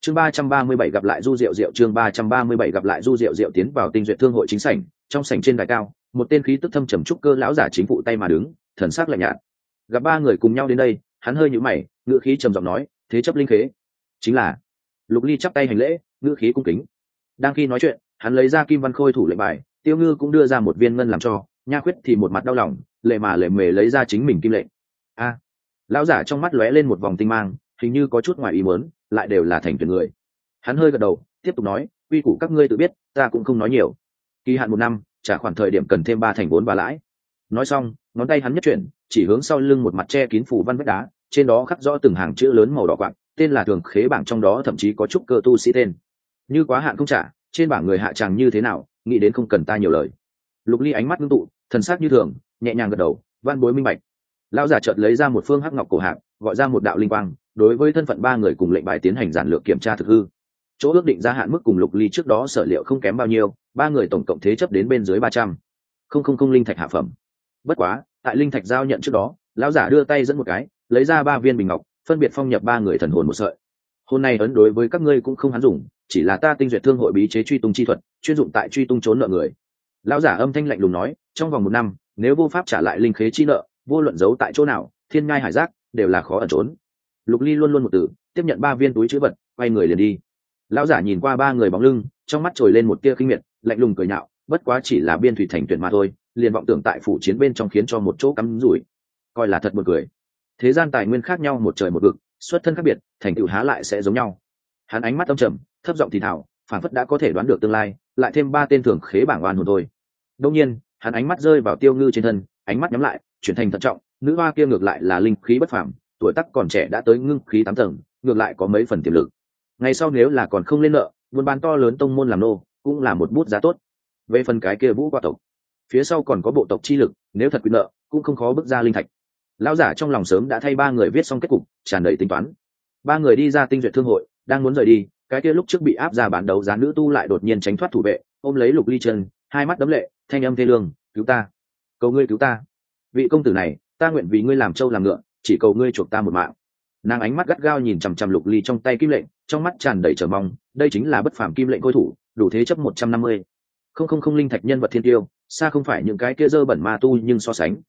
chương 337 gặp lại Du Diệu Diệu. Chương 337 gặp lại Du Diệu Diệu. Tiến vào tinh duyệt thương hội chính sảnh, trong sảnh trên đài cao, một tên khí tức thâm trầm trúc cơ lão giả chính phụ tay mà đứng, thần sắc lạnh nhạt. Gặp ba người cùng nhau đến đây, hắn hơi nhíu mày, ngữ khí trầm giọng nói, thế chấp linh khế. Chính là. Lục Ly chắp tay hành lễ, ngữ khí cung kính. Đang khi nói chuyện, hắn lấy ra kim văn khôi thủ lệnh bài, Tiêu Ngư cũng đưa ra một viên ngân làm cho, Nha Khuyết thì một mặt đau lòng, lệ mề lấy ra chính mình kim lệnh. A. Lão giả trong mắt lóe lên một vòng tinh mang, hình như có chút ngoài ý muốn, lại đều là thành tuyển người. Hắn hơi gật đầu, tiếp tục nói, quy củ các ngươi tự biết, ta cũng không nói nhiều. Kỳ hạn 1 năm, trả khoản thời điểm cần thêm 3 thành vốn và lãi. Nói xong, ngón tay hắn nhất chuyển, chỉ hướng sau lưng một mặt che kín phủ văn vách đá, trên đó khắc rõ từng hàng chữ lớn màu đỏ quạng, tên là thường khế bảng, trong đó thậm chí có chút cơ tu sĩ tên. Như quá hạn không trả, trên bảng người hạ tràng như thế nào, nghĩ đến không cần ta nhiều lời. Lục Ly ánh mắt ngưng tụ, thần sắc như thường, nhẹ nhàng gật đầu, văn bối minh bạch. Lão giả chợt lấy ra một phương hắc ngọc cổ hạng, gọi ra một đạo linh quang, đối với thân phận 3 người cùng lệnh bài tiến hành giản lược kiểm tra thực hư. Chỗ ước định ra hạn mức cùng Lục Ly trước đó sở liệu không kém bao nhiêu, 3 người tổng cộng thế chấp đến bên dưới 300 không linh thạch hạ phẩm. Bất quá, tại linh thạch giao nhận trước đó, lão giả đưa tay dẫn một cái, lấy ra 3 viên bình ngọc, phân biệt phong nhập 3 người thần hồn một sợi. Hôm nay ấn đối với các ngươi cũng không hắn dùng, chỉ là ta tinh duyệt thương hội bí chế truy tung chi thuật, chuyên dụng tại truy tung trốn nợ người. Lão giả âm thanh lạnh lùng nói, trong vòng 1 năm, nếu vô pháp trả lại linh khế chi nợ, vô luận giấu tại chỗ nào, thiên ngai hải giác, đều là khó ẩn trốn. Lục Ly luôn luôn một từ, tiếp nhận 3 viên túi trữ vật, quay người liền đi. Lão giả nhìn qua 3 người bóng lưng, trong mắt trồi lên một tia khinh miệt, lạnh lùng cười nhạo, bất quá chỉ là biên thủy thành tuyển mà thôi, liền vọng tưởng tại phủ chiến bên trong khiến cho một chỗ cắm rủi, coi là thật buồn cười. Thế gian tài nguyên khác nhau một trời một vực, xuất thân khác biệt, thành tựu há lại sẽ giống nhau. Hắn ánh mắt âm trầm, thấp giọng thì thào, phảng phất đã có thể đoán được tương lai, lại thêm 3 tên thường khế bảng oan hồn thôi. Đương nhiên, hắn ánh mắt rơi vào Tiêu Ngư trên thân, ánh mắt nhắm lại, chuyển thành thận trọng, nữ hoa kia ngược lại là linh khí bất phàm, tuổi tác còn trẻ đã tới ngưng khí 8 tầng, ngược lại có mấy phần tiềm lực. Ngày sau nếu là còn không lên nợ, buôn bán to lớn tông môn làm nô, cũng là một bút giá tốt. Về phần cái kia Vũ Qua tộc, phía sau còn có bộ tộc chi lực, nếu thật quy nợ, cũng không khó bước ra linh thạch. Lão giả trong lòng sớm đã thay 3 người viết xong kết cục, tràn đầy tính toán. 3 người đi ra tinh duyệt thương hội, đang muốn rời đi, cái kia lúc trước bị áp ra bán đấu giá nữ tu lại đột nhiên tránh thoát thủ vệ, ôm lấy Lục Ly chân, hai mắt đấm lệ, thanh âm thê lương, cứu ta, cầu ngươi cứu ta. Vị công tử này, ta nguyện vì ngươi làm trâu làm ngựa, chỉ cầu ngươi chuộc ta một mạng. Nàng ánh mắt gắt gao nhìn chằm chằm Lục Ly trong tay kim lệnh, trong mắt tràn đầy chờ mong, đây chính là bất phàm kim lệnh khôi thủ, đủ thế chấp 150 không linh thạch nhân vật thiên tiêu, xa không phải những cái kia dơ bẩn ma tu, nhưng so sánh,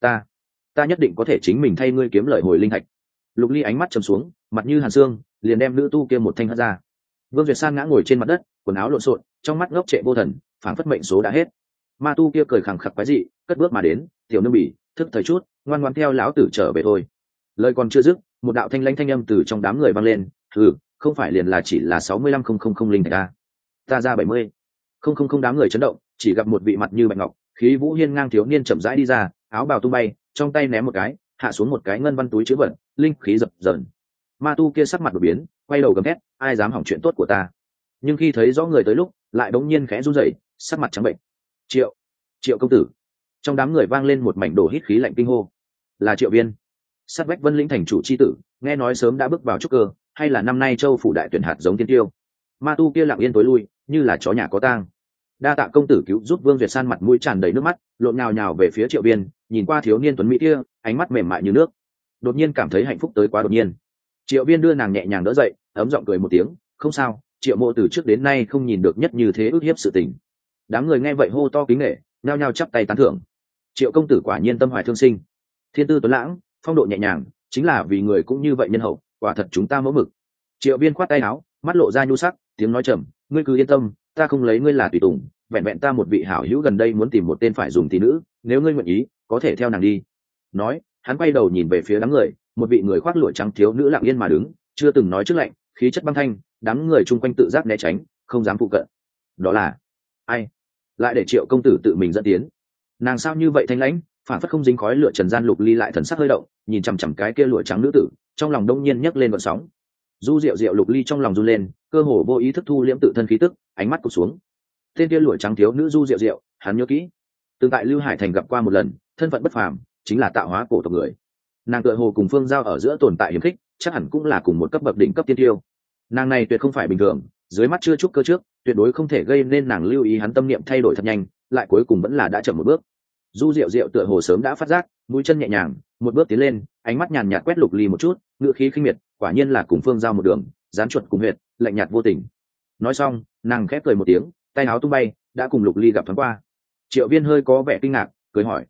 ta nhất định có thể chính mình thay ngươi kiếm lời hồi linh thạch. Lục Ly ánh mắt trầm xuống, mặt như hàn xương, liền đem nữ tu kia một thanh hất ra. Vương Duyệt San ngã ngồi trên mặt đất, quần áo lộn xộn, trong mắt ngốc trệ vô thần, phảng phất mệnh số đã hết. Ma tu kia cười khẳng khặc quái dị, cất bước mà đến, tiểu nương bỉ, thức thời chút, ngoan ngoãn theo lão tử trở về thôi. Lời còn chưa dứt, một đạo thanh lãnh thanh âm từ trong đám người vang lên, không phải liền là chỉ là 65 không linh thạch a, ta ra 70 không. Đám người chấn động, chỉ gặp một vị mặt như bạch ngọc, khí vũ hiên ngang thiếu niên chậm rãi đi ra, áo bào tung bay, trong tay ném một cái, hạ xuống một cái ngân văn túi chứa vật, linh khí dập dờn. Ma tu kia sắc mặt đột biến, quay đầu gầm thét, ai dám hỏng chuyện tốt của ta. Nhưng khi thấy rõ người tới lúc, lại bỗng nhiên khẽ run rẩy, sắc mặt trắng bệnh. Triệu công tử. Trong đám người vang lên một mảnh đổ hít khí lạnh kinh hô. Là Triệu Viên, sát vách Vân Lĩnh thành chủ chi tử, nghe nói sớm đã bước vào trúc cơ, hay là năm nay châu phủ đại tuyển hạt giống tiên tiêu. Ma tu kia lặng yên tối lui, như là chó nhà có tang. Đa tạ công tử cứu giúp. Vương Duyệt San mặt mũi tràn đầy nước mắt, lộn nhào nhào về phía Triệu Viên, nhìn qua thiếu niên tuấn mỹ kia, ánh mắt mềm mại như nước. Đột nhiên cảm thấy hạnh phúc tới quá đột nhiên. Triệu Viên đưa nàng nhẹ nhàng đỡ dậy, ấm giọng cười một tiếng, không sao, Triệu mộ từ trước đến nay không nhìn được nhất như thế ức hiếp sự tình. Đám người nghe vậy hô to kính nể, nhao nhao chắp tay tán thưởng. Triệu công tử quả nhiên tâm hoài thương sinh, thiên tư tuấn lãng, phong độ nhẹ nhàng, chính là vì người cũng như vậy nhân hậu, quả thật chúng ta mẫu mực. Triệu Viên khoát tay áo, mắt lộ ra nhu sắc, tiếng nói trầm, ngươi cứ yên tâm, ta không lấy ngươi là tùy tùng, vẹn vẹn ta một vị hảo hữu gần đây muốn tìm một tên phải dùng tỷ nữ, nếu ngươi nguyện ý, có thể theo nàng đi. Nói, hắn quay đầu nhìn về phía đám người, một vị người khoác lụa trắng thiếu nữ lặng yên mà đứng, chưa từng nói trước lạnh, khí chất băng thanh, đám người chung quanh tự giác né tránh, không dám phụ cận. Đó là ai? Lại để Triệu công tử tự mình dẫn tiến. Nàng sao như vậy thanh lãnh, phản phất không dính khói lửa trần gian. Lục Ly lại thần sắc hơi động, nhìn chằm chằm cái kia lụa trắng nữ tử, trong lòng đông nhiên nhấc lên gợn sóng. Du Diệu Diệu. Lục Ly trong lòng run lên, cơ hồ vô ý thức thu liễm tự thân khí tức, ánh mắt cụp xuống. Tên kia lụa trắng thiếu nữ Du Diệu Diệu, hắn nhớ kỹ, từng tại Lưu Hải thành gặp qua một lần, thân phận bất phàm, chính là tạo hóa cổ tộc người. Nàng tựa hồ cùng Phương Giao ở giữa tồn tại hiếm khích, chắc hẳn cũng là cùng một cấp bậc đỉnh cấp tiên tiêu. Nàng này tuyệt không phải bình thường, dưới mắt chưa trúc cơ trước, tuyệt đối không thể gây nên nàng lưu ý hắn tâm niệm thay đổi thật nhanh, lại cuối cùng vẫn là đã chậm một bước. Du Diệu Diệu tựa hồ sớm đã phát giác, mũi chân nhẹ nhàng, một bước tiến lên, ánh mắt nhàn nhạt quét Lục Ly một chút, ngữ khí khinh miệt, quả nhiên là cùng Phương Giao một đường, dán chuột cùng huyệt, lạnh nhạt vô tình. Nói xong nàng khép cười một tiếng, tay áo tung bay đã cùng Lục Ly gặp thoáng qua. Triệu Viên hơi có vẻ kinh ngạc cười hỏi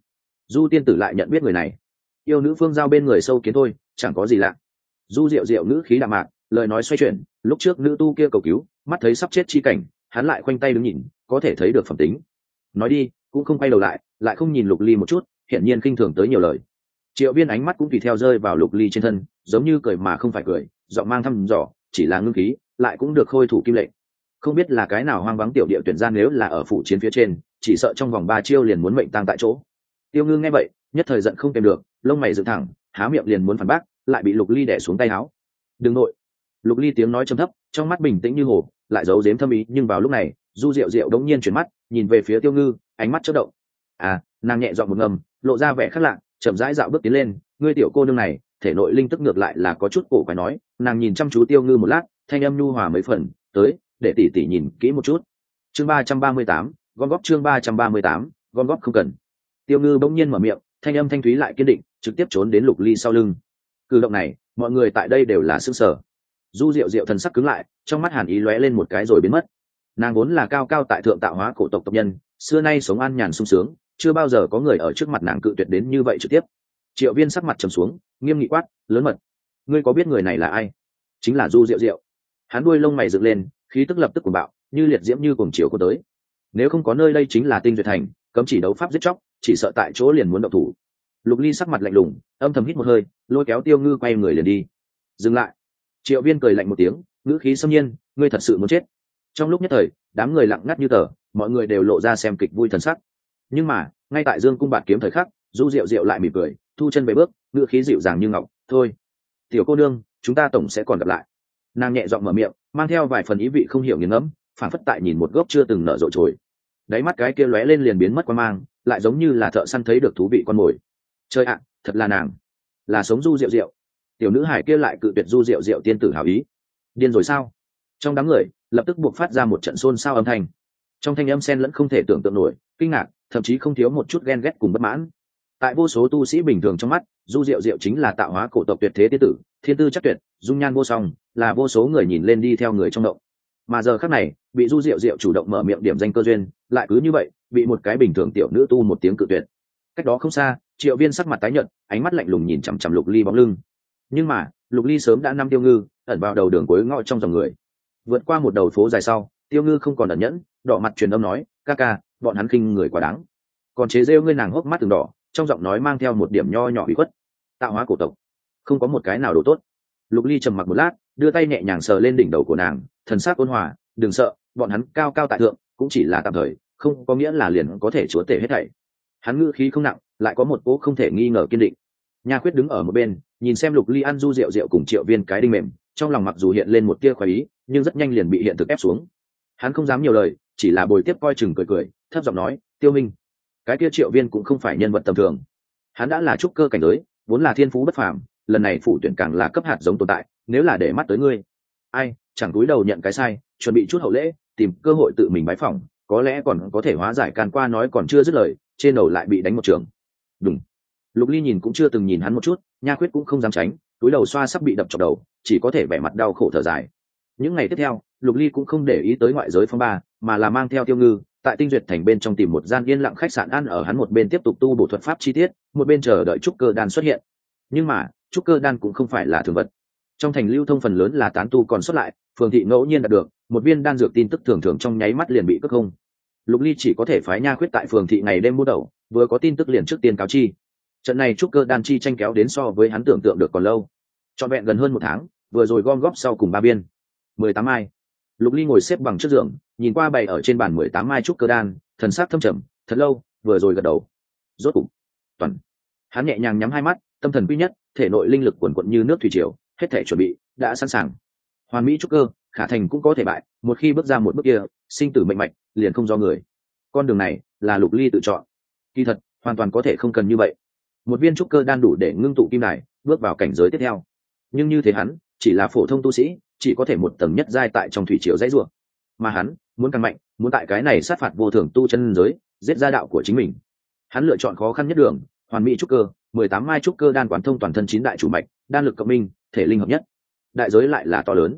Du tiên tử lại nhận biết người này? Yêu nữ phương giao bên người sâu kiến thôi, chẳng có gì lạ. Du Diệu Diệu ngữ khí đạm mạc, lời nói xoay chuyển, lúc trước nữ tu kia cầu cứu, mắt thấy sắp chết chi cảnh, hắn lại khoanh tay đứng nhìn, có thể thấy được phẩm tính. Nói đi cũng không quay đầu lại không nhìn Lục Ly một chút, hiển nhiên khinh thường tới nhiều lời. Triệu Viên ánh mắt cũng tùy theo rơi vào Lục Ly trên thân, giống như cười mà không phải cười, giọng mang thăm dò, chỉ là ngưng khí lại cũng được khôi thủ kim lệnh. Không biết là cái nào hoang vắng tiểu địa tuyển gian, nếu là ở phủ chiến phía trên, chỉ sợ trong vòng 3 chiêu liền muốn mệnh tang tại chỗ. Tiêu Ngư nghe vậy nhất thời giận không kèm được, lông mày dựng thẳng, há miệng liền muốn phản bác, lại bị Lục Ly đè xuống tay áo. Đừng nội. Lục Ly tiếng nói trầm thấp, trong mắt bình tĩnh như hồ, lại giấu giếm thâm ý, nhưng vào lúc này Du Diệu Diệu đống nhiên chuyển mắt nhìn về phía Tiêu Ngư, ánh mắt chớp động. Nàng nhẹ giọng một ngầm, lộ ra vẻ khác lạ, chậm rãi dạo bước tiến lên. Ngươi tiểu cô nương này thể nội linh tức ngược lại là có chút cổ quái. Nói nàng nhìn chăm chú Tiêu Ngư một lát, thanh âm nhu hòa mấy phần, tới để tỷ tỷ nhìn kỹ một chút. Chương 338, gom góp. Chương 338, gom góp không cần. Tiêu Ngư bỗng nhiên mở miệng, thanh âm thanh thúy lại kiên định, trực tiếp trốn đến Lục Ly sau lưng. Cử động này mọi người tại đây đều là sững sờ. Du Diệu Diệu thần sắc cứng lại, trong mắt hàn ý lóe lên một cái rồi biến mất. Nàng vốn là cao cao tại thượng tạo hóa cổ tộc tộc nhân, xưa nay sống an nhàn sung sướng, chưa bao giờ có người ở trước mặt nàng cự tuyệt đến như vậy trực tiếp. Triệu Viên sắc mặt trầm xuống, nghiêm nghị quát, lớn mật, ngươi có biết người này là ai? Chính là Du Diệu Diệu. Hắn đuôi lông mày dựng lên, khí tức lập tức cuồng bạo, như liệt diễm như cuồng chiều của tới. Nếu không có nơi đây chính là Tinh Duyệt Thành, cấm chỉ đấu pháp giết chóc, chỉ sợ tại chỗ liền muốn động thủ. Lục Ly sắc mặt lạnh lùng, âm thầm hít một hơi, lôi kéo Tiêu Ngư quay người liền đi. Dừng lại. Triệu Viên cười lạnh một tiếng, ngữ khí xâm nhiên, ngươi thật sự muốn chết? Trong lúc nhất thời đám người lặng ngắt như tờ, mọi người đều lộ ra xem kịch vui thần sắc. Nhưng mà ngay tại Dương cung bạt kiếm thời khắc, Du Diệu Diệu lại mỉm cười, thu chân về bước, ngữ khí dịu dàng như ngọc, thôi tiểu cô nương, chúng ta tổng sẽ còn gặp lại. Nàng nhẹ giọng mở miệng, mang theo vài phần ý vị không hiểu nghiền ngẫm, phản phất tại nhìn một gốc chưa từng nở rộ chồi. Đáy mắt cái kia lóe lên liền biến mất quan mang, lại giống như là thợ săn thấy được thú vị con mồi. Trời ạ, thật là nàng, là sống Du Diệu Diệu. Tiểu nữ hải kia lại cự tuyệt Du Diệu Diệu tiên tử hảo ý, điên rồi sao? Trong đám người lập tức buộc phát ra một trận xôn xao âm thanh. Trong thanh âm xen lẫn không thể tưởng tượng nổi, kinh ngạc, thậm chí không thiếu một chút ghen ghét cùng bất mãn. Tại vô số tu sĩ bình thường trong mắt, Du Diệu Diệu chính là tạo hóa cổ tộc tuyệt thế tiên tử, thiên tư chắc tuyệt, dung nhan vô song, là vô số người nhìn lên đi theo người trong động. Mà giờ khắc này, bị Du Diệu Diệu chủ động mở miệng điểm danh cơ duyên, lại cứ như vậy bị một cái bình thường tiểu nữ tu một tiếng cự tuyệt. Cách đó không xa, Triệu Viên sắc mặt tái nhợt, ánh mắt lạnh lùng nhìn chằm chằm Lục Ly bóng lưng. Nhưng mà Lục Ly sớm đã năm Tiêu Ngư ẩn vào đầu đường cuối ngõ trong dòng người. Vượt qua một đầu phố dài sau, Tiêu Ngư không còn ẩn nhẫn, đỏ mặt truyền âm nói, ca ca, bọn hắn khinh người quá đáng. Còn chế rêu ngươi, nàng hốc mắt từng đỏ, trong giọng nói mang theo một điểm nho nhỏ ủy khuất. Tạo hóa cổ tộc không có một cái nào đồ tốt. Lục Ly trầm mặc một lát, đưa tay nhẹ nhàng sờ lên đỉnh đầu của nàng, thần sắc ôn hòa, đừng sợ, bọn hắn cao cao tại thượng, cũng chỉ là tạm thời, không có nghĩa là liền có thể chúa tể hết thảy. Hắn ngữ khí không nặng, lại có một cố không thể nghi ngờ kiên định. Nha Khuyết đứng ở một bên, nhìn xem Lục Ly ăn Du Diệu Diệu cùng Triệu Viên cái đinh mềm, trong lòng mặc dù hiện lên một tia khoái ý, nhưng rất nhanh liền bị hiện thực ép xuống. Hắn không dám nhiều lời, chỉ là bồi tiếp coi chừng cười cười, thấp giọng nói, Tiêu Minh, cái kia Triệu Viên cũng không phải nhân vật tầm thường. Hắn đã là trúc cơ cảnh giới, vốn là thiên phú bất phàm, lần này phủ tuyển càng là cấp hạt giống tồn tại, nếu là để mắt tới ngươi, ai chẳng cúi đầu nhận cái sai, chuẩn bị chút hậu lễ, tìm cơ hội tự mình bái phỏng, có lẽ còn có thể hóa giải can qua. Nói còn chưa dứt lời, trên đầu lại bị đánh một trường. Đúng. Lục Ly nhìn cũng chưa từng nhìn hắn một chút, Nha Khuyết cũng không dám tránh, túi đầu xoa sắp bị đập chọc đầu, chỉ có thể vẻ mặt đau khổ thở dài. Những ngày tiếp theo, Lục Ly cũng không để ý tới ngoại giới phong ba, mà là mang theo Tiêu Ngư tại Tinh Duyệt Thành bên trong tìm một gian yên lặng khách sạn ăn ở. Hắn một bên tiếp tục tu bổ thuật pháp chi tiết, một bên chờ đợi trúc cơ đan xuất hiện. Nhưng mà trúc cơ đan cũng không phải là thường vật, trong thành lưu thông phần lớn là tán tu còn xuất lại, phường thị ngẫu nhiên đạt được một viên đan dược, tin tức thường thường trong nháy mắt liền bị cướp không. Lục Ly chỉ có thể phái Nha Khuyết tại phường thị ngày đêm mua đầu, vừa có tin tức liền trước tiên cáo chi. Trận này trúc cơ đan chi tranh kéo đến so với hắn tưởng tượng được còn lâu, trọn vẹn gần hơn 1 tháng, vừa rồi gom góp sau cùng 3 viên 18 mai. Lục Ly ngồi xếp bằng trước giường, nhìn qua bày ở trên bàn 18 mai trúc cơ đan, thần sắc thâm trầm, thật lâu, vừa rồi gật đầu. Rốt cục, toàn. Hắn nhẹ nhàng nhắm hai mắt, tâm thần quy nhất, thể nội linh lực quần quận như nước thủy triều, hết thể chuẩn bị đã sẵn sàng. Hoàn mỹ trúc cơ, khả thành cũng có thể bại, một khi bước ra một bước kia, sinh tử mệnh mạch liền không do người. Con đường này là Lục Ly tự chọn. Kỳ thật, hoàn toàn có thể không cần như vậy. Một viên trúc cơ đan đủ để ngưng tụ kim đài, bước vào cảnh giới tiếp theo. Nhưng như thế hắn chỉ là phổ thông tu sĩ, chỉ có thể một tầng nhất giai tại trong thủy triều dãy rủa. Mà hắn muốn càng mạnh, muốn tại cái này sát phạt vô thường tu chân giới, giết ra đạo của chính mình. Hắn lựa chọn khó khăn nhất đường, hoàn mỹ trúc cơ, 18 mai trúc cơ đan quán thông toàn thân 9 đại chủ mạch, đan lực cộng minh, thể linh hợp nhất. Đại giới lại là to lớn.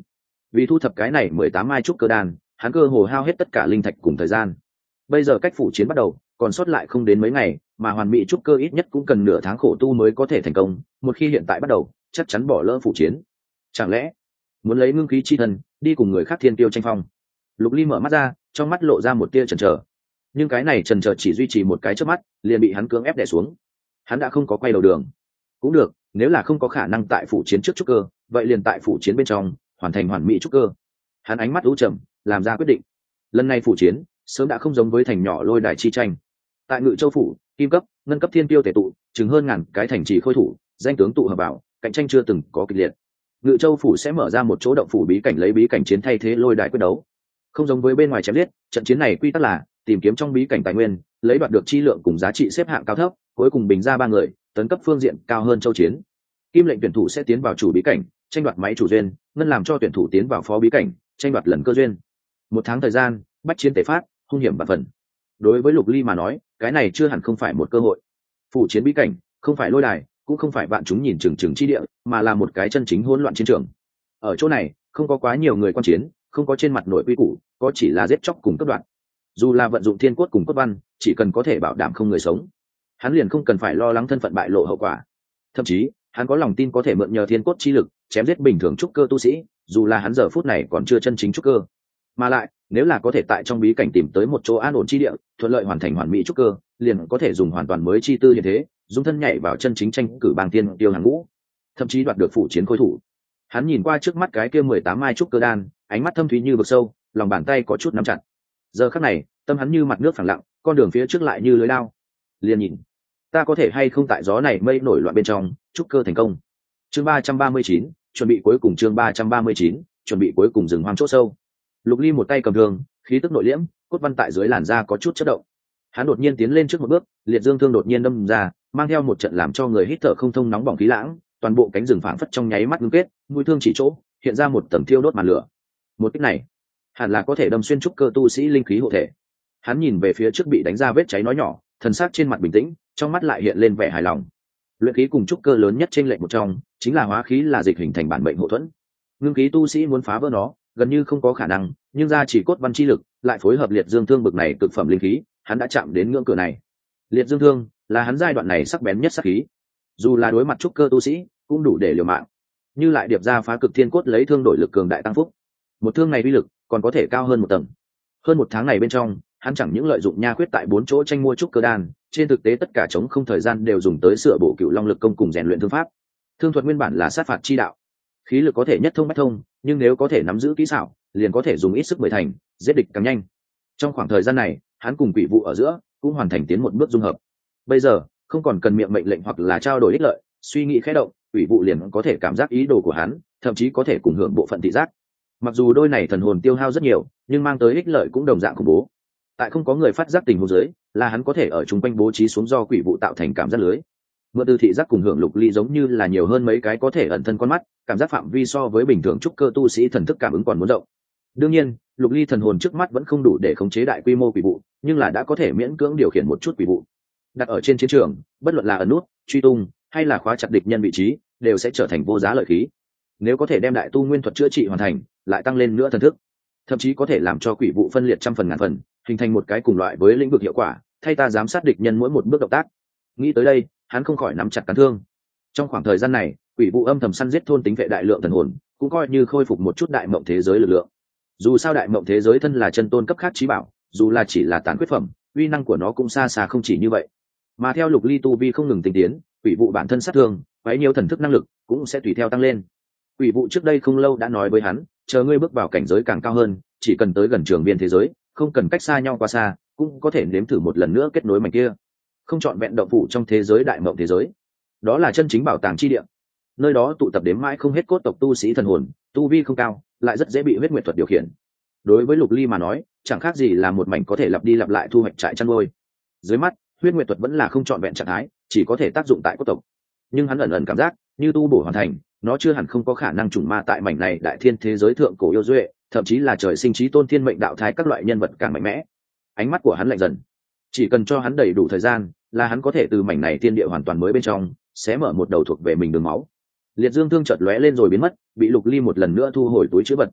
Vì thu thập cái này 18 mai trúc cơ đan, hắn cơ hồ hao hết tất cả linh thạch cùng thời gian. Bây giờ cách phủ chiến bắt đầu còn sót lại không đến mấy ngày, mà hoàn mỹ trúc cơ ít nhất cũng cần nửa tháng khổ tu mới có thể thành công, một khi hiện tại bắt đầu chắc chắn bỏ lỡ phủ chiến. Chẳng lẽ muốn lấy ngưng khí chi thân đi cùng người khác thiên tiêu tranh phong? Lục Ly mở mắt ra, trong mắt lộ ra một tia chần chờ, nhưng cái này chần chờ chỉ duy trì một cái chớp mắt liền bị hắn cưỡng ép đè xuống. Hắn đã không có quay đầu đường. Cũng được, nếu là không có khả năng tại phủ chiến trước trúc cơ, vậy liền tại phủ chiến bên trong hoàn thành hoàn mỹ trúc cơ. Hắn ánh mắt u trầm, làm ra quyết định. Lần này phủ chiến sớm đã không giống với thành nhỏ lôi đài chi tranh. Tại Ngự Châu phủ, kim cấp, ngân cấp thiên tiêu tề tụ, chừng hơn ngàn cái thành trì khôi thủ, danh tướng tụ hợp vào, cạnh tranh chưa từng có kịch liệt. Ngự Châu phủ sẽ mở ra một chỗ động phủ bí cảnh, lấy bí cảnh chiến thay thế lôi đài quyết đấu. Không giống với bên ngoài chém giết, trận chiến này quy tắc là tìm kiếm trong bí cảnh tài nguyên, lấy đoạt được chi lượng cùng giá trị xếp hạng cao thấp, cuối cùng bình ra ba người, tấn cấp phương diện cao hơn châu chiến. Kim lệnh tuyển thủ sẽ tiến vào chủ bí cảnh, tranh đoạt máy chủ duyên, ngân làm cho tuyển thủ tiến vào phó bí cảnh, tranh đoạt lần cơ duyên. Một tháng thời gian, bách chiến tề phát, hung hiểm và phần. Đối với Lục Ly mà nói, cái này chưa hẳn không phải một cơ hội. Phủ chiến bí cảnh không phải lôi đài, cũng không phải vạn chúng nhìn chừng chừng chi địa, mà là một cái chân chính hỗn loạn chiến trường. Ở chỗ này không có quá nhiều người quan chiến, không có trên mặt nội quy củ, có chỉ là giết chóc cùng cấp đoạn. Dù là vận dụng thiên cốt cùng cốt văn, chỉ cần có thể bảo đảm không người sống, hắn liền không cần phải lo lắng thân phận bại lộ hậu quả. Thậm chí hắn có lòng tin có thể mượn nhờ thiên cốt chi lực chém giết bình thường trúc cơ tu sĩ, dù là hắn giờ phút này còn chưa chân chính trúc cơ. Mà lại nếu là có thể tại trong bí cảnh tìm tới một chỗ an ổn chi địa, thuận lợi hoàn thành hoàn mỹ trúc cơ, liền có thể dùng hoàn toàn mới chi tư như thế, dùng thân nhảy vào chân chính tranh cử bang tiên tiêu hàng ngũ, thậm chí đoạt được phủ chiến khôi thủ. Hắn nhìn qua trước mắt cái kia 18 mai trúc cơ đan, ánh mắt thâm thúy như vực sâu, lòng bàn tay có chút nắm chặt. Giờ khắc này tâm hắn như mặt nước phẳng lặng, con đường phía trước lại như lưới đao. Liền nhìn ta có thể hay không tại gió này mây nổi loạn bên trong trúc cơ thành công. Chương 339, chuẩn bị cuối cùng. Chương 339, chuẩn bị cuối cùng. Rừng hoang chỗ sâu, Lục Ly một tay cầm thương, khí tức nội liễm, cốt văn tại dưới làn da có chút chớp động. Hắn đột nhiên tiến lên trước một bước, liệt dương thương đột nhiên đâm ra, mang theo một trận làm cho người hít thở không thông nóng bỏng khí lãng, toàn bộ cánh rừng phảng phất trong nháy mắt ngưng kết, mũi thương chỉ chỗ hiện ra một tầng thiêu đốt màn lửa. Một kích này hẳn là có thể đâm xuyên trúc cơ tu sĩ linh khí hộ thể. Hắn nhìn về phía trước bị đánh ra vết cháy nói nhỏ, thần sắc trên mặt bình tĩnh, trong mắt lại hiện lên vẻ hài lòng. Luyện khí cùng trúc cơ lớn nhất trên lệnh một trong chính là hóa khí là dịch hình thành bản mệnh hộ thuẫn. Ngưng khí tu sĩ muốn phá vỡ nó gần như không có khả năng, nhưng ra chỉ cốt văn chi lực lại phối hợp liệt dương thương bực này cực phẩm linh khí, hắn đã chạm đến ngưỡng cửa này. Liệt dương thương là hắn giai đoạn này sắc bén nhất sát khí, dù là đối mặt trúc cơ tu sĩ cũng đủ để liều mạng. Như lại điệp ra phá cực thiên cốt lấy thương đổi lực cường đại tăng phúc, một thương này uy lực còn có thể cao hơn một tầng. Hơn một tháng này bên trong, hắn chẳng những lợi dụng nha khuyết tại 4 chỗ tranh mua trúc cơ đan, trên thực tế tất cả chống không thời gian đều dùng tới sửa bổ cựu long lực công cùng rèn luyện thương pháp. Thương thuật nguyên bản là sát phạt chi đạo, khí lực có thể nhất thông bách thông, nhưng nếu có thể nắm giữ kỹ xảo, liền có thể dùng ít sức mười thành, giết địch càng nhanh. Trong khoảng thời gian này, hắn cùng quỷ vụ ở giữa cũng hoàn thành tiến một bước dung hợp. Bây giờ không còn cần miệng mệnh lệnh hoặc là trao đổi ích lợi, suy nghĩ khẽ động, quỷ vụ liền có thể cảm giác ý đồ của hắn, thậm chí có thể cùng hưởng bộ phận thị giác. Mặc dù đôi này thần hồn tiêu hao rất nhiều, nhưng mang tới ích lợi cũng đồng dạng khủng bố. Tại không có người phát giác tình huống dưới, là hắn có thể ở chung quanh bố trí xuống do quỷ vụ tạo thành cảm giác lưới. Mượn từ thị giác cùng hưởng, Lục Ly giống như là nhiều hơn mấy cái có thể ẩn thân con mắt, cảm giác phạm vi so với bình thường trúc cơ tu sĩ thần thức cảm ứng còn muốn rộng. Đương nhiên, Lục Ly thần hồn trước mắt vẫn không đủ để khống chế đại quy mô quỷ vụ, nhưng là đã có thể miễn cưỡng điều khiển một chút quỷ vụ. Đặt ở trên chiến trường, bất luận là ẩn nút, truy tung hay là khóa chặt địch nhân vị trí, đều sẽ trở thành vô giá lợi khí. Nếu có thể đem đại tu nguyên thuật chữa trị hoàn thành, lại tăng lên nữa thần thức, thậm chí có thể làm cho quỷ vụ phân liệt trăm phần ngàn phần, hình thành một cái cùng loại với lĩnh vực hiệu quả, thay ta giám sát địch nhân mỗi một bước động tác. Nghĩ tới đây, hắn không khỏi nắm chặt cán thương. Trong khoảng thời gian này, quỷ vụ âm thầm săn giết thôn tính vệ đại lượng thần hồn, cũng coi như khôi phục một chút đại mộng thế giới lực lượng. Dù sao đại mộng thế giới thân là chân tôn cấp khác trí bảo, dù là chỉ là tàn khuyết phẩm, uy năng của nó cũng xa xa không chỉ như vậy. Mà theo Lục Ly tu vi không ngừng tinh tiến, quỷ vụ bản thân sát thương, bấy nhiêu thần thức năng lực cũng sẽ tùy theo tăng lên. Quỷ vụ trước đây không lâu đã nói với hắn, chờ ngươi bước vào cảnh giới càng cao hơn, chỉ cần tới gần trường biên thế giới, không cần cách xa nhau quá xa, cũng có thể nếm thử một lần nữa kết nối mảnh kia không chọn vẹn động phủ trong thế giới đại mộng thế giới. Đó là chân chính bảo tàng chi địa, nơi đó tụ tập đếm mãi không hết cốt tộc tu sĩ thần hồn, tu vi không cao, lại rất dễ bị huyết nguyệt thuật điều khiển. Đối với Lục Ly mà nói, chẳng khác gì là một mảnh có thể lặp đi lặp lại thu hoạch trại chăn nuôi. Dưới mắt, huyết nguyệt thuật vẫn là không chọn vẹn trạng thái, chỉ có thể tác dụng tại cốt tộc. Nhưng hắn ẩn ẩn cảm giác, như tu bổ hoàn thành, nó chưa hẳn không có khả năng trùng ma tại mảnh này đại thiên thế giới thượng cổ yêu duệ, thậm chí là trời sinh trí tôn thiên mệnh đạo thái các loại nhân vật càng mạnh mẽ. Ánh mắt của hắn lạnh dần. Chỉ cần cho hắn đầy đủ thời gian, là hắn có thể từ mảnh này thiên địa hoàn toàn mới bên trong sẽ mở một đầu thuộc về mình đường máu. Liệt dương thương chợt lóe lên rồi biến mất, bị Lục Ly một lần nữa thu hồi túi trữ vật.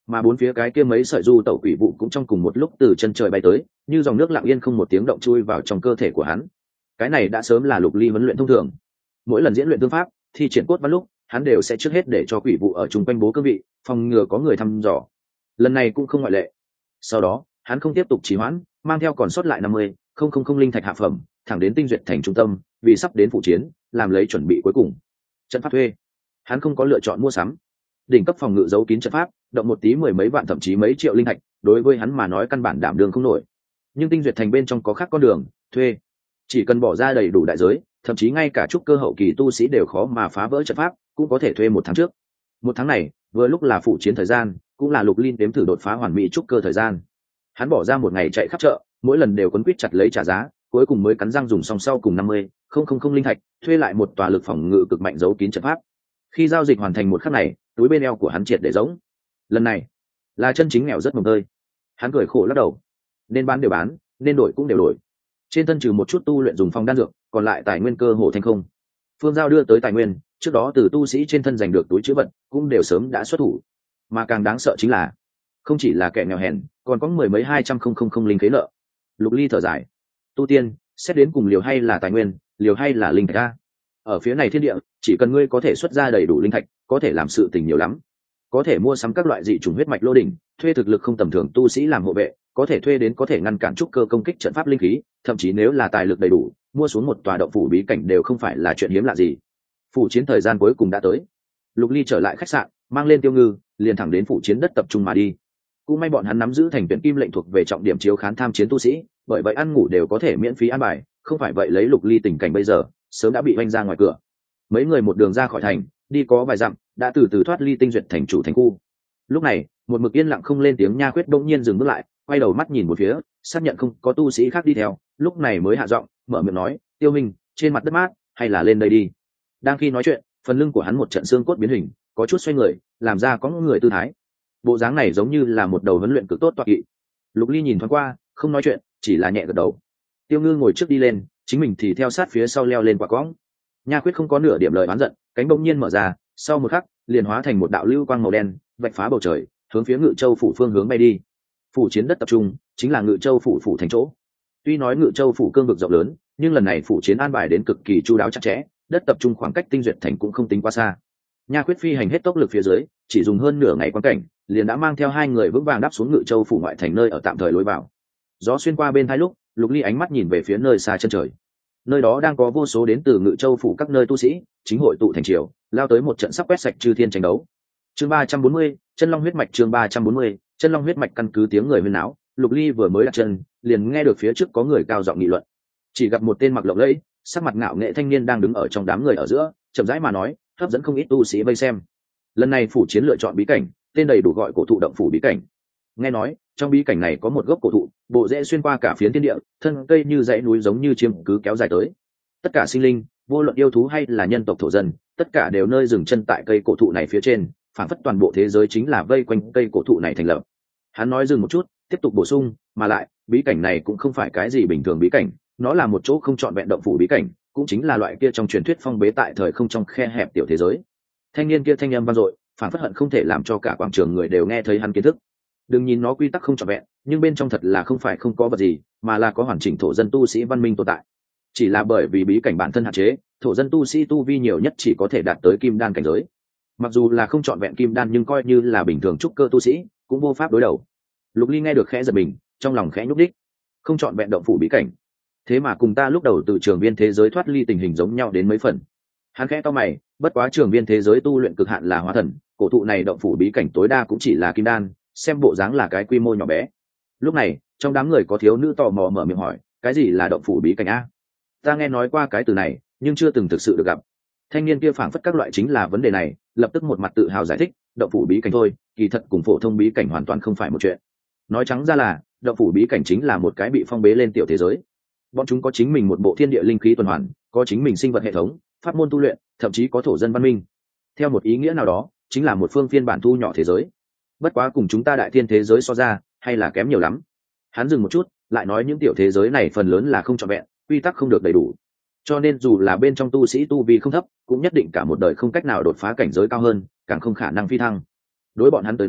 mà bốn phía cái kia mấy sợi du tẩu quỷ vụ cũng trong cùng một lúc từ chân trời bay tới, như dòng nước lặng yên không một tiếng động chui vào trong cơ thể của hắn. Cái này đã sớm là Lục Ly huấn luyện thông thường. Mỗi lần diễn luyện tương pháp thi triển cốt văn lúc, hắn đều sẽ trước hết để cho quỷ vụ ở chung quanh bố cương vị, phòng ngừa có người thăm dò. Lần này cũng không ngoại lệ. Sau đó hắn không tiếp tục trì hoãn, mang theo còn sót lại 50,000 linh thạch hạ phẩm thẳng đến tinh duyệt thành trung tâm, vì sắp đến phụ chiến làm lấy chuẩn bị cuối cùng. Trận pháp thuê, hắn không có lựa chọn mua sắm. Đỉnh cấp phòng ngự giấu kín trận pháp, động một tí mười mấy vạn thậm chí mấy triệu linh thạch, đối với hắn mà nói căn bản đảm đương không nổi. Nhưng tinh duyệt thành bên trong có khác con đường thuê, chỉ cần bỏ ra đầy đủ đại giới, thậm chí ngay cả trúc cơ hậu kỳ tu sĩ đều khó mà phá vỡ trận pháp, cũng có thể thuê một tháng trước. Một tháng này vừa lúc là phụ chiến thời gian, cũng là Lục Linh đếm thử đột phá hoàn mỹ trúc cơ thời gian. Hắn bỏ ra một ngày chạy khắp chợ, mỗi lần đều quấn quýt chặt lấy trả giá, cuối cùng mới cắn răng dùng xong sau cùng 50,000 linh thạch thuê lại một tòa lực phòng ngự cực mạnh giấu kín trận pháp. Khi giao dịch hoàn thành một khắc này, túi bên eo của hắn triệt để rỗng. Lần này là chân chính nghèo rất mồng tơi. Hắn cười khổ lắc đầu, nên bán đều bán, nên đổi cũng đều đổi. Trên thân trừ một chút tu luyện dùng phong đan dược, còn lại tài nguyên cơ hồ thành không. Phương Giao đưa tới tài nguyên, trước đó từ tu sĩ trên thân giành được túi chữ vật, cũng đều sớm đã xuất thủ. Mà càng đáng sợ chính là, không chỉ là kẻ nghèo hèn, còn có mười mấy 200,000 linh khế nợ. Lục Ly thở dài, tu tiên xét đến cùng liều hay là tài nguyên, liều hay là linh thạch a. Ở phía này thiên địa, chỉ cần ngươi có thể xuất ra đầy đủ linh thạch, có thể làm sự tình nhiều lắm. Có thể mua sắm các loại dị chủng huyết mạch lô đỉnh, thuê thực lực không tầm thường tu sĩ làm hộ vệ, có thể thuê đến có thể ngăn cản trúc cơ công kích trận pháp linh khí, thậm chí nếu là tài lực đầy đủ, mua xuống một tòa động phủ bí cảnh đều không phải là chuyện hiếm lạ gì. Phủ chiến thời gian cuối cùng đã tới. Lục Ly trở lại khách sạn, mang lên Tiêu Ngư, liền thẳng đến phủ chiến đất tập trung mà đi. Cũng may bọn hắn nắm giữ thành tuyển kim lệnh thuộc về trọng điểm chiếu khán tham chiến tu sĩ, bởi vậy ăn ngủ đều có thể miễn phí an bài, không phải vậy lấy Lục Ly tình cảnh bây giờ, sớm đã bị oanh ra ngoài cửa. Mấy người một đường ra khỏi thành, đi có vài dặm, đã từ từ thoát ly tinh duyệt thành chủ thành khu. Lúc này, một mực yên lặng không lên tiếng Nha Khuyết bỗng nhiên dừng bước lại, quay đầu mắt nhìn một phía, xác nhận không có tu sĩ khác đi theo, lúc này mới hạ giọng mở miệng nói, Tiêu Minh, trên mặt đất mát, hay là lên đây đi. Đang khi nói chuyện, phần lưng của hắn một trận xương cốt biến hình, có chút xoay người, làm ra có người tư thái. Bộ dáng này giống như là một đầu huấn luyện cực tốt toạc kỵ. Lục Ly nhìn thoáng qua, không nói chuyện, chỉ là nhẹ gật đầu. Tiêu Ngư ngồi trước đi lên, chính mình thì theo sát phía sau leo lên quả cõng. Nha Khuyết không có nửa điểm lời oán giận, cánh bỗng nhiên mở ra, sau một khắc, liền hóa thành một đạo lưu quang màu đen, vạch phá bầu trời, hướng phía Ngự Châu phủ phương hướng bay đi. Phủ chiến đất tập trung chính là Ngự Châu phủ thành chỗ. Tuy nói Ngự Châu phủ cương vực rộng lớn, nhưng lần này phủ chiến an bài đến cực kỳ chu đáo chặt chẽ, đất tập trung khoảng cách tinh duyệt thành cũng không tính quá xa. Nha Khuyết phi hành hết tốc lực phía dưới, chỉ dùng hơn nửa ngày quan cảnh, liền đã mang theo hai người vững vàng đáp xuống Ngự Châu phủ ngoại thành nơi ở tạm thời lối vào. Gió xuyên qua bên thái lúc, Lục Ly ánh mắt nhìn về phía nơi xa chân trời. Nơi đó đang có vô số đến từ Ngự Châu phủ các nơi tu sĩ, chính hội tụ thành triều, lao tới một trận sắp quét sạch chư thiên tranh đấu. Chương 340, chân long huyết mạch. Chương 340, chân long huyết mạch. Căn cứ tiếng người huyên náo, Lục Ly vừa mới đặt chân, liền nghe được phía trước có người cao giọng nghị luận. Chỉ gặp một tên mặc lộng lẫy, sắc mặt ngạo nghệ thanh niên đang đứng ở trong đám người ở giữa, chậm rãi mà nói, hấp dẫn không ít tu sĩ vây xem. Lần này phủ chiến lựa chọn bí cảnh, tên đầy đủ gọi cổ thụ động phủ bí cảnh. Nghe nói, trong bí cảnh này có một gốc cổ thụ, bộ rễ xuyên qua cả phiến thiên địa, thân cây như dãy núi giống như chiêm cứ kéo dài tới. Tất cả sinh linh, vô luận yêu thú hay là nhân tộc thổ dân, tất cả đều nơi dừng chân tại cây cổ thụ này phía trên, phản phất toàn bộ thế giới chính là vây quanh cây cổ thụ này thành lập. Hắn nói dừng một chút, tiếp tục bổ sung, mà lại, bí cảnh này cũng không phải cái gì bình thường bí cảnh, nó là một chỗ không trọn vẹn động phủ bí cảnh, cũng chính là loại kia trong truyền thuyết phong bế tại thời không trong khe hẹp tiểu thế giới. Thanh niên kia thanh âm vang dội, phản phất hận không thể làm cho cả quảng trường người đều nghe thấy hắn kiến thức. Đừng nhìn nó quy tắc không trọn vẹn, nhưng bên trong thật là không phải không có vật gì, mà là có hoàn chỉnh thổ dân tu sĩ văn minh tồn tại. Chỉ là bởi vì bí cảnh bản thân hạn chế, thổ dân tu sĩ tu vi nhiều nhất chỉ có thể đạt tới kim đan cảnh giới. Mặc dù là không trọn vẹn kim đan nhưng coi như là bình thường trúc cơ tu sĩ, cũng vô pháp đối đầu. Lục Ly nghe được khẽ giật mình, trong lòng khẽ nhúc đích. Không trọn vẹn động phủ bí cảnh, thế mà cùng ta lúc đầu từ trường viên thế giới thoát ly tình hình giống nhau đến mấy phần. Hắn khẽ cau mày, bất quá trường viên thế giới tu luyện cực hạn là hóa thần, cổ thụ này động phủ bí cảnh tối đa cũng chỉ là kim đan, xem bộ dáng là cái quy mô nhỏ bé. Lúc này, trong đám người có thiếu nữ tò mò mở miệng hỏi, cái gì là động phủ bí cảnh a? Ta nghe nói qua cái từ này, nhưng chưa từng thực sự được gặp. Thanh niên kia phảng phất các loại chính là vấn đề này, lập tức một mặt tự hào giải thích, động phủ bí cảnh thôi, kỳ thật cùng phổ thông bí cảnh hoàn toàn không phải một chuyện. Nói trắng ra là, động phủ bí cảnh chính là một cái bị phong bế lên tiểu thế giới. Bọn chúng có chính mình một bộ thiên địa linh khí tuần hoàn, có chính mình sinh vật hệ thống, pháp môn tu luyện, thậm chí có thổ dân văn minh. Theo một ý nghĩa nào đó, chính là một phương phiên bản thu nhỏ thế giới. Bất quá cùng chúng ta đại thiên thế giới so ra, hay là kém nhiều lắm. Hắn dừng một chút, lại nói những tiểu thế giới này phần lớn là không trọn vẹn, quy tắc không được đầy đủ. Cho nên dù là bên trong tu sĩ tu vi không thấp, cũng nhất định cả một đời không cách nào đột phá cảnh giới cao hơn, càng không khả năng phi thăng. Đối bọn hắn tới nói,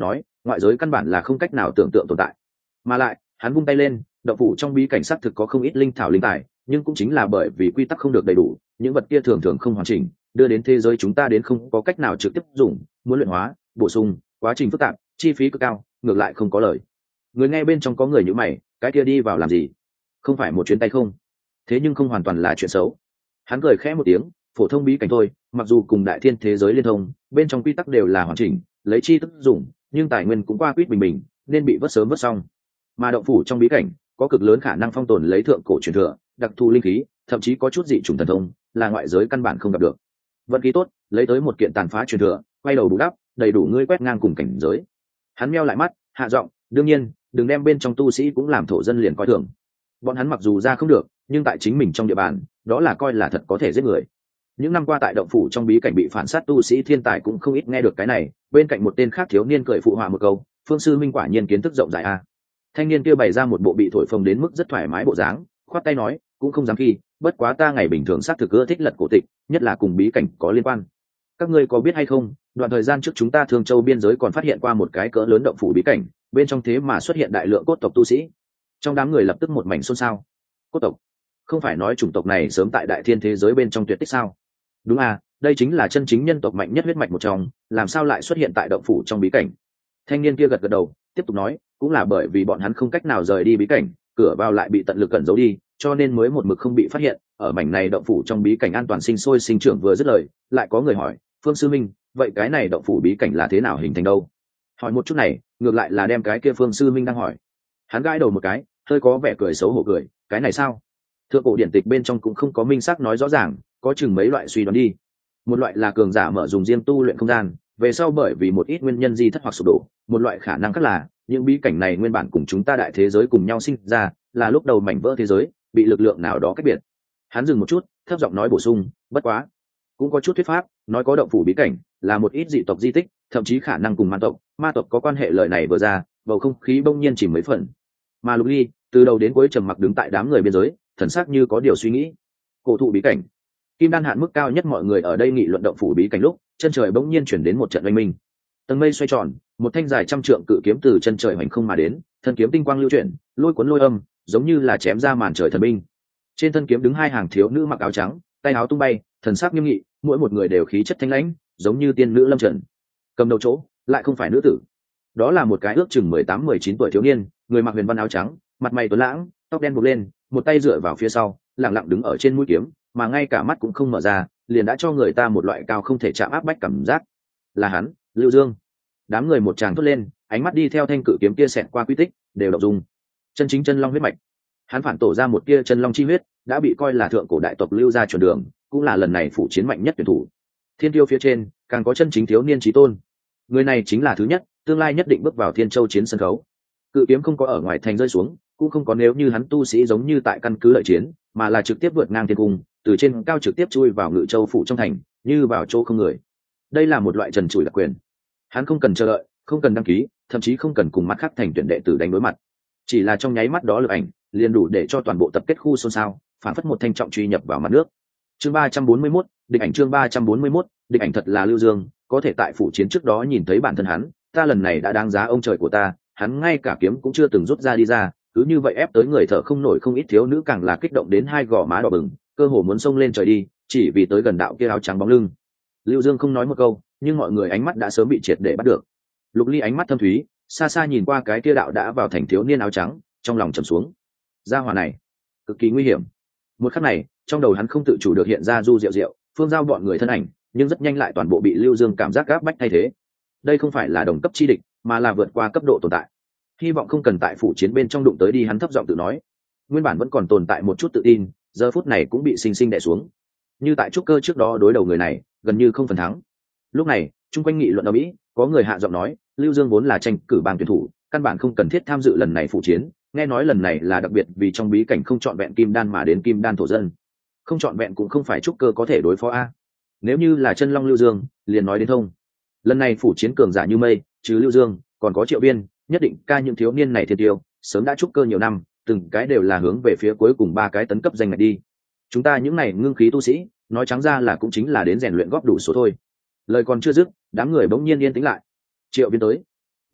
ngoại giới căn bản là không cách nào tưởng tượng tồn tại. Mà lại hắn vung tay lên, động phủ trong bí cảnh xác thực có không ít linh thảo linh tài, nhưng cũng chính là bởi vì quy tắc không được đầy đủ, những vật kia thường thường không hoàn chỉnh, đưa đến thế giới chúng ta đến không có cách nào trực tiếp dùng, muốn luyện hóa bổ sung quá trình phức tạp, chi phí cực cao, ngược lại không có lời. Người nghe bên trong có người như mày, cái kia đi vào làm gì? Không phải một chuyến tay không? Thế nhưng không hoàn toàn là chuyện xấu. Hắn cười khẽ một tiếng, phổ thông bí cảnh thôi, mặc dù cùng đại thiên thế giới liên thông, bên trong quy tắc đều là hoàn chỉnh, lấy chi tức dùng, nhưng tài nguyên cũng qua quýt bình bình, nên bị vớt sớm vớt xong. Mà động phủ trong bí cảnh có cực lớn khả năng phong tồn lấy thượng cổ truyền thừa, đặc thù linh khí, thậm chí có chút dị chủng thần thông, là ngoại giới căn bản không gặp được. Vận khí tốt, lấy tới một kiện tàn phá truyền thừa, quay đầu bù đắp, đầy đủ ngươi quét ngang cùng cảnh giới. Hắn meo lại mắt, hạ giọng, đương nhiên, đừng đem bên trong tu sĩ cũng làm thổ dân liền coi thường. Bọn hắn mặc dù ra không được, nhưng tại chính mình trong địa bàn, đó là coi là thật có thể giết người. Những năm qua tại động phủ trong bí cảnh bị phản sát tu sĩ thiên tài cũng không ít nghe được cái này, bên cạnh một tên khác thiếu niên cười phụ họa một câu, Phương sư minh quả nhiên kiến thức rộng rãi a. Thanh niên kia bày ra một bộ bị thổi phồng đến mức rất thoải mái bộ dáng, khoát tay nói, cũng không dám khi, bất quá ta ngày bình thường xác thực ưa thích lật cổ tịch, nhất là cùng bí cảnh có liên quan. Các ngươi có biết hay không, đoạn thời gian trước chúng ta Thương Châu biên giới còn phát hiện qua một cái cỡ lớn động phủ bí cảnh, bên trong thế mà xuất hiện đại lượng cốt tộc tu sĩ. Trong đám người lập tức một mảnh xôn xao. Cốt tộc? Không phải nói chủng tộc này sớm tại đại thiên thế giới bên trong tuyệt tích sao? Đúng à, đây chính là chân chính nhân tộc mạnh nhất huyết mạch một trong, làm sao lại xuất hiện tại động phủ trong bí cảnh? Thanh niên kia gật gật đầu, tiếp tục nói, cũng là bởi vì bọn hắn không cách nào rời đi bí cảnh, cửa vào lại bị tận lực cẩn giấu đi, cho nên mới một mực không bị phát hiện. Ở mảnh này động phủ trong bí cảnh an toàn sinh sôi sinh trưởng vừa dứt lời, lại có người hỏi, Phương sư minh, vậy cái này động phủ bí cảnh là thế nào hình thành đâu? Hỏi một chút này, ngược lại là đem cái kia Phương sư minh đang hỏi. Hắn gãi đầu một cái, hơi có vẻ cười xấu hổ cười, cái này sao? Thượng cổ điển tịch bên trong cũng không có minh xác nói rõ ràng, có chừng mấy loại suy đoán đi. Một loại là cường giả mở dùng riêng tu luyện không gian, về sau bởi vì một ít nguyên nhân di thất hoặc sụp đổ. Một loại khả năng khác là những bí cảnh này nguyên bản cùng chúng ta đại thế giới cùng nhau sinh ra, là lúc đầu mảnh vỡ thế giới bị lực lượng nào đó cách biệt. Hắn dừng một chút, thấp giọng nói bổ sung, bất quá cũng có chút thuyết pháp nói có động phủ bí cảnh là một ít dị tộc di tích, thậm chí khả năng cùng ma tộc có quan hệ. Lời này vừa ra, bầu không khí bỗng nhiên chìm mấy phần. Mà Lục Ly từ đầu đến cuối trầm mặc đứng tại đám người biên giới, thần sắc như có điều suy nghĩ. Cổ thụ bí cảnh, kim đan hạn mức cao nhất, mọi người ở đây nghị luận động phủ bí cảnh lúc, chân trời bỗng nhiên chuyển đến một trận oanh minh. Tầng mây xoay tròn, một thanh dài trăm trượng cự kiếm từ chân trời hoành không mà đến, thân kiếm tinh quang lưu chuyển, lôi cuốn lôi âm, giống như là chém ra màn trời thần binh. Trên thân kiếm đứng hai hàng thiếu nữ mặc áo trắng, tay áo tung bay, thần sắc nghiêm nghị, mỗi một người đều khí chất thanh lãnh, giống như tiên nữ lâm trần. Cầm đầu chỗ lại không phải nữ tử, đó là một cái ước chừng 18-19 tuổi thiếu niên, người mặc huyền văn áo trắng, mặt mày tuấn lãng, tóc đen buộc lên, một tay dựa vào phía sau, lặng lặng đứng ở trên mũi kiếm, mà ngay cả mắt cũng không mở ra, liền đã cho người ta một loại cao không thể chạm áp bách cảm giác. Là hắn, Lưu Dương. Đám người một tràng thốt lên, ánh mắt đi theo thanh cự kiếm kia xẹt qua quy tích, đều động dung. Chân chính chân long huyết mạch, hắn phản tổ ra một kia chân long chi huyết, đã bị coi là thượng cổ đại tộc Lưu gia chuẩn đường, cũng là lần này phụ chiến mạnh nhất tuyển thủ. Thiên tiêu phía trên, càng có chân chính thiếu niên chí tôn. Người này chính là thứ nhất, tương lai nhất định bước vào Thiên Châu chiến sân khấu. Cự kiếm không có ở ngoài thành rơi xuống, cũng không có nếu như hắn tu sĩ giống như tại căn cứ lợi chiến, mà là trực tiếp vượt ngang thiên cung, từ trên cao trực tiếp chui vào Ngự Châu phủ trong thành, như vào chỗ không người. Đây là một loại trần trụi đặc quyền. Hắn không cần chờ đợi, không cần đăng ký, thậm chí không cần cùng mắt khác thành tuyển đệ tử đánh đối mặt. Chỉ là trong nháy mắt đó lực ảnh, liền đủ để cho toàn bộ tập kết khu xôn xao, phản phất một thanh trọng truy nhập vào mặt nước. Chương 341, địch ảnh. Chương 341, địch ảnh. Thật là Lưu Dương, có thể tại phủ chiến trước đó nhìn thấy bản thân hắn, ta lần này đã đáng giá ông trời của ta. Hắn ngay cả kiếm cũng chưa từng rút ra đi ra, cứ như vậy ép tới người thở không nổi. Không ít thiếu nữ càng là kích động đến hai gò má đỏ bừng, cơ hồ muốn xông lên trời đi, chỉ vì tới gần đạo kia áo trắng bóng lưng. Lưu Dương không nói một câu, nhưng mọi người ánh mắt đã sớm bị triệt để bắt được. Lục Ly ánh mắt thâm thúy, xa xa nhìn qua cái kia đạo đã vào thành thiếu niên áo trắng, trong lòng trầm xuống. Gia hỏa này cực kỳ nguy hiểm. Một khắc này, trong đầu hắn không tự chủ được hiện ra Du Diệu Diệu, Phương Giao bọn người thân ảnh, nhưng rất nhanh lại toàn bộ bị Lưu Dương cảm giác gáp bách thay thế. Đây không phải là đồng cấp chi địch, mà là vượt qua cấp độ tồn tại. Hy vọng không cần tại phủ chiến bên trong đụng tới đi, hắn thấp giọng tự nói. Nguyên bản vẫn còn tồn tại một chút tự tin, giờ phút này cũng bị sinh sinh đè xuống. Như tại trúc cơ trước đó đối đầu người này, gần như không phần thắng. Lúc này, chung quanh nghị luận ở Mỹ, có người hạ giọng nói, Lưu Dương vốn là tranh cử bang tuyển thủ, căn bản không cần thiết tham dự lần này phụ chiến. Nghe nói lần này là đặc biệt vì trong bí cảnh không chọn vẹn kim đan mà đến kim đan thổ dân. Không chọn vẹn cũng không phải trúc cơ có thể đối phó a. Nếu như là chân long Lưu Dương, liền nói đến thông. Lần này phủ chiến cường giả như mây, trừ Lưu Dương, còn có Triệu Biên, nhất định ca những thiếu niên này thiên tiêu, sớm đã trúc cơ nhiều năm, từng cái đều là hướng về phía cuối cùng ba cái tấn cấp danh ngạch đi. Chúng ta những này ngưng khí tu sĩ, nói trắng ra là cũng chính là đến rèn luyện góp đủ số thôi. Lời còn chưa dứt, đám người bỗng nhiên yên tĩnh lại. Triệu Biên tới.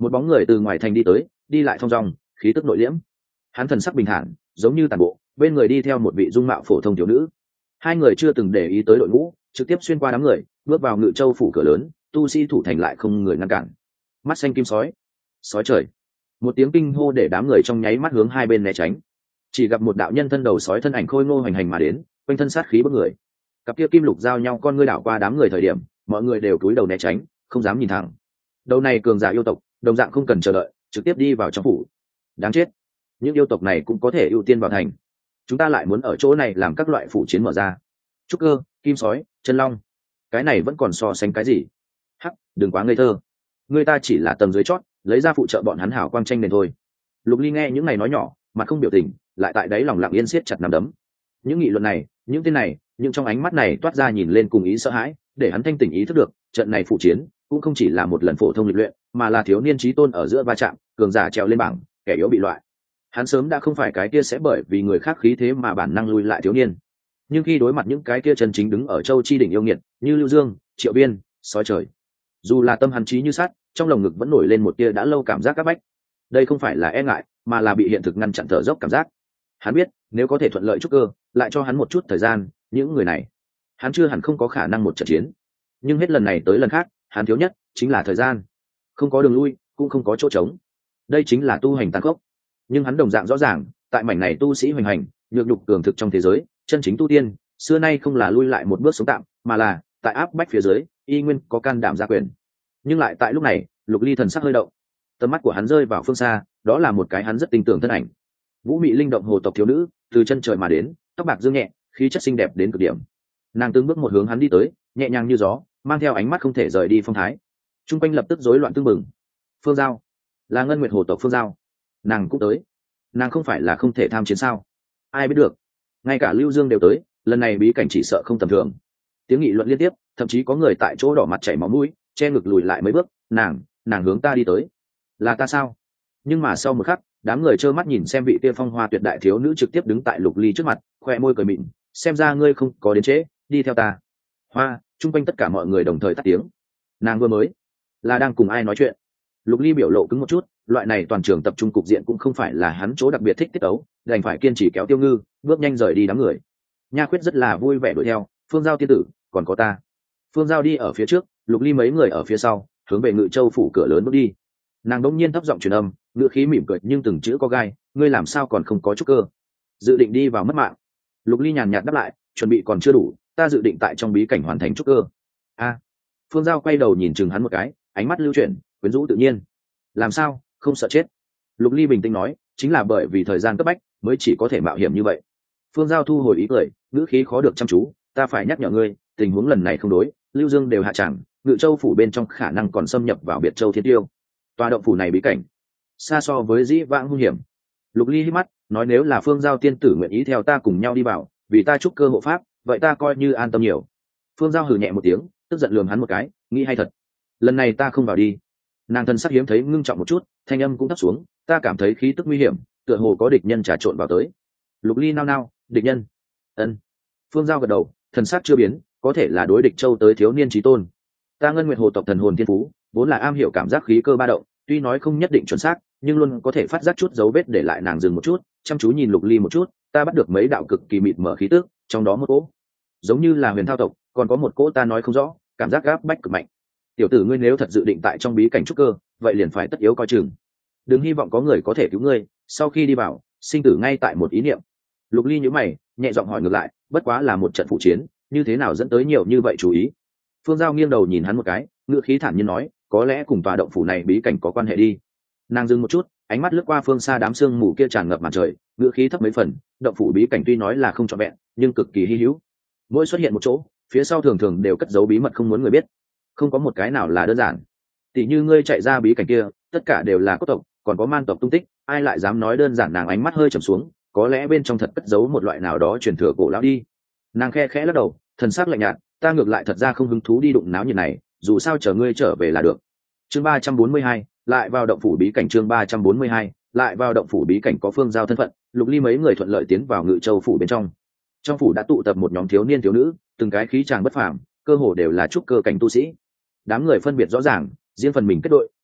một bóng người từ ngoài thành đi tới, đi lại thong dong, khí tức nội liễm. Hắn thần sắc bình thản, giống như tàn bộ, bên người đi theo một vị dung mạo phổ thông thiếu nữ. Hai người chưa từng để ý tới đội ngũ, trực tiếp xuyên qua đám người, bước vào Ngự Châu phủ cửa lớn, tu sĩ thủ thành lại không người ngăn cản. Mắt xanh kim sói, sói trời. Một tiếng kinh hô để đám người trong nháy mắt hướng hai bên né tránh. Chỉ gặp một đạo nhân thân đầu sói thân ảnh khôi ngô hành hành mà đến, quanh thân sát khí bức người. Cặp kia kim lục giao nhau con ngươi đảo qua đám người thời điểm, mọi người đều cúi đầu né tránh, không dám nhìn thẳng. Đầu này cường giả yêu tộc, đồng dạng không cần chờ đợi, trực tiếp đi vào trong phủ. Đáng chết, những yêu tộc này cũng có thể ưu tiên vào thành, chúng ta lại muốn ở chỗ này làm các loại phủ chiến mở ra. Trúc cơ, kim sói, chân long, cái này vẫn còn so sánh cái gì? Hắc, đừng quá ngây thơ, người ta chỉ là tầng dưới chót, lấy ra phụ trợ bọn hắn hảo quang tranh nền thôi. Lục Ly nghe những này nói nhỏ, mặt không biểu tình, lại tại đáy lòng lặng yên siết chặt nắm đấm. Những nghị luận này, những tên này, nhưng trong ánh mắt này toát ra nhìn lên cùng ý sợ hãi, để hắn thanh tỉnh ý thức được, trận này phụ chiến cũng không chỉ là một lần phổ thông lịch luyện, mà là thiếu niên chí tôn ở giữa va chạm, cường giả trèo lên bảng, kẻ yếu bị loại. Hắn sớm đã không phải cái kia sẽ bởi vì người khác khí thế mà bản năng lui lại thiếu niên, nhưng khi đối mặt những cái kia chân chính đứng ở châu chi đỉnh yêu nghiệt như Lưu Dương, Triệu Biên, sói trời, dù là tâm hắn trí như sắt, trong lồng ngực vẫn nổi lên một tia đã lâu cảm giác áp bách. Đây không phải là e ngại, mà là bị hiện thực ngăn chặn thở dốc cảm giác. Hắn biết, nếu có thể thuận lợi trúc cơ, lại cho hắn một chút thời gian, những người này, hắn chưa hẳn không có khả năng một trận chiến. Nhưng hết lần này tới lần khác, hắn thiếu nhất chính là thời gian. Không có đường lui, cũng không có chỗ trống. Đây chính là tu hành tàn khốc. Nhưng hắn đồng dạng rõ ràng, tại mảnh này tu sĩ hoành hành, nhược nhục cường thực trong thế giới, chân chính tu tiên, xưa nay không là lui lại một bước sống tạm, mà là tại áp bách phía dưới, y nguyên có can đảm ra quyền. Nhưng lại tại lúc này, Lục Ly thần sắc hơi động, tầm mắt của hắn rơi vào phương xa, đó là một cái hắn rất tin tưởng thân ảnh. Vũ mị linh động hồ tộc thiếu nữ, từ chân trời mà đến, tóc bạc dương nhẹ, khí chất xinh đẹp đến cực điểm. Nàng từng bước một hướng hắn đi tới, nhẹ nhàng như gió, mang theo ánh mắt không thể rời đi phong thái. Trung quanh lập tức rối loạn tương mừng. Phương Giao, là Ngân Nguyệt hồ tộc Phương Giao, nàng cũng tới. Nàng không phải là không thể tham chiến sao? Ai biết được? Ngay cả Lưu Dương đều tới, lần này bí cảnh chỉ sợ không tầm thường. Tiếng nghị luận liên tiếp, thậm chí có người tại chỗ đỏ mặt chảy máu mũi, che ngực lùi lại mấy bước. Nàng hướng ta đi tới, là ta sao? Nhưng mà sau một khắc, đám người trơ mắt nhìn xem vị kia phong hoa tuyệt đại thiếu nữ trực tiếp đứng tại Lục Ly trước mặt, khoe môi cười mịn, xem ra ngươi không có đến trễ, đi theo ta. Hoa, chung quanh tất cả mọi người đồng thời tắt tiếng. Nàng vừa mới là đang cùng ai nói chuyện? Lục Ly biểu lộ cứng một chút, loại này toàn trường tập trung cục diện cũng không phải là hắn chỗ đặc biệt thích tiết tấu, đành phải kiên trì kéo Tiêu Ngư bước nhanh rời đi đám người. Nha Khuyết rất là vui vẻ đuổi theo, Phương Giao tiên tử, còn có ta. Phương Giao đi ở phía trước, Lục Ly mấy người ở phía sau, hướng về Ngự Châu phủ cửa lớn bước đi. Nàng đống nhiên thấp giọng truyền âm, ngữ khí mỉm cười nhưng từng chữ có gai, ngươi làm sao còn không có chút cơ? Dự định đi vào mất mạng. Lục Ly nhàn nhạt đáp lại, chuẩn bị còn chưa đủ, ta dự định tại trong bí cảnh hoàn thành chút cơ. A. Phương Giao quay đầu nhìn chừng hắn một cái, ánh mắt lưu chuyển, quyến rũ tự nhiên. Làm sao, không sợ chết? Lục Ly bình tĩnh nói, chính là bởi vì thời gian cấp bách mới chỉ có thể mạo hiểm như vậy. Phương Giao thu hồi ý cười, ngữ khí khó được chăm chú, ta phải nhắc nhở ngươi, tình huống lần này không đối, Lưu Dương đều hạ tràng, Ngự Châu phủ bên trong khả năng còn xâm nhập vào Biệt Châu Thiên Tiêu. Tòa động phủ này bí cảnh xa so với dĩ vãng hung hiểm. Lục Ly hít mắt nói, nếu là Phương Giao tiên tử nguyện ý theo ta cùng nhau đi vào, vì ta chúc cơ hộ pháp, vậy ta coi như an tâm nhiều. Phương Giao hừ nhẹ một tiếng, tức giận lườm hắn một cái, nghĩ hay thật, lần này ta không vào đi. Nàng thân sắc hiếm thấy ngưng trọng một chút, thanh âm cũng thấp xuống, ta cảm thấy khí tức nguy hiểm, tựa hồ có địch nhân trà trộn vào tới. Lục Ly nao nao, địch nhân? Ân. Phương Giao gật đầu, thần sắc chưa biến, có thể là đối địch châu tới thiếu niên chí tôn. Ta Ngân Nguyệt hồ tộc thần hồn thiên phú, vốn là am hiểu cảm giác khí cơ ba động, tuy nói không nhất định chuẩn xác, nhưng luôn có thể phát giác chút dấu vết để lại. Nàng dừng một chút, chăm chú nhìn Lục Ly một chút, ta bắt được mấy đạo cực kỳ mịt mở khí tức, trong đó một cỗ giống như là huyền thao tộc, còn có một cỗ ta nói không rõ, cảm giác gáp bách cực mạnh. Tiểu tử ngươi nếu thật dự định tại trong bí cảnh trúc cơ, vậy liền phải tất yếu coi chừng, đừng hy vọng có người có thể cứu ngươi, sau khi đi vào, sinh tử ngay tại một ý niệm. Lục Ly nhíu mày, nhẹ giọng hỏi ngược lại, bất quá là một trận phụ chiến, như thế nào dẫn tới nhiều như vậy chú ý? Phương Giao nghiêng đầu nhìn hắn một cái, ngữ khí thản nhiên nói, có lẽ cùng tòa động phủ này bí cảnh có quan hệ đi. Nàng dừng một chút, ánh mắt lướt qua phương xa đám sương mù kia tràn ngập màn trời, ngữ khí thấp mấy phần, động phủ bí cảnh tuy nói là không trọn vẹn, nhưng cực kỳ hy hữu. Mỗi xuất hiện một chỗ, phía sau thường thường đều cất giấu bí mật không muốn người biết, không có một cái nào là đơn giản. Tỷ như ngươi chạy ra bí cảnh kia, tất cả đều là cốt tộc, còn có man tộc tung tích, ai lại dám nói đơn giản? Nàng ánh mắt hơi trầm xuống, có lẽ bên trong thật cất giấu một loại nào đó truyền thừa cổ lão đi. Nàng khe khẽ lắc đầu, thần sắc lạnh nhạt, ta ngược lại thật ra không hứng thú đi đụng náo nhiệt này, dù sao chờ ngươi trở về là được. Chương 342, lại vào động phủ bí cảnh. Chương 342, lại vào động phủ bí cảnh. Có Phương Giao thân phận, Lục Ly mấy người thuận lợi tiến vào Ngự Châu phủ bên trong. Trong phủ đã tụ tập một nhóm thiếu niên thiếu nữ, từng cái khí tràng bất phàm, cơ hồ đều là trúc cơ cảnh tu sĩ. Đám người phân biệt rõ ràng, riêng phần mình kết đội,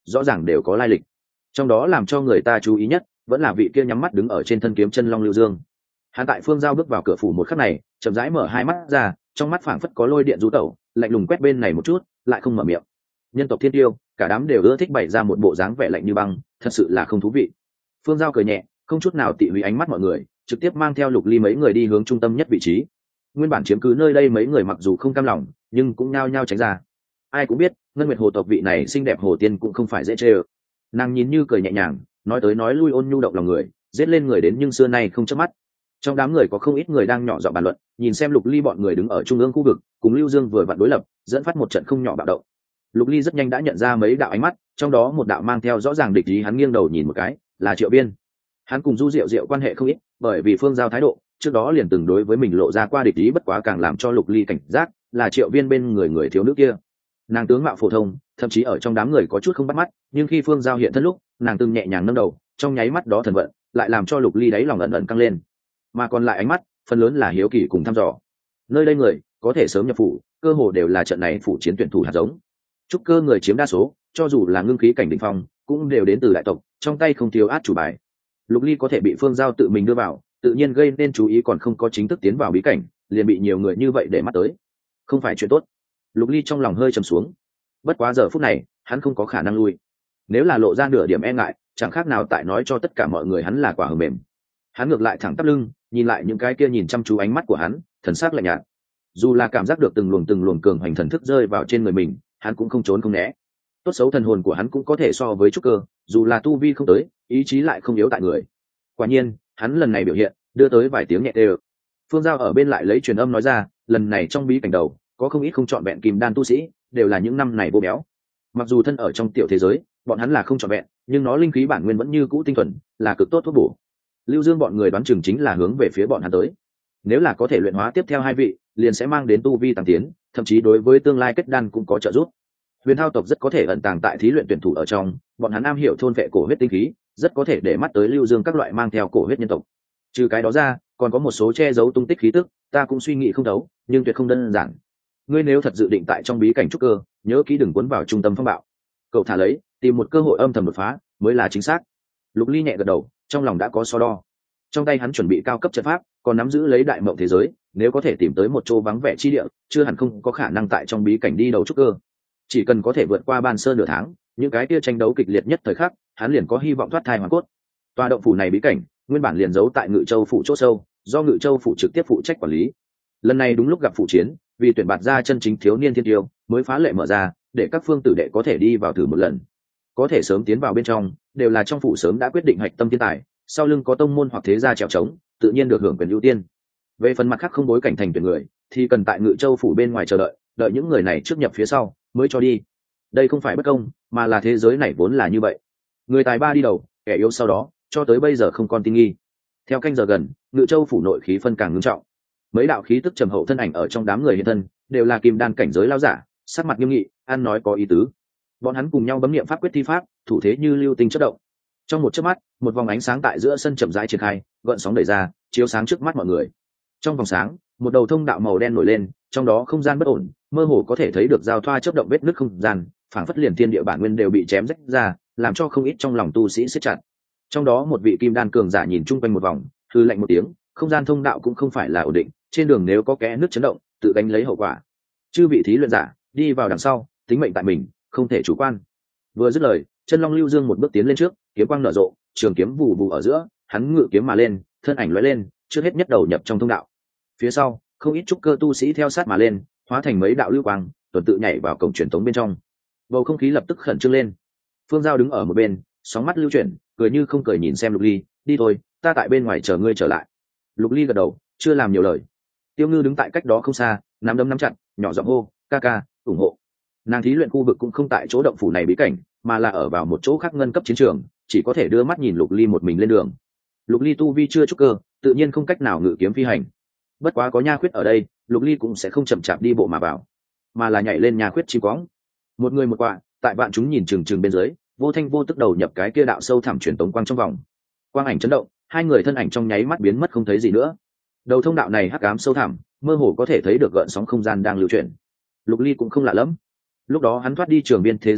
rõ ràng đều có lai lịch. Trong đó làm cho người ta chú ý nhất vẫn là vị kia nhắm mắt đứng ở trên thân kiếm chân long Lưu Dương. Hắn tại Phương Giao bước vào cửa phủ một khắc này, chậm rãi mở hai mắt ra, trong mắt phảng phất có lôi điện rú tẩu, lạnh lùng quét bên này một chút, lại không mở miệng. Nhân tộc thiên tiêu, cả đám đều ưa thích bày ra một bộ dáng vẻ lạnh như băng, thật sự là không thú vị. Phương Giao cười nhẹ, không chút nào tị húy ánh mắt mọi người, trực tiếp mang theo Lục Ly mấy người đi hướng trung tâm nhất vị trí. Nguyên bản chiếm cứ nơi đây mấy người mặc dù không cam lòng, nhưng cũng nhao nhao tránh ra. Ai cũng biết, Ngân Nguyệt Hồ tộc vị này xinh đẹp hồ tiên cũng không phải dễ chơi. Nàng nhìn như cười nhẹ nhàng, nói tới nói lui ôn nhu động lòng người, giết lên người đến nhưng xưa nay không chớp mắt. Trong đám người có không ít người đang nhỏ giọng bàn luận, nhìn xem Lục Ly bọn người đứng ở trung ương khu vực, cùng Lưu Dương vừa vặn đối lập, dẫn phát một trận không nhỏ bạo động. Lục Ly rất nhanh đã nhận ra mấy đạo ánh mắt, trong đó một đạo mang theo rõ ràng địch ý, hắn nghiêng đầu nhìn một cái, là Triệu Biên. Hắn cùng Du Diệu Diệu quan hệ không ít, bởi vì Phương Giao thái độ, trước đó liền từng đối với mình lộ ra qua địch ý, bất quá càng làm cho Lục Ly cảnh giác, là Triệu Biên bên người thiếu nữ kia. Nàng tướng mạo phổ thông, thậm chí ở trong đám người có chút không bắt mắt, nhưng khi Phương Giao hiện thân lúc, nàng từng nhẹ nhàng nâng đầu, trong nháy mắt đó thần vận, lại làm cho Lục Ly đáy lòng ẩn ẩn căng lên. Mà còn lại ánh mắt, phần lớn là hiếu kỳ cùng thăm dò. Nơi đây người có thể sớm nhập phủ, cơ hồ đều là trận này phủ chiến tuyển thủ hạt giống. Trúc cơ người chiếm đa số, cho dù là ngưng khí cảnh đỉnh phong, cũng đều đến từ đại tộc, trong tay không thiếu át chủ bài. Lục Ly có thể bị Phương Giao tự mình đưa vào, tự nhiên gây nên chú ý, còn không có chính thức tiến vào bí cảnh, liền bị nhiều người như vậy để mắt tới, không phải chuyện tốt. Lục Ly trong lòng hơi trầm xuống. Bất quá giờ phút này, hắn không có khả năng lui. Nếu là lộ ra nửa điểm e ngại, chẳng khác nào tại nói cho tất cả mọi người hắn là quả hờ mềm. Hắn ngược lại thẳng tắp lưng, nhìn lại những cái kia nhìn chăm chú ánh mắt của hắn, thần sắc lạnh nhạt. Dù là cảm giác được từng luồng cường hoành thần thức rơi vào trên người mình, hắn cũng không trốn không né. Tốt xấu thần hồn của hắn cũng có thể so với trúc cơ, dù là tu vi không tới, ý chí lại không yếu tại người. Quả nhiên, hắn lần này biểu hiện, đưa tới vài tiếng nhẹ tê. Phương Giao ở bên lại lấy truyền âm nói ra, lần này trong bí cảnh đầu, có không ít không chọn vẹn kim đan tu sĩ, đều là những năm này vô béo. Mặc dù thân ở trong tiểu thế giới, bọn hắn là không chọn vẹn, nhưng nó linh khí bản nguyên vẫn như cũ tinh thuần, là cực tốt thuốc bổ. Lưu Dương bọn người đoán chừng chính là hướng về phía bọn hắn tới. Nếu là có thể luyện hóa tiếp theo hai vị, liền sẽ mang đến tu vi tăng tiến, thậm chí đối với tương lai kết đan cũng có trợ giúp. Huyền Thao tộc rất có thể ẩn tàng tại thí luyện tuyển thủ ở trong, bọn hắn am hiểu thôn vệ cổ huyết tinh khí, rất có thể để mắt tới Lưu Dương các loại mang theo cổ huyết nhân tộc. Trừ cái đó ra, còn có một số che giấu tung tích khí tức, ta cũng suy nghĩ không thấu, nhưng tuyệt không đơn giản. Ngươi nếu thật dự định tại trong bí cảnh trúc cơ, nhớ kỹ đừng cuốn vào trung tâm phong bạo. Cậu thả lấy, tìm một cơ hội âm thầm đột phá, mới là chính xác. Lục Ly nhẹ gật đầu, trong lòng đã có so đo. Trong tay hắn chuẩn bị cao cấp trận pháp, còn nắm giữ lấy đại mộng thế giới, nếu có thể tìm tới một chỗ vắng vẻ chi địa, chưa hẳn không có khả năng tại trong bí cảnh đi đầu trúc cơ. Chỉ cần có thể vượt qua Ban Sơn nửa tháng, những cái kia tranh đấu kịch liệt nhất thời khắc, hắn liền có hy vọng thoát thai hoàn cốt. Tòa động phủ này bí cảnh, nguyên bản liền giấu tại Ngự Châu phủ chỗ sâu, do Ngự Châu phủ trực tiếp phụ trách quản lý. Lần này đúng lúc gặp phụ chiến, vì tuyển bạt ra chân chính thiếu niên thiên tiêu, mới phá lệ mở ra, để các phương tử đệ có thể đi vào thử một lần. Có thể sớm tiến vào bên trong, đều là trong phủ sớm đã quyết định hạch tâm thiên tài, sau lưng có tông môn hoặc thế gia trèo trống, tự nhiên được hưởng quyền ưu tiên. Về phần mặt khác không bối cảnh thành tuyển người, thì cần tại Ngự Châu phủ bên ngoài chờ đợi, đợi những người này trước nhập phía sau, mới cho đi. Đây không phải bất công, mà là thế giới này vốn là như vậy. Người tài ba đi đầu, kẻ yếu sau đó, cho tới bây giờ không còn tin nghi. Theo canh giờ gần, Ngự Châu phủ nội khí phân càng ngưng trọng. Mấy đạo khí tức trầm hậu thân ảnh ở trong đám người hiện thân, đều là kim đan cảnh giới lão giả, sắc mặt nghiêm nghị, ăn nói có ý tứ. Bọn hắn cùng nhau bấm niệm pháp quyết thi pháp, thủ thế như lưu tinh chớp động. Trong một chớp mắt, một vòng ánh sáng tại giữa sân chậm rãi triển khai, gợn sóng đẩy ra, chiếu sáng trước mắt mọi người. Trong vòng sáng, một đầu thông đạo màu đen nổi lên, trong đó không gian bất ổn, mơ hồ có thể thấy được giao thoa chớp động vết nứt không gian, phảng phất liền thiên địa bản nguyên đều bị chém rách ra, làm cho không ít trong lòng tu sĩ siết chặt. Trong đó một vị kim đan cường giả nhìn chung quanh một vòng, hư lạnh một tiếng, không gian thông đạo cũng không phải là ổn định, trên đường nếu có kẽ nứt chấn động, tự gánh lấy hậu quả. Chư vị thí luyện giả, đi vào đằng sau, tính mệnh tại mình, không thể chủ quan. Vừa dứt lời, chân long Lưu Dương một bước tiến lên trước, kiếm quang nở rộ, trường kiếm vù vù ở giữa, hắn ngự kiếm mà lên, thân ảnh lóe lên, trước hết nhất đầu nhập trong thông đạo. Phía sau, không ít trúc cơ tu sĩ theo sát mà lên, hóa thành mấy đạo lưu quang, tuần tự nhảy vào cổng truyền tống bên trong. Bầu không khí lập tức khẩn trương lên. Phương Giao đứng ở một bên, sóng mắt lưu chuyển, cười như không cười nhìn xem Lục Ly, đi thôi, ta tại bên ngoài chờ ngươi trở lại. Lục Ly gật đầu, chưa làm nhiều lời. Tiêu Ngư đứng tại cách đó không xa, nắm đấm nắm chặt, nhỏ giọng hô, ca ca, ủng hộ. Nàng thí luyện khu vực cũng không tại chỗ động phủ này bí cảnh, mà là ở vào một chỗ khác ngân cấp chiến trường, chỉ có thể đưa mắt nhìn Lục Ly một mình lên đường. Lục Ly tu vi chưa trúc cơ, tự nhiên không cách nào ngự kiếm phi hành. Bất quá có nha khuyết ở đây, Lục Ly cũng sẽ không chậm chạp đi bộ mà vào, mà là nhảy lên nha khuyết chim cóng. Một người một quạ, tại vạn chúng nhìn chừng chừng bên dưới, vô thanh vô tức đầu nhập cái kia đạo sâu thẳm truyền tống quang trong vòng. Quang ảnh chấn động, hai người thân ảnh trong nháy mắt biến mất không thấy gì nữa. Đầu thông đạo này hắc ám sâu thẳm, mơ hồ có thể thấy được gợn sóng không gian đang lưu chuyển. Lục Ly cũng không lạ lắm. Lúc đó hắn thoát đi trường biên thế giới lúc,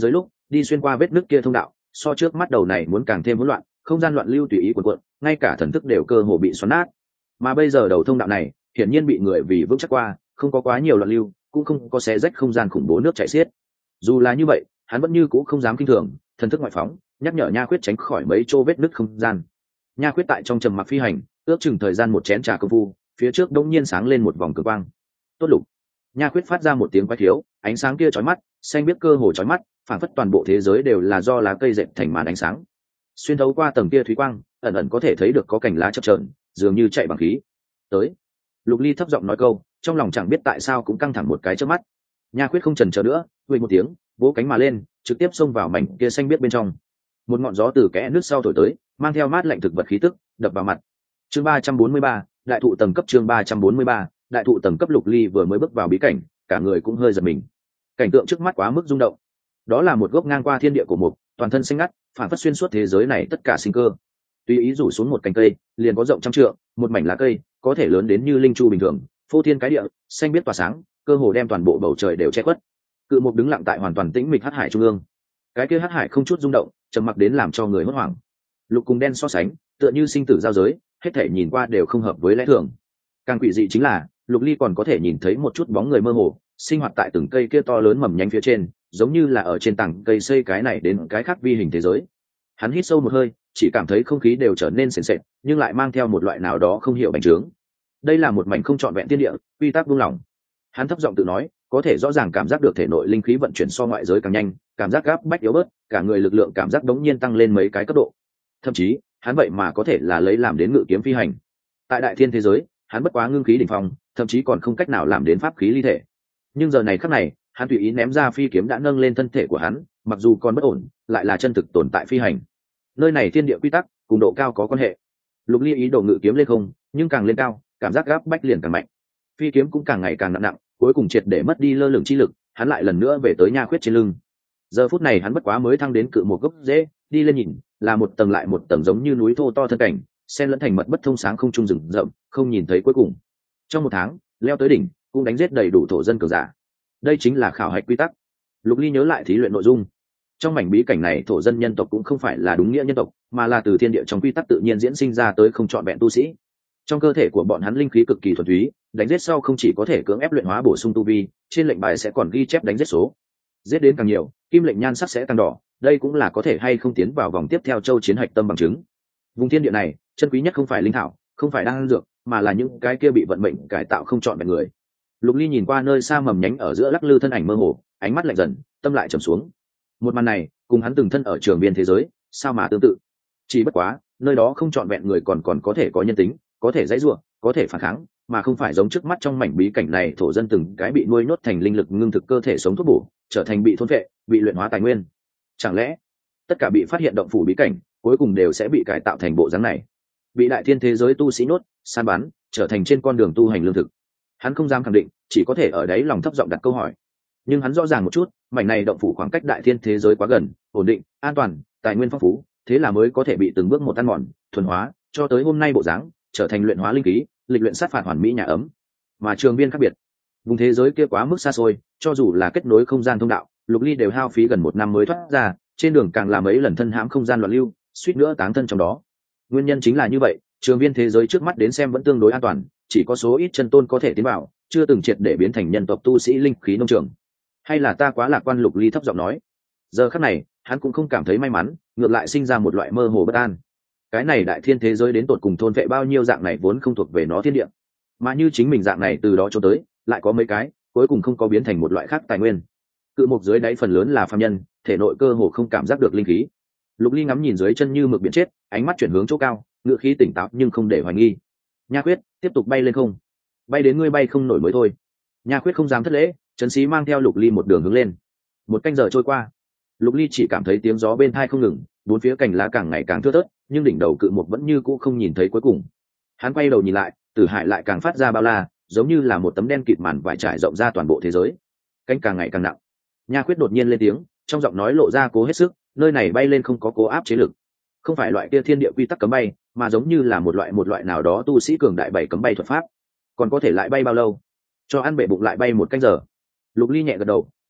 đi xuyên qua vết nứt kia thông đạo so trước mắt đầu này muốn càng thêm hỗn loạn, không gian loạn lưu tùy ý cuộn cuộn, ngay cả thần thức đều cơ hồ bị xoắn nát. Mà bây giờ đầu thông đạo này hiển nhiên bị người vì vững chắc qua, không có quá nhiều loạn lưu, cũng không có xé rách không gian khủng bố nước chảy xiết. Dù là như vậy, hắn vẫn như cũ không dám kinh thường, thần thức ngoại phóng, nhắc nhở Nha Khuyết tránh khỏi mấy chỗ vết nứt không gian. Nha Khuyết tại trong trầm mặc phi hành, ước chừng thời gian một chén trà công phu, phía trước đống nhiên sáng lên một vòng cường quang. Tốt lục. Nha Khuyết phát ra một tiếng quái thiếu, ánh sáng kia chói mắt, xanh biếc cơ hồ chói mắt, phản phất toàn bộ thế giới đều là do lá cây dệt thành màn ánh sáng. Xuyên thấu qua tầng kia thúy quang, ẩn ẩn có thể thấy được có cành lá chập chờn, dường như chạy bằng khí. Tới. Lục Ly thấp giọng nói câu, trong lòng chẳng biết tại sao cũng căng thẳng một cái trước mắt. Nha Khuyết không chần chờ nữa, vụt một tiếng, vỗ cánh mà lên, trực tiếp xông vào mảnh kia xanh biếc bên trong. Một ngọn gió từ kẽ nước sau thổi tới, mang theo mát lạnh thực vật khí tức, đập vào mặt. Chương 343, đại thụ tầng cấp. Chương 343, đại thụ tầng cấp. Lục Ly vừa mới bước vào bí cảnh, cả người cũng hơi giật mình. Cảnh tượng trước mắt quá mức rung động. Đó là một gốc ngang qua thiên địa của mục, toàn thân xanh ngắt, phản phất xuyên suốt thế giới này tất cả sinh cơ. Tùy ý rủ xuống một cành cây, liền có rộng trăm trượng, một mảnh lá cây, có thể lớn đến như linh chu bình thường, phô thiên cái địa, xanh biết tỏa sáng, cơ hồ đem toàn bộ bầu trời đều che khuất. Cự mục đứng lặng tại hoàn toàn tĩnh mịch hắc hải trung ương. Cái kia hắc hải không chút rung động, trầm mặc đến làm cho người hốt hoảng. Lục cùng đen so sánh, tựa như sinh tử giao giới, hết thể nhìn qua đều không hợp với lẽ thường. Càng quỷ dị chính là, Lục Ly còn có thể nhìn thấy một chút bóng người mơ hồ, sinh hoạt tại từng cây kia to lớn mầm nhánh phía trên, giống như là ở trên tảng cây xây cái này đến cái khác vi hình thế giới. Hắn hít sâu một hơi, chỉ cảm thấy không khí đều trở nên sền sệt, nhưng lại mang theo một loại nào đó không hiểu bành trướng. Đây là một mảnh không trọn vẹn thiên địa, quy tắc buông lỏng. Hắn thấp giọng tự nói, có thể rõ ràng cảm giác được thể nội linh khí vận chuyển so ngoại giới càng nhanh, cảm giác gáp bách yếu bớt, cả người lực lượng cảm giác đống nhiên tăng lên mấy cái cấp độ. Thậm chí, hắn vậy mà có thể là lấy làm đến ngự kiếm phi hành. Tại đại thiên thế giới, hắn bất quá ngưng khí đỉnh phong, thậm chí còn không cách nào làm đến pháp khí ly thể. Nhưng giờ này khắc này, hắn tùy ý ném ra phi kiếm đã nâng lên thân thể của hắn, mặc dù còn bất ổn, lại là chân thực tồn tại phi hành. Nơi này thiên địa quy tắc cùng độ cao có quan hệ. Lục Ly ý đồ ngự kiếm lên không, nhưng càng lên cao, cảm giác gáp bách liền càng mạnh. Phi kiếm cũng càng ngày càng nặng, cuối cùng triệt để mất đi lơ lửng chi lực, hắn lại lần nữa về tới Nha Khuyết trên lưng. Giờ phút này hắn bất quá mới thăng đến cự một gốc rễ, đi lên nhìn, là một tầng lại một tầng giống như núi thô to thân cảnh, xen lẫn thành mật bất thông sáng không trung rừng rậm, không nhìn thấy cuối cùng. Trong một tháng, leo tới đỉnh, cũng đánh giết đầy đủ thổ dân cường giả. Đây chính là khảo hạch quy tắc. Lục Ly nhớ lại thí luyện nội dung. Trong mảnh bí cảnh này, thổ dân nhân tộc cũng không phải là đúng nghĩa nhân tộc, mà là từ thiên địa trong quy tắc tự nhiên diễn sinh ra tới không trọn vẹn tu sĩ. Trong cơ thể của bọn hắn linh khí cực kỳ thuần túy, đánh giết sau không chỉ có thể cưỡng ép luyện hóa bổ sung tu vi, trên lệnh bài sẽ còn ghi chép đánh giết số. Giết đến càng nhiều, kim lệnh nhan sắc sẽ càng đỏ, đây cũng là có thể hay không tiến vào vòng tiếp theo châu chiến hạch tâm bằng chứng. Vùng thiên địa này, chân quý nhất không phải linh thảo, không phải đan dược, mà là những cái kia bị vận mệnh cải tạo không trọn vẹn người. Lục Ly nhìn qua nơi xa mầm nhánh ở giữa lắc lư thân ảnh mơ hồ, ánh mắt lạnh dần, tâm lại trầm xuống. Một màn này, cùng hắn từng thân ở trường biên thế giới, sao mà tương tự. Chỉ bất quá, nơi đó không trọn vẹn người còn có thể có nhân tính, có thể dãy rủa, có thể phản kháng, mà không phải giống trước mắt trong mảnh bí cảnh này thổ dân từng cái bị nuôi nhốt thành linh lực ngưng thực cơ thể sống thuốc bổ, trở thành bị thôn phệ, bị luyện hóa tài nguyên. Chẳng lẽ, tất cả bị phát hiện động phủ bí cảnh, cuối cùng đều sẽ bị cải tạo thành bộ dáng này, bị đại thiên thế giới tu sĩ nhốt, săn bắn, trở thành trên con đường tu hành lương thực. Hắn không dám khẳng định, chỉ có thể ở đấy lòng thấp giọng đặt câu hỏi. Nhưng hắn rõ ràng một chút, mảnh này động phủ khoảng cách đại thiên thế giới quá gần, ổn định, an toàn, tài nguyên phong phú, thế là mới có thể bị từng bước một ăn mòn, thuần hóa, cho tới hôm nay bộ dáng, trở thành luyện hóa linh khí, lịch luyện sát phạt hoàn mỹ nhà ấm. Mà trường biên khác biệt, vùng thế giới kia quá mức xa xôi, cho dù là kết nối không gian thông đạo, Lục Ly đều hao phí gần 1 năm mới thoát ra, trên đường càng làm mấy lần thân hãm không gian loạn lưu, suýt nữa táng thân trong đó. Nguyên nhân chính là như vậy, trường biên thế giới trước mắt đến xem vẫn tương đối an toàn, chỉ có số ít chân tôn có thể tiến vào, chưa từng triệt để biến thành nhân tộc tu sĩ linh khí nông trường. Hay là ta quá lạc quan? Lục Ly thấp giọng nói. Giờ khắc này, hắn cũng không cảm thấy may mắn, ngược lại sinh ra một loại mơ hồ bất an. Cái này đại thiên thế giới đến tột cùng thôn vệ bao nhiêu dạng này vốn không thuộc về nó thiên địa, mà như chính mình dạng này từ đó cho tới, lại có mấy cái, cuối cùng không có biến thành một loại khác tài nguyên. Cự mục dưới đáy phần lớn là phàm nhân, thể nội cơ hồ không cảm giác được linh khí. Lục Ly ngắm nhìn dưới chân như mực biển chết, ánh mắt chuyển hướng chỗ cao, ngựa khí tỉnh táo nhưng không để hoài nghi. Nha Khuyết, tiếp tục bay lên không, bay đến ngươi bay không nổi mới thôi. Nha Khuyết không dám thất lễ, trấn sĩ mang theo Lục Ly một đường hướng lên. 1 canh giờ trôi qua, Lục Ly chỉ cảm thấy tiếng gió bên tai không ngừng, bốn phía cành lá càng ngày càng thưa thớt, nhưng đỉnh đầu cự mục vẫn như cũ không nhìn thấy cuối cùng. Hắn quay đầu nhìn lại, Tử Hải lại càng phát ra bao la, giống như là một tấm đen kịt màn vải trải rộng ra toàn bộ thế giới. Cánh càng ngày càng nặng. Nha Khuyết đột nhiên lên tiếng, trong giọng nói lộ ra cố hết sức, nơi này bay lên không có cố áp chế lực, không phải loại kia thiên địa quy tắc cấm bay, mà giống như là một loại nào đó tu sĩ cường đại bảy cấm bay thuật pháp. Còn có thể lại bay bao lâu? Cho ăn bệ bụng lại bay 1 canh giờ. Lục Ly nhẹ gật đầu,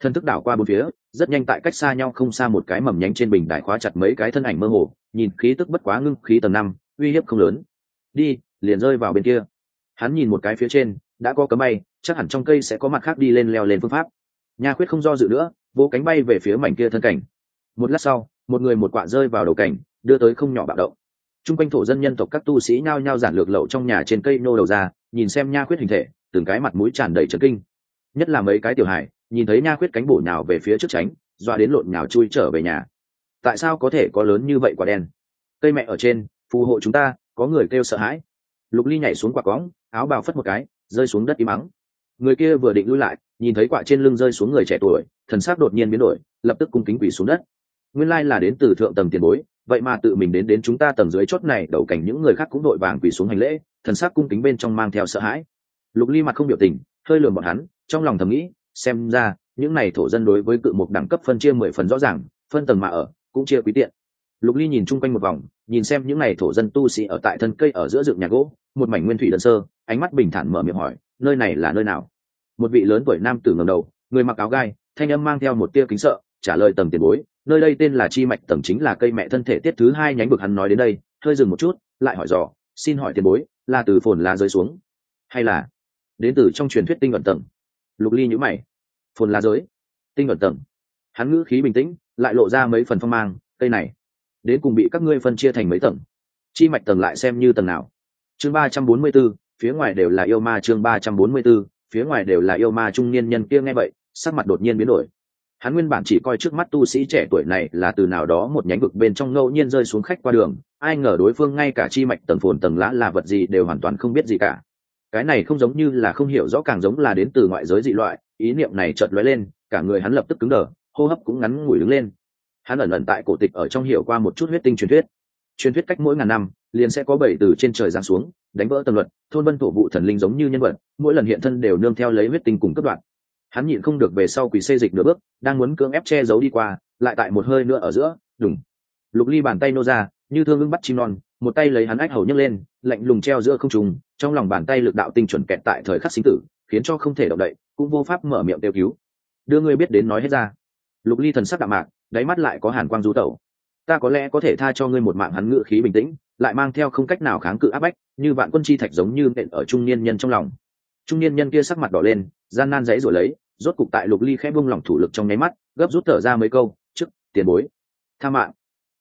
Thân thức đảo qua bốn phía, rất nhanh tại cách xa nhau không xa một cái mầm nhánh trên bình đài khóa chặt mấy cái thân ảnh mơ hồ, nhìn khí tức bất quá ngưng khí tầng 5, uy hiếp không lớn. Đi, liền rơi vào bên kia. Hắn nhìn một cái phía trên, đã có cấm bay, chắc hẳn trong cây sẽ có mặt khác đi lên leo lên phương pháp. Nha Khuyết không do dự nữa, vỗ cánh bay về phía mảnh kia thân cảnh. Một lát sau, một người một quạ rơi vào đầu cảnh, đưa tới không nhỏ bạo động. Trung quanh thổ dân nhân tộc các tu sĩ nhao nhao giản lược lậu trong nhà trên cây nô đầu ra, nhìn xem Nha Khuyết hình thể, từng cái mặt mũi tràn đầy chấn kinh. Nhất là mấy cái tiểu hài, nhìn thấy Nha Khuyết cánh bổ nhào về phía trước tránh, doa đến lộn nhào chui trở về nhà. Tại sao có thể có lớn như vậy quả đen? Cây mẹ ở trên, phù hộ chúng ta, có người kêu sợ hãi. Lục Ly nhảy xuống quả cõng, áo bào phất một cái, rơi xuống đất im mắng. Người kia vừa định lui lại, nhìn thấy quả trên lưng rơi xuống người trẻ tuổi, thần sắc đột nhiên biến đổi, lập tức cung kính quỳ xuống đất. Nguyên lai là đến từ thượng tầng tiền bối, vậy mà tự mình đến chúng ta tầng dưới chót này, đầu cảnh những người khác cũng đội vàng quỳ xuống hành lễ, thần sắc cung kính bên trong mang theo sợ hãi. Lục Ly mặt không biểu tình, hơi lườm bọn hắn, trong lòng thầm nghĩ, xem ra những này thổ dân đối với cự mục đẳng cấp phân chia 10 phần rõ ràng, phân tầng mà ở, cũng chia quý tiện. Lục Ly nhìn chung quanh một vòng, nhìn xem những này thổ dân tu sĩ ở tại thân cây ở giữa dựng nhà gỗ, một mảnh nguyên thủy đơn sơ, ánh mắt bình thản mở miệng hỏi, nơi này là nơi nào? Một vị lớn tuổi nam tử ngẩng đầu, người mặc áo gai, thanh âm mang theo một tia kính sợ, trả lời tầng tiền bối, nơi đây tên là chi mạch tầng, chính là cây mẹ thân thể tiết thứ 2 nhánh vực. Hắn nói đến đây, hơi dừng một chút, lại hỏi dò, xin hỏi tiền bối, là từ phồn lá rơi xuống, hay là đến từ trong truyền thuyết tinh ẩn tầng? Lục Ly nhíu mày, phồn lá giới, tinh ẩn tầng. Hắn ngữ khí bình tĩnh, lại lộ ra mấy phần phong mang, cây này đến cùng bị các ngươi phân chia thành mấy tầng, chi mạch tầng lại xem như tầng nào? Chương 344, phía ngoài đều là yêu ma. Chương 344, phía ngoài đều là yêu ma. Trung niên nhân kia nghe vậy, sắc mặt đột nhiên biến đổi. Hắn nguyên bản chỉ coi trước mắt tu sĩ trẻ tuổi này là từ nào đó một nhánh vực bên trong ngẫu nhiên rơi xuống khách qua đường, ai ngờ đối phương ngay cả chi mạch tầng phồn tầng lá là vật gì đều hoàn toàn không biết gì cả. Cái này không giống như là không hiểu rõ, càng giống là đến từ ngoại giới dị loại. Ý niệm này chợt lóe lên, cả người hắn lập tức cứng đờ, hô hấp cũng ngắn ngủi đứng lên. Hắn ẩn tại cổ tịch ở trong hiểu qua một chút huyết tinh truyền thuyết cách mỗi ngàn năm liền sẽ có bảy từ trên trời giáng xuống, đánh vỡ tầng luật, thôn vân thổ vụ thần linh giống như nhân vật, mỗi lần hiện thân đều nương theo lấy huyết tinh cùng cấp đoạn. Hắn nhịn không được về sau quỳ xê dịch nửa bước, đang muốn cưỡng ép che giấu đi qua, lại tại một hơi nữa ở giữa, đùng. Lục Ly bàn tay nô ra, như thương ưng bắt chim non, một tay lấy hắn ách hầu nhấc lên, lạnh lùng treo giữa không trung, trong lòng bàn tay lực đạo tinh chuẩn kẹt tại thời khắc sinh tử, khiến cho không thể động đậy, cũng vô pháp mở miệng kêu cứu. Đưa ngươi biết đến nói hết ra. Lục Ly thần sắc đạm mạc, đáy mắt lại có hàn quang du tẩu. Ta có lẽ có thể tha cho ngươi một mạng. Hắn ngữ khí bình tĩnh, lại mang theo không cách nào kháng cự áp bách, như vạn quân chi thạch giống như nện ở trung niên nhân trong lòng. Trung niên nhân kia sắc mặt đỏ lên, gian nan giãy giụa lấy, rốt cục tại Lục Ly khẽ buông lỏng thủ lực trong nháy mắt, gấp rút thở ra mấy câu, "Trước, tiền bối, tha mạng,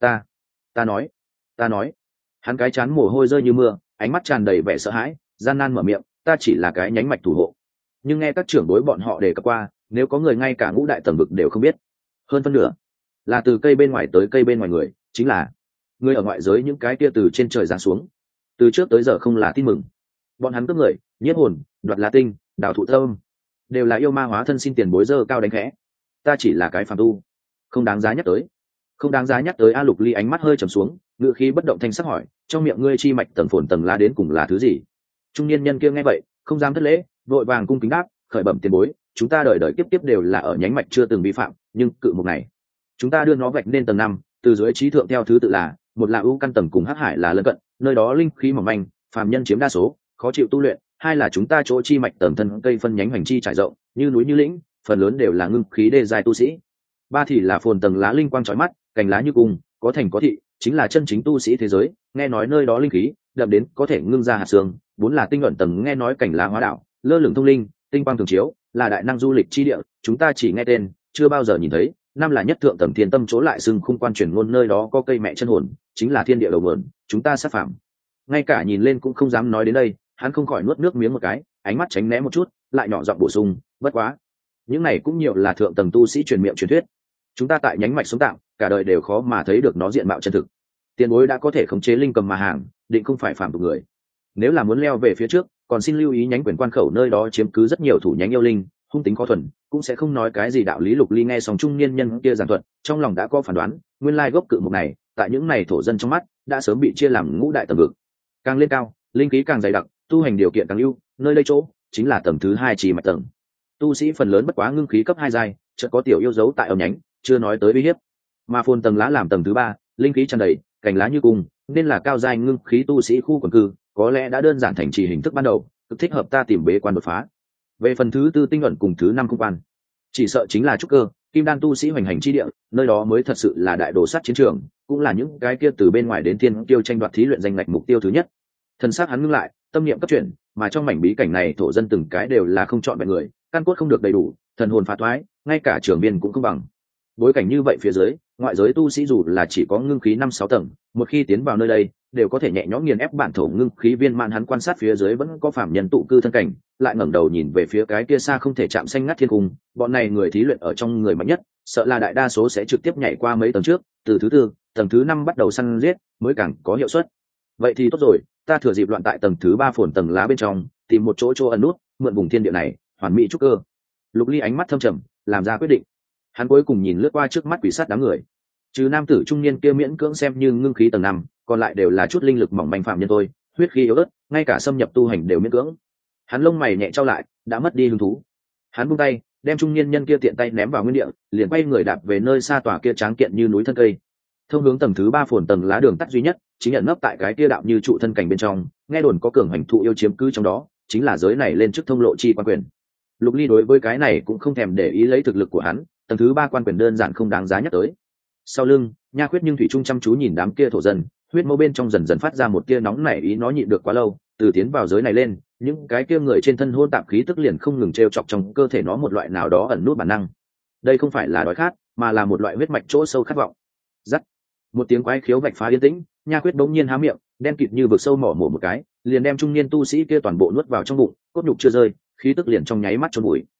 ta nói." Hắn cái chán mồ hôi rơi như mưa, ánh mắt tràn đầy vẻ sợ hãi, gian nan mở miệng, "Ta chỉ là cái nhánh mạch thủ hộ." Nhưng nghe các trưởng bối bọn họ đề cập qua, nếu có người ngay cả ngũ đại tầng vực đều không biết, hơn phân nửa là từ cây bên ngoài tới cây bên ngoài người, chính là người ở ngoại giới, những cái kia từ trên trời giáng xuống, từ trước tới giờ không là tin mừng. Bọn hắn cướp người, nhiếp hồn, đoạt lá tinh, đào thụ thơm, đều là yêu ma hóa thân, xin tiền bối dơ cao đánh khẽ. Ta chỉ là cái phàm tu, không đáng giá nhắc tới. Không đáng giá nhắc tới. A Lục Ly ánh mắt hơi trầm xuống, ngữ khí bất động thanh sắc hỏi, trong miệng ngươi chi mạch tầng phồn tầng lá đến cùng là thứ gì? Trung niên nhân kia nghe vậy, không dám thất lễ, vội vàng cung kính đáp, khởi bẩm tiền bối, chúng ta đời đời kiếp kiếp đều là ở nhánh mạch chưa từng vi phạm, nhưng cự một ngày chúng ta đưa nó vạch nên tầng 5, từ dưới trí thượng theo thứ tự là, một là ưu căn tầng cùng hắc hải là lân cận, nơi đó linh khí mỏng manh, phàm nhân chiếm đa số, khó chịu tu luyện. Hai là chúng ta chỗ chi mạch tầng thân cây phân nhánh hoành chi trải rộng, như núi như lĩnh, phần lớn đều là ngưng khí đê giai tu sĩ. Ba thì là phồn tầng lá linh quang chói mắt, cành lá như cung, có thành có thị, chính là chân chính tu sĩ thế giới, nghe nói nơi đó linh khí đậm đến có thể ngưng ra hạt xương. Bốn là tinh luận tầng, nghe nói cành lá hóa đạo, lơ lửng thông linh, tinh quang thường chiếu, là đại năng du lịch chi địa, chúng ta chỉ nghe tên, chưa bao giờ nhìn thấy. Năm là nhất thượng tầng thiên tâm, chỗ lại xưng khung quan truyền ngôn, nơi đó có cây mẹ chân hồn, chính là thiên địa đầu nguồn, chúng ta sát phạm ngay cả nhìn lên cũng không dám nói đến đây. Hắn không khỏi nuốt nước miếng một cái, ánh mắt tránh né một chút, lại nhỏ giọng bổ sung, bất quá những này cũng nhiều là thượng tầng tu sĩ truyền miệng truyền thuyết, chúng ta tại nhánh mạch sống tạm cả đời đều khó mà thấy được nó diện mạo chân thực. Tiền bối đã có thể khống chế linh cầm mà hàng, định không phải phàm tục người. Nếu là muốn leo về phía trước, còn xin lưu ý nhánh quyền quan khẩu, nơi đó chiếm cứ rất nhiều thủ nhánh yêu linh, hung tính khó thuần, cũng sẽ không nói cái gì đạo lý. Lục Ly nghe xong trung niên nhân kia giảng thuật, trong lòng đã có phán đoán, nguyên lai gốc cự mục này tại những này thổ dân trong mắt đã sớm bị chia làm ngũ đại tầng vực, càng lên cao linh khí càng dày đặc, tu hành điều kiện càng ưu, nơi đây chỗ chính là tầng thứ 2 trì mạch tầng. Tu sĩ phần lớn bất quá ngưng khí cấp 2 giai, chợt có tiểu yêu dấu tại âm nhánh, chưa nói tới uy hiếp. Mà phồn tầng lá làm tầng thứ 3, linh khí tràn đầy, cành lá như cung, nên là cao giai ngưng khí tu sĩ khu quần cư, có lẽ đã đơn giản thành trì hình thức ban đầu, cực thích hợp ta tìm bế quan đột phá. Về phần thứ 4 tinh ẩn cùng thứ 5 không quan, chỉ sợ chính là trúc cơ kim đan tu sĩ hoành hành chi địa, nơi đó mới thật sự là đại đồ sát chiến trường, cũng là những cái kia từ bên ngoài đến thiên tiêu tranh đoạt thí luyện danh ngạch mục tiêu thứ nhất. Thân xác hắn ngưng lại, tâm niệm cấp chuyển, mà trong mảnh bí cảnh này thổ dân từng cái đều là không chọn vẹn người, căn cốt không được đầy đủ, thần hồn phá thoái, ngay cả trưởng viên cũng không bằng. Bối cảnh như vậy phía dưới, ngoại giới tu sĩ dù là chỉ có ngưng khí 5-6 tầng, một khi tiến vào nơi đây đều có thể nhẹ nhõm nghiền ép bản thổ ngưng khí viên mãn. Hắn quan sát phía dưới vẫn có phạm nhân tụ cư thân cảnh, lại ngẩng đầu nhìn về phía cái kia xa không thể chạm xanh ngắt thiên cung. Bọn này người thí luyện ở trong người mạnh nhất, sợ là đại đa số sẽ trực tiếp nhảy qua mấy tầng trước, từ thứ tư, tầng thứ 5 bắt đầu săn giết mới càng có hiệu suất. Vậy thì tốt rồi, ta thừa dịp loạn tại tầng thứ 3 phồn tầng lá bên trong, tìm một chỗ ẩn nút, mượn vùng thiên địa này, hoàn mỹ trúc cơ. Lục Ly ánh mắt thâm trầm, làm ra quyết định. Hắn cuối cùng nhìn lướt qua trước mắt quỷ sát đám người, trừ nam tử trung niên kia miễn cưỡng xem như ngưng khí tầng 5, còn lại đều là chút linh lực mỏng manh phạm nhân thôi, huyết khí yếu ớt, ngay cả xâm nhập tu hành đều miễn cưỡng. Hắn lông mày nhẹ trao lại, đã mất đi hứng thú. Hắn buông tay, đem trung niên nhân kia tiện tay ném vào nguyên địa, liền quay người đạp về nơi xa tòa kia tráng kiện như núi thân cây. Thông hướng tầng thứ 3 phồn tầng lá đường tắt duy nhất, chính nhận nấp tại cái kia đạo như trụ thân cảnh bên trong, nghe đồn có cường hành thụ yêu chiếm cứ trong đó, chính là giới này lên trước thông lộ chi quan quyền. Lục Ly đối với cái này cũng không thèm để ý, lấy thực lực của hắn, tầng thứ 3 quan quyền đơn giản không đáng giá nhắc tới. Sau lưng, Nha Khuyết nhưng thủy chung chăm chú nhìn đám kia thổ dân, huyết mâu bên trong dần dần phát ra một tia nóng nảy ý, nó nhịn được quá lâu, từ tiến vào giới này lên, những cái kia người trên thân hôn tạp khí tức liền không ngừng trêu chọc trong cơ thể nó một loại nào đó ẩn nút bản năng. Đây không phải là đói khát, mà là một loại huyết mạch chỗ sâu khát vọng. Rắc, một tiếng quái khiếu vạch phá yên tĩnh, Nha Khuyết bỗng nhiên há miệng, đen kịt như vực sâu mỏ một cái, liền đem trung niên tu sĩ kia toàn bộ nuốt vào trong bụng, cốt nhục chưa rơi, khí tức liền trong nháy mắt chôn bụi.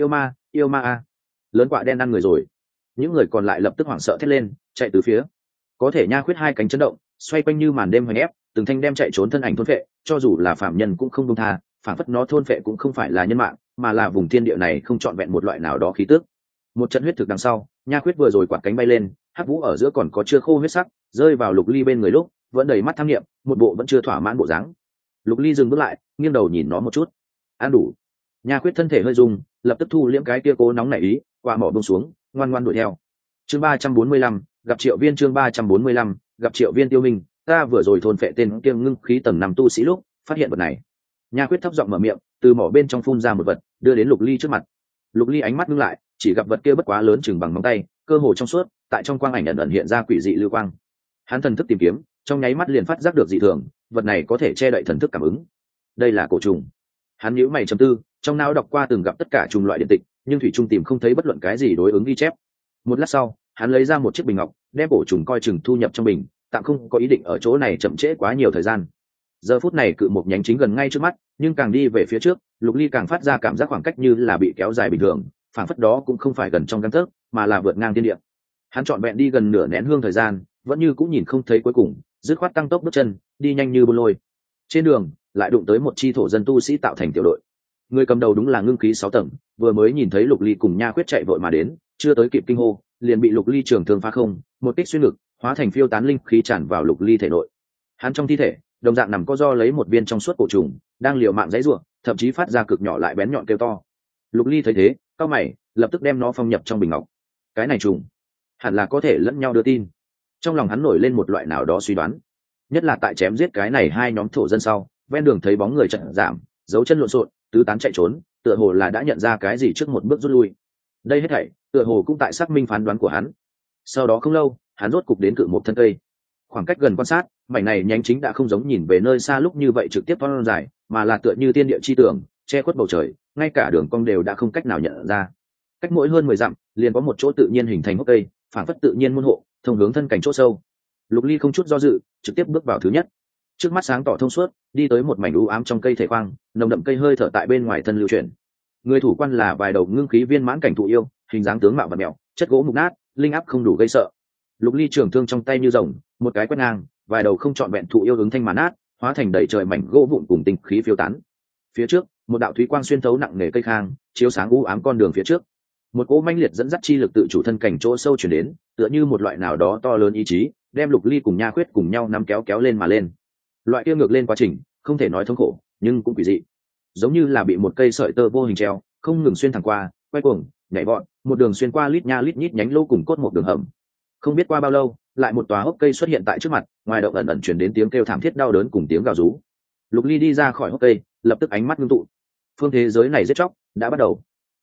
Yêu ma a, lớn quạ đen ăn người rồi. Những người còn lại lập tức hoảng sợ thét lên, chạy từ phía. Có thể Nha Khuyết hai cánh chấn động, xoay quanh như màn đêm hoành ép, từng thanh đem chạy trốn thân ảnh thôn phệ, cho dù là phạm nhân cũng không buông tha, phản phất nó thôn phệ cũng không phải là nhân mạng, mà là vùng thiên địa này không trọn vẹn một loại nào đó khí tức. Một trận huyết thực đằng sau, Nha Khuyết vừa rồi quạt cánh bay lên, hắc vũ ở giữa còn có chưa khô huyết sắc, rơi vào Lục Ly bên người lúc, vẫn đầy mắt tham nghiệm, một bộ vẫn chưa thỏa mãn bộ dáng. Lục Ly dừng bước lại, nghiêng đầu nhìn nó một chút. Ăn đủ. Nha Khuyết thân thể hơi rung, lập tức thu liễm cái kia cố nóng nảy ý, qua mỏ buông xuống, ngoan ngoan đuổi theo. Chương 345, gặp Triệu Viên. Chương 345, gặp Triệu Viên. Tiêu Minh, ta vừa rồi thôn phệ tên kiêng ngưng khí tầng 5 tu sĩ lúc, phát hiện vật này. Nha Khuyết thấp giọng mở miệng, từ mỏ bên trong phun ra một vật, đưa đến Lục Ly trước mặt. Lục Ly ánh mắt ngưng lại, chỉ gặp vật kia bất quá lớn chừng bằng móng tay, cơ hồ trong suốt, tại trong quang ảnh ẩn ẩn hiện ra quỷ dị lưu quang. Hắn thần thức tìm kiếm, trong nháy mắt liền phát giác được dị thường, vật này có thể che đậy thần thức cảm ứng. Đây là cổ trùng. Hắn nhíu mày trầm tư, trong não đọc qua từng gặp tất cả trùng loại điện tịch, nhưng thủy trung tìm không thấy bất luận cái gì đối ứng ghi chép. Một lát sau, hắn lấy ra một chiếc bình ngọc, đem cổ trùng coi chừng thu nhập trong bình, tạm không có ý định ở chỗ này chậm trễ quá nhiều thời gian. Giờ phút này cự một nhánh chính gần ngay trước mắt, nhưng càng đi về phía trước, Lục Ly càng phát ra cảm giác khoảng cách như là bị kéo dài bình thường, phản phất đó cũng không phải gần trong gang tấc, mà là vượt ngang thiên địa. Hắn trọn vẹn đi gần nửa nén hương thời gian, vẫn như cũng nhìn không thấy cuối cùng, dứt khoát tăng tốc bước chân, đi nhanh như bôn lôi. Trên đường, lại đụng tới một chi thổ dân tu sĩ tạo thành tiểu đội. Người cầm đầu đúng là ngưng khí 6 tầng, vừa mới nhìn thấy Lục Ly cùng Nha Khuyết chạy vội mà đến, chưa tới kịp kinh hô, liền bị Lục Ly trường thương phá không, một kích xuyên ngực, hóa thành phiêu tán linh khí tràn vào Lục Ly thể nội. Hắn trong thi thể, đồng dạng nằm co ro lấy một viên trong suốt cổ trùng, đang liều mạng giãy giụa, thậm chí phát ra cực nhỏ lại bén nhọn kêu to. Lục Ly thấy thế, cau mày, lập tức đem nó phong nhập trong bình ngọc. Cái này trùng, hẳn là có thể lẫn nhau đưa tin. Trong lòng hắn nổi lên một loại nào đó suy đoán, nhất là tại chém giết cái này hai nhóm thổ dân sau, ven đường thấy bóng người chậm giảm, dấu chân lộn xộn, tứ tán chạy trốn, tựa hồ là đã nhận ra cái gì trước một bước rút lui. Đây hết thảy, tựa hồ cũng tại xác minh phán đoán của hắn. Sau đó không lâu, hắn rốt cục đến cự một thân cây. Khoảng cách gần quan sát, mảnh này nhánh chính đã không giống nhìn về nơi xa lúc như vậy trực tiếp thon dài, mà là tựa như tiên địa chi tường, che khuất bầu trời, ngay cả đường cong đều đã không cách nào nhận ra. Cách mỗi hơn 10 dặm, liền có một chỗ tự nhiên hình thành hốc cây, phản phất tự nhiên môn hộ, thông hướng thân cảnh chỗ sâu. Lục Ly không chút do dự, trực tiếp bước vào thứ nhất. Trước mắt sáng tỏ thông suốt, đi tới một mảnh u ám trong cây thể khoang, nồng đậm cây hơi thở tại bên ngoài thân lưu chuyển. Người thủ quan là vài đầu ngưng khí viên mãn cảnh thụ yêu, hình dáng tướng mạo và mèo, chất gỗ mục nát, linh áp không đủ gây sợ. Lục Ly trường thương trong tay như rồng, một cái quét ngang, vài đầu không trọn vẹn thụ yêu ứng thanh mà nát, hóa thành đầy trời mảnh gỗ vụn cùng tinh khí phiêu tán. Phía trước, một đạo thúy quang xuyên thấu nặng nề cây khang, chiếu sáng u ám con đường phía trước. Một cỗ mãnh liệt dẫn dắt chi lực tự chủ thân cảnh chỗ sâu chuyển đến, tựa như một loại nào đó to lớn ý chí, đem Lục Ly cùng Nha Khuyết cùng nhau nắm kéo kéo lên mà lên. Loại kia ngược lên quá trình, không thể nói thống khổ, nhưng cũng quỷ dị, giống như là bị một cây sợi tơ vô hình treo, không ngừng xuyên thẳng qua, quay cuồng, nhảy vọt, một đường xuyên qua lít nha lít nhít nhánh lô cùng cốt một đường hầm. Không biết qua bao lâu, lại một tòa hốc cây xuất hiện tại trước mặt, ngoài động ẩn ẩn truyền đến tiếng kêu thảm thiết đau đớn cùng tiếng gào rú. Lục Ly đi ra khỏi hốc cây, lập tức ánh mắt ngưng tụ. Phương thế giới này giết chóc đã bắt đầu.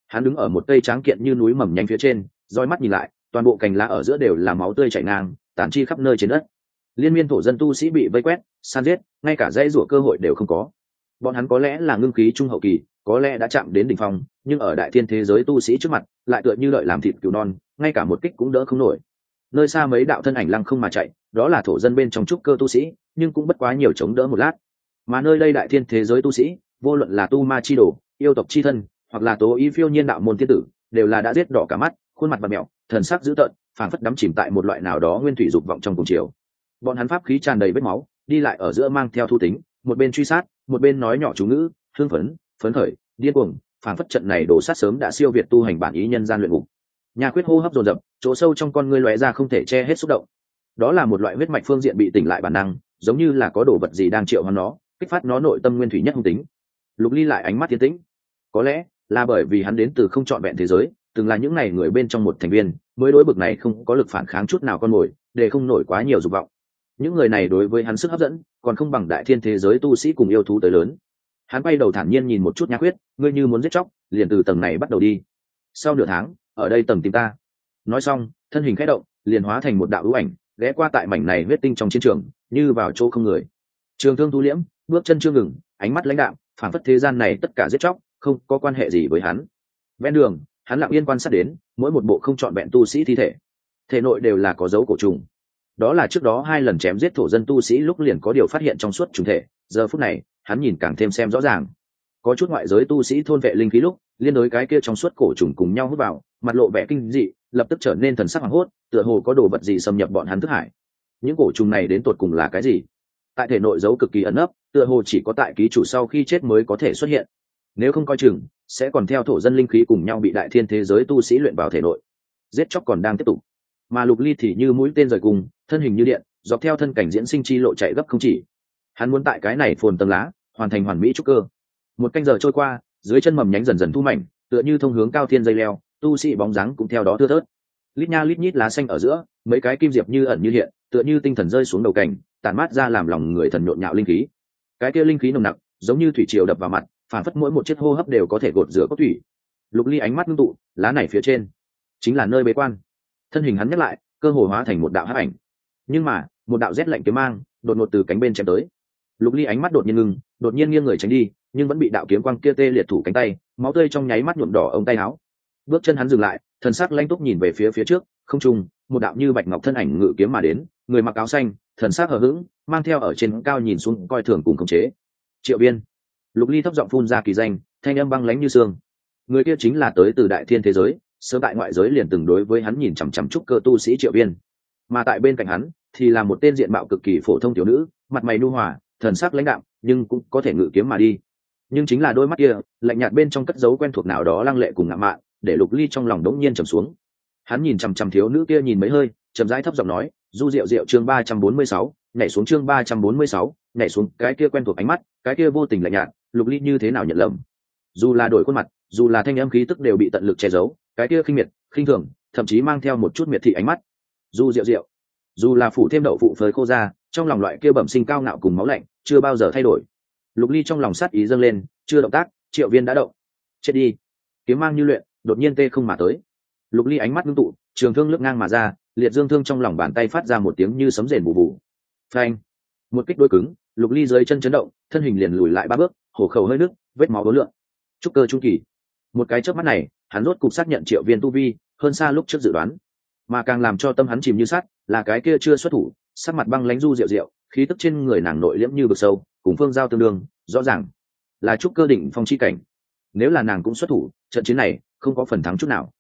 Hắn đứng ở một cây tráng kiện như núi mầm nhánh phía trên, roi mắt nhìn lại, toàn bộ cành lá ở giữa đều là máu tươi chảy ngang, tàn chi khắp nơi trên đất. Liên miên thổ dân tu sĩ bị vây quét, san giết, ngay cả dãy rủa cơ hội đều không có. Bọn hắn có lẽ là ngưng khí trung hậu kỳ, có lẽ đã chạm đến đỉnh phong, nhưng ở đại thiên thế giới tu sĩ trước mặt, lại tựa như đợi làm thịt cừu non, ngay cả một kích cũng đỡ không nổi. Nơi xa mấy đạo thân ảnh lăng không mà chạy, đó là thổ dân bên trong trúc cơ tu sĩ, nhưng cũng bất quá nhiều chống đỡ một lát. Mà nơi đây đại thiên thế giới tu sĩ, vô luận là tu ma chi đồ, yêu tộc chi thân, hoặc là tố ý phiêu nhiên đạo môn thiên tử, đều là đã giết đỏ cả mắt, khuôn mặt bặm mèo, thần sắc dữ tợn, phảng phất đắm chìm tại một loại nào đó nguyên thủy dục vọng trong cùng chiều. Bọn hắn pháp khí tràn đầy vết máu, đi lại ở giữa mang theo thu tính, một bên truy sát, một bên nói nhỏ chú ngữ, hưng phấn, phấn khởi, điên cuồng, phảng phất trận này đổ sát sớm đã siêu việt tu hành bản ý nhân gian luyện ngục. Nhà Quyết hô hấp dồn dập, chỗ sâu trong con ngươi lóe ra không thể che hết xúc động. Đó là một loại huyết mạch phương diện bị tỉnh lại bản năng, giống như là có đồ vật gì đang triệu hoán nó, kích phát nó nội tâm nguyên thủy nhất hung tính. Lục Ly lại ánh mắt tiến tĩnh. Có lẽ là bởi vì hắn đến từ không trọn vẹn thế giới, từng là những ngày người bên trong một thành viên, mới đối bực này không có lực phản kháng chút nào con mồi, để không nổi quá nhiều dục vọng. Những người này đối với hắn sức hấp dẫn, còn không bằng đại thiên thế giới tu sĩ cùng yêu thú tới lớn. Hắn quay đầu thản nhiên nhìn một chút Nhã Quyết, ngươi như muốn giết chóc, liền từ tầng này bắt đầu đi. Sau nửa tháng, ở đây tầng tìm ta. Nói xong, thân hình khẽ động, liền hóa thành một đạo hữu ảnh, ghé qua tại mảnh này huyết tinh trong chiến trường, như vào chỗ không người. Trường Thương thu liễm, bước chân chưa ngừng, ánh mắt lãnh đạm, phản phất thế gian này tất cả giết chóc, không có quan hệ gì với hắn. Ven đường, hắn lặng yên quan sát đến, mỗi một bộ không trọn vẹn tu sĩ thi thể, thể nội đều là có dấu cổ trùng. Đó là trước đó 2 lần chém giết thổ dân tu sĩ lúc liền có điều phát hiện trong suốt trùng thể, giờ phút này, hắn nhìn càng thêm xem rõ ràng. Có chút ngoại giới tu sĩ thôn vệ linh khí lúc, liên đối cái kia trong suốt cổ trùng cùng nhau hút vào, mặt lộ vẻ kinh dị, lập tức trở nên thần sắc hoảng hốt, tựa hồ có đồ vật gì xâm nhập bọn hắn thức hải. Những cổ trùng này đến tột cùng là cái gì? Tại thể nội giấu cực kỳ ẩn nấp, tựa hồ chỉ có tại ký chủ sau khi chết mới có thể xuất hiện. Nếu không coi chừng, sẽ còn theo thổ dân linh khí cùng nhau bị đại thiên thế giới tu sĩ luyện vào thể nội. Giết chóc còn đang tiếp tục, mà Lục Ly thì như mũi tên rời cùng, thân hình như điện, dọc theo thân cảnh diễn sinh chi lộ chạy gấp không chỉ. Hắn muốn tại cái này phồn tầng lá, hoàn thành hoàn mỹ trúc cơ. Một canh giờ trôi qua, dưới chân mầm nhánh dần dần thu mảnh, tựa như thông hướng cao thiên dây leo, tu sĩ bóng dáng cũng theo đó thưa thớt. Lít nha lít nhít lá xanh ở giữa, mấy cái kim diệp như ẩn như hiện, tựa như tinh thần rơi xuống đầu cảnh, tản mát ra làm lòng người thần nhộn nhạo linh khí. Cái kia linh khí nồng nặc, giống như thủy triều đập vào mặt, phản phất mỗi một chiếc hô hấp đều có thể gột rửa cốt thủy. Lục Ly ánh mắt ngưng tụ, lá này phía trên chính là nơi bế quan. Thân hình hắn nhắc lại, cơ hồ hóa thành một đạo hắc ảnh. Nhưng mà, một đạo rét lạnh kiếm mang, đột ngột từ cánh bên chém tới. Lục Ly ánh mắt đột nhiên ngưng, đột nhiên nghiêng người tránh đi, nhưng vẫn bị đạo kiếm quang kia tê liệt thủ cánh tay, máu tươi trong nháy mắt nhuộm đỏ ống tay áo. Bước chân hắn dừng lại, thần sắc lanh túc nhìn về phía trước, không trung, một đạo như bạch ngọc thân ảnh ngự kiếm mà đến, người mặc áo xanh, thần sắc hờ hững, mang theo ở trên cao nhìn xuống coi thường cùng khống chế. Triệu Viên. Lục Ly thấp giọng phun ra kỳ danh, thanh âm băng lãnh như xương. Người kia chính là tới từ đại thiên thế giới, sớm tại ngoại giới liền từng đối với hắn nhìn chằm chằm trúc cơ tu sĩ Triệu Viên. Mà tại bên cạnh hắn thì là một tên diện mạo cực kỳ phổ thông tiểu nữ, mặt mày nhu hòa, thần sắc lãnh đạm, nhưng cũng có thể ngự kiếm mà đi. Nhưng chính là đôi mắt kia, lạnh nhạt bên trong cất dấu quen thuộc nào đó lăng lệ cùng ngạo mạn, để Lục Ly trong lòng đống nhiên trầm xuống. Hắn nhìn chằm chằm thiếu nữ kia nhìn mấy hơi, chậm rãi thấp giọng nói, "Du Diệu Diệu chương 346, nhảy xuống chương 346, nhảy xuống." Cái kia quen thuộc ánh mắt, cái kia vô tình lạnh nhạt, Lục Ly như thế nào nhận lầm. Dù là đổi khuôn mặt, dù là thanh âm khí tức đều bị tận lực che giấu, cái kia khinh miệt, khinh thường, thậm chí mang theo một chút miệt thị ánh mắt. Du Diệu Diệu, dù là phủ thêm đậu phụ phơi khô ra, trong lòng loại kia bẩm sinh cao ngạo cùng máu lạnh chưa bao giờ thay đổi. Lục Ly trong lòng sát ý dâng lên, chưa động tác, Triệu Viên đã động. Chết đi. Kiếm mang như luyện, đột nhiên tê không mà tới. Lục Ly ánh mắt ngưng tụ, trường thương lướt ngang mà ra, liệt dương thương trong lòng bàn tay phát ra một tiếng như sấm rền bù bù. Phanh. Một kích đôi cứng, Lục Ly dưới chân chấn động, thân hình liền lùi lại 3 bước, hổ khẩu hơi nứt, vết máu vốn lượn. Trúc cơ trung kỳ. Một cái chớp mắt này, hắn rốt cục xác nhận Triệu Viên tu vi hơn xa lúc trước dự đoán, mà càng làm cho tâm hắn chìm như sắt là cái kia chưa xuất thủ, sắc mặt băng lãnh Du Diệu Diệu, khí tức trên người nàng nội liễm như vực sâu, cùng Phương Giao tương đương, rõ ràng là trúc cơ đỉnh phong chi cảnh. Nếu là nàng cũng xuất thủ, trận chiến này không có phần thắng chút nào.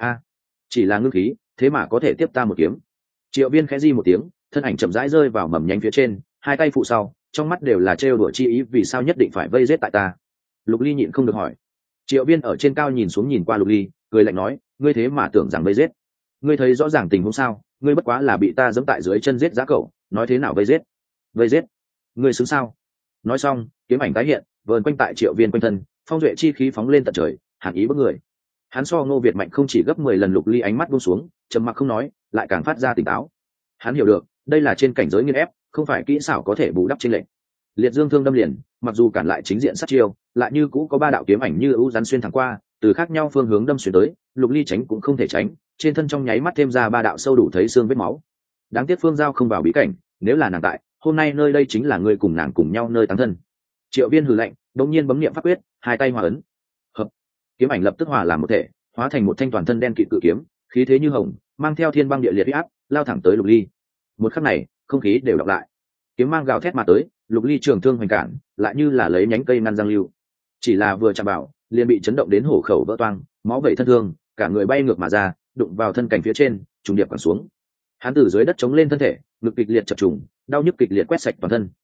Chỉ là ngưng khí, thế mà có thể tiếp ta một kiếm. Triệu Viên khẽ di một tiếng, thân ảnh chậm rãi rơi vào mầm nhánh phía trên, hai tay phụ sau, trong mắt đều là trêu đùa chi ý, vì sao nhất định phải vây giết tại ta? Lục Ly nhịn không được hỏi. Triệu Viên ở trên cao nhìn xuống nhìn qua Lục Ly, cười lạnh nói, ngươi thế mà tưởng rằng vây giết? Ngươi thấy rõ ràng tình huống sao? Ngươi bất quá là bị ta giẫm tại dưới chân giết giá cậu, nói thế nào vây giết? Vây giết? Ngươi xứng sao? Nói xong, kiếm ảnh tái hiện, vờn quanh tại Triệu Viên quanh thân, phong duệ chi khí phóng lên tận trời, hàn ý bức người. Hắn so Ngô Việt mạnh không chỉ gấp 10 lần. Lục Ly ánh mắt buông xuống, trầm mặc không nói, lại càng phát ra tỉnh táo. Hắn hiểu được, đây là trên cảnh giới nghiên ép, không phải kỹ xảo có thể bù đắp trên lệnh. Liệt dương thương đâm liền, mặc dù cản lại chính diện sát chiêu, lại như cũ có 3 đạo kiếm ảnh như ưu rắn xuyên thẳng qua, từ khác nhau phương hướng đâm xuyên tới, Lục Ly tránh cũng không thể tránh, trên thân trong nháy mắt thêm ra 3 đạo sâu đủ thấy xương vết máu. Đáng tiếc Phương Giao không vào bí cảnh, nếu là nàng tại, hôm nay nơi đây chính là người cùng nàng cùng nhau nơi táng thân. Triệu Viên hừ lạnh, đột nhiên bấm niệm pháp quyết, hai tay hòa ấn. Hợp. Kiếm ảnh lập tức hòa làm một thể, hóa thành một thanh toàn thân đen kịt cự kiếm, khí thế như hồng, mang theo thiên băng địa liệt uy áp, lao thẳng tới Lục Ly. Một khắc này, không khí đều đọc lại. Kiếm mang gào thét mà tới, Lục Ly trường thương hoành cản, lại như là lấy nhánh cây ngăn giang lưu. Chỉ là vừa chạm vào, liền bị chấn động đến hổ khẩu vỡ toang, máu vẩy thân thương, cả người bay ngược mà ra, đụng vào thân cảnh phía trên, trùng điệp quẳng xuống. Hắn từ dưới đất chống lên thân thể, ngực kịch liệt chập trùng, đau nhức kịch liệt quét sạch toàn thân.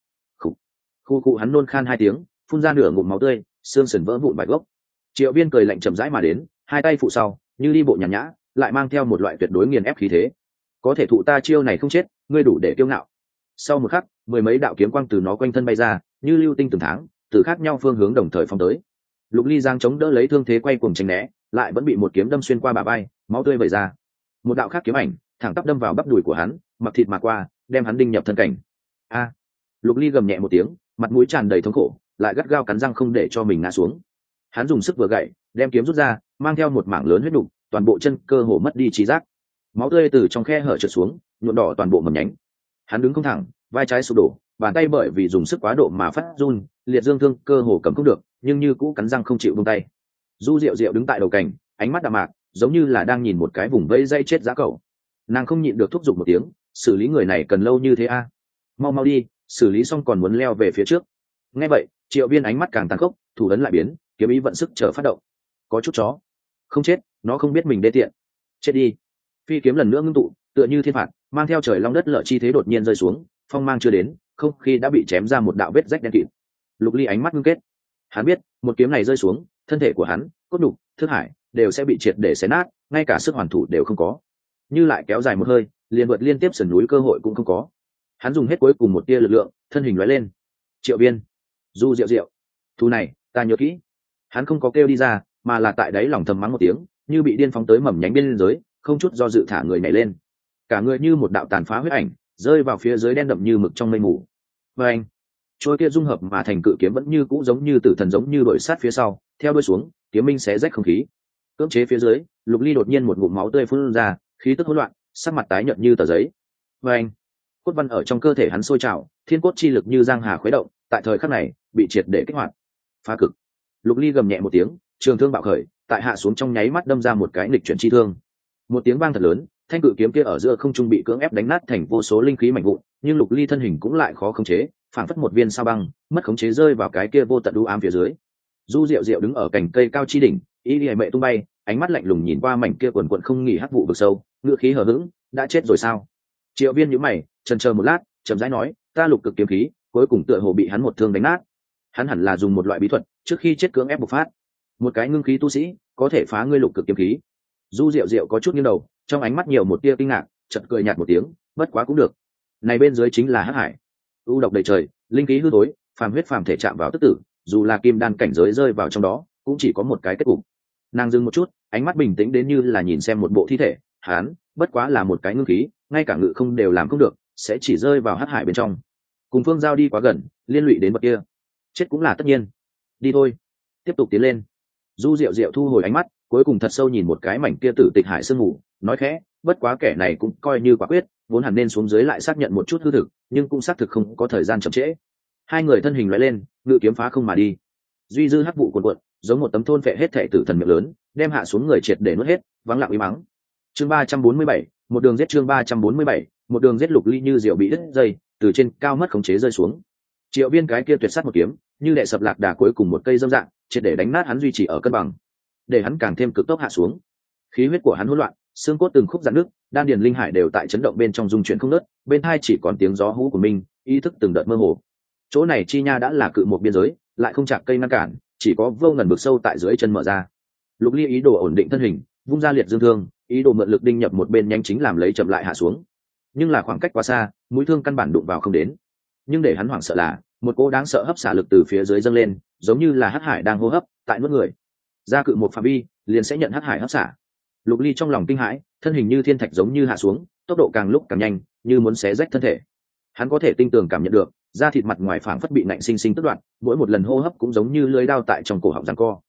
Khu cụ hắn nôn khan 2 tiếng, phun ra nửa ngụm máu tươi, xương sườn vỡ vụn vài gốc. Triệu Viên cười lạnh chậm rãi mà đến, hai tay phụ sau, như đi bộ nhàn nhã, lại mang theo một loại tuyệt đối nghiền ép khí thế. Có thể thụ ta chiêu này không chết, ngươi đủ để kiêu ngạo. Sau một khắc, 10 mấy đạo kiếm quang từ nó quanh thân bay ra, như lưu tinh từng tháng, từ khác nhau phương hướng đồng thời phóng tới. Lục Ly giang chống đỡ lấy thương thế quay cuồng tránh né, lại vẫn bị một kiếm đâm xuyên qua bả vai, máu tươi vẩy ra. Một đạo khác kiếm ảnh thẳng tắp đâm vào bắp đùi của hắn, mặc thịt mà qua, đem hắn đinh nhập thân cảnh. A! Lục Ly gầm nhẹ một tiếng, mặt mũi tràn đầy thống khổ, lại gắt gao cắn răng không để cho mình ngã xuống. Hắn dùng sức vừa gậy, đem kiếm rút ra, mang theo một mảng lớn huyết đục, toàn bộ chân cơ hồ mất đi trí giác. Máu tươi từ trong khe hở trượt xuống, nhuộm đỏ toàn bộ mầm nhánh. Hắn đứng không thẳng, vai trái sụp đổ, bàn tay bởi vì dùng sức quá độ mà phát run, liệt dương thương cơ hồ cầm không được, nhưng như cũ cắn răng không chịu buông tay. Du Diệu Diệu đứng tại đầu cảnh, ánh mắt đạm mạc, giống như là đang nhìn một cái vùng vây dây chết dã cẩu. Nàng không nhịn được thúc giục một tiếng, xử lý người này cần lâu như thế a? Mau mau đi, xử lý xong còn muốn leo về phía trước. Nghe vậy, Triệu Viên ánh mắt càng tàn khốc, thủ ấn lại biến, kiếm ý vận sức chờ phát động. Có chút chó, không chết, nó không biết mình đê tiện. Chết đi. Phi kiếm lần nữa ngưng tụ, tựa như thiên phạt, mang theo trời long đất lở chi thế đột nhiên rơi xuống, phong mang chưa đến, không khí đã bị chém ra một đạo vết rách đen kịt. Lục Ly ánh mắt ngưng kết, hắn biết, một kiếm này rơi xuống, thân thể của hắn, cốt đục, thức hải đều sẽ bị triệt để xé nát, ngay cả sức hoàn thủ đều không có. Như lại kéo dài một hơi, liền vượt liên tiếp sườn núi cơ hội cũng không có. Hắn dùng hết cuối cùng một tia lực lượng, thân hình lóe lên. Triệu Viên, Du Diệu Diệu, thu này ta nhớ kỹ. Hắn không có kêu đi ra, mà là tại đấy lòng thầm mắng một tiếng, như bị điên phóng tới mầm nhánh bên dưới, không chút do dự thả người nhảy lên. Cả người như một đạo tàn phá huyết ảnh, rơi vào phía dưới đen đậm như mực trong mây mù. Và anh, trôi kia dung hợp mà thành cự kiếm vẫn như cũ giống như tử thần, giống như đuổi sát phía sau, theo đuôi xuống, kiếm minh xé rách không khí. Cưỡng chế phía dưới, Lục Ly đột nhiên một ngụm máu tươi phun ra, khí tức hỗn loạn, sắc mặt tái nhợt như tờ giấy. Và anh, cốt văn ở trong cơ thể hắn sôi trào, thiên cốt chi lực như giang hà khuấy động, tại thời khắc này bị triệt để kích hoạt. Phá cực. Lục Ly gầm nhẹ một tiếng, trường thương bạo khởi, tại hạ xuống trong nháy mắt đâm ra một cái nghịch chuyển chi thương. Một tiếng vang thật lớn, thanh cự kiếm kia ở giữa không trung bị cưỡng ép đánh nát thành vô số linh khí mảnh vụn, nhưng Lục Ly thân hình cũng lại khó khống chế, phảng phất một viên sao băng, mất khống chế rơi vào cái kia vô tận u ám phía dưới. Du Diệu Diệu đứng ở cành cây cao chi đỉnh, y liễu mẹ tung bay, ánh mắt lạnh lùng nhìn qua mảnh kia quần quần không nghỉ hắc vụ vực sâu, ngựa khí hờ hững, đã chết rồi sao? Triệu Viên nhíu mày, chần chờ một lát, chậm rãi nói, ta lục cực kiếm khí, cuối cùng tựa hồ bị hắn một thương đánh nát. Hắn hẳn là dùng một loại bí thuật, trước khi chết cưỡng ép bộc phát. Một cái ngưng khí tu sĩ, có thể phá ngươi lục cực kiếm khí. Du Diệu Diệu có chút nghiêng đầu, trong ánh mắt nhiều một tia kinh ngạc, chợt cười nhạt một tiếng, bất quá cũng được. Này bên dưới chính là hắc hải, u độc đầy trời, linh khí hư tối, phàm huyết phàm thể chạm vào tức tử, dù là kim đan cảnh giới rơi vào trong đó, cũng chỉ có một cái kết cục. Nàng dừng một chút, ánh mắt bình tĩnh đến như là nhìn xem một bộ thi thể. Hắn bất quá là một cái ngưng khí, ngay cả ngự không đều làm không được, sẽ chỉ rơi vào hắc hải bên trong. Cùng Phương Giao đi quá gần, liên lụy đến bậc kia, chết cũng là tất nhiên. Đi thôi, tiếp tục tiến lên. Du Diệu Diệu thu hồi ánh mắt, cuối cùng thật sâu nhìn một cái mảnh kia tử tịch hải sương mù, nói khẽ, bất quá kẻ này cũng coi như quả quyết, vốn hẳn nên xuống dưới lại xác nhận một chút hư thực, nhưng cũng xác thực không có thời gian chậm trễ. Hai người thân hình lóe lên, ngự kiếm phá không mà đi. Duy dư hắc vụ cuồn cuộn, giống một tấm thôn phệ hết thảy tử thần miệng lớn, đem hạ xuống người triệt để nuốt hết, vắng lặng uy mắng. Chương 347, một đường giết. Chương 347, một đường giết. Lục Ly như diệu bị đứt dây, từ trên cao mất khống chế rơi xuống. Triệu Viên cái kia tuyệt sát một kiếm, như đệ sập lạc đà cuối cùng một cây dâm dạng, triệt để đánh nát hắn duy trì ở cân bằng, để hắn càng thêm cực tốc hạ xuống. Khí huyết của hắn hỗn loạn, xương cốt từng khúc rạn nứt, đan điền linh hải đều tại chấn động bên trong dung chuyển không ngớt, bên hai chỉ còn tiếng gió hú của mình, ý thức từng đợt mơ hồ. Chỗ này chi nha đã là cự một biên giới, lại không chạc cây ngăn cản, chỉ có vô ngần vực sâu tại dưới chân mở ra. Lục Ly ý đồ ổn định thân hình, vung ra liệt dương thương, ý đồ mượn lực đinh nhập một bên nhanh chính làm lấy chậm lại hạ xuống. Nhưng là khoảng cách quá xa, mũi thương căn bản đụng vào không đến. Nhưng để hắn hoảng sợ là, một cỗ đáng sợ hấp xả lực từ phía dưới dâng lên, giống như là hắc hải đang hô hấp, tại nuốt người. Ra cự một phạm vi, liền sẽ nhận hắc hải hấp xả. Lục Ly trong lòng kinh hãi, thân hình như thiên thạch giống như hạ xuống, tốc độ càng lúc càng nhanh, như muốn xé rách thân thể. Hắn có thể tinh tường cảm nhận được, da thịt mặt ngoài phảng phất bị nạnh sinh sinh tức đoạn, mỗi một lần hô hấp cũng giống như lưỡi dao tại trong cổ họng giằng co.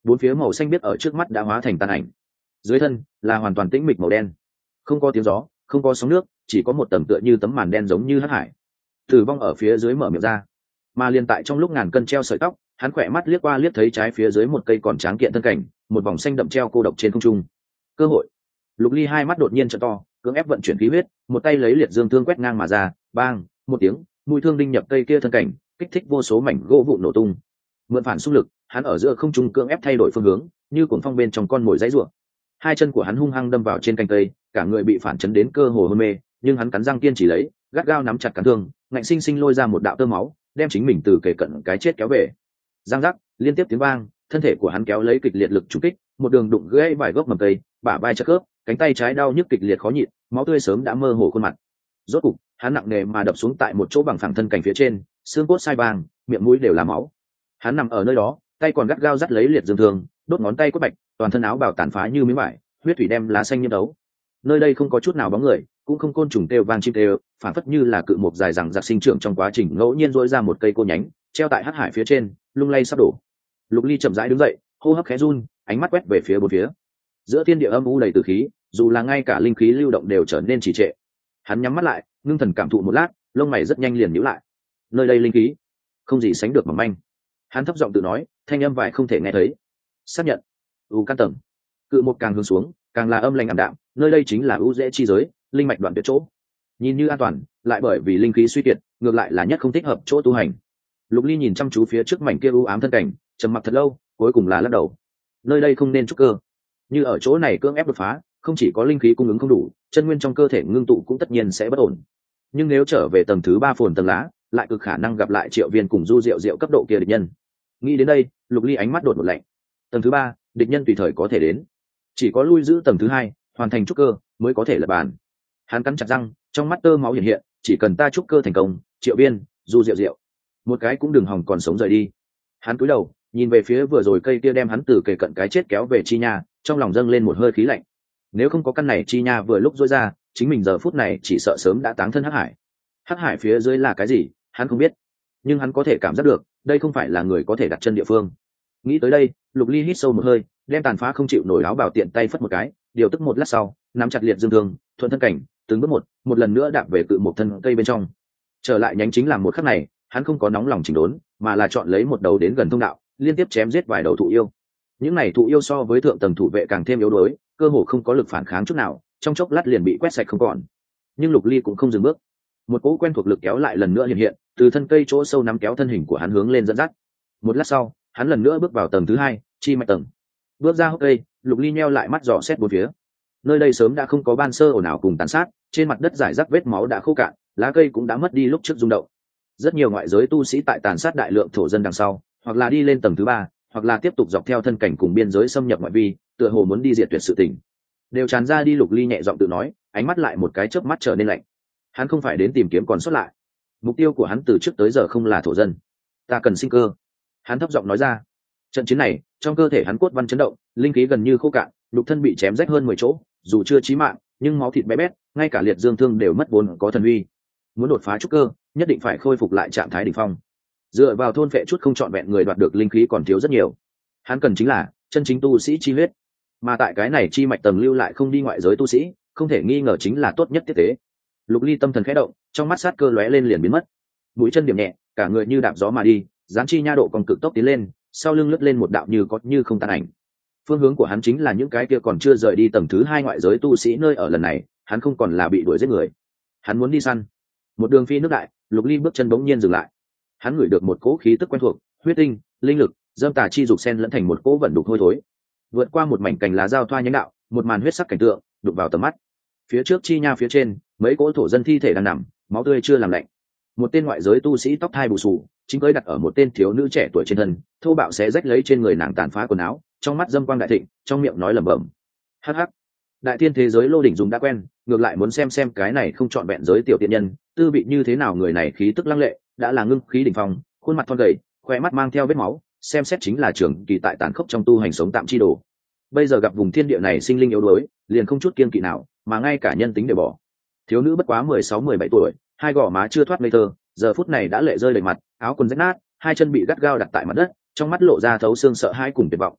bốn phía màu xanh biếc ở trước mắt đã hóa thành tàn ảnh, dưới thân là hoàn toàn tĩnh mịch màu đen, không có tiếng gió, không có sóng nước, chỉ có một tầng tựa như tấm màn đen giống như hắc hải. Tử vong ở phía dưới mở miệng ra, mà liền tại trong lúc ngàn cân treo sợi tóc, hắn khỏe mắt liếc qua liếc thấy trái phía dưới một cây còn tráng kiện thân cảnh, một vòng xanh đậm treo cô độc trên không trung. Cơ hội. Lục Ly hai mắt đột nhiên trợ to, cưỡng ép vận chuyển khí huyết, một tay lấy liệt dương thương quét ngang mà ra, bang, một tiếng, mũi thương đinh nhập cây kia thân cảnh, kích thích vô số mảnh gỗ vụn nổ tung. Mượn phản xung lực, hắn ở giữa không trung cưỡng ép thay đổi phương hướng, như cuồng phong bên trong con mồi dãy rủa. Hai chân của hắn hung hăng đâm vào trên cành cây, cả người bị phản chấn đến cơ hồ hôn mê, nhưng hắn cắn răng kiên trì lấy, gắt gao nắm chặt cán thương, ngạnh sinh sinh lôi ra một đạo tơ máu, đem chính mình từ kề cận cái chết kéo về. Giang giác, liên tiếp tiếng vang, thân thể của hắn kéo lấy kịch liệt lực trùng kích, một đường đụng gãy vài gốc mầm cây, bả vai chật khớp, cánh tay trái đau nhức kịch liệt khó nhịn, máu tươi sớm đã mơ hồ khuôn mặt. Rốt cục, hắn nặng nề mà đập xuống tại một chỗ bằng phẳng thân cảnh phía trên, xương cốt sai vàng, miệng mũi đều là máu. Hắn nằm ở nơi đó, tay còn gắt gao dắt lấy liệt dương thương, đốt ngón tay quất bạch, toàn thân áo bào tàn phá như miếng vải, huyết thủy đem lá xanh nhiễm đấu. Nơi đây không có chút nào bóng người, cũng không côn trùng kêu vang chim kêu, phản phất như là cự mục dài rằng giặc sinh trưởng trong quá trình ngẫu nhiên rỗi ra một cây cô nhánh, treo tại hắc hải phía trên, lung lay sắp đổ. Lục Ly chậm rãi đứng dậy, hô hấp khẽ run, ánh mắt quét về phía bốn phía. Giữa thiên địa âm u đầy tử khí, dù là ngay cả linh khí lưu động đều trở nên trì trệ. Hắn nhắm mắt lại, ngưng thần cảm thụ một lát, lông mày rất nhanh liền nhíu lại. Nơi đây linh khí không gì sánh được mỏng manh. Hắn thấp giọng tự nói, thanh âm vài không thể nghe thấy. Xác nhận. Căn tầng. Cự một càng hướng xuống, càng là âm lạnh ảm đạm, nơi đây chính là ưu dễ chi giới, linh mạch đoạn tuyệt chỗ. Nhìn như an toàn, lại bởi vì linh khí suy kiệt, ngược lại là nhất không thích hợp chỗ tu hành. Lục Ly nhìn chăm chú phía trước mảnh kia u ám thân cảnh, trầm mặc thật lâu, cuối cùng là lắc đầu. Nơi đây không nên trúc cơ. Như ở chỗ này cưỡng ép đột phá, không chỉ có linh khí cung ứng không đủ, chân nguyên trong cơ thể ngưng tụ cũng tất nhiên sẽ bất ổn. Nhưng nếu trở về tầng thứ 3 phồn tầng lá, lại cực khả năng gặp lại Triệu Viên cùng Du Diệu Diệu cấp độ kia địch nhân. Nghĩ đến đây, Lục Ly ánh mắt đột một lạnh. Tầng thứ 3, địch nhân tùy thời có thể đến, chỉ có lui giữ tầng thứ 2, hoàn thành trúc cơ mới có thể lập bàn. Hắn cắn chặt răng, trong mắt tơ máu hiện hiện, chỉ cần ta trúc cơ thành công, Triệu Viên, Du Diệu Diệu, một cái cũng đừng hòng còn sống rời đi. Hắn cúi đầu, nhìn về phía vừa rồi cây kia đem hắn từ kề cận cái chết kéo về chi nha, trong lòng dâng lên một hơi khí lạnh. Nếu không có căn này chi nha vừa lúc rối ra, chính mình giờ phút này chỉ sợ sớm đã táng thân hắc hải. Hắc hải phía dưới là cái gì, hắn không biết, nhưng hắn có thể cảm giác được, đây không phải là người có thể đặt chân địa phương. Nghĩ tới đây, Lục Ly hít sâu một hơi, đem tàn phá không chịu nổi áo bào tiện tay phất một cái, điều tức một lát sau, nắm chặt liệt dương thương, thuận thân cảnh, từng bước một lần nữa đạp về cự một thân cây bên trong. Trở lại nhánh chính làm một khắc này, hắn không có nóng lòng chỉnh đốn, mà là chọn lấy một đầu đến gần thông đạo, liên tiếp chém giết vài đầu thụ yêu. Những này thụ yêu so với thượng tầng thủ vệ càng thêm yếu đuối, cơ hồ không có lực phản kháng chút nào, trong chốc lát liền bị quét sạch không còn. Nhưng Lục Ly cũng không dừng bước, một cỗ quen thuộc lực kéo lại lần nữa hiện hiện, từ thân cây chỗ sâu nắm kéo thân hình của hắn hướng lên dẫn dắt. Một lát sau, hắn lần nữa bước vào tầng thứ 2, chi mạch tầng. Bước ra hốc cây, Lục Ly nheo lại mắt dò xét bốn phía. Nơi đây sớm đã không có ban sơ ồn ào cùng tàn sát, trên mặt đất rải rác vết máu đã khô cạn, lá cây cũng đã mất đi lúc trước rung động. Rất nhiều ngoại giới tu sĩ tại tàn sát đại lượng thổ dân đằng sau, hoặc là đi lên tầng thứ 3, hoặc là tiếp tục dọc theo thân cảnh cùng biên giới xâm nhập ngoại vi, tựa hồ muốn đi diệt tuyệt sự tình. Đều tràn ra đi. Lục Ly nhẹ giọng tự nói, ánh mắt lại một cái chớp mắt trở nên lạnh. Hắn không phải đến tìm kiếm còn sót lại, mục tiêu của hắn từ trước tới giờ không là thổ dân. Ta cần sinh cơ. Hắn thấp giọng nói ra. Trận chiến này, trong cơ thể hắn cốt văn chấn động, linh khí gần như khô cạn, nhục thân bị chém rách hơn 10 chỗ, dù chưa chí mạng, nhưng máu thịt bé bét, ngay cả liệt dương thương đều mất vốn có thần uy. Muốn đột phá trúc cơ, nhất định phải khôi phục lại trạng thái đỉnh phong. Dựa vào thôn phệ chút không trọn vẹn người đoạt được linh khí còn thiếu rất nhiều. Hắn cần chính là chân chính tu sĩ chi huyết, mà tại cái này chi mạch tầng lưu lại không đi ngoại giới tu sĩ, không thể nghi ngờ chính là tốt nhất tiếp tế. Lục Ly tâm thần khẽ động, trong mắt sát cơ lóe lên liền biến mất. Mũi chân điểm nhẹ, cả người như đạp gió mà đi, giáng chi nha độ còn cực tốc tiến lên, sau lưng lướt lên một đạo như có như không tàn ảnh. Phương hướng của hắn chính là những cái kia còn chưa rời đi tầng thứ 2 ngoại giới tu sĩ nơi ở lần này, hắn không còn là bị đuổi giết người. Hắn muốn đi săn. Một đường phi nước đại, Lục Ly bước chân bỗng nhiên dừng lại. Hắn ngửi được một cỗ khí tức quen thuộc, huyết tinh, linh lực, dâm tà chi dục xen lẫn thành một cỗ vận đục hôi thối. Vượt qua một mảnh cành lá giao thoa nhánh đạo, một màn huyết sắc cảnh tượng đục vào tầm mắt. Phía trước chi nha phía trên, mấy cỗ thổ dân thi thể đang nằm, máu tươi chưa làm lạnh. Một tên ngoại giới tu sĩ tóc thai bù xù, chính cưỡi đặt ở một tên thiếu nữ trẻ tuổi trên thân, thô bạo xé rách lấy trên người nàng tàn phá quần áo, trong mắt dâm quang đại thịnh, trong miệng nói lẩm bẩm. Hắc hắc, đại thiên thế giới Lô Đỉnh dùng đã quen, ngược lại muốn xem cái này không chọn vẹn giới tiểu tiện nhân, tư vị như thế nào. Người này khí tức lăng lệ, đã là ngưng khí đỉnh phong, khuôn mặt thon gầy, khóe mắt mang theo vết máu, xem xét chính là trưởng kỳ tại tàn khốc trong tu hành sống tạm chi đồ. Bây giờ gặp vùng thiên địa này sinh linh yếu đuối, liền không chút kiên kỵ nào, mà ngay cả nhân tính đều bỏ. Thiếu nữ bất quá 16-17 tuổi, hai gò má chưa thoát ngây thơ, giờ phút này đã lệ rơi đầy mặt, áo quần rách nát, hai chân bị gắt gao đặt tại mặt đất, trong mắt lộ ra thấu xương sợ hãi cùng tuyệt vọng.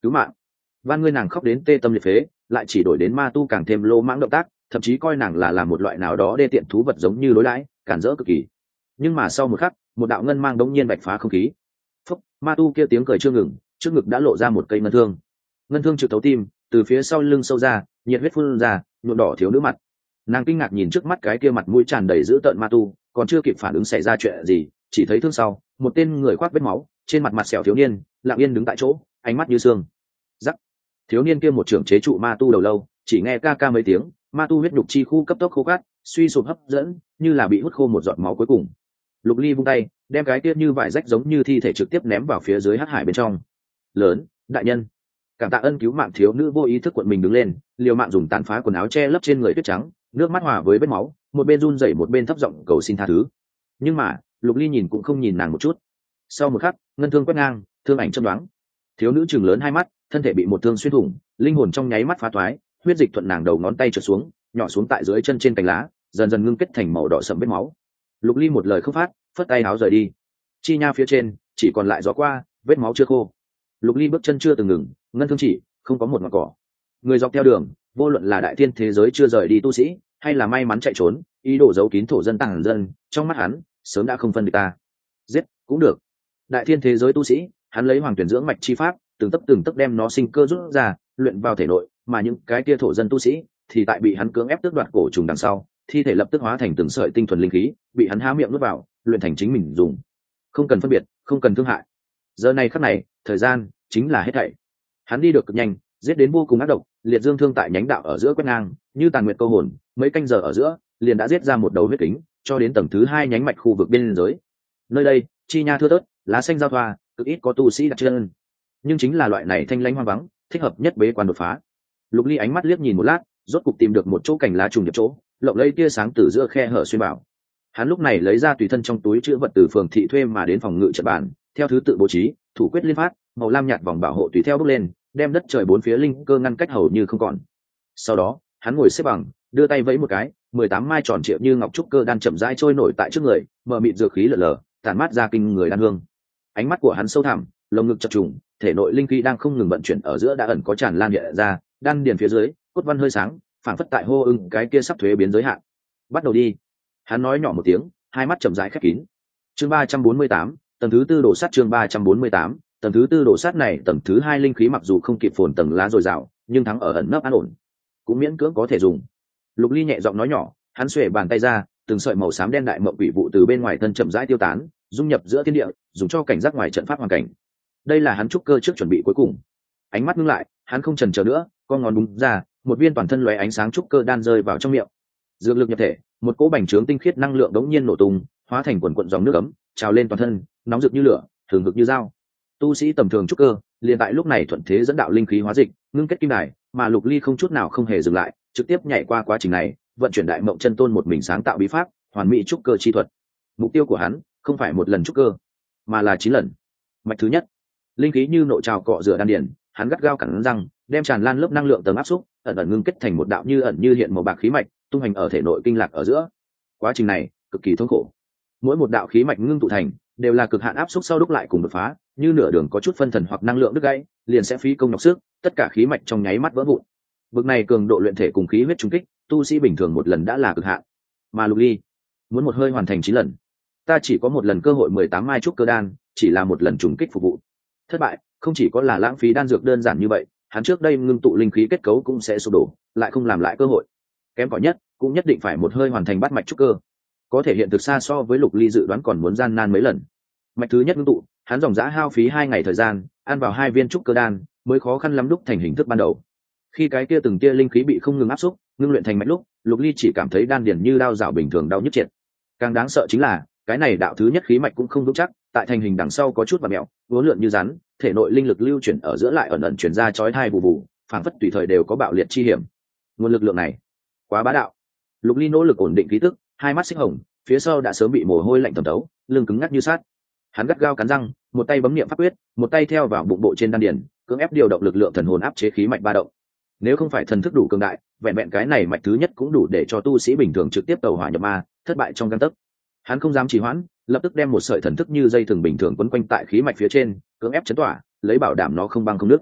cứu mạng. Van ngươi nàng khóc đến tê tâm liệt phế, lại chỉ đổi đến ma tu càng thêm lô mãng động tác, thậm chí coi nàng là một loại nào đó đê tiện thú vật giống như đối đãi, cản rỡ cực kỳ. Nhưng mà sau một khắc, một đạo ngân mang đống nhiên bạch phá không khí. Phúc, ma tu kia tiếng cười chưa ngừng, trước ngực đã lộ ra một cây ngân thương. Ngân thương trực thấu tim, từ phía sau lưng sâu ra, nhiệt huyết phun ra, nhuộm đỏ thiếu nữ mặt. Nàng kinh ngạc nhìn trước mắt cái kia mặt mũi tràn đầy dữ tợn ma tu, còn chưa kịp phản ứng xảy ra chuyện gì, chỉ thấy thương sau, một tên người khoác vết máu, trên mặt mặt sẹo thiếu niên, lặng yên đứng tại chỗ, ánh mắt như xương. Rắc. Thiếu niên kia một trưởng chế trụ ma tu đầu lâu, chỉ nghe ca ca mấy tiếng, ma tu huyết nhục chi khu cấp tốc khô cát, suy sụp hấp dẫn, như là bị hút khô một giọt máu cuối cùng. Lục Ly vung tay, đem cái kia như vải rách giống như thi thể trực tiếp ném vào phía dưới hắc hải bên trong. Lớn, đại nhân. Cảm tạ ân cứu mạng thiếu nữ vô ý thức cuộn mình đứng lên, liều mạng dùng tàn phá quần áo che lấp trên người tuyết trắng, nước mắt hòa với vết máu, một bên run rẩy một bên thấp giọng cầu xin tha thứ. Nhưng mà Lục Ly nhìn cũng không nhìn nàng một chút. Sau một khắc, ngân thương quét ngang, thương ảnh châm đoán. Thiếu nữ chừng lớn hai mắt, thân thể bị một thương xuyên thủng, linh hồn trong nháy mắt phá thoái, huyết dịch thuận nàng đầu ngón tay trượt xuống, nhỏ xuống tại dưới chân trên cành lá, dần dần ngưng kết thành màu đỏ sẫm vết máu. Lục Ly một lời không phát, phất tay áo rời đi. Chi nha phía trên chỉ còn lại gió qua, vết máu chưa khô. Lục Ly bước chân chưa từng ngừng, ngân thương chỉ không có một ngọn cỏ. Người dọc theo đường, vô luận là đại thiên thế giới chưa rời đi tu sĩ, hay là may mắn chạy trốn, ý đồ giấu kín thổ dân tàng dân, trong mắt hắn sớm đã không phân địch ta. Giết cũng được. Đại thiên thế giới tu sĩ, hắn lấy hoàng tuyển dưỡng mạch chi pháp, từng tấc đem nó sinh cơ rút ra, luyện vào thể nội, mà những cái kia thổ dân tu sĩ thì tại bị hắn cưỡng ép tước đoạt cổ trùng đằng sau, thi thể lập tức hóa thành từng sợi tinh thuần linh khí, bị hắn há miệng nuốt vào, luyện thành chính mình dùng. Không cần phân biệt, không cần thương hại. Giờ này khắc này, thời gian chính là hết thảy. Hắn đi được cực nhanh, giết đến vô cùng ác độc, liệt dương thương tại nhánh đạo ở giữa quét ngang, như tàn nguyệt câu hồn, mấy canh giờ ở giữa, liền đã giết ra một đầu huyết kính, cho đến tầng thứ 2 nhánh mạch khu vực biên giới. Nơi đây, chi nha thưa thớt, lá xanh giao thoa, cực ít có tu sĩ đặt chân. Nhưng chính là loại này thanh lãnh hoang vắng, thích hợp nhất bế quan đột phá. Lục Ly ánh mắt liếc nhìn một lát, rốt cục tìm được một chỗ cành lá trùng nhập chỗ, lộng lẫy tia sáng từ giữa khe hở xuyên bảo. Hắn lúc này lấy ra tùy thân trong túi chữ vật từ phường thị thuê mà đến phòng ngự trận bàn, theo thứ tự bố trí, thủ quyết liên phát, màu lam nhạt vòng bảo hộ tùy theo bước lên, đem đất trời bốn phía linh cơ ngăn cách hầu như không còn. Sau đó, hắn ngồi xếp bằng, đưa tay vẫy một cái, 18 mai tròn triệu như ngọc trúc cơ đan chậm rãi trôi nổi tại trước người, mờ mịt dược khí lờ lờ, tản mát ra kinh người đan hương. Ánh mắt của hắn sâu thẳm, lồng ngực chập trùng, thể nội linh khí đang không ngừng vận chuyển ở giữa đã ẩn có tràn lan hiện ra, đan điền phía dưới, cốt văn hơi sáng, phảng phất tại hô ưng cái kia sắp thuế biến giới hạn. Bắt đầu đi. Hắn nói nhỏ một tiếng, hai mắt chậm rãi khép kín. Chương 348, tầng thứ tư đổ sát chương 348, tầng thứ tư đổ sát này, tầng thứ 2 linh khí mặc dù không kịp phồn tầng lá dồi dào, nhưng thắng ở ẩn nấp an ổn, cũng miễn cưỡng có thể dùng. Lục Ly nhẹ giọng nói nhỏ, hắn xuề bàn tay ra, từng sợi màu xám đen đại mộng quỷ vụ từ bên ngoài thân chậm rãi tiêu tán, dung nhập giữa thiên địa, dùng cho cảnh giác ngoài trận pháp hoàn cảnh. Đây là hắn trúc cơ trước chuẩn bị cuối cùng. Ánh mắt ngưng lại, hắn không chần chờ nữa, con ngón búng ra, một viên toàn thân lóe ánh sáng trúc cơ đan rơi vào trong miệng. Dược lực nhập thể, một cỗ bành trướng tinh khiết năng lượng đống nhiên nổ tung, hóa thành quần quần dòng nước ấm, trào lên toàn thân, nóng rực như lửa, thường hực như dao. Tu sĩ tầm thường trúc cơ, liền tại lúc này thuận thế dẫn đạo linh khí hóa dịch, ngưng kết kim đài, mà Lục Ly không chút nào không hề dừng lại, trực tiếp nhảy qua quá trình này, vận chuyển đại mộng chân tôn một mình sáng tạo bí pháp, hoàn mỹ trúc cơ chi thuật. Mục tiêu của hắn không phải một lần trúc cơ, mà là 9 lần. Mạch thứ nhất, linh khí như nộ trào cọ rửa đan điền, hắn gắt gao cắn răng, đem tràn lan lớp năng lượng tầng áp xúc, ẩn ẩn ngưng kết thành một đạo như ẩn như hiện màu bạc khí mạch, tung hành ở thể nội kinh lạc ở giữa. Quá trình này cực kỳ thống khổ. Mỗi một đạo khí mạch ngưng tụ thành, đều là cực hạn áp xúc sau đúc lại cùng đột phá, như nửa đường có chút phân thần hoặc năng lượng đứt gãy, liền sẽ phí công nhọc sức, tất cả khí mạch trong nháy mắt vỡ vụn. Bực này cường độ luyện thể cùng khí huyết trùng kích, tu sĩ bình thường một lần đã là cực hạn. Mà Lục Ly muốn một hơi hoàn thành 9 lần. Ta chỉ có một lần cơ hội 18 mai trúc cơ đan, chỉ là một lần trùng kích phục vụ. Thất bại, không chỉ có là lãng phí đan dược đơn giản như vậy, hắn trước đây ngưng tụ linh khí kết cấu cũng sẽ sụp đổ, lại không làm lại cơ hội. Kém cỏi nhất, cũng nhất định phải một hơi hoàn thành bát mạch trúc cơ. Có thể hiện thực xa so với Lục Ly dự đoán còn muốn gian nan mấy lần. Mạch thứ nhất ngưng tụ, hắn dòng dã hao phí 2 ngày thời gian, ăn vào 2 viên trúc cơ đan, mới khó khăn lắm đúc thành hình thức ban đầu. Khi cái kia từng tia linh khí bị không ngừng áp xúc, ngưng luyện thành mạch lúc, Lục Ly chỉ cảm thấy đan điền như dao rào bình thường đau nhức triệt. Càng đáng sợ chính là, cái này đạo thứ nhất khí mạch cũng không vững chắc, tại thành hình đằng sau có chút vặn mèo, uốn lượn như rắn, thể nội linh lực lưu chuyển ở giữa lại ẩn ẩn chuyển ra chói tai bù bù, phảng phất tùy thời đều có bạo liệt chi hiểm. Nguồn lực lượng này quá bá đạo. Lục Ly nỗ lực ổn định khí tức, hai mắt xích hồng, phía sau đã sớm bị mồ hôi lạnh thấm thấu, lưng cứng ngắc như sắt. Hắn gắt gao cắn răng, một tay bấm niệm pháp quyết, một tay theo vào bụng bộ trên đan điền, cưỡng ép điều động lực lượng thần hồn áp chế khí mạch ba động. Nếu không phải thần thức đủ cường đại, vẹn vẹn cái này mạch thứ nhất cũng đủ để cho tu sĩ bình thường trực tiếp tẩu hỏa nhập ma, thất bại trong gang tấc. Hắn không dám trì hoãn, lập tức đem một sợi thần thức như dây thừng bình thường quấn quanh tại khí mạch phía trên, cưỡng ép chấn tỏa, lấy bảo đảm nó không băng không nứt.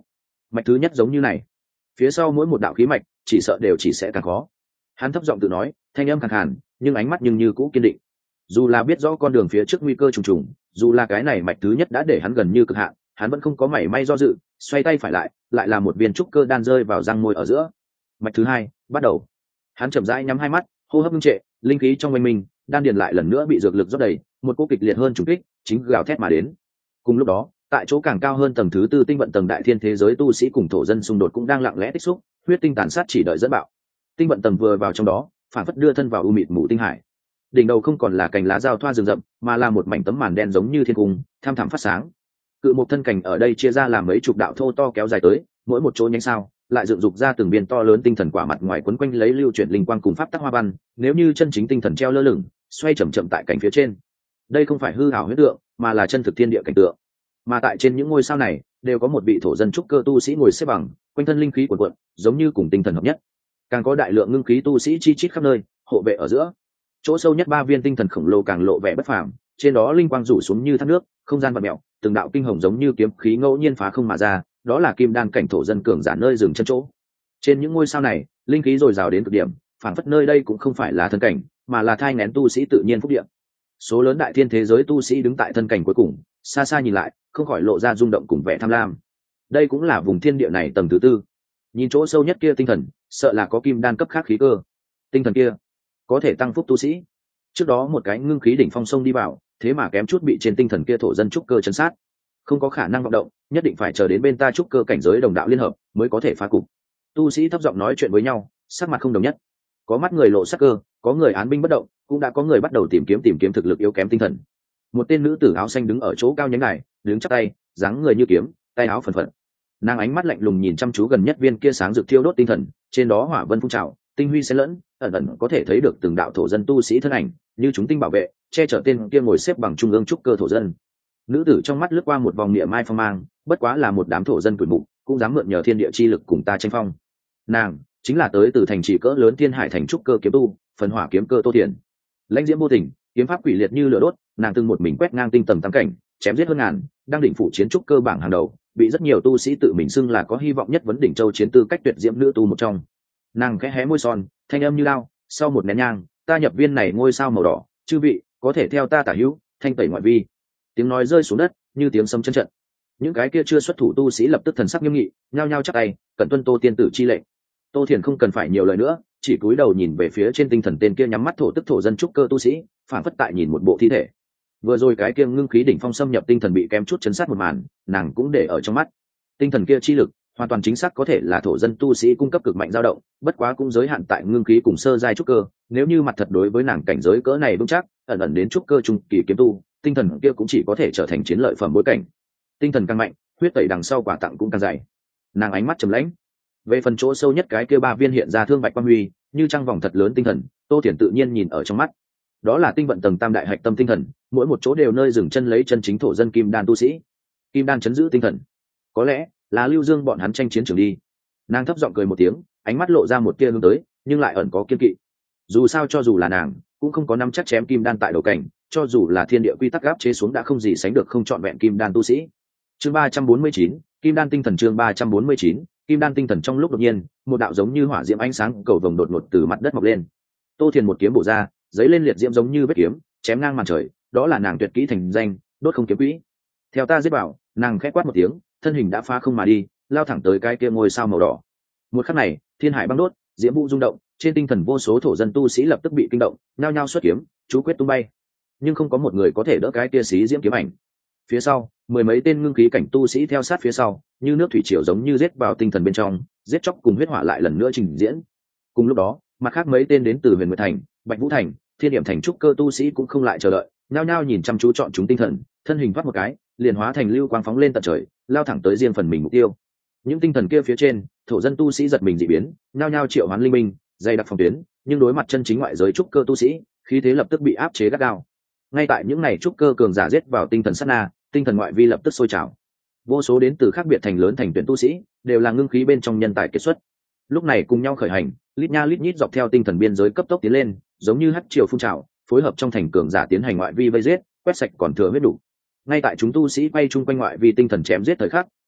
mạch thứ nhất giống như này, phía sau mỗi một đạo khí mạch chỉ sợ đều chỉ sẽ càng khó. Hắn thấp giọng tự nói, thanh âm khàn khàn nhưng ánh mắt nhưng như cũ kiên định. Dù là biết rõ con đường phía trước nguy cơ trùng trùng, dù là cái này mạch thứ nhất đã để hắn gần như cực hạn, hắn vẫn không có mảy may do dự, xoay tay phải lại là một viên trúc cơ đan rơi vào răng môi ở giữa. Mạch thứ hai bắt đầu. Hắn chậm rãi nhắm hai mắt, hô hấp ngưng trệ, linh khí trong quanh mình, đan điền lại lần nữa bị dược lực rót đầy, một cỗ kịch liệt hơn trùng kích chính gào thét mà đến. Cùng lúc đó, tại chỗ càng cao hơn tầng thứ tư tinh vận tầng đại thiên thế giới tu sĩ cùng thổ dân xung đột cũng đang lặng lẽ tích xúc, huyết tinh tàn sát chỉ đợi dẫn bạo. Tinh vận tầng vừa vào trong đó, phản phất đưa thân vào u mịt mù tinh hải. Đỉnh đầu không còn là cành lá giao thoa rừng rậm, mà là một mảnh tấm màn đen giống như thiên cung, tham thẳm phát sáng. Cự một thân cảnh ở đây chia ra làm mấy chục đạo thô to kéo dài tới, mỗi một chỗ nhánh sao lại dựng dục ra từng viên to lớn tinh thần quả mặt ngoài quấn quanh lấy lưu chuyển linh quang cùng pháp tắc hoa văn, nếu như chân chính tinh thần treo lơ lửng, xoay chậm chậm tại cảnh phía trên. Đây không phải hư ảo huyễn tượng, mà là chân thực thiên địa cảnh tượng. Mà tại trên những ngôi sao này, đều có một vị thổ dân trúc cơ tu sĩ ngồi xếp bằng, quanh thân linh khí cuồn cuộn, giống như cùng tinh thần hợp nhất. Càng có đại lượng ngưng khí tu sĩ chi chít khắp nơi, hộ vệ ở giữa. Chỗ sâu nhất ba viên tinh thần khổng lồ càng lộ vẻ bất phàm, trên đó linh quang rủ xuống như thác nước, không gian vặn mèo, từng đạo kinh hồng giống như kiếm khí ngẫu nhiên phá không mà ra, đó là kim đan cảnh thổ dân cường giả nơi dừng chân chỗ. Trên những ngôi sao này, linh khí dồi dào đến cực điểm, phảng phất nơi đây cũng không phải là thân cảnh, mà là thai nghén tu sĩ tự nhiên phúc địa. Số lớn đại thiên thế giới tu sĩ đứng tại thân cảnh cuối cùng, xa xa nhìn lại, không khỏi lộ ra rung động cùng vẻ tham lam. Đây cũng là vùng thiên địa này tầng thứ tư. Nhìn chỗ sâu nhất kia tinh thần, sợ là có kim đan cấp khác khí cơ. Tinh thần kia có thể tăng phúc tu sĩ. Trước đó một cái ngưng khí đỉnh phong sông đi vào, thế mà kém chút bị trên tinh thần kia thổ dân trúc cơ chấn sát. Không có khả năng vọng động, nhất định phải chờ đến bên ta trúc cơ cảnh giới đồng đạo liên hợp mới có thể phá cục. Tu sĩ thấp giọng nói chuyện với nhau, sắc mặt không đồng nhất. Có mắt người lộ sắc cơ, có người án binh bất động, cũng đã có người bắt đầu tìm kiếm thực lực yếu kém tinh thần. Một tên nữ tử áo xanh đứng ở chỗ cao nhánh này, đứng chắp tay, dáng người như kiếm, tay áo phần phật. Nàng ánh mắt lạnh lùng nhìn chăm chú gần nhất viên kia sáng rực thiêu đốt tinh thần, trên đó hỏa vân phun trào, tinh huy xen lẫn, ẩn ẩn có thể thấy được từng đạo thổ dân tu sĩ thân ảnh, như chúng tinh bảo vệ, che chở tên kia ngồi xếp bằng trung ương trúc cơ thổ dân. Nữ tử trong mắt lướt qua một vòng niệm mai phong mang, bất quá là một đám thổ dân tuổi mục, cũng dám mượn nhờ thiên địa chi lực cùng ta tranh phong. Nàng chính là tới từ thành trì cỡ lớn Thiên Hải thành trúc cơ kiếm tu, phần hỏa kiếm cơ Tô Thiền. Lãnh diễm vô tình, kiếm pháp quỷ liệt như lửa đốt, nàng từng một mình quét ngang tinh tầm tam cảnh, chém giết hơn ngàn, đang đỉnh phủ chiến trúc cơ bảng hàng đầu, bị rất nhiều tu sĩ tự mình xưng là có hy vọng nhất vấn đỉnh châu chiến tư cách tuyệt diễm nữ tu một trong. Nàng khẽ hé môi son, thanh âm như lao, sau một nén nhang, ta nhập viên này ngôi sao màu đỏ, chư vị có thể theo ta tả hữu, thanh tẩy ngoại vi. Tiếng nói rơi xuống đất như tiếng sấm chân trận. Những cái kia chưa xuất thủ tu sĩ lập tức thần sắc nghiêm nghị, nhao nhao chắp tay, cẩn tuân Tô tiên tử chi lệnh. Tô Thiền không cần phải nhiều lời nữa, chỉ cúi đầu nhìn về phía trên tinh thần tên kia nhắm mắt thổ tức thổ dân trúc cơ tu sĩ, phản phất tại nhìn một bộ thi thể. Vừa rồi cái kia ngưng khí đỉnh phong xâm nhập tinh thần bị kém chút chấn sát một màn, nàng cũng để ở trong mắt. Tinh thần kia chi lực, hoàn toàn chính xác có thể là thổ dân tu sĩ cung cấp cực mạnh dao động, bất quá cũng giới hạn tại ngưng khí cùng sơ giai trúc cơ, nếu như mặt thật đối với nàng cảnh giới cỡ này vững chắc, ẩn ẩn đến trúc cơ trung kỳ kiếm tu, tinh thần kia cũng chỉ có thể trở thành chiến lợi phẩm bối cảnh. Tinh thần càng mạnh, huyết tẩy đằng sau quả tặng cũng càng dày. Nàng ánh mắt trầm lãnh. Về phần chỗ sâu nhất cái kia ba viên hiện ra thương bạch quang huy, như trăng vòng thật lớn tinh thần, Tô Thiển tự nhiên nhìn ở trong mắt. Đó là tinh vận tầng tam đại hạch tâm tinh thần, mỗi một chỗ đều nơi dừng chân lấy chân chính thổ dân kim đan tu sĩ. Kim đan chấn giữ tinh thần, có lẽ là Lưu Dương bọn hắn tranh chiến trường đi. Nàng thấp giọng cười một tiếng, ánh mắt lộ ra một tia hướng tới, nhưng lại ẩn có kiên kỵ. Dù sao cho dù là nàng, cũng không có nắm chắc chém kim đan tại đầu cảnh, cho dù là thiên địa quy tắc áp chế xuống đã không gì sánh được không trọn vẹn kim đan tu sĩ. Chương 349, Kim đan tinh thần chương 349, Kim đan tinh thần trong lúc đột nhiên, một đạo giống như hỏa diễm ánh sáng cầu vồng đột ngột từ mặt đất mọc lên. Tô Thiền một kiếm bổ ra, giấy lên liệt diễm giống như vết kiếm, chém ngang màn trời, đó là nàng tuyệt kỹ thành danh, đốt không kiếm quỹ. Theo ta giết vào, nàng khẽ quát một tiếng, thân hình đã phá không mà đi, lao thẳng tới cái kia ngôi sao màu đỏ. Một khắc này, thiên hải băng đốt, diễm vũ rung động, trên tinh thần vô số thổ dân tu sĩ lập tức bị kinh động, nhao nhao xuất kiếm, chú quyết tung bay. Nhưng không có một người có thể đỡ cái kia xí diễm kiếm ảnh. Phía sau, mười mấy tên ngưng khí cảnh tu sĩ theo sát phía sau, như nước thủy triều giống như giết vào tinh thần bên trong, giết chóc cùng huyết hỏa lại lần nữa trình diễn. Cùng lúc đó, mặt khác mấy tên đến từ Huyền Nguyệt thành, Bạch Vũ thành, Thiên Điểm thành trúc cơ tu sĩ cũng không lại chờ đợi, nhao nhao nhìn chăm chú chọn chúng tinh thần, thân hình thoát một cái, liền hóa thành lưu quang phóng lên tận trời, lao thẳng tới riêng phần mình mục tiêu. Những tinh thần kia phía trên, thổ dân tu sĩ giật mình dị biến, nhao nhao triệu hoán linh minh, dày đặc phòng tuyến, nhưng đối mặt chân chính ngoại giới trúc cơ tu sĩ, khí thế lập tức bị áp chế gắt gao. Ngay tại những ngày trúc cơ cường giả giết vào tinh thần sát na, tinh thần ngoại vi lập tức sôi trào. Vô số đến từ khác biệt thành lớn thành tuyển tu sĩ, đều là ngưng khí bên trong nhân tài kiệt xuất. Lúc này cùng nhau khởi hành, lít nha lít nhít dọc theo tinh thần biên giới cấp tốc tiến lên, giống như hắc triều phun trào, phối hợp trong thành cường giả tiến hành ngoại vi vây giết, quét sạch còn thừa huyết đủ. Ngay tại chúng tu sĩ quay chung quanh ngoại vi tinh thần chém giết thời khắc,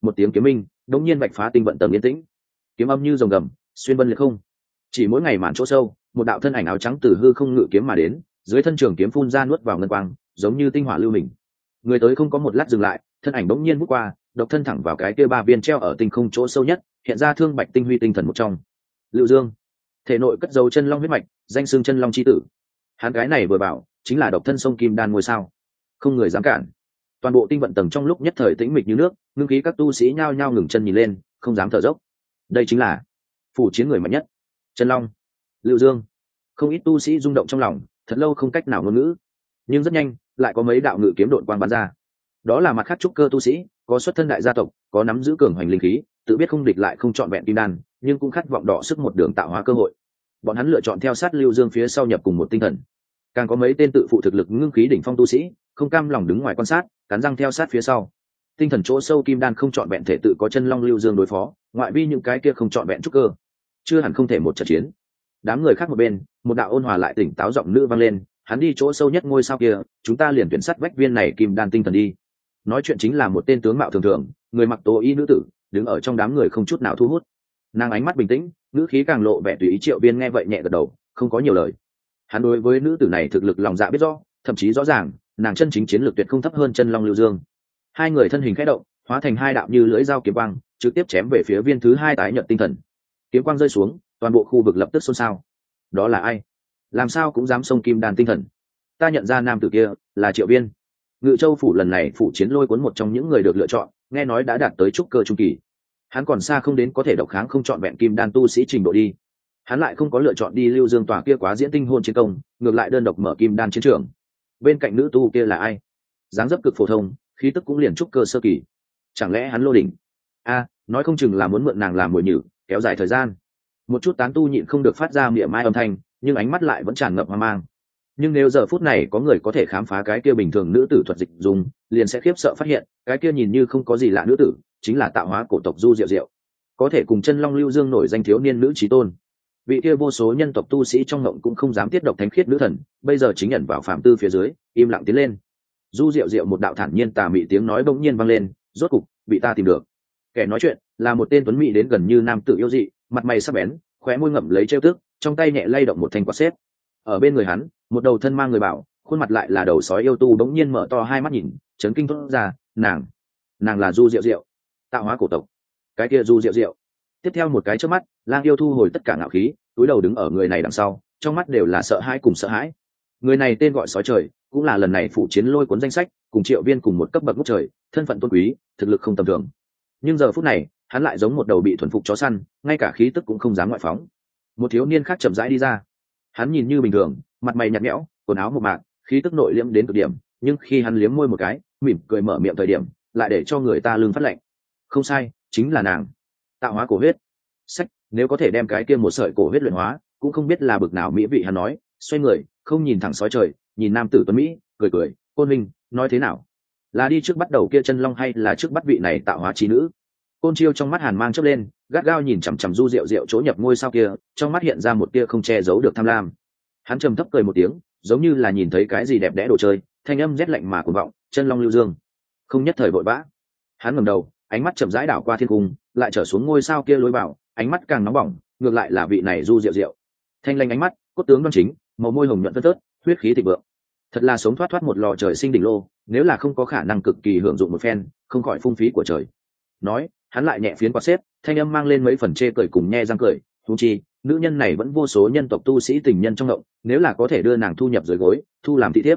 một tiếng kiếm minh đống nhiên vạch phá tinh vận tầng yên tĩnh, kiếm âm như rồng gầm xuyên vân liệt không. Chỉ mỗi ngày màn chỗ sâu, một đạo thân ảnh áo trắng từ hư không ngự kiếm mà đến, dưới thân trường kiếm phun ra nuốt vào ngân quang, giống như tinh hỏa lưu mình. Người tới không có một lát dừng lại, thân ảnh bỗng nhiên vút qua, độc thân thẳng vào cái kia ba viên treo ở tinh không chỗ sâu nhất, hiện ra thương bạch tinh huy tinh thần một trong. Lưu Dương, thể nội cất dấu chân long huyết mạch, danh xưng chân long chi tử. Hắn gái này vừa bảo, chính là độc thân sông kim đan ngôi sao, không người dám cản. Toàn bộ tinh vận tầng trong lúc nhất thời tĩnh mịch như nước, ngưng khí các tu sĩ nhao nhao ngừng chân nhìn lên, không dám thở dốc. Đây chính là phủ chiến người mạnh nhất, chân long Lưu Dương. Không ít tu sĩ rung động trong lòng, thật lâu không cách nào ngôn ngữ. Nhưng rất nhanh lại có mấy đạo ngự kiếm đội quang bắn ra. Đó là mặt khác trúc cơ tu sĩ, có xuất thân đại gia tộc, có nắm giữ cường hoành linh khí, tự biết không địch lại không chọn vẹn kim đan, nhưng cũng khát vọng đỏ sức một đường tạo hóa cơ hội. Bọn hắn lựa chọn theo sát Lưu Dương phía sau nhập cùng một tinh thần. Càng có mấy tên tự phụ thực lực ngưng khí đỉnh phong tu sĩ, không cam lòng đứng ngoài quan sát, cắn răng theo sát phía sau. Tinh thần chỗ sâu kim đan không chọn vẹn thể tự có chân long Lưu Dương đối phó, ngoại vi những cái kia không chọn vẹn trúc cơ, chưa hẳn không thể một trận chiến. Đám người khác một bên, một đạo ôn hòa lại tỉnh táo giọng nữ vang lên, hắn đi chỗ sâu nhất ngôi sao kia, chúng ta liền tuyển sát vách viên này kim đan tinh thần đi. Nói chuyện chính là một tên tướng mạo thường thường, người mặc tố y nữ tử, đứng ở trong đám người không chút nào thu hút. Nàng ánh mắt bình tĩnh, nữ khí càng lộ vẻ tùy ý. Triệu Viên nghe vậy nhẹ gật đầu, không có nhiều lời. Hắn đối với nữ tử này thực lực lòng dạ biết rõ, thậm chí rõ ràng, nàng chân chính chiến lược tuyệt không thấp hơn chân long Lưu Dương. Hai người thân hình khẽ động, hóa thành hai đạo như lưỡi dao kiếm quang, trực tiếp chém về phía viên thứ hai tái nhận tinh thần. Kiếm quang rơi xuống, toàn bộ khu vực lập tức xôn xao. Đó là ai? Làm sao cũng dám xông kim đan tinh thần? Ta nhận ra nam tử kia là Triệu Viên. Ngự Châu phủ lần này phụ chiến lôi cuốn một trong những người được lựa chọn, nghe nói đã đạt tới trúc cơ trung kỳ. Hắn còn xa không đến có thể độc kháng không chọn vẹn kim đan tu sĩ trình độ đi. Hắn lại không có lựa chọn đi Lưu Dương tòa kia quá diễn tinh hôn chiến công, ngược lại đơn độc mở kim đan chiến trường. Bên cạnh nữ tu kia là ai? Dáng dấp cực phổ thông, khí tức cũng liền trúc cơ sơ kỳ. Chẳng lẽ hắn Lô Đỉnh? Nói không chừng là muốn mượn nàng làm mồi nhử, kéo dài thời gian. Một chút tán tu nhịn không được phát ra mỉa mai âm thanh, nhưng ánh mắt lại vẫn tràn ngập hoang mang. Nhưng nếu giờ phút này có người có thể khám phá cái kia bình thường nữ tử thuật dịch dùng, liền sẽ khiếp sợ phát hiện cái kia nhìn như không có gì lạ nữ tử chính là tạo hóa cổ tộc Du Diệu Diệu, có thể cùng chân long Lưu Dương nổi danh thiếu niên nữ chí tôn. Vị kia vô số nhân tộc tu sĩ trong ngộng cũng không dám tiết độc thánh khiết nữ thần, bây giờ chính nhận vào phạm tư phía dưới, im lặng tiến lên. Du Diệu Diệu một đạo thản nhiên tà mị tiếng nói bỗng nhiên vang lên, rốt cục bị ta tìm được. Kẻ nói chuyện là một tên tuấn mỹ đến gần như nam tử yêu dị, mặt mày sắc bén, khóe môi ngậm lấy trêu tức, trong tay nhẹ lay động một thanh quạt xếp. Ở bên người hắn, một đầu thân mang người bảo, khuôn mặt lại là đầu sói yêu tu bỗng nhiên mở to hai mắt nhìn, chấn kinh thốt ra, nàng là Du Diệu Diệu, tạo hóa cổ tộc. Cái kia Du Diệu Diệu. Tiếp theo một cái chớp mắt, Lang yêu thu hồi tất cả ngạo khí, cúi đầu đứng ở người này đằng sau, trong mắt đều là sợ hãi cùng sợ hãi. Người này tên gọi sói trời, cũng là lần này phụ chiến lôi cuốn danh sách, cùng Triệu Viên cùng một cấp bậc ngút trời, thân phận tôn quý, thực lực không tầm thường. Nhưng giờ phút này, hắn lại giống một đầu bị thuần phục chó săn, ngay cả khí tức cũng không dám ngoại phóng. Một thiếu niên khác chậm rãi đi ra. Hắn nhìn như bình thường, mặt mày nhạt nhẽo, quần áo mộc mạc, khí tức nội liễm đến cực điểm, nhưng khi hắn liếm môi một cái, mỉm cười mở miệng thời điểm, lại để cho người ta lưng phát lạnh. Không sai, chính là nàng. Tạo hóa cổ huyết. Sách, nếu có thể đem cái kia một sợi cổ huyết luyện hóa, cũng không biết là bực nào mỹ vị. Hắn nói, xoay người, không nhìn thẳng sói trời, nhìn nam tử tuấn mỹ, cười cười, Côn Minh, nói thế nào? Là đi trước bắt đầu kia chân long hay là trước bắt vị này tạo hóa trí nữ? Côn Chiêu trong mắt hàn mang chớp lên, gắt gao nhìn chằm chằm Du Diệu Diệu chỗ nhập ngôi sao kia, trong mắt hiện ra một tia không che giấu được tham lam. Hắn trầm thấp cười một tiếng, giống như là nhìn thấy cái gì đẹp đẽ đồ chơi, thanh âm rét lạnh mà cuồng vọng, chân long Lưu Dương. Không nhất thời vội vã. Hắn ngẩng đầu, ánh mắt chậm rãi đảo qua thiên cung, lại trở xuống ngôi sao kia lối vào, ánh mắt càng nóng bỏng, ngược lại là vị này Du Diệu Diệu. Thanh lanh ánh mắt, cốt tướng đoan chính, màu môi hồng nhuận tớt tớt, huyết khí thịnh vượng. Thật là sống thoát thoát một lò trời sinh đỉnh lô, nếu là không có khả năng cực kỳ hưởng dụng một phen, không khỏi phung phí của trời. Nói, hắn lại nhẹ phiến quạt xếp, thanh âm mang lên mấy phần chê cười cùng nhe răng cười, thú chi, nữ nhân này vẫn vô số nhân tộc tu sĩ tình nhân trong ngộng, nếu là có thể đưa nàng thu nhập dưới gối, thu làm thị thiếp,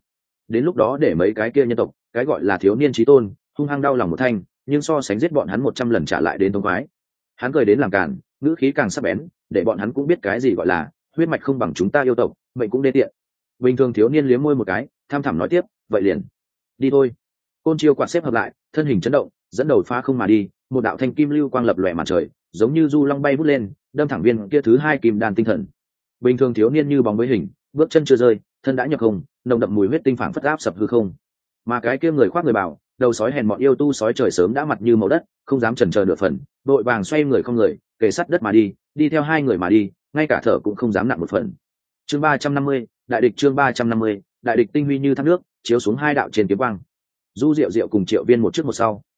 đến lúc đó để mấy cái kia nhân tộc, cái gọi là thiếu niên chí tôn, hung hăng đau lòng một thanh, nhưng so sánh giết bọn hắn 100 lần trả lại đến thông khoái. Hắn cười đến làm càn, ngữ khí càng sắc bén, để bọn hắn cũng biết cái gì gọi là huyết mạch không bằng chúng ta yêu tộc, mệnh cũng đê tiện. Bình thường thiếu niên liếm môi một cái, tham thẳm nói tiếp, vậy liền đi thôi. Côn Chiêu quạt xếp hợp lại, thân hình chấn động, dẫn đầu phá không mà đi, một đạo thanh kim lưu quang lập lòe màn trời, giống như du long bay vút lên, đâm thẳng viên kia thứ hai kim đan tinh thần. Bình thường thiếu niên như bóng với hình, bước chân chưa rơi, thân đã nhập không, nồng đậm mùi huyết tinh phảng phất áp sập hư không. Mà cái kia người khoác người bảo, đầu sói hèn mọn yêu tu sói trời sớm đã mặt như màu đất, không dám chần chờ nửa phần, đội vàng xoay người không người, kề sát đất mà đi, đi theo hai người mà đi, ngay cả thở cũng không dám nặng một phần. Chương 350, đại địch. Chương 350, đại địch tinh huy như thác nước, chiếu xuống hai đạo trên kiếm quang. Du Diệu Diệu cùng Triệu Viên một trước một sau,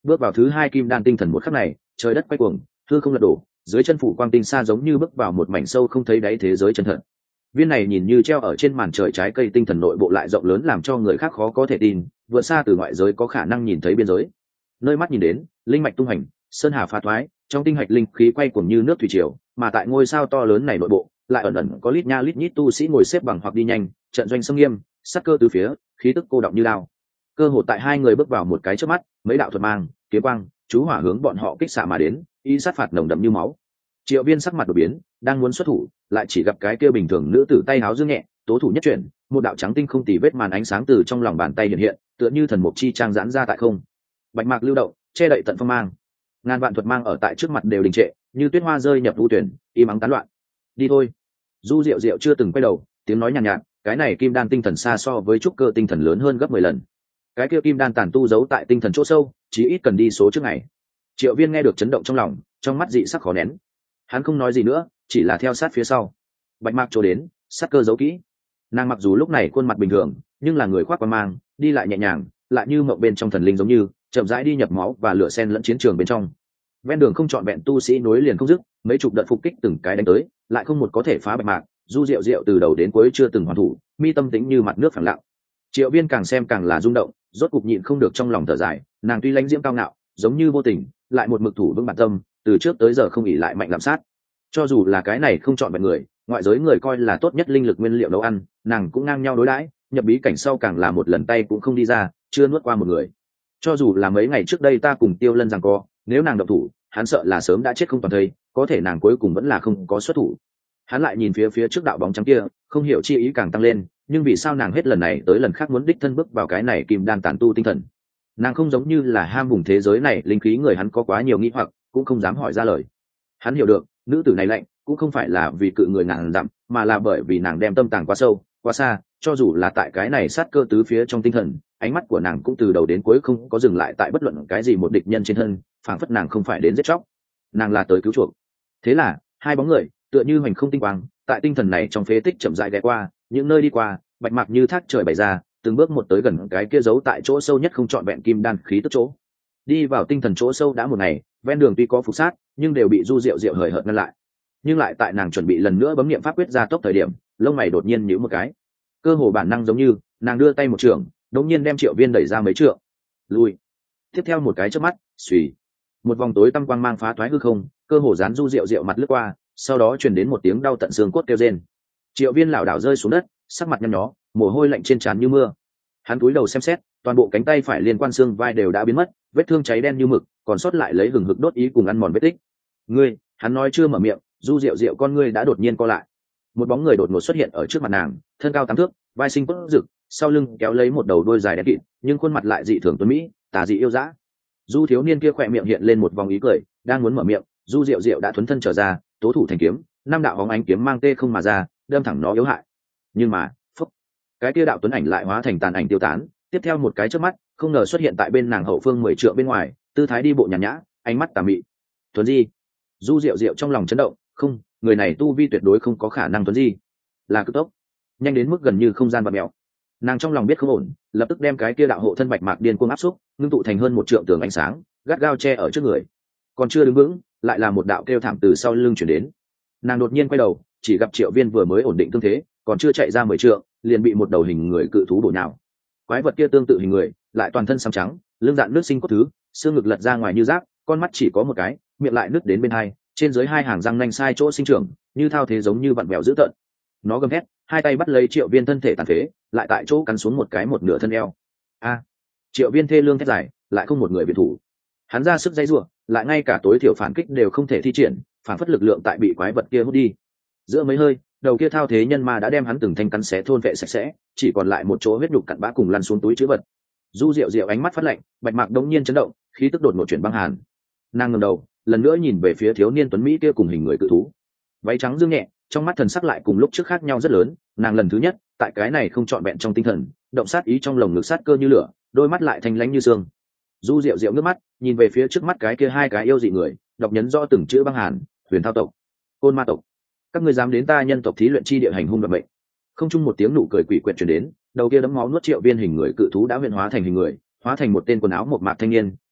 Bước vào thứ hai kim đan tinh thần một khắc này, trời đất quay cuồng, hư không lật đổ, dưới chân phủ quang tinh xa giống như bước vào một mảnh sâu không thấy đáy thế giới chân thật. Viên này nhìn như treo ở trên màn trời trái cây tinh thần nội bộ lại rộng lớn làm cho người khác khó có thể tin, vượt xa từ ngoại giới có khả năng nhìn thấy biên giới. Nơi mắt nhìn đến, linh mạch tung hành, sơn hà phá thoái, trong tinh hạch linh khí quay cuồng như nước thủy triều, mà tại ngôi sao to lớn này nội bộ, lại ẩn ẩn có lít nha lít nhít tu sĩ ngồi xếp bằng hoặc đi nhanh, trận doanh sông nghiêm, sát cơ từ phía, khí tức cô động như đao. Cơ hội tại hai người bước vào một cái chớp mắt, mấy đạo thuật mang, kiếm quang, chú hỏa hướng bọn họ kích xạ mà đến, y sát phạt nồng đậm như máu. Triệu Viên sắc mặt đột biến, đang muốn xuất thủ, lại chỉ gặp cái kia bình thường nữ tử tay háo dương nhẹ, tố thủ nhất chuyển, một đạo trắng tinh không tì vết màn ánh sáng từ trong lòng bàn tay hiện hiện, tựa như thần mục chi trang giãn ra tại không. Bạch mạc lưu động, che đậy tận phong mang. Ngàn vạn thuật mang ở tại trước mặt đều đình trệ, như tuyết hoa rơi nhập vũ tuyển, im ắng tán loạn. Đi thôi. Du Diệu Diệu chưa từng quay đầu, tiếng nói nhàn nhạt, cái này kim đan tinh thần xa so với trúc cơ tinh thần lớn hơn gấp 10 lần. Cái kia kim đan tàn tu giấu tại tinh thần chỗ sâu, chí ít cần đi số trước ngày. Triệu Viên nghe được chấn động trong lòng, trong mắt dị sắc khó nén. Hắn không nói gì nữa, chỉ là theo sát phía sau. Bạch mạc trổ đến, sát cơ giấu kỹ. Nàng mặc dù lúc này khuôn mặt bình thường, nhưng là người khoác qua mang, đi lại nhẹ nhàng, lại như mộng bên trong thần linh giống như chậm rãi đi nhập máu và lửa sen lẫn chiến trường bên trong. Ven đường không trọn vẹn tu sĩ nối liền không dứt, mấy chục đợt phục kích từng cái đánh tới, lại không một có thể phá Bạch mạc. Du Diệu Diệu từ đầu đến cuối chưa từng hoàn thủ, mi tâm tĩnh như mặt nước phẳng lặng. Triệu Viên càng xem càng là rung động, rốt cục nhịn không được trong lòng thở dài. Nàng tuy lãnh diễm cao ngạo, giống như vô tình, lại một mực thủ vững bản tâm, từ trước tới giờ không ỷ lại mạnh làm sát. Cho dù là cái này không chọn vẹn người, ngoại giới người coi là tốt nhất linh lực nguyên liệu nấu ăn, nàng cũng ngang nhau đối đãi. Nhập bí cảnh sau càng là một lần tay cũng không đi ra, chưa nuốt qua một người. Cho dù là mấy ngày trước đây ta cùng Tiêu Lân giằng co, nếu nàng động thủ, hắn sợ là sớm đã chết không toàn thây, có thể nàng cuối cùng vẫn là không có xuất thủ. Hắn lại nhìn phía trước đạo bóng trắng kia, không hiểu chi ý càng tăng lên, nhưng vì sao nàng hết lần này tới lần khác muốn đích thân bước vào cái này kim đan tản tu tinh thần? Nàng không giống như là ham vùng thế giới này linh khí người, hắn có quá nhiều nghĩ hoặc, cũng không dám hỏi ra lời. Hắn hiểu được, nữ tử này lạnh, cũng không phải là vì cự người ngàn dặm, mà là bởi vì nàng đem tâm tàng quá sâu, quá xa, cho dù là tại cái này sát cơ tứ phía trong tinh thần, ánh mắt của nàng cũng từ đầu đến cuối không có dừng lại tại bất luận cái gì một địch nhân trên thân, phảng phất nàng không phải đến giết chóc, nàng là tới cứu chuộc. Thế là, hai bóng người, tựa như hoành không tinh quang, tại tinh thần này trong phế tích chậm rãi ghé qua, những nơi đi qua, bạch mạc như thác trời bày ra, từng bước một tới gần cái kia giấu tại chỗ sâu nhất không trọn vẹn kim đan khí tức chỗ. Đi vào tinh thần chỗ sâu đã một ngày, ven đường tuy có phục sát, nhưng đều bị Du Diệu Diệu hời hợt ngăn lại. Nhưng lại tại nàng chuẩn bị lần nữa bấm niệm pháp quyết ra tốc thời điểm, lông mày đột nhiên nhíu một cái. Cơ hồ bản năng giống như, nàng đưa tay một trường, đột nhiên đem Triệu Viên đẩy ra mấy trượng. Lùi. Tiếp theo một cái chớp mắt, xùy. Một vòng tối tăm quang mang phá thoái hư không, cơ hồ dán Du Diệu Diệu mặt lướt qua, sau đó truyền đến một tiếng đau tận xương cốt kêu rên. Triệu Viên lảo đảo rơi xuống đất, sắc mặt nhăn nhó, mồ hôi lạnh trên trán như mưa. Hắn cúi đầu xem xét, toàn bộ cánh tay phải liên quan xương vai đều đã biến mất, vết thương cháy đen như mực, còn sót lại lấy hừng hực đốt ý cùng ăn mòn vết tích. Ngươi, hắn nói chưa mở miệng, Du Diệu Diệu con ngươi đã đột nhiên co lại. Một bóng người đột ngột xuất hiện ở trước mặt nàng, thân cao 8 thước, vai sinh cốt rực, sau lưng kéo lấy một đầu đuôi dài đen kịt, nhưng khuôn mặt lại dị thường tuấn mỹ, tà dị yêu dã. Du thiếu niên kia khỏe miệng hiện lên một vòng ý cười, đang muốn mở miệng, Du Diệu Diệu đã thuấn thân trở ra, tố thủ thành kiếm, năm đạo hóng ánh kiếm mang tê không mà ra, đâm thẳng nó yếu hại. Nhưng mà, phốc, cái kia đạo tuấn ảnh lại hóa thành tàn ảnh tiêu tán, tiếp theo một cái chớp mắt, không ngờ xuất hiện tại bên nàng hậu phương 10 trượng bên ngoài, tư thái đi bộ nhàn nhã, ánh mắt tà mị. Tuấn Di. Du Diệu Diệu trong lòng chấn động, không, người này tu vi tuyệt đối không có khả năng Tuấn Di, là cực tốc, nhanh đến mức gần như không gian vặn mèo. Nàng trong lòng biết không ổn, lập tức đem cái kia đạo hộ thân bạch mạc điên cuồng áp xúc, ngưng tụ thành hơn 1 trượng tường ánh sáng, gắt gao che ở trước người. Còn chưa đứng vững, lại là một đạo kêu thảm từ sau lưng chuyển đến. Nàng đột nhiên quay đầu, chỉ gặp Triệu Viên vừa mới ổn định tương thế, còn chưa chạy ra 10 trượng, liền bị một đầu hình người cự thú bổ nhào. Quái vật kia tương tự hình người, lại toàn thân xám trắng, lưng dạn nước sinh cốt thứ, xương ngực lật ra ngoài như giáp, con mắt chỉ có một cái, miệng lại nứt đến bên hai, trên dưới hai hàng răng nanh sai chỗ sinh trưởng, như thao thế giống như vặn vẹo dữ tợn. Nó gầm hét, hai tay bắt lấy Triệu Viên thân thể tàn phế, lại tại chỗ cắn xuống một cái một nửa thân eo. A! Triệu Viên thê lương thét dài, lại không một người viện thủ. Hắn ra sức dây rủa, lại ngay cả tối thiểu phản kích đều không thể thi triển, phản phất lực lượng tại bị quái vật kia hút đi. Giữa mấy hơi, đầu kia thao thế nhân ma đã đem hắn từng thanh cắn xé thôn vệ sạch sẽ, chỉ còn lại một chỗ huyết nhục cặn bã cùng lăn xuống túi trữ vật. Du Diệu Diệu ánh mắt phát lạnh, bạch mạc đống nhiên chấn động, khí tức đột ngột chuyển băng hàn. Nàng ngẩng đầu, lần nữa nhìn về phía thiếu niên tuấn mỹ kia cùng hình người cự thú. Váy trắng dương nhẹ, trong mắt thần sắc lại cùng lúc trước khác nhau rất lớn. Nàng lần thứ nhất, tại cái này không trọn vẹn trong tinh thần, động sát ý trong lồng ngực sát cơ như lửa, đôi mắt lại thanh lãnh như sương. Du Diệu Diệu ngước mắt, nhìn về phía trước mắt cái kia hai cái yêu dị người, đọc nhấn rõ từng chữ băng hàn, Huyền Thao tộc, Côn Ma tộc. Các ngươi dám đến ta nhân tộc thí luyện chi địa hành hung vận mệnh. Không chung một tiếng nụ cười quỷ quyệt truyền đến, đầu kia đấm máu nuốt Triệu Viên hình người cự thú đã huyễn hóa thành hình người, hóa thành một tên quần áo một mạc thanh niên,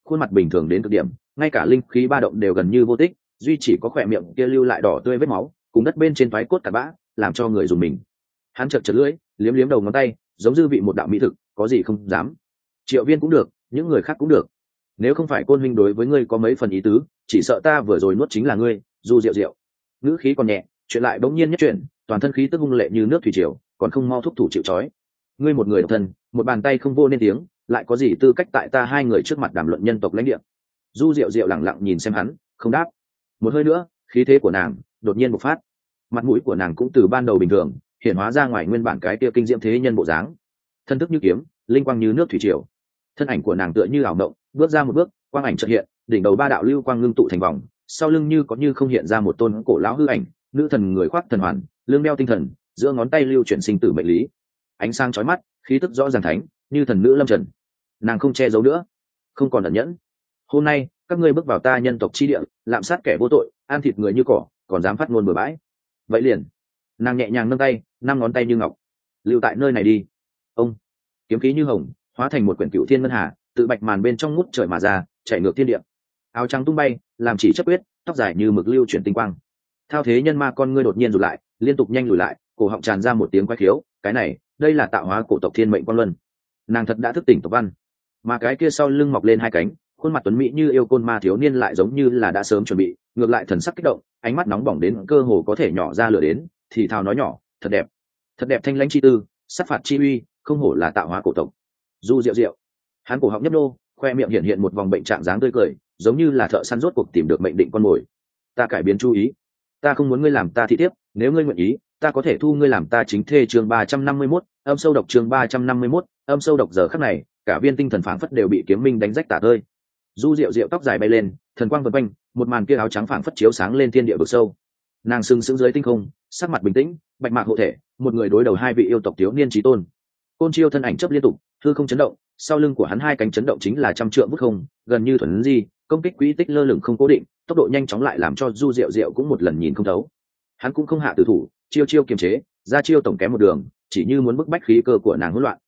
khuôn mặt bình thường đến cực điểm, ngay cả linh khí ba động đều gần như vô tích, duy chỉ có khỏe miệng kia lưu lại đỏ tươi vết máu cùng đất bên trên thoái cốt cặn bã, làm cho người dùng mình. Hắn chật chật lưỡi, liếm liếm đầu ngón tay, giống dư vị một đạo mỹ thực, có gì không dám. Triệu Viên cũng được, những người khác cũng được, nếu không phải Côn huynh đối với ngươi có mấy phần ý tứ, chỉ sợ ta vừa rồi nuốt chính là ngươi. Du Diệu Diệu ngữ khí còn nhẹ, chuyện lại bỗng nhiên nhất chuyển, toàn thân khí tức hung lệ như nước thủy triều, còn không mau thúc thủ chịu trói. Ngươi một người độc thân, một bàn tay không vô nên tiếng, lại có gì tư cách tại ta hai người trước mặt đàm luận nhân tộc lãnh địa? Du Diệu Diệu lẳng lặng nhìn xem hắn, không đáp. Một hơi nữa, khí thế của nàng đột nhiên bộc phát, mặt mũi của nàng cũng từ ban đầu bình thường hiện hóa ra ngoài nguyên bản cái kia kinh diễm thế nhân bộ dáng, thân thức như kiếm, linh quang như nước thủy triều. Thân ảnh của nàng tựa như ảo mộng, bước ra một bước, quang ảnh chợt hiện, đỉnh đầu ba đạo lưu quang ngưng tụ thành vòng, sau lưng như có như không hiện ra một tôn cổ lão hư ảnh, nữ thần người khoác thần hoàn, lưng đeo tinh thần, giữa ngón tay lưu chuyển sinh tử mệnh lý. Ánh sáng chói mắt, khí tức rõ ràng thánh, như thần nữ lâm trần. Nàng không che giấu nữa, không còn ẩn nhẫn. Hôm nay các ngươi bước vào ta nhân tộc chi địa, lạm sát kẻ vô tội, ăn thịt người như cỏ, còn dám phát ngôn bừa bãi. Vậy liền, nàng nhẹ nhàng nâng tay, năm ngón tay như ngọc, lưu tại nơi này đi. Ông kiếm khí như hồng, hóa thành một quyển cựu thiên ngân hà, tự bạch màn bên trong ngút trời mà ra, chạy ngược thiên địa. Áo trắng tung bay, làm chỉ chấp quyết, tóc dài như mực lưu chuyển tinh quang. Thao thế nhân ma con ngươi đột nhiên rụt lại, liên tục nhanh lùi lại, cổ họng tràn ra một tiếng quái khiếu. Cái này, đây là tạo hóa cổ tộc thiên mệnh quang luân. Nàng thật đã thức tỉnh tộc văn, mà cái kia sau lưng mọc lên hai cánh, khuôn mặt tuấn mỹ như yêu côn ma thiếu niên lại giống như là đã sớm chuẩn bị, ngược lại thần sắc kích động, ánh mắt nóng bỏng đến cơ hồ có thể nhỏ ra lửa đến, thì thào nói nhỏ, thật đẹp thanh lãnh chi tư, sát phạt chi uy, không hổ là tạo hóa cổ tộc. Du Diệu Diệu, hắn cổ họng nhấp nô, khoe miệng hiện một vòng bệnh trạng dáng tươi cười, giống như là thợ săn rốt cuộc tìm được mệnh định con mồi. Ta cải biến chú ý, ta không muốn ngươi làm ta thị thiếp, nếu ngươi nguyện ý, ta có thể thu ngươi làm ta chính thê. Chương 351, âm sâu độc. Chương 351, âm sâu độc. Giờ khắc này, cả viên tinh thần phảng phất đều bị kiếm minh đánh rách tả tơi. Du Diệu Diệu tóc dài bay lên, thần quang vần quanh, một màn kia áo trắng phảng phất chiếu sáng lên thiên địa vực sâu. Nàng sừng sững dưới tinh không, sắc mặt bình tĩnh, bạch mạc hộ thể, một người đối đầu hai vị yêu tộc thiếu niên chí tôn. Côn Chiêu thân ảnh chớp liên tục, hư không chấn động, sau lưng của hắn hai cánh chấn động chính là trăm trượng vút không, gần như thuần di, công kích quỹ tích lơ lửng không cố định, tốc độ nhanh chóng lại làm cho Du Diệu Diệu cũng một lần nhìn không thấu. Hắn cũng không hạ tử thủ, chiêu chiêu kiềm chế, ra chiêu tổng kém một đường, chỉ như muốn bức bách khí cơ của nàng hỗn loạn.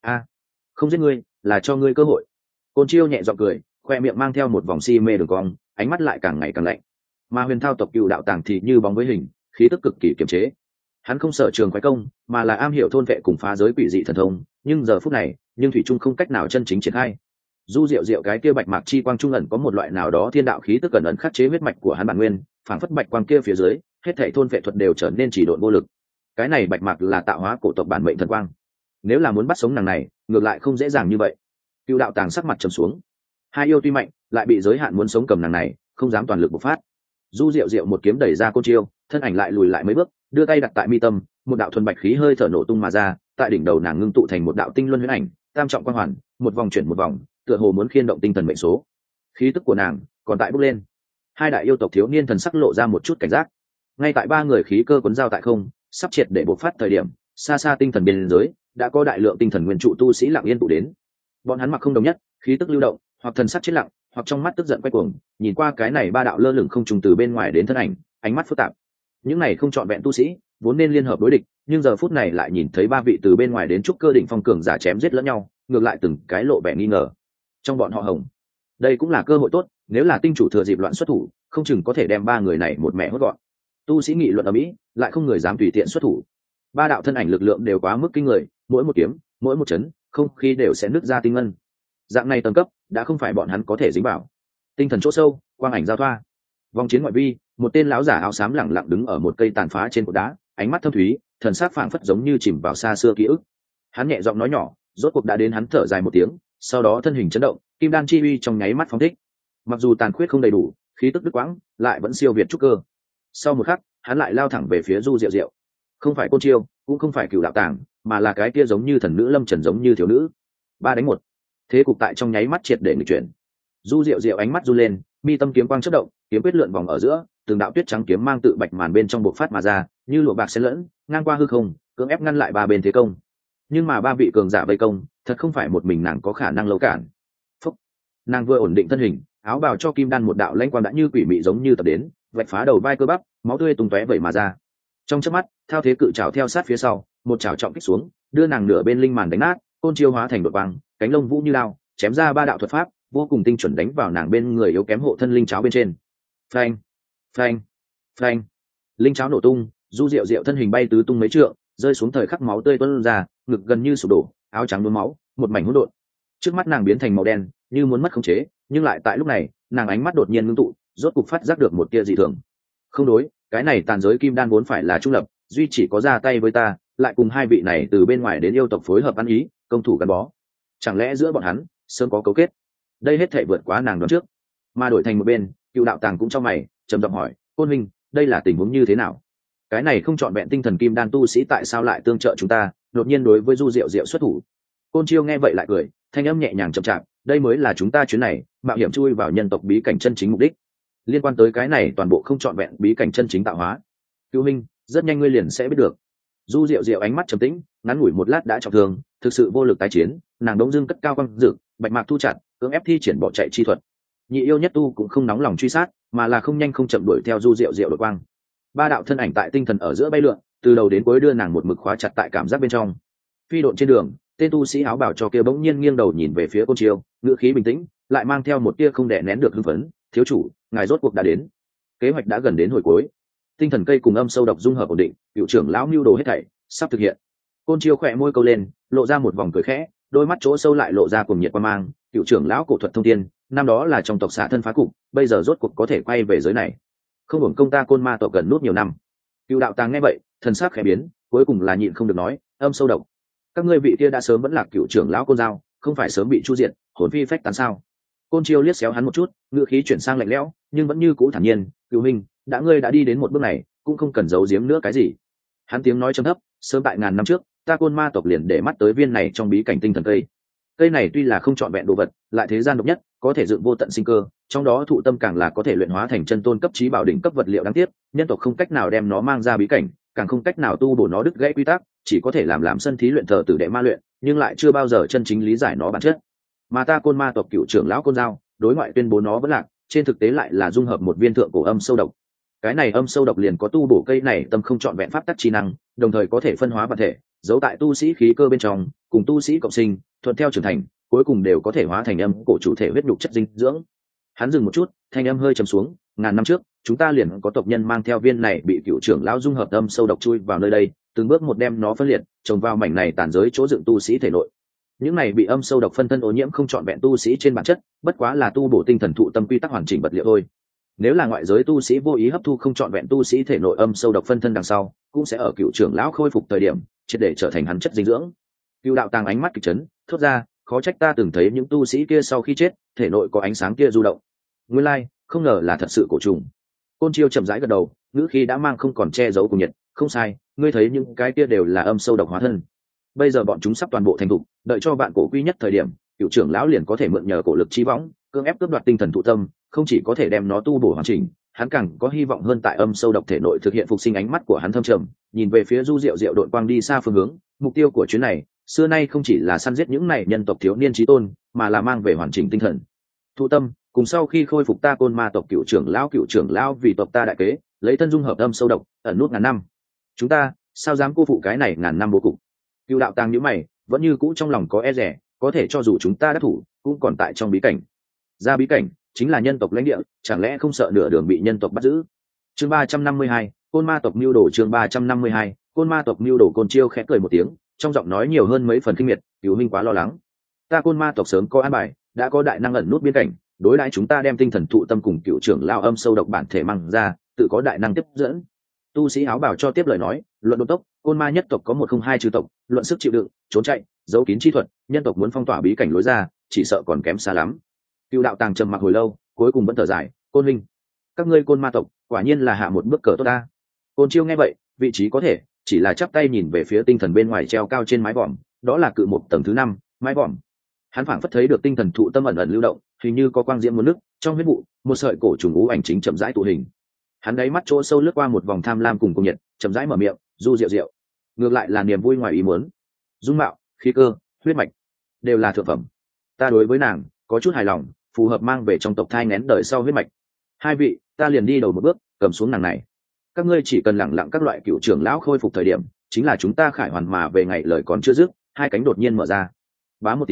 Không giết ngươi, là cho ngươi cơ hội. Côn Chiêu nhẹ giọng cười, khoe miệng mang theo một vòng si mê đường cong, ánh mắt lại càng ngày càng lạnh. Mà Huyền Thao tộc Cựu Đạo Tàng thì như bóng với hình, khí tức cực kỳ kiềm chế. Hắn không sợ trường quái công, mà là am hiểu thôn vệ cùng phá giới quỷ dị thần thông, nhưng giờ phút này, thủy trung không cách nào chân chính triển khai. Du Diệu Diệu cái kia bạch mạc chi quang trung ẩn có một loại nào đó thiên đạo khí tức ẩn ẩn khắc chế huyết mạch của hắn bản nguyên, phảng phất bạch quang kia phía dưới, hết thảy thôn vệ thuật đều trở nên chỉ độn vô lực. Cái này bạch mạc là tạo hóa cổ tộc bản mệnh thần quang. Nếu là muốn bắt sống nàng này, ngược lại không dễ dàng như vậy. Cựu Đạo Tàng sắc mặt trầm xuống. Hai yêu tuy mạnh, lại bị giới hạn muốn sống cầm nàng này, không dám toàn lực bộc phát. Du Diệu Diệu một kiếm đẩy ra Côn Chiêu, thân ảnh lại lùi lại mấy bước, đưa tay đặt tại mi tâm, một đạo thuần bạch khí hơi thở nổ tung mà ra, tại đỉnh đầu nàng ngưng tụ thành một đạo tinh luân huyễn ảnh, tam trọng quang hoàn, một vòng chuyển một vòng, tựa hồ muốn khiên động tinh thần mệnh số. Khí tức của nàng còn tại bốc lên. Hai đại yêu tộc thiếu niên thần sắc lộ ra một chút cảnh giác. Ngay tại ba người khí cơ cuốn giao tại không, sắp triệt để bộc phát thời điểm, xa xa tinh thần biên giới đã có đại lượng tinh thần nguyên trụ tu sĩ lặng yên tụ đến. Bọn hắn mặc không đồng nhất, khí tức lưu động, hoặc thần sắc chết lặng, hoặc trong mắt tức giận quay cuồng, nhìn qua cái này ba đạo lơ lửng không trùng từ bên ngoài đến thân ảnh, ánh mắt phức tạp. Những này không chọn vẹn tu sĩ, vốn nên liên hợp đối địch, nhưng giờ phút này lại nhìn thấy ba vị từ bên ngoài đến trúc cơ đỉnh phong cường giả chém giết lẫn nhau, ngược lại từng cái lộ vẻ nghi ngờ. Trong bọn họ Hồng, đây cũng là cơ hội tốt, nếu là tinh chủ thừa dịp loạn xuất thủ, không chừng có thể đem ba người này một mẹ hốt gọn. Tu sĩ nghị luận ở mỹ, lại không người dám tùy tiện xuất thủ. Ba đạo thân ảnh lực lượng đều quá mức kinh người, mỗi một kiếm, mỗi một chấn, không khí đều sẽ nứt ra tinh ngân. Dạng này tầng cấp đã không phải bọn hắn có thể dính vào. Tinh thần chỗ sâu, quang ảnh giao thoa. Vòng chiến ngoại vi, một tên lão giả áo xám lẳng lặng đứng ở một cây tàn phá trên cột đá, ánh mắt thâm thúy, thần sắc phảng phất giống như chìm vào xa xưa ký ức. Hắn nhẹ giọng nói nhỏ, rốt cuộc đã đến. Hắn thở dài một tiếng, sau đó thân hình chấn động, kim đan chi uy trong nháy mắt phóng thích. Mặc dù tàn khuyết không đầy đủ, khí tức đứt quãng, lại vẫn siêu việt trúc cơ. Sau một khắc, hắn lại lao thẳng về phía Du Diệu Diệu. Không phải Côn Chiêu, cũng không phải Cựu Đạo Tàng, mà là cái kia giống như thần nữ lâm trần giống như thiếu nữ. 3 đánh 1. Thế cục tại trong nháy mắt triệt để nghịch chuyển. Du Diệu Diệu ánh mắt run lên, mi tâm kiếm quang chớp động, kiếm quyết lượn vòng ở giữa, từng đạo tuyết trắng kiếm mang tự bạch màn bên trong bộc phát mà ra, như lụa bạc xen lẫn, ngang qua hư không, cưỡng ép ngăn lại ba bên thế công. Nhưng mà ba vị cường giả vây công, thật không phải một mình nàng có khả năng lâu cản. Phúc. Nàng vừa ổn định thân hình, áo bào cho kim đan một đạo lãnh quang đã như quỷ mị giống như tập đến, vạch phá đầu vai cơ bắp, máu tươi tung tóe vẩy mà ra. Trong chớp mắt, thao thế cự trảo theo sát phía sau, một trảo trọng kích xuống, đưa nàng nửa bên linh màn đánh nát, Côn Chiêu hóa thành đột quang, cánh lông vũ như lao, chém ra 3 đạo thuật pháp, vô cùng tinh chuẩn đánh vào nàng bên người yếu kém hộ thân linh cháo bên trên. Phanh, phanh, phanh, linh cháo nổ tung, Du Diệu Diệu thân hình bay tứ tung mấy trượng, rơi xuống thời khắc máu tươi tuôn ra, ngực gần như sụp đổ, áo trắng nhuốm máu, một mảnh hỗn độn. Trước mắt nàng biến thành màu đen, như muốn mất khống chế, nhưng lại tại lúc này, nàng ánh mắt đột nhiên ngưng tụ, rốt cục phát giác được một tia dị thường. Không đối, cái này tàn giới kim đan vốn phải là trung lập, duy chỉ có ra tay với ta, lại cùng hai vị này từ bên ngoài đến yêu tộc phối hợp ăn ý, công thủ gắn bó. Chẳng lẽ giữa bọn hắn sớm có cấu kết? Đây hết thảy vượt quá nàng đoán trước. Mà đổi thành một bên, Cựu Đạo Tàng cũng trong mày, trầm giọng hỏi, Côn huynh, đây là tình huống như thế nào? Cái này không chọn vẹn tinh thần kim đan tu sĩ tại sao lại tương trợ chúng ta, đột nhiên đối với Du Diệu Diệu xuất thủ? Côn Chiêu nghe vậy lại cười, thanh âm nhẹ nhàng chậm chạp, đây mới là chúng ta chuyến này mạo hiểm chui vào nhân tộc bí cảnh chân chính mục đích. Liên quan tới cái này toàn bộ không chọn vẹn bí cảnh chân chính tạo hóa. Cựu huynh, rất nhanh ngươi liền sẽ biết được. Du Diệu Diệu ánh mắt trầm tĩnh, ngắn ngủi một lát đã trọng thương, thực sự vô lực tái chiến, nàng đống dưng cất cao quang dự, bạch mạc thu chặt, cưỡng ép thi triển bỏ chạy chi thuật. Nhị yêu nhất tu cũng không nóng lòng truy sát, mà là không nhanh không chậm đuổi theo Du Diệu Diệu đột quang. Ba đạo thân ảnh tại tinh thần ở giữa bay lượn, từ đầu đến cuối đưa nàng một mực khóa chặt tại cảm giác bên trong. Phi độn trên đường, tên tu sĩ áo bào cho kia bỗng nhiên nghiêng đầu nhìn về phía Côn Chiêu, ngữ khí bình tĩnh, lại mang theo một tia không đè nén được hưng phấn, thiếu chủ, ngài rốt cuộc đã đến. Kế hoạch đã gần đến hồi cuối. Tinh thần cây cùng âm sâu độc dung hợp ổn định, hiệu trưởng lão mưu đồ hết thảy sắp thực hiện. Côn Chiêu khẽ môi câu lên, lộ ra một vòng cười khẽ, đôi mắt chỗ sâu lại lộ ra cùng nhiệt quan mang. Hiệu trưởng lão cổ thuật thông thiên, năm đó là trong tộc xạ thân phá cục, bây giờ rốt cuộc có thể quay về giới này. Không hưởng công ta Côn Ma tộc gần nút nhiều năm. Cựu Đạo Tàng nghe vậy, thần sắc khẽ biến, cuối cùng là nhịn không được nói, âm sâu độc, các ngươi vị kia đã sớm vẫn là cựu trưởng lão Côn Giao, không phải sớm bị chu diệt, hồn phi phách tán sao? Côn Chiêu liếc xéo hắn một chút, ngữ khí chuyển sang lạnh lẽo, nhưng vẫn như cũ thản nhiên, cựu minh, đã ngươi đã đi đến một bước này, cũng không cần giấu giếm nữa cái gì. Hắn tiếng nói trầm thấp, sớm tại ngàn năm trước, ta Côn Ma tộc liền để mắt tới viên này trong bí cảnh tinh thần cây. Cây này tuy là không trọn vẹn đồ vật, lại thế gian độc nhất, có thể dựng vô tận sinh cơ, trong đó thụ tâm càng là có thể luyện hóa thành chân tôn cấp trí bảo đỉnh cấp vật liệu đáng tiếc, nhân tộc không cách nào đem nó mang ra bí cảnh, càng không cách nào tu bổ nó đứt gãy quy tắc, chỉ có thể làm sân thí luyện thờ tử đệ ma luyện, nhưng lại chưa bao giờ chân chính lý giải nó bản chất. Mà ta Côn Ma tộc cựu trưởng lão Côn Giao, đối ngoại tuyên bố nó vẫn lạc, trên thực tế lại là dung hợp một viên thượng cổ âm sâu độc. Cái này âm sâu độc liền có tu bổ cây này tâm không trọn vẹn pháp tắc chi năng, đồng thời có thể phân hóa vật thể, giấu tại tu sĩ khí cơ bên trong, cùng tu sĩ cộng sinh, thuận theo trưởng thành, cuối cùng đều có thể hóa thành âm cổ chủ thể huyết nhục chất dinh dưỡng. Hắn dừng một chút, thanh âm hơi trầm xuống, ngàn năm trước, chúng ta liền có tộc nhân mang theo viên này bị cựu trưởng lão dung hợp âm sâu độc chui vào nơi đây, từng bước một đem nó phân liệt, trồng vào mảnh này tàn giới chỗ dựng tu sĩ thể nội. Những này bị âm sâu độc phân thân ô nhiễm không trọn vẹn tu sĩ trên bản chất, bất quá là tu bổ tinh thần thụ tâm quy tắc hoàn chỉnh vật liệu thôi. Nếu là ngoại giới tu sĩ vô ý hấp thu không trọn vẹn tu sĩ thể nội âm sâu độc phân thân đằng sau, cũng sẽ ở cựu trưởng lão khôi phục thời điểm, triệt để trở thành hắn chất dinh dưỡng. Cựu Đạo Tàng ánh mắt kịch chấn, thốt ra, khó trách ta từng thấy những tu sĩ kia sau khi chết, thể nội có ánh sáng kia du động. Nguyên lai, không ngờ là thật sự cổ trùng. Côn Chiêu chậm rãi gật đầu, ngữ khí đã mang không còn che giấu cùng nhiệt, không sai, ngươi thấy những cái kia đều là âm sâu độc hóa thân. Bây giờ bọn chúng sắp toàn bộ thành thục, đợi cho bạn cổ quy nhất thời điểm, cựu trưởng lão liền có thể mượn nhờ cổ lực chi võng, cưỡng ép cướp đoạt tinh thần thụ tâm, không chỉ có thể đem nó tu bổ hoàn chỉnh, hắn càng có hy vọng hơn tại âm sâu độc thể nội thực hiện phục sinh. Ánh mắt của hắn thâm trầm, nhìn về phía Du Diệu Diệu đội quang đi xa phương hướng, mục tiêu của chuyến này, xưa nay không chỉ là săn giết những này nhân tộc thiếu niên chí tôn, mà là mang về hoàn chỉnh tinh thần thụ tâm, cùng sau khi khôi phục ta Côn Ma tộc cựu trưởng lão vì tộc ta đại kế, lấy thân dung hợp âm sâu độc, ẩn nút ngàn năm. Chúng ta sao dám cô phụ cái này ngàn năm bố cục? Cựu Đạo Tàng nhíu mày, vẫn như cũ trong lòng có e dè, có thể cho dù chúng ta đắc thủ, cũng còn tại trong bí cảnh. Ra bí cảnh chính là nhân tộc lãnh địa, chẳng lẽ không sợ nửa đường bị nhân tộc bắt giữ? Chương 352, Côn Ma tộc mưu đồ. Chương 352, Côn Ma tộc mưu đồ. Côn Chiêu khẽ cười một tiếng, trong giọng nói nhiều hơn mấy phần kinh miệt, Cửu minh quá lo lắng. Ta Côn Ma tộc sớm có an bài, đã có đại năng ẩn nút biên cảnh, đối đãi chúng ta đem tinh thần thụ tâm cùng cựu trưởng lao âm sâu độc bản thể mang ra, tự có đại năng tiếp dẫn. Tu sĩ áo bào cho tiếp lời nói, luận độn tốc, Côn Ma nhất tộc có 102 trừ tộc, luận sức chịu đựng, trốn chạy, giấu kín chi thuật, nhân tộc muốn phong tỏa bí cảnh lối ra, chỉ sợ còn kém xa lắm. Cựu Đạo Tàng trầm mặc hồi lâu, cuối cùng vẫn thở dài, Côn minh, các ngươi Côn Ma tộc quả nhiên là hạ một bước cờ tốt ta. Côn Chiêu nghe vậy, vị trí có thể, chỉ là chắp tay nhìn về phía tinh thần bên ngoài treo cao trên mái vòm, đó là cự một tầng thứ 5, mái vòm. Hắn phảng phất thấy được tinh thần thụ tâm ẩn ẩn lưu động, hình như có quang diễm muôn nước, trong huyết vụ, một sợi cổ trùng ú ảnh chính chậm rãi tụ hình. Hắn đáy mắt chỗ sâu lướt qua một vòng tham lam cùng nhiệt, chậm rãi mở miệng, Du Diệu Diệu. Ngược lại là niềm vui ngoài ý muốn. Dung mạo, khí cơ, huyết mạch đều là thượng phẩm. Ta đối với nàng có chút hài lòng, phù hợp mang về trong tộc thai nghén đời sau huyết mạch. Hai vị, ta liền đi đầu một bước, cầm xuống nàng này. Các ngươi chỉ cần lẳng lặng các loại cựu trưởng lão khôi phục thời điểm, chính là chúng ta khải hoàn mà về ngày lời còn chưa dứt, hai cánh đột nhiên mở ra. Bá một tiếng,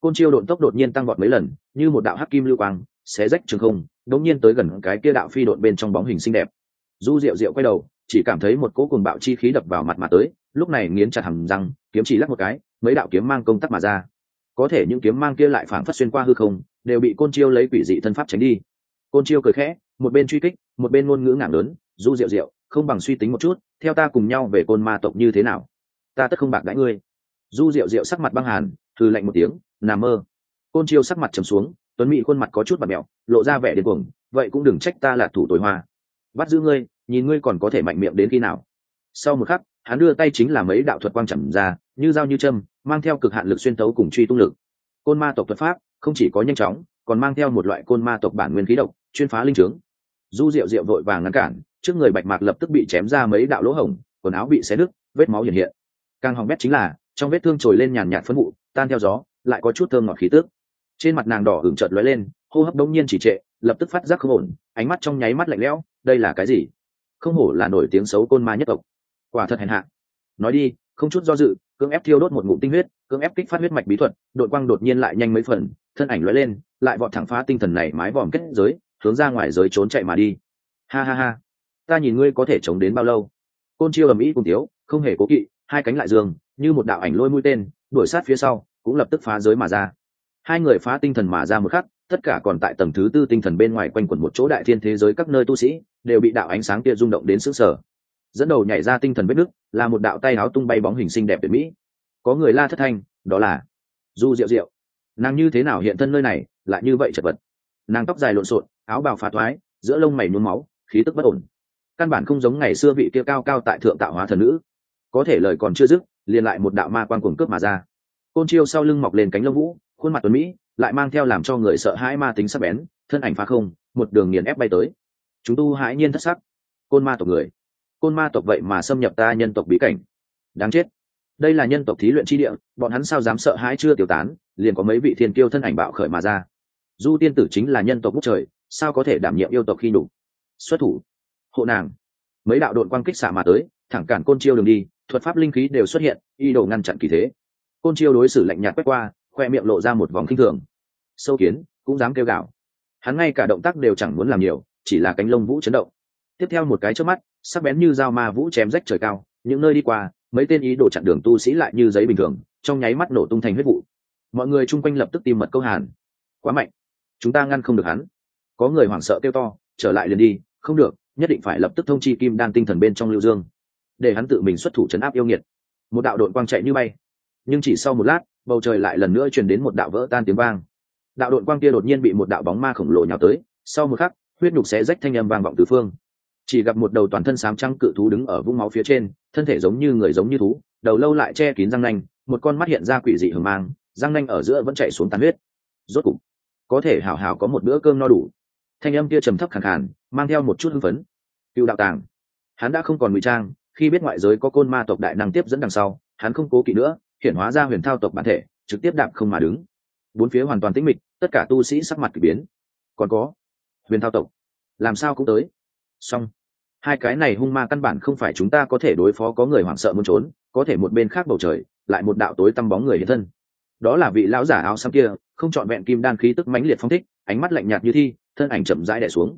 Côn chiêu độn tốc đột nhiên tăng vọt mấy lần, như một đạo hắc kim lưu quang xé rách trường không, đống nhiên tới gần cái kia đạo phi độn bên trong bóng hình xinh đẹp. Du Diệu Diệu quay đầu, chỉ cảm thấy một cỗ cuồng bạo chi khí đập vào mặt mà tới, lúc này nghiến chặt hàm răng, kiếm chỉ lắc một cái, mấy đạo kiếm mang công tắc mà ra. Có thể những kiếm mang kia lại phảng phất xuyên qua hư không, đều bị Côn chiêu lấy quỷ dị thân pháp tránh đi. Côn chiêu cười khẽ, một bên truy kích, một bên ngôn ngữ ngảng lớn, Du Diệu Diệu, không bằng suy tính một chút, theo ta cùng nhau về Côn Ma tộc như thế nào? Ta tất không bạc đãi ngươi. Du Diệu Diệu sắc mặt băng hàn, hừ lạnh một tiếng, nằm mơ. Côn chiêu sắc mặt trầm xuống, tuấn mỹ khuôn mặt có chút bặm mèo, lộ ra vẻ điên cuồng, vậy cũng đừng trách ta là thủ tối hoa. Bắt giữ ngươi, nhìn ngươi còn có thể mạnh miệng đến khi nào. Sau một khắc, hắn đưa tay chính là mấy đạo thuật quang chậm ra, như dao như châm, mang theo cực hạn lực xuyên tấu cùng truy tung lực. Côn ma tộc thuật pháp không chỉ có nhanh chóng, còn mang theo một loại côn ma tộc bản nguyên khí độc, chuyên phá linh trướng. Du Diệu Diệu vội vàng ngăn cản, trước người bạch mạc lập tức bị chém ra mấy đạo lỗ hổng, quần áo bị xé nứt, vết máu hiện hiện. Càng hỏng bét chính là trong vết thương trồi lên nhàn nhạt phấn vụ, tan theo gió, lại có chút thơm ngọt khí tức. Trên mặt nàng đỏ ửng chợt lóe lên, hô hấp đống nhiên chỉ trệ, lập tức phát giác không ổn, ánh mắt trong nháy mắt lạnh lẽo, đây là cái gì? Không hổ là nổi tiếng xấu côn ma nhất tộc, quả thật hèn hạ. Nói đi, không chút do dự, cưỡng ép thiêu đốt một ngụm tinh huyết, cưỡng ép kích phát huyết mạch bí thuật, đội quang đột nhiên lại nhanh mấy phần, thân ảnh lóe lên, lại vọt thẳng phá tinh thần này mái vòm kết giới, hướng ra ngoài giới trốn chạy mà đi. Ha ha ha, ta nhìn ngươi có thể chống đến bao lâu? Côn chiêu ầm ĩ cùng tiếu, không hề cố kỵ, hai cánh lại dương, như một đạo ảnh lôi mũi tên, đuổi sát phía sau, cũng lập tức phá giới mà ra. Hai người phá tinh thần mà ra một khắc, tất cả còn tại tầng thứ tư tinh thần bên ngoài quanh quẩn một chỗ đại thiên thế giới các nơi tu sĩ đều bị đạo ánh sáng kia rung động đến sững sờ. Dẫn đầu nhảy ra tinh thần vết nước là một đạo tay áo tung bay bóng hình xinh đẹp tuyệt mỹ. Có người la thất thanh, đó là Du Diệu Diệu. Nàng như thế nào hiện thân nơi này, lại như vậy chật vật. Nàng tóc dài lộn xộn, áo bào phá thoái, giữa lông mày nhuốm máu, khí tức bất ổn. Căn bản không giống ngày xưa vị kia cao cao tại thượng tạo hóa thần nữ. Có thể lời còn chưa dứt, liền lại một đạo ma quang cuồng cướp mà ra. Côn chiêu sau lưng mọc lên cánh lông vũ, khuôn mặt tuấn mỹ, lại mang theo làm cho người sợ hãi ma tính sắc bén, thân ảnh phá không, một đường nghiền ép bay tới. Chúng tu hãi nhiên thất sắc. Côn ma tộc người, côn ma tộc vậy mà xâm nhập ta nhân tộc bí cảnh, đáng chết. Đây là nhân tộc thí luyện chi địa, bọn hắn sao dám sợ hãi chưa tiêu tán, liền có mấy vị thiên kiêu thân ảnh bạo khởi mà ra. Du tiên tử chính là nhân tộc ngút trời, sao có thể đảm nhiệm yêu tộc khi đủ. Xuất thủ, hộ nàng. Mấy đạo độn quang kích xạ mà tới, thẳng cản côn chiêu đường đi, thuật pháp linh khí đều xuất hiện, y đồ ngăn chặn kỳ thế. Côn chiêu đối xử lạnh nhạt quét qua, khoe miệng lộ ra một vòng khinh thường. Sâu kiến cũng dám kêu gào. Hắn ngay cả động tác đều chẳng muốn làm nhiều, chỉ là cánh lông vũ chấn động. Tiếp theo một cái chớp mắt, sắc bén như dao ma vũ chém rách trời cao, những nơi đi qua, mấy tên ý đồ chặn đường tu sĩ lại như giấy bình thường, trong nháy mắt nổ tung thành huyết vụ. Mọi người chung quanh lập tức tìm mật câu hàn. Quá mạnh, chúng ta ngăn không được hắn. Có người hoảng sợ kêu to, trở lại liền đi, không được, nhất định phải lập tức thông chi kim đan tinh thần bên trong lưu dương, để hắn tự mình xuất thủ trấn áp yêu nghiệt. Một đạo độn quang chạy như bay, nhưng chỉ sau một lát, bầu trời lại lần nữa truyền đến một đạo vỡ tan tiếng vang. Đạo độn quang kia đột nhiên bị một đạo bóng ma khổng lồ nhào tới, sau một khắc, huyết nhục xé rách thanh âm vang vọng tứ phương. Chỉ gặp một đầu toàn thân xám trắng cự thú đứng ở vũng máu phía trên, thân thể giống như người giống như thú, đầu lâu lại che kín răng nanh, một con mắt hiện ra quỷ dị hừng mang, răng nanh ở giữa vẫn chảy xuống tàn huyết. Rốt cục, có thể hảo hảo có một bữa cơm no đủ. Thanh âm kia trầm thấp khàn khàn, mang theo một chút hưng phấn. Cựu đạo tàng, hắn đã không còn ngụy trang, khi biết ngoại giới có côn ma tộc đại năng tiếp dẫn đằng sau, hắn không cố kỵ nữa, hiển hóa ra huyền thao tộc bản thể, trực tiếp đạp không mà đứng. Bốn phía hoàn toàn tĩnh mịch, tất cả tu sĩ sắc mặt kỳ biến. Còn có huyền thao tộc, làm sao cũng tới. Xong, hai cái này hung ma căn bản không phải chúng ta có thể đối phó. Có người hoảng sợ muốn trốn, có thể một bên khác bầu trời lại một đạo tối tăm bóng người hiện thân. Đó là vị lão giả áo xám kia, không trọn vẹn kim đan khí tức mãnh liệt phong thích, ánh mắt lạnh nhạt như thi, thân ảnh chậm rãi đè xuống.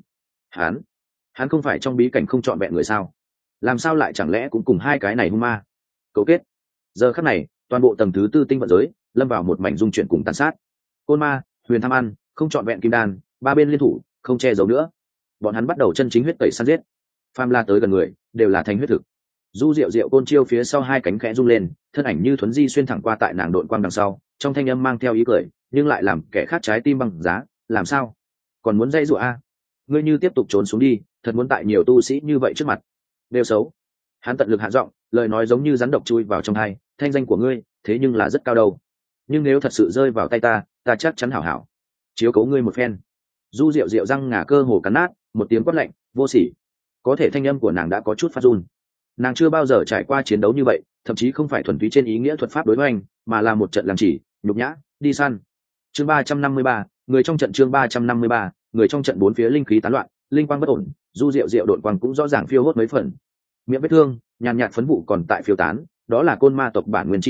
Hắn không phải trong bí cảnh không trọn vẹn người sao? Làm sao lại chẳng lẽ cũng cùng hai cái này hung ma cấu kết? Giờ khắc này, toàn bộ tầng thứ tư tinh vận giới lâm vào một mảnh dung chuyển cùng tàn sát. Côn ma, huyền tham ăn, không trọn vẹn kim đan, ba bên liên thủ, không che giấu nữa. Bọn hắn bắt đầu chân chính huyết tẩy săn giết. Phàm la tới gần người, đều là thành huyết thực. Du Diệu Diệu Côn chiêu phía sau hai cánh khẽ rung lên, thân ảnh như thuấn di xuyên thẳng qua tại nàng độn quang đằng sau, trong thanh âm mang theo ý cười, nhưng lại làm kẻ khác trái tim băng giá. Làm sao? Còn muốn dây dụa a? Ngươi như tiếp tục trốn xuống đi, thật muốn tại nhiều tu sĩ như vậy trước mặt đều xấu. Hắn tận lực hạ giọng, lời nói giống như rắn độc chui vào trong tai. Thanh danh của ngươi thế nhưng là rất cao đâu, nhưng nếu thật sự rơi vào tay ta chắc chắn hảo hảo chiếu cố ngươi một phen. Du Diệu Diệu răng ngà cơ hồ cắn nát, một tiếng quát lạnh, vô sỉ. Có thể thanh âm của nàng đã có chút phát run. Nàng chưa bao giờ trải qua chiến đấu như vậy, thậm chí không phải thuần túy trên ý nghĩa thuật pháp đối với anh, mà là một trận làm chỉ nhục nhã đi săn. Chương 353, người trong trận. Chương 353, người trong trận. Bốn phía linh khí tán loạn, linh quang bất ổn, Du Diệu Diệu độn quang cũng rõ ràng phiêu hốt mấy phần. Miệng vết thương nhàn nhạt phấn vụ còn tại phiêu tán, đó là côn ma tộc bản nguyên chi độc,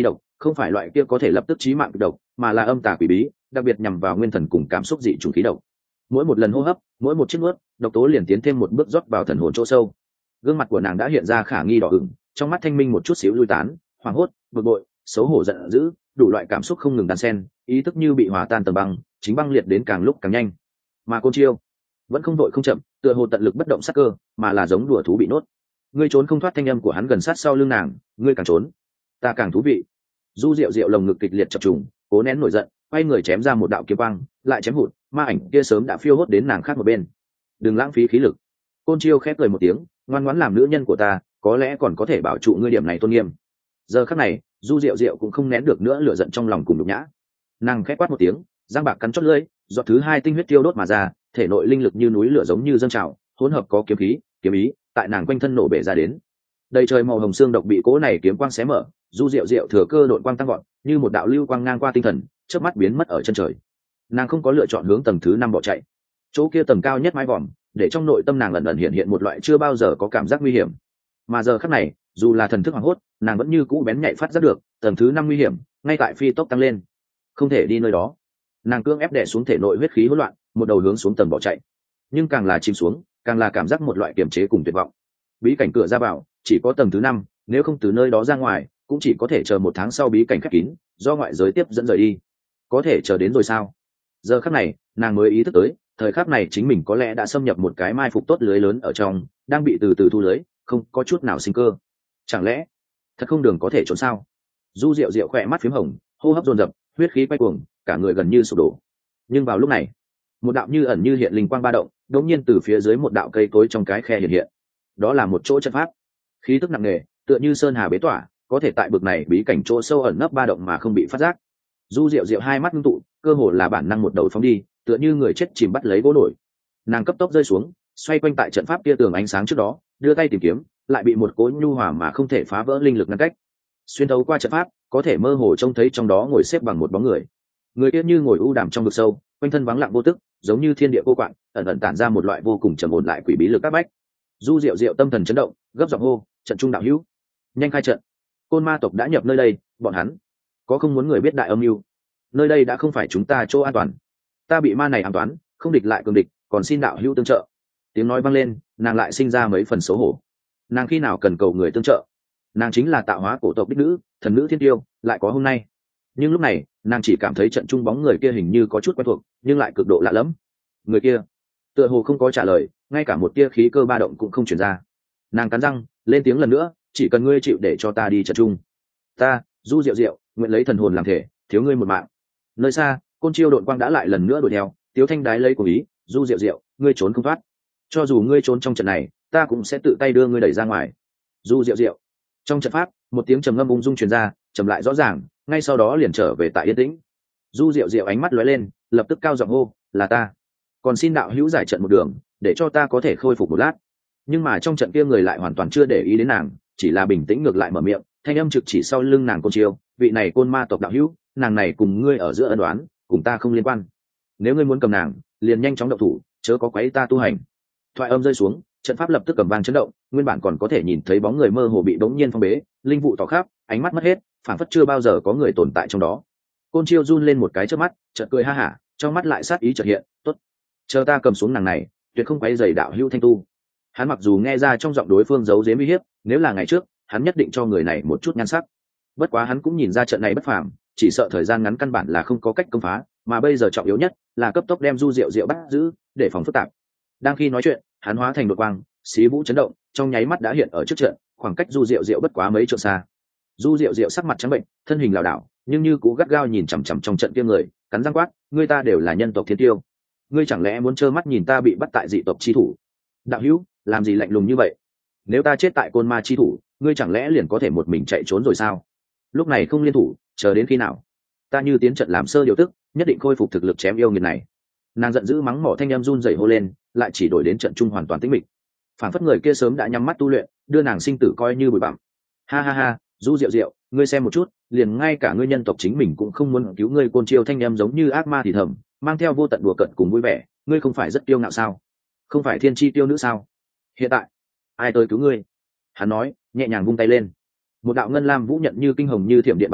không phải loại kia có thể lập tức chí mạng độc, mà là âm tà quỷ bí, đặc biệt nhằm vào nguyên thần cùng cảm xúc dị chủng khí độc. Mỗi một lần hô hấp, mỗi một chiếc nuốt, độc tố liền tiến thêm một bước rót vào thần hồn chỗ sâu. Gương mặt của nàng đã hiện ra khả nghi đỏ ửng, trong mắt thanh minh một chút xíu lui tán, hoảng hốt, bực bội, xấu hổ giận dữ, đủ loại cảm xúc không ngừng đan xen, ý thức như bị hòa tan tầng băng, chính băng liệt đến càng lúc càng nhanh. Mà Côn Chiêu vẫn không vội không chậm, tựa hồ tận lực bất động sát cơ, mà là giống đùa thú bị nốt. Ngươi trốn không thoát, thanh âm của hắn gần sát sau lưng nàng, ngươi càng trốn, ta càng thú vị. Du Diệu Diệu lồng ngực kịch liệt chập trùng, cố nén nổi giận, quay người chém ra một đạo kiếm quang, lại chém hụt, ma ảnh kia sớm đã phiêu hốt đến nàng khác một bên. Đừng lãng phí khí lực. Côn Chiêu khép cười một tiếng, ngoan ngoãn làm nữ nhân của ta, có lẽ còn có thể bảo trụ ngươi điểm này tôn nghiêm. Giờ khắc này, Du Diệu Diệu cũng không nén được nữa lửa giận trong lòng cùng nhục nhã. Nàng khép quát một tiếng, giang bạc cắn chót lưỡi, giọt thứ hai tinh huyết tiêu đốt mà ra, thể nội linh lực như núi lửa giống như dâng trào, hỗn hợp có kiếm khí, kiếm ý, tại nàng quanh thân nổ bể ra đến. Đầy trời màu hồng xương độc bị cố này kiếm quang xé mở, Du Diệu Diệu thừa cơ độn quang tăng gọn, như một đạo lưu quang ngang qua tinh thần, chớp mắt biến mất ở chân trời. Nàng không có lựa chọn hướng tầng thứ 5 bỏ chạy. Chỗ kia tầng cao nhất mái vòm, để trong nội tâm nàng ẩn ẩn hiện một loại chưa bao giờ có cảm giác nguy hiểm. Mà giờ khắc này, dù là thần thức hoảng hốt, nàng vẫn như cũ bén nhạy phát giác được, tầng thứ 5 nguy hiểm, ngay tại phi tốc tăng lên. Không thể đi nơi đó. Nàng cưỡng ép đè xuống thể nội huyết khí hỗn loạn, một đầu hướng xuống tầng bỏ chạy. Nhưng càng là chìm xuống, càng là cảm giác một loại kiềm chế cùng tuyệt vọng. Bí cảnh cửa ra vào chỉ có tầng thứ 5, nếu không từ nơi đó ra ngoài, cũng chỉ có thể chờ 1 tháng sau bí cảnh khép kín, do ngoại giới tiếp dẫn rời đi. Có thể chờ đến rồi sao? Giờ khắc này, nàng mới ý thức tới, thời khắc này chính mình có lẽ đã xâm nhập một cái mai phục tốt lưới lớn ở trong, đang bị từ từ thu lưới, không có chút nào sinh cơ. Chẳng lẽ thật không đường có thể trốn sao? Du Diệu Diệu khỏe mắt phím hồng, hô hấp dồn dập, huyết khí quay cuồng, cả người gần như sụp đổ. Nhưng vào lúc này, một đạo như ẩn như hiện linh quang ba động, đột nhiên từ phía dưới một đạo cây cối trong cái khe hiện hiện. Đó là một chỗ trận pháp, khí tức nặng nề, tựa như sơn hà bế tỏa, có thể tại bực này bí cảnh chỗ sâu ẩn nấp ba động mà không bị phát giác. Du Diệu Diệu hai mắt ngưng tụ, cơ hồ là bản năng một đầu phóng đi, tựa như người chết chìm bắt lấy gỗ nổi. Nàng cấp tốc rơi xuống, xoay quanh tại trận pháp kia tường ánh sáng trước đó, đưa tay tìm kiếm, lại bị một cỗ nhu hòa mà không thể phá vỡ linh lực ngăn cách. Xuyên thấu qua trận pháp, có thể mơ hồ trông thấy trong đó ngồi xếp bằng một bóng người. Người kia như ngồi u đàm trong vực sâu, quanh thân vắng lặng vô tức, giống như thiên địa cô quạng, ẩn ẩn tản ra một loại vô cùng trầm ổn lại quỷ bí lực các bách. Du Diệu Diệu tâm thần chấn động, gấp giọng hô, trận trung đạo hữu, nhanh khai trận. Côn ma tộc đã nhập nơi đây, bọn hắn có không muốn người biết đại âm mưu. Nơi đây đã không phải chúng ta chỗ an toàn, ta bị ma này ám toán, không địch lại cường địch, còn xin đạo hữu tương trợ. Tiếng nói vang lên, nàng lại sinh ra mấy phần xấu hổ. Nàng khi nào cần cầu người tương trợ? Nàng chính là tạo hóa cổ tộc đích nữ, thần nữ thiên tiêu, lại có hôm nay. Nhưng lúc này, nàng chỉ cảm thấy trận trung bóng người kia hình như có chút quen thuộc, nhưng lại cực độ lạ lẫm. Người kia tựa hồ không có trả lời, ngay cả một tia khí cơ ba động cũng không truyền ra. Nàng cắn răng lên tiếng lần nữa, chỉ cần ngươi chịu để cho ta đi trận trung, ta Du Diệu Diệu nguyện lấy thần hồn làm thể, thiếu ngươi một mạng. Nơi xa, Côn Chiêu đội quang đã lại lần nữa đuổi theo, Tiếu Thanh đái lấy của ý, Du Diệu Diệu, ngươi trốn không thoát. Cho dù ngươi trốn trong trận này, ta cũng sẽ tự tay đưa ngươi đẩy ra ngoài. Du Diệu Diệu. Trong trận pháp, một tiếng trầm ngâm ung dung truyền ra, trầm lại rõ ràng, ngay sau đó liền trở về tại yên tĩnh. Du Diệu Diệu ánh mắt lóe lên, lập tức cao giọng hô, là ta. Còn xin đạo hữu giải trận một đường, để cho ta có thể khôi phục một lát. Nhưng mà trong trận kia người lại hoàn toàn chưa để ý đến nàng, chỉ là bình tĩnh ngược lại mở miệng, thanh âm trực chỉ sau lưng nàng Côn Chiêu, vị này Côn ma tộc đạo hữu, nàng này cùng ngươi ở giữa ân đoán, cùng ta không liên quan. Nếu ngươi muốn cầm nàng, liền nhanh chóng động thủ, chớ có quấy ta tu hành. Thoại âm rơi xuống, trận pháp lập tức cầm vang chấn động, nguyên bản còn có thể nhìn thấy bóng người mơ hồ bị bỗng nhiên phong bế, linh vụ tỏ khắp, ánh mắt mất hết, phảng phất chưa bao giờ có người tồn tại trong đó. Côn Chiêu run lên một cái trước mắt, chợt cười ha hả, trong mắt lại sát ý chợt hiện, tốt, chờ ta cầm xuống nàng này, tuyệt không quấy rầy đạo hữu thanh tu. Hắn mặc dù nghe ra trong giọng đối phương giấu giếm uy hiếp, nếu là ngày trước, hắn nhất định cho người này một chút nhan sắc. Bất quá hắn cũng nhìn ra trận này bất phàm, chỉ sợ thời gian ngắn căn bản là không có cách công phá, mà bây giờ trọng yếu nhất là cấp tốc đem Du Diệu Diệu bắt giữ, để phòng phức tạp. Đang khi nói chuyện, hắn hóa thành đột quang, xí vũ chấn động, trong nháy mắt đã hiện ở trước trận, khoảng cách Du Diệu Diệu bất quá mấy trượng xa. Du Diệu Diệu sắc mặt trắng bệnh, thân hình lảo đảo, nhưng như cũ gắt gao nhìn chằm chằm trong trận kia người, cắn răng quát, ngươi ta đều là nhân tộc thiên tiêu, ngươi chẳng lẽ muốn trơ mắt nhìn ta bị bắt tại dị tộc chi thủ? Đạo hữu, làm gì lạnh lùng như vậy? Nếu ta chết tại côn ma chi thủ, ngươi chẳng lẽ liền có thể một mình chạy trốn rồi sao? Lúc này không liên thủ, chờ đến khi nào? Ta như tiến trận làm sơ điều tức, nhất định khôi phục thực lực chém yêu nghiệt này. Nàng giận dữ mắng mỏ, thanh em run rẩy hô lên, lại chỉ đổi đến trận trung hoàn toàn tĩnh mịch. Phản phất người kia sớm đã nhắm mắt tu luyện, đưa nàng sinh tử coi như bụi bặm. Ha ha ha, Du Diệu Diệu, ngươi xem một chút, liền ngay cả ngươi nhân tộc chính mình cũng không muốn cứu ngươi. Côn Chiêu thanh em giống như ác ma thì thầm, mang theo vô tận đùa cợt cùng vui vẻ, ngươi không phải rất kiêu ngạo sao? Không phải thiên chi tiêu nữ sao? Hiện tại, ai tới cứu ngươi? Hắn nói, nhẹ nhàng vung tay lên. Một đạo ngân lam vũ nhận như kinh hồng như thiểm điện bắn ra,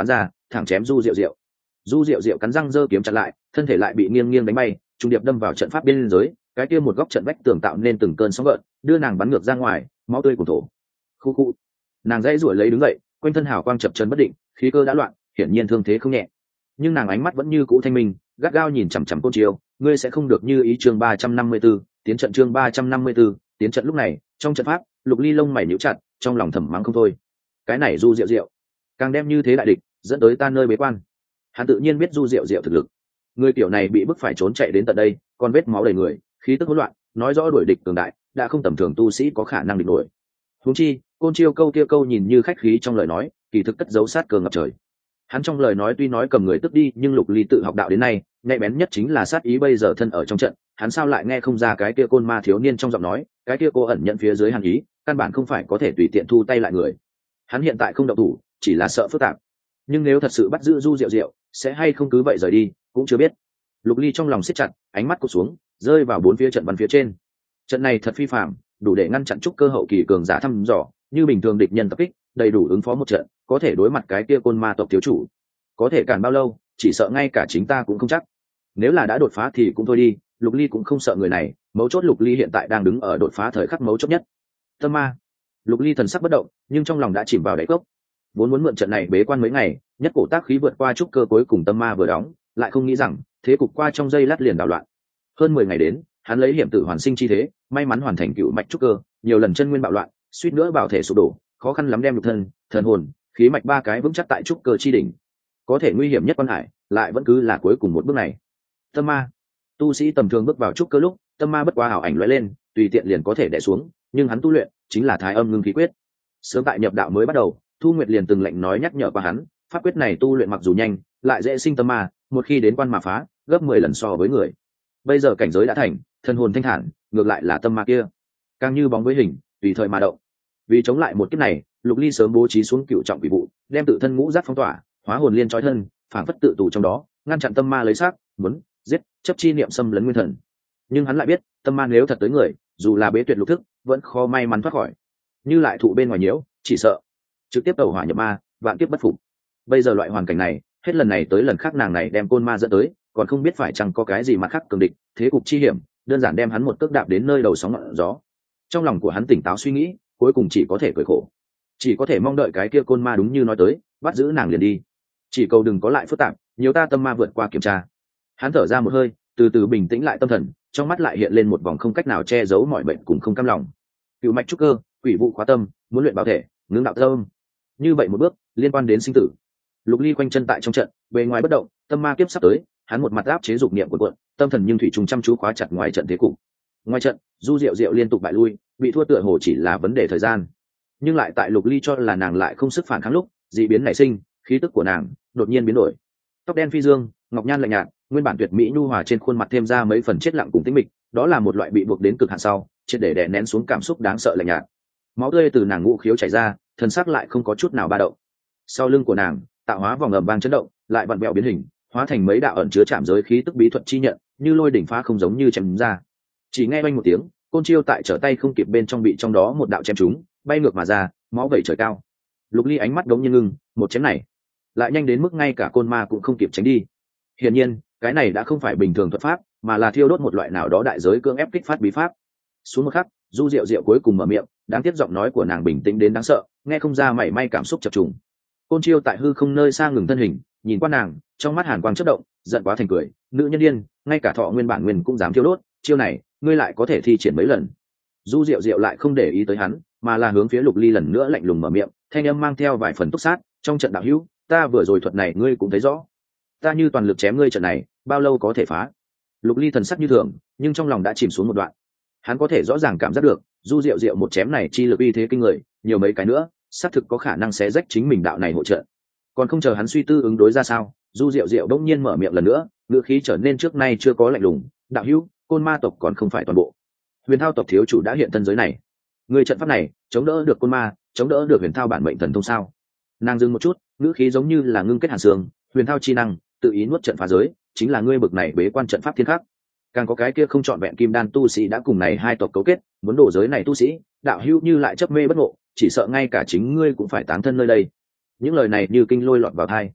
thẳng chém du diệu diệu. Du diệu diệu cắn răng giơ kiếm chặn lại, thân thể lại bị nghiêng nghiêng đánh bay, trùng điệp đâm vào trận pháp biên giới, cái kia một góc trận vách tường tạo nên từng cơn sóng gợn, đưa nàng bắn ngược ra ngoài, máu tươi cuồn thổ. Khu khu. Nàng dãy ruổi lấy đứng dậy, quanh thân hào quang chập chờn bất định, khí cơ đã loạn, hiển nhiên thương thế không nhẹ. Nhưng nàng ánh mắt vẫn như cũ thanh minh, gắt gao nhìn chằm chằm Côn Chiêu, ngươi sẽ không được như ý. Chương 354, tiến trận. Chương 354, tiến trận. Lúc này, trong trận pháp, Lục Ly lông mày nhíu chặt, trong lòng thầm mắng không thôi. Cái này Du Diệu Diệu, càng đem như thế đại địch, dẫn tới ta nơi bế quan. Hắn tự nhiên biết Du Diệu Diệu thực lực. Người tiểu này bị bức phải trốn chạy đến tận đây, còn vết máu đầy người, khí tức hỗn loạn, nói rõ đuổi địch cường đại, đã không tầm thường tu sĩ có khả năng địch nổi. Huống chi, Côn Chiêu câu kia câu nhìn như khách khí trong lời nói, kỳ thực cất giấu sát cơ ngập trời. Hắn trong lời nói tuy nói cầm người tức đi, nhưng Lục Ly tự học đạo đến nay, nhạy bén nhất chính là sát ý. Bây giờ thân ở trong trận, hắn sao lại nghe không ra cái kia côn ma thiếu niên trong giọng nói, cái kia cô ẩn nhận phía dưới hàn ý, căn bản không phải có thể tùy tiện thu tay lại người. Hắn hiện tại không động thủ, chỉ là sợ phức tạp. Nhưng nếu thật sự bắt giữ Du Diệu Diệu, sẽ hay không cứ vậy rời đi, cũng chưa biết. Lục Ly trong lòng siết chặt, ánh mắt cụp xuống, rơi vào bốn phía trận văn phía trên. Trận này thật phi phàm, đủ để ngăn chặn trúc cơ hậu kỳ cường giả thăm dò, như bình thường địch nhân tập kích, đầy đủ ứng phó một trận, có thể đối mặt cái kia côn ma tộc thiếu chủ. Có thể cản bao lâu, chỉ sợ ngay cả chính ta cũng không chắc. Nếu là đã đột phá thì cũng thôi đi, Lục Ly cũng không sợ người này, mấu chốt Lục Ly hiện tại đang đứng ở đột phá thời khắc mấu chốt nhất. Tâm ma. Lục Ly thần sắc bất động, nhưng trong lòng đã chìm vào đáy cốc. Vốn muốn mượn trận này bế quan mấy ngày, nhất cổ tác khí vượt qua trúc cơ, cuối cùng tâm ma vừa đóng, lại không nghĩ rằng thế cục qua trong giây lát liền đảo loạn. Hơn 10 ngày đến, hắn lấy hiểm tử hoàn sinh chi thế, may mắn hoàn thành cựu mạch trúc cơ, nhiều lần chân nguyên bạo loạn, suýt nữa bảo thể sụp đổ, khó khăn lắm đem nhục thân, thần hồn, khí mạch ba cái vững chắc tại trúc cơ chi đỉnh. Có thể nguy hiểm nhất quan hải, lại vẫn cứ là cuối cùng một bước này. Tâm ma. Tu sĩ tầm thường bước vào trúc cơ lúc, tâm ma bất quá ảo ảnh lóe lên, tùy tiện liền có thể đè xuống, nhưng hắn tu luyện chính là Thái Âm Ngưng Khí Quyết. Sớm tại nhập đạo mới bắt đầu, Thu Nguyệt liền từng lệnh nói nhắc nhở qua hắn, pháp quyết này tu luyện mặc dù nhanh, lại dễ sinh tâm ma, một khi đến quan mà phá, gấp 10 lần so với người. Bây giờ cảnh giới đã thành, thân hồn thanh thản, ngược lại là tâm ma kia, càng như bóng với hình, tùy thời mà động. Vì chống lại một kiếp này, Lục Ly sớm bố trí xuống cựu trọng quỷ vụ, đem tự thân ngũ giác phong tỏa, hóa hồn liên trói thân, phản phất tự tù trong đó, ngăn chặn tâm ma lấy xác, muốn giết, chấp chi niệm xâm lấn nguyên thần. Nhưng hắn lại biết, tâm ma nếu thật tới người, dù là bế tuyệt lục thức, vẫn khó may mắn thoát khỏi. Như lại thụ bên ngoài nhiễu, chỉ sợ trực tiếp tẩu hỏa nhập ma, vạn kiếp bất phục. Bây giờ loại hoàn cảnh này, hết lần này tới lần khác nàng này đem côn ma dẫn tới, còn không biết phải chăng có cái gì mặt khác cường địch, thế cục chi hiểm, đơn giản đem hắn một cước đạp đến nơi đầu sóng ngọn gió. Trong lòng của hắn tỉnh táo suy nghĩ, cuối cùng chỉ có thể cười khổ, chỉ có thể mong đợi cái kia côn ma đúng như nói tới, bắt giữ nàng liền đi, chỉ cầu đừng có lại phức tạp, nhiều ta tâm ma vượt qua kiểm tra. Hắn thở ra một hơi, từ từ bình tĩnh lại tâm thần, trong mắt lại hiện lên một vòng không cách nào che giấu mọi bệnh cùng không cam lòng. Cựu mạch trúc cơ, quỷ vụ khóa tâm, muốn luyện bảo thể, ngưng đạo tâm, như vậy một bước liên quan đến sinh tử. Lục Ly quanh chân tại trong trận, bề ngoài bất động, tâm ma kiếp sắp tới, hắn một mặt áp chế dục niệm của quận, tâm thần nhưng thủy trùng chăm chú khóa chặt ngoài trận thế cục. Ngoài trận, Du Diệu Diệu liên tục bại lui, bị thua tựa hồ chỉ là vấn đề thời gian. Nhưng lại tại Lục Ly cho là nàng lại không sức phản kháng lúc, dị biến nảy sinh, khí tức của nàng đột nhiên biến đổi. Tóc đen phi dương, ngọc nhan lạnh nhạt, nguyên bản tuyệt mỹ nhu hòa trên khuôn mặt thêm ra mấy phần chết lặng cùng tĩnh mịch, đó là một loại bị buộc đến cực hạn sau, triệt để đè nén xuống cảm xúc đáng sợ lạnh nhạt. Máu tươi từ nàng ngũ khiếu chảy ra, thân xác lại không có chút nào ba động. Sau lưng của nàng, tạo hóa vòng ầm vang chấn động, lại vặn vẹo biến hình, hóa thành mấy đạo ẩn chứa chạm giới khí tức bí thuật chi nhận, như lôi đỉnh phá không giống như chém ra. Chỉ nghe oanh một tiếng, Côn Chiêu tại trở tay không kịp bên trong bị trong đó một đạo chém trúng, bay ngược mà ra, máu vẩy trời cao. Lục Ly ánh mắt đống như ngưng, một chém này lại nhanh đến mức ngay cả côn ma cũng không kịp tránh đi. Hiển nhiên, cái này đã không phải bình thường thuật pháp, mà là thiêu đốt một loại nào đó đại giới cưỡng ép kích phát bí pháp. Xuống một khắc, Du Diệu Diệu cuối cùng mở miệng, đáng tiếc giọng nói của nàng bình tĩnh đến đáng sợ, nghe không ra mảy may cảm xúc chập trùng. Côn Chiêu tại hư không nơi xa ngừng thân hình, nhìn qua nàng, trong mắt hàn quang chớp động, giận quá thành cười, nữ nhân điên, ngay cả thọ nguyên bản nguyên cũng dám thiêu đốt, chiêu này, ngươi lại có thể thi triển mấy lần. Du Diệu Diệu lại không để ý tới hắn, mà là hướng phía Lục Ly lần nữa lạnh lùng mở miệng, thanh âm mang theo vài phần túc sát, trong trận đạo hữu, ta vừa rồi thuật này ngươi cũng thấy rõ, ta như toàn lực chém ngươi trận này, bao lâu có thể phá? Lục Ly thần sắc như thường, nhưng trong lòng đã chìm xuống một đoạn. Hắn có thể rõ ràng cảm giác được, Du Diệu Diệu một chém này chi lực uy thế kinh người, nhiều mấy cái nữa, xác thực có khả năng xé rách chính mình đạo này hỗ trợ. Còn không chờ hắn suy tư ứng đối ra sao, Du Diệu Diệu đột nhiên mở miệng lần nữa, ngữ khí trở nên trước nay chưa có lạnh lùng, đạo hữu, côn ma tộc còn không phải toàn bộ. Huyền Thao tộc thiếu chủ đã hiện thân giới này, người trận pháp này chống đỡ được côn ma, chống đỡ được Huyền Thao bản mệnh thần thông sao? Nàng dừng một chút, ngữ khí giống như là ngưng kết hàn xương, Huyền Thao chi năng, tự ý nuốt trận phá giới, chính là ngươi bực này bế quan trận pháp thiên khắc. Càng có cái kia không chọn vẹn kim đan tu sĩ đã cùng này hai tộc cấu kết, muốn đổ giới này tu sĩ, đạo hữu như lại chấp mê bất ngộ, chỉ sợ ngay cả chính ngươi cũng phải táng thân nơi đây. Những lời này như kinh lôi lọt vào tai.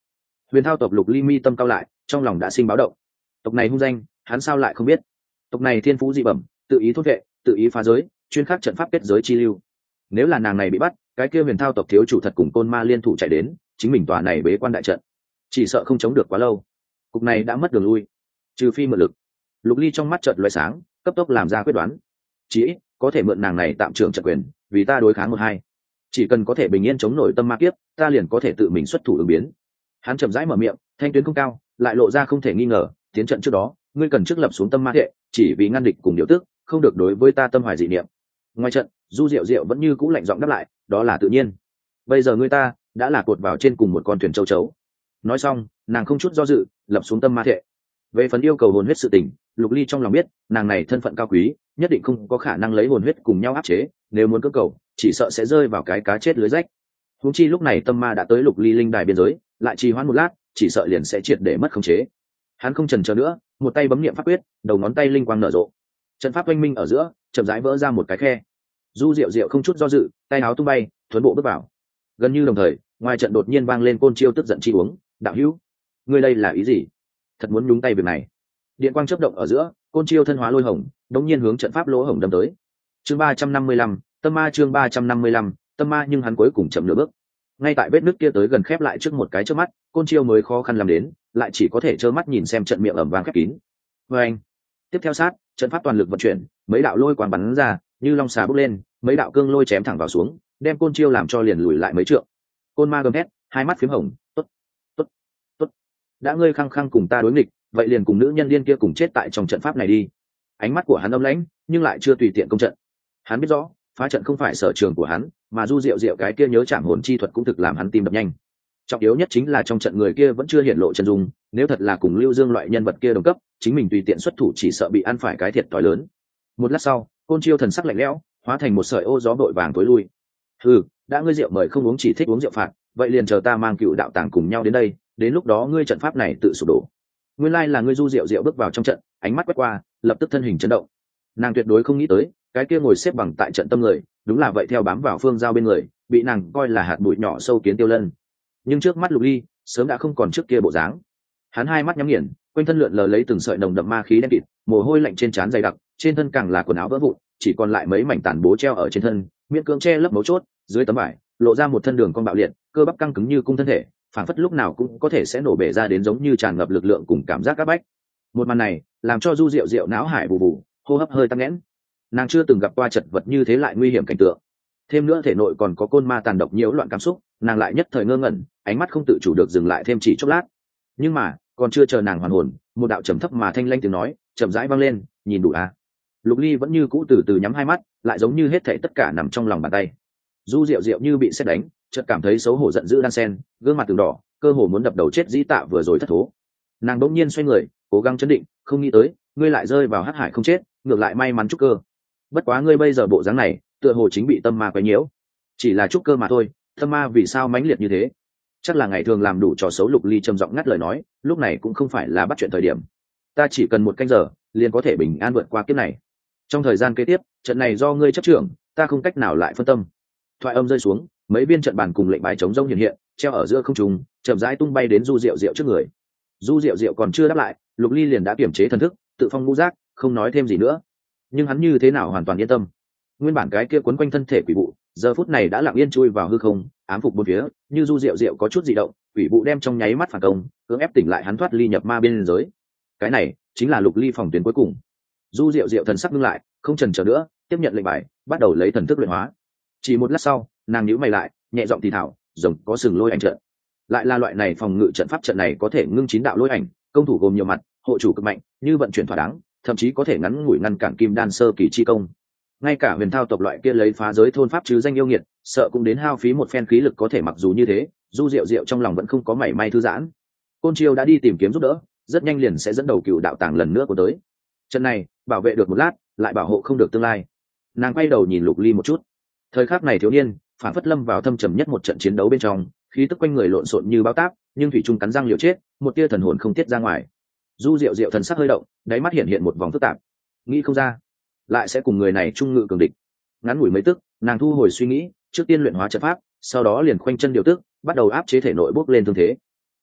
Huyền Thao tộc Lục Ly mi tâm cao lại, trong lòng đã sinh báo động. Tộc này hung danh, hắn sao lại không biết? Tộc này thiên phú dị bẩm, tự ý thốt vệ, tự ý phá giới, chuyên khắc trận pháp kết giới chi lưu. Nếu là nàng này bị bắt, cái kia Huyền Thao tộc thiếu chủ thật cùng Côn Ma liên thủ chạy đến, chính mình tòa này bế quan đại trận, chỉ sợ không chống được quá lâu. Cục này đã mất đường lui, trừ phi mượn lực. Lục Ly trong mắt chợt lóe sáng, cấp tốc làm ra quyết đoán. Chỉ có thể mượn nàng này tạm trưởng trận quyền, vì ta đối kháng một hai. Chỉ cần có thể bình yên chống nổi tâm ma kiếp, ta liền có thể tự mình xuất thủ ứng biến. Hắn chậm rãi mở miệng, thanh tuyến không cao, lại lộ ra không thể nghi ngờ. Tiến trận trước đó, ngươi cần trước lập xuống tâm ma hệ, chỉ vì ngăn địch cùng điều tức, không được đối với ta tâm hoài dị niệm. Ngoài trận, Du Diệu Diệu vẫn như cũ lạnh giọng đáp lại, đó là tự nhiên. Bây giờ ngươi ta đã là cột vào trên cùng một con thuyền châu chấu. Nói xong, nàng không chút do dự, lập xuống tâm ma hệ. Về phần yêu cầu hồn huyết sự tình, Lục Ly trong lòng biết, nàng này thân phận cao quý, nhất định không có khả năng lấy hồn huyết cùng nhau áp chế, nếu muốn cưỡng cầu, chỉ sợ sẽ rơi vào cái cá chết lưới rách. Huống chi lúc này tâm ma đã tới Lục Ly linh đài biên giới, lại trì hoãn một lát, chỉ sợ liền sẽ triệt để mất khống chế. Hắn không chần chờ nữa, một tay bấm niệm pháp quyết, đầu ngón tay linh quang nở rộ. Trận pháp oanh minh ở giữa, chậm rãi vỡ ra một cái khe. Du Diệu Diệu không chút do dự, tay áo tung bay, thuấn bộ bước vào. Gần như đồng thời, ngoài trận đột nhiên vang lên Côn Chiêu tức giận chi uống, "Đạo hữu, ngươi đây là ý gì? Thật muốn nhúng tay việc này?" Điện quang chớp động ở giữa, Côn Chiêu thân hóa lôi hồng, đống nhiên hướng trận pháp lỗ hồng đâm tới. Chương 355, Tâm Ma chương 355, Tâm Ma nhưng hắn cuối cùng chậm nửa bước. Ngay tại vết nứt kia tới gần khép lại trước một cái chớp mắt, Côn Chiêu mới khó khăn làm đến, lại chỉ có thể trơ mắt nhìn xem trận miệng ầm vang khép kín. Oeng! Tiếp theo sát, trận pháp toàn lực vận chuyển, mấy đạo lôi quang bắn ra, như long xà bốc lên, mấy đạo cương lôi chém thẳng vào xuống, đem Côn Chiêu làm cho liền lùi lại mấy trượng. Côn Ma gầm thét, hai mắt phím hồng, "Tốt, tốt, tốt. Đã ngươi khăng khăng cùng ta đối nghịch, vậy liền cùng nữ nhân điên kia cùng chết tại trong trận pháp này đi." Ánh mắt của hắn âm lãnh, nhưng lại chưa tùy tiện công trận. Hắn biết rõ, phá trận không phải sở trường của hắn, mà Du Diệu Diệu cái kia nhớ chạm hồn chi thuật cũng thực làm hắn tim đập nhanh. Trọng yếu nhất chính là trong trận người kia vẫn chưa hiện lộ chân dung, nếu thật là cùng Lưu Dương loại nhân vật kia đồng cấp, chính mình tùy tiện xuất thủ chỉ sợ bị ăn phải cái thiệt thòi lớn. Một lát sau, Côn Chiêu thần sắc lạnh lẽo, hóa thành một sợi ô gió vội vàng tối lui. "Hừ, đã ngươi rượu mời không uống chỉ thích uống rượu phạt, vậy liền chờ ta mang Cựu đạo tàng cùng nhau đến đây, đến lúc đó ngươi trận pháp này tự sụp đổ." Nguyên lai là ngươi Du Diệu Diệu bước vào trong trận, ánh mắt quét qua, lập tức thân hình chấn động. Nàng tuyệt đối không nghĩ tới, cái kia ngồi xếp bằng tại trận tâm người, đúng là vậy theo bám vào Phương Giao bên người, bị nàng coi là hạt bụi nhỏ sâu kiến Tiêu Lân. Nhưng trước mắt Lục Ly, sớm đã không còn trước kia bộ dáng. Hắn hai mắt nhắm nghiền, quanh thân lượn lờ lấy từng sợi nồng đậm ma khí đen kịt, mồ hôi lạnh trên trán dày đặc, trên thân càng là quần áo vỡ vụn, chỉ còn lại mấy mảnh tàn bố treo ở trên thân, miễn cưỡng che lấp mấu chốt, dưới tấm vải, lộ ra một thân đường cong bạo liệt, cơ bắp căng cứng như cung thân thể, phảng phất lúc nào cũng có thể sẽ nổ bể ra đến, giống như tràn ngập lực lượng cùng cảm giác áp bách. Một màn này, làm cho Du Diệu Diệu não hải bù bù, hô hấp hơi tăng nghẽn. Nàng chưa từng gặp qua chật vật như thế lại nguy hiểm cảnh tượng, thêm nữa thể nội còn có côn ma tàn độc nhiễu loạn cảm xúc, nàng lại nhất thời ngơ ngẩn, ánh mắt không tự chủ được dừng lại thêm chỉ chốc lát. Nhưng mà còn chưa chờ nàng hoàn hồn, một đạo trầm thấp mà thanh lanh tiếng nói chậm rãi vang lên, "Nhìn đủ à?" Lục Ly vẫn như cũ từ từ nhắm hai mắt, lại giống như hết thảy tất cả nằm trong lòng bàn tay. Du Diệu Diệu như bị sét đánh, chợt cảm thấy xấu hổ giận dữ đan sen, gương mặt từng đỏ, cơ hồ muốn đập đầu chết dĩ tạ vừa rồi thất thố. Nàng bỗng nhiên xoay người, cố gắng chấn định, không nghĩ tới ngươi lại rơi vào hắc hải không chết, ngược lại may mắn trúc cơ. Bất quá ngươi bây giờ bộ dáng này, tựa hồ chính bị tâm ma quấy nhiễu. Chỉ là trúc cơ mà thôi, tâm ma vì sao mãnh liệt như thế? Chắc là ngày thường làm đủ trò xấu. Lục Ly trầm giọng ngắt lời nói, lúc này cũng không phải là bắt chuyện thời điểm. Ta chỉ cần một canh giờ, liền có thể bình an vượt qua kiếp này. Trong thời gian kế tiếp, trận này do ngươi chấp trưởng, ta không cách nào lại phân tâm. Thoại âm rơi xuống, mấy viên trận bàn cùng lệnh bài chống rông hiện hiện, treo ở giữa không trung, chậm rãi tung bay đến Du Diệu Diệu trước người. Du Diệu Diệu còn chưa đáp lại, Lục Ly liền đã kiểm chế thần thức, tự phong ngũ giác, không nói thêm gì nữa. Nhưng hắn như thế nào hoàn toàn yên tâm? Nguyên bản cái kia quấn quanh thân thể quỷ vụ, giờ phút này đã lặng yên chui vào hư không, ám phục bốn phía, như Du Diệu Diệu có chút dị động, quỷ vụ đem trong nháy mắt phản công, cưỡng ép tỉnh lại hắn thoát ly nhập ma biên giới. Cái này chính là Lục Ly phòng tuyến cuối cùng. Du Diệu Diệu thần sắc ngưng lại, không chần chờ nữa, tiếp nhận lệnh bài, bắt đầu lấy thần thức luyện hóa. Chỉ một lát sau, nàng nhíu mày lại, nhẹ giọng thì thào, rồng có sừng lôi ảnh trận. Lại là loại này phòng ngự trận pháp, trận này có thể ngưng 9 đạo lôi ảnh, công thủ gồm nhiều mặt, hộ chủ cực mạnh, như vận chuyển thỏa đáng, thậm chí có thể ngắn ngủi ngăn cản kim đan sơ kỳ chi công. Ngay cả Huyền Thao tộc loại kia lấy phá giới thôn pháp chứ danh yêu nghiệt, sợ cũng đến hao phí một phen khí lực có thể, mặc dù như thế, Du Diệu Diệu trong lòng vẫn không có mảy may thư giãn. Côn Chiêu đã đi tìm kiếm giúp đỡ, rất nhanh liền sẽ dẫn đầu Cựu đạo tàng lần nữa của tới. Trận này, bảo vệ được một lát, lại bảo hộ không được tương lai. Nàng quay đầu nhìn Lục Ly một chút. Thời khắc này thiếu niên, phản phất lâm vào thâm trầm nhất một trận chiến đấu bên trong, khí tức quanh người lộn xộn như bao táp, nhưng thủy trung cắn răng liều chết, một tia thần hồn không tiết ra ngoài. Du Diệu Diệu thần sắc hơi động, đáy mắt hiện hiện một vòng phức tạp, nghĩ không ra lại sẽ cùng người này chung ngự cường địch. Ngắn ngủi mấy tức, nàng thu hồi suy nghĩ, trước tiên luyện hóa trận pháp, sau đó liền khoanh chân điều tức, bắt đầu áp chế thể nội bốc lên thương thế.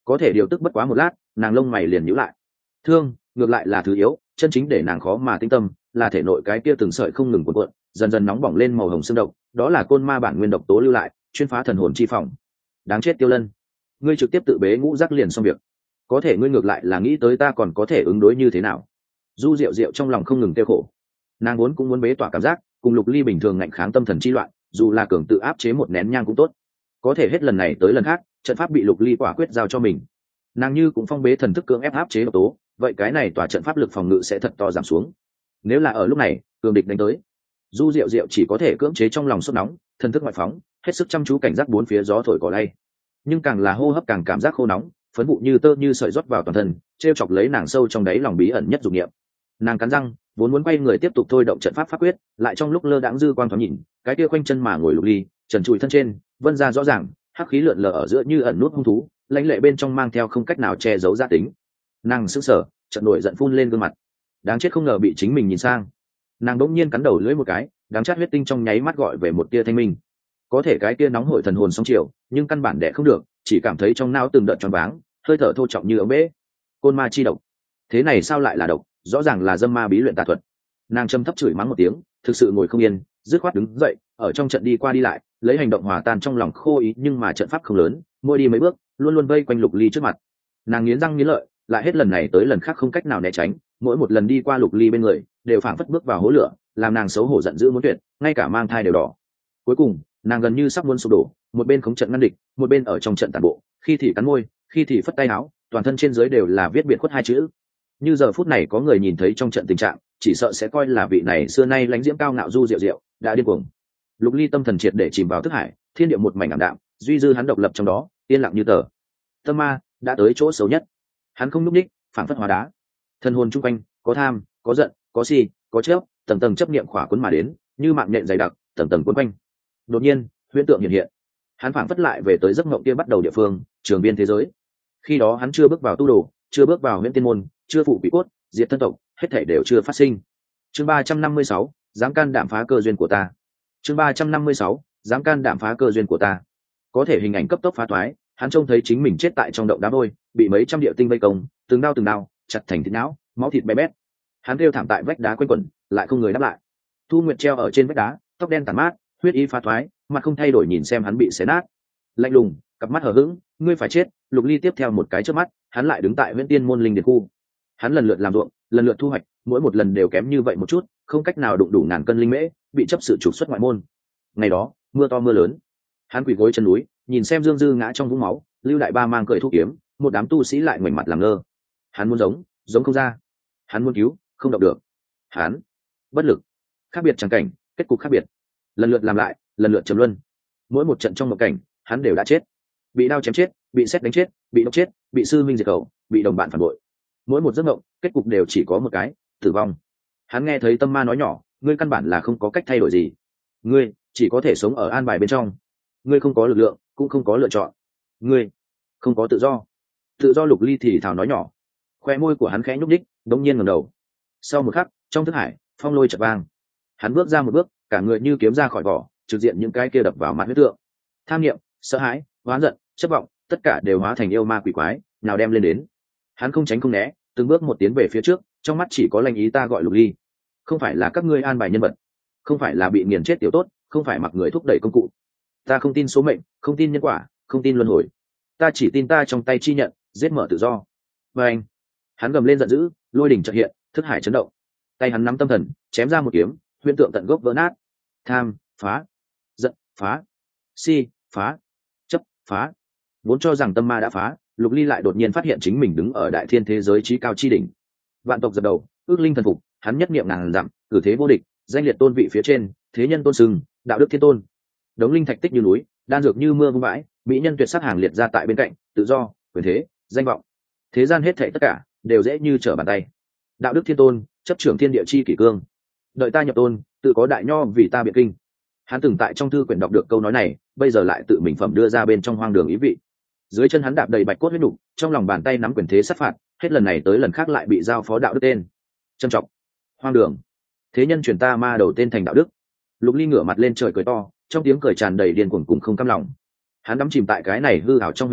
có thể điều tức bất quá một lát, nàng lông mày liền nhíu lại. Thương ngược lại là thứ yếu, chân chính để nàng khó mà tĩnh tâm là thể nội cái kia từng sợi không ngừng cuộn cuộn, dần dần nóng bỏng lên màu hồng xương độc, đó là côn ma bản nguyên độc tố lưu lại, chuyên phá thần hồn chi phòng. Đáng chết Tiêu Lân, ngươi trực tiếp tự bế ngũ giác liền xong việc, có thể ngươi ngược lại là nghĩ tới ta còn có thể ứng đối như thế nào. Du Diệu Diệu trong lòng không ngừng tiêu khổ, nàng vốn cũng muốn bế tỏa cảm giác cùng Lục Ly bình thường ngạnh kháng tâm thần chi loạn, dù là cường tự áp chế một nén nhang cũng tốt, có thể hết lần này tới lần khác trận pháp bị Lục Ly quả quyết giao cho mình, nàng như cũng phong bế thần thức cưỡng ép áp chế độc tố, vậy cái này tòa trận pháp lực phòng ngự sẽ thật to giảm xuống. Nếu là ở lúc này cường địch đánh tới, Du Diệu Diệu chỉ có thể cưỡng chế trong lòng sốt nóng, thần thức ngoại phóng, hết sức chăm chú cảnh giác bốn phía gió thổi cỏ lay. Nhưng càng là hô hấp càng cảm giác khô nóng, phấn vụ như tơ như sợi rót vào toàn thân, trêu chọc lấy nàng sâu trong đáy lòng bí ẩn nhất dục niệm. Nàng cắn răng, vốn muốn quay người tiếp tục thôi động trận pháp pháp quyết, lại trong lúc lơ đãng dư quang thoáng nhìn, cái kia quanh chân mà ngồi Lục Ly, trần trụi thân trên, vân ra rõ ràng, hắc khí lượn lờ ở giữa như ẩn nút hung thú, lãnh lệ bên trong mang theo không cách nào che giấu gia tính. Nàng sững sờ, chợt nổi giận phun lên gương mặt. Đáng chết không ngờ bị chính mình nhìn sang. Nàng đỗng nhiên cắn đầu lưỡi một cái, đáng chát huyết tinh trong nháy mắt gọi về một tia thanh minh. Có thể cái tia nóng hổi thần hồn sóng chiều, nhưng căn bản đẻ không được, chỉ cảm thấy trong não từng đợt choáng váng, hơi thở thô trọng như ống bể. Côn ma chi độc, thế này sao lại là độc, rõ ràng là dâm ma bí luyện tà thuật. Nàng châm thấp chửi mắng một tiếng, thực sự ngồi không yên, dứt khoát đứng dậy, ở trong trận đi qua đi lại, lấy hành động hòa tan trong lòng khô ý, nhưng mà trận pháp không lớn, mỗi đi mấy bước, luôn luôn vây quanh Lục Ly trước mặt. Nàng nghiến răng nghiến lợi, lại hết lần này tới lần khác không cách nào né tránh, mỗi một lần đi qua Lục Ly bên người đều phảng phất bước vào hố lửa, làm nàng xấu hổ giận dữ muốn tuyệt, ngay cả mang thai đều đỏ. Cuối cùng nàng gần như sắp muốn sụp đổ, một bên khống trận ngăn địch, một bên ở trong trận tàn bộ, khi thì cắn môi, khi thì phất tay áo, toàn thân trên dưới đều là viết biệt khuất hai chữ. Như giờ phút này có người nhìn thấy trong trận tình trạng, chỉ sợ sẽ coi là vị này xưa nay lãnh diễm cao ngạo Du Diệu Diệu đã điên cuồng. Lục Ly tâm thần triệt để chìm vào thức hải, thiên địa một mảnh ảm đạm, duy dư hắn độc lập trong đó, yên lặng như tờ. Tâm ma đã tới chỗ xấu nhất, hắn không núp ních, phảng phất hóa đá. Thân hồn chung quanh có tham, có giận, có si, có chớp, tầng tầng chấp niệm khỏa cuốn mà đến, như mạng nhện dày đặc, tầng tầng cuốn quanh. Đột nhiên huyễn tượng hiện hiện, hắn phảng phất lại về tới giấc mộng kia bắt đầu địa phương, trường biên thế giới. Khi đó hắn chưa bước vào tu đồ, chưa bước vào huyễn tiên môn, chưa phụ bị cốt, diệt thân tộc, hết thảy đều chưa phát sinh. Chương 356, dám can đảm phá cơ duyên của ta. Chương 356, dám can đảm phá cơ duyên của ta. Có thể hình ảnh cấp tốc phá toái, hắn trông thấy chính mình chết tại trong động đá vôi, bị mấy trăm địa tinh vây công, từng đao chặt thành thịt não, máu thịt bé bét. Hắn kêu thảm tại vách đá quanh quẩn, lại không người đáp lại. Thu Nguyệt treo ở trên vách đá, tóc đen tàn mát, huyết y phá thoái, mặt không thay đổi nhìn xem hắn bị xé nát. Lạnh lùng, cặp mắt hờ hững, ngươi phải chết. Lục Ly tiếp theo một cái chớp mắt, hắn lại đứng tại Huyễn Tiên môn linh điền khu. Hắn lần lượt làm ruộng, lần lượt thu hoạch, mỗi một lần đều kém như vậy một chút, không cách nào đụng đủ ngàn cân linh mễ, bị chấp sự trục xuất ngoại môn. Ngày đó mưa to mưa lớn, hắn quỳ gối chân núi, nhìn xem Dương Dư ngã trong vũng máu, Lưu Đại Ba mang cởi thu kiếm, một đám tu sĩ lại ngoảnh mặt làm ngơ. Hắn muốn giống không ra, hắn muốn cứu, không động được, hắn bất lực. Khác biệt chẳng cảnh, kết cục khác biệt, lần lượt làm lại, lần lượt trầm luân. Mỗi một trận trong một cảnh, hắn đều đã chết, bị đao chém chết, bị sét đánh chết, bị độc chết, bị sư minh diệt khẩu, bị đồng bạn phản bội. Mỗi một giấc mộng, kết cục đều chỉ có một cái, tử vong. Hắn nghe thấy tâm ma nói nhỏ, ngươi căn bản là không có cách thay đổi gì, ngươi chỉ có thể sống ở an bài bên trong, ngươi không có lực lượng, cũng không có lựa chọn, ngươi không có tự do. Tự do. Lục Ly thì thào nói nhỏ, khoe môi của hắn khẽ nhúc nhích, đống nhiên ngẩng đầu. Sau một khắc, trong thức hải phong lôi chợt vang, hắn bước ra một bước, cả người như kiếm ra khỏi vỏ, trực diện những cái kia đập vào mặt huyết tượng. Tham niệm, sợ hãi, oán giận, chấp vọng, tất cả đều hóa thành yêu ma quỷ quái, nào đem lên đến. Hắn không tránh không né, từng bước một tiến về phía trước, trong mắt chỉ có lanh ý. Ta gọi Lục Ly, không phải là các ngươi an bài nhân vật, không phải là bị nghiền chết tiểu tốt, không phải mặc người thúc đẩy công cụ. Ta không tin số mệnh, không tin nhân quả, không tin luân hồi. Ta chỉ tin ta trong tay chi nhận, giết mở tự do. Và anh, hắn gầm lên giận dữ, lôi đỉnh chợt hiện, thức hải chấn động. Tay hắn nắm tâm thần, chém ra một kiếm, huyễn tượng tận gốc vỡ nát. Tham phá, giận phá, si phá, chấp phá. Vốn cho rằng tâm ma đã phá, Lục Ly lại đột nhiên phát hiện chính mình đứng ở đại thiên thế giới trí cao chi đỉnh. Vạn tộc dập đầu, ước linh thần phục, hắn nhất niệm ngàn dặm, cử thế vô địch, danh liệt tôn vị phía trên, thế nhân tôn sừng, đạo đức thiên tôn. Đống linh thạch tích như núi, đan dược như mưa vung vãi, mỹ nhân tuyệt sắc hàng liệt ra tại bên cạnh, tự do, quyền thế, danh vọng, thế gian hết thảy tất cả đều dễ như trở bàn tay. Đạo đức thiên tôn, chấp trưởng thiên địa chi kỷ cương, đợi ta nhập tôn, tự có đại nho vì ta biện kinh. Hắn từng tại trong thư quyển đọc được câu nói này, bây giờ lại tự mình phẩm đưa ra bên trong hoang đường ý vị. Dưới chân hắn đạp đầy bạch cốt huyết nục, trong lòng bàn tay nắm quyền thế sát phạt, hết lần này tới lần khác lại bị giao phó đạo đức tên. Trân trọng, hoang đường, thế nhân truyền ta ma đầu tên thành đạo đức. Lục Ly ngửa mặt lên trời cười to, trong tiếng cười tràn đầy điên cuồng cùng không cam lòng. Hắn đắm chìm tại cái này hư ảo trong huyễn tượng,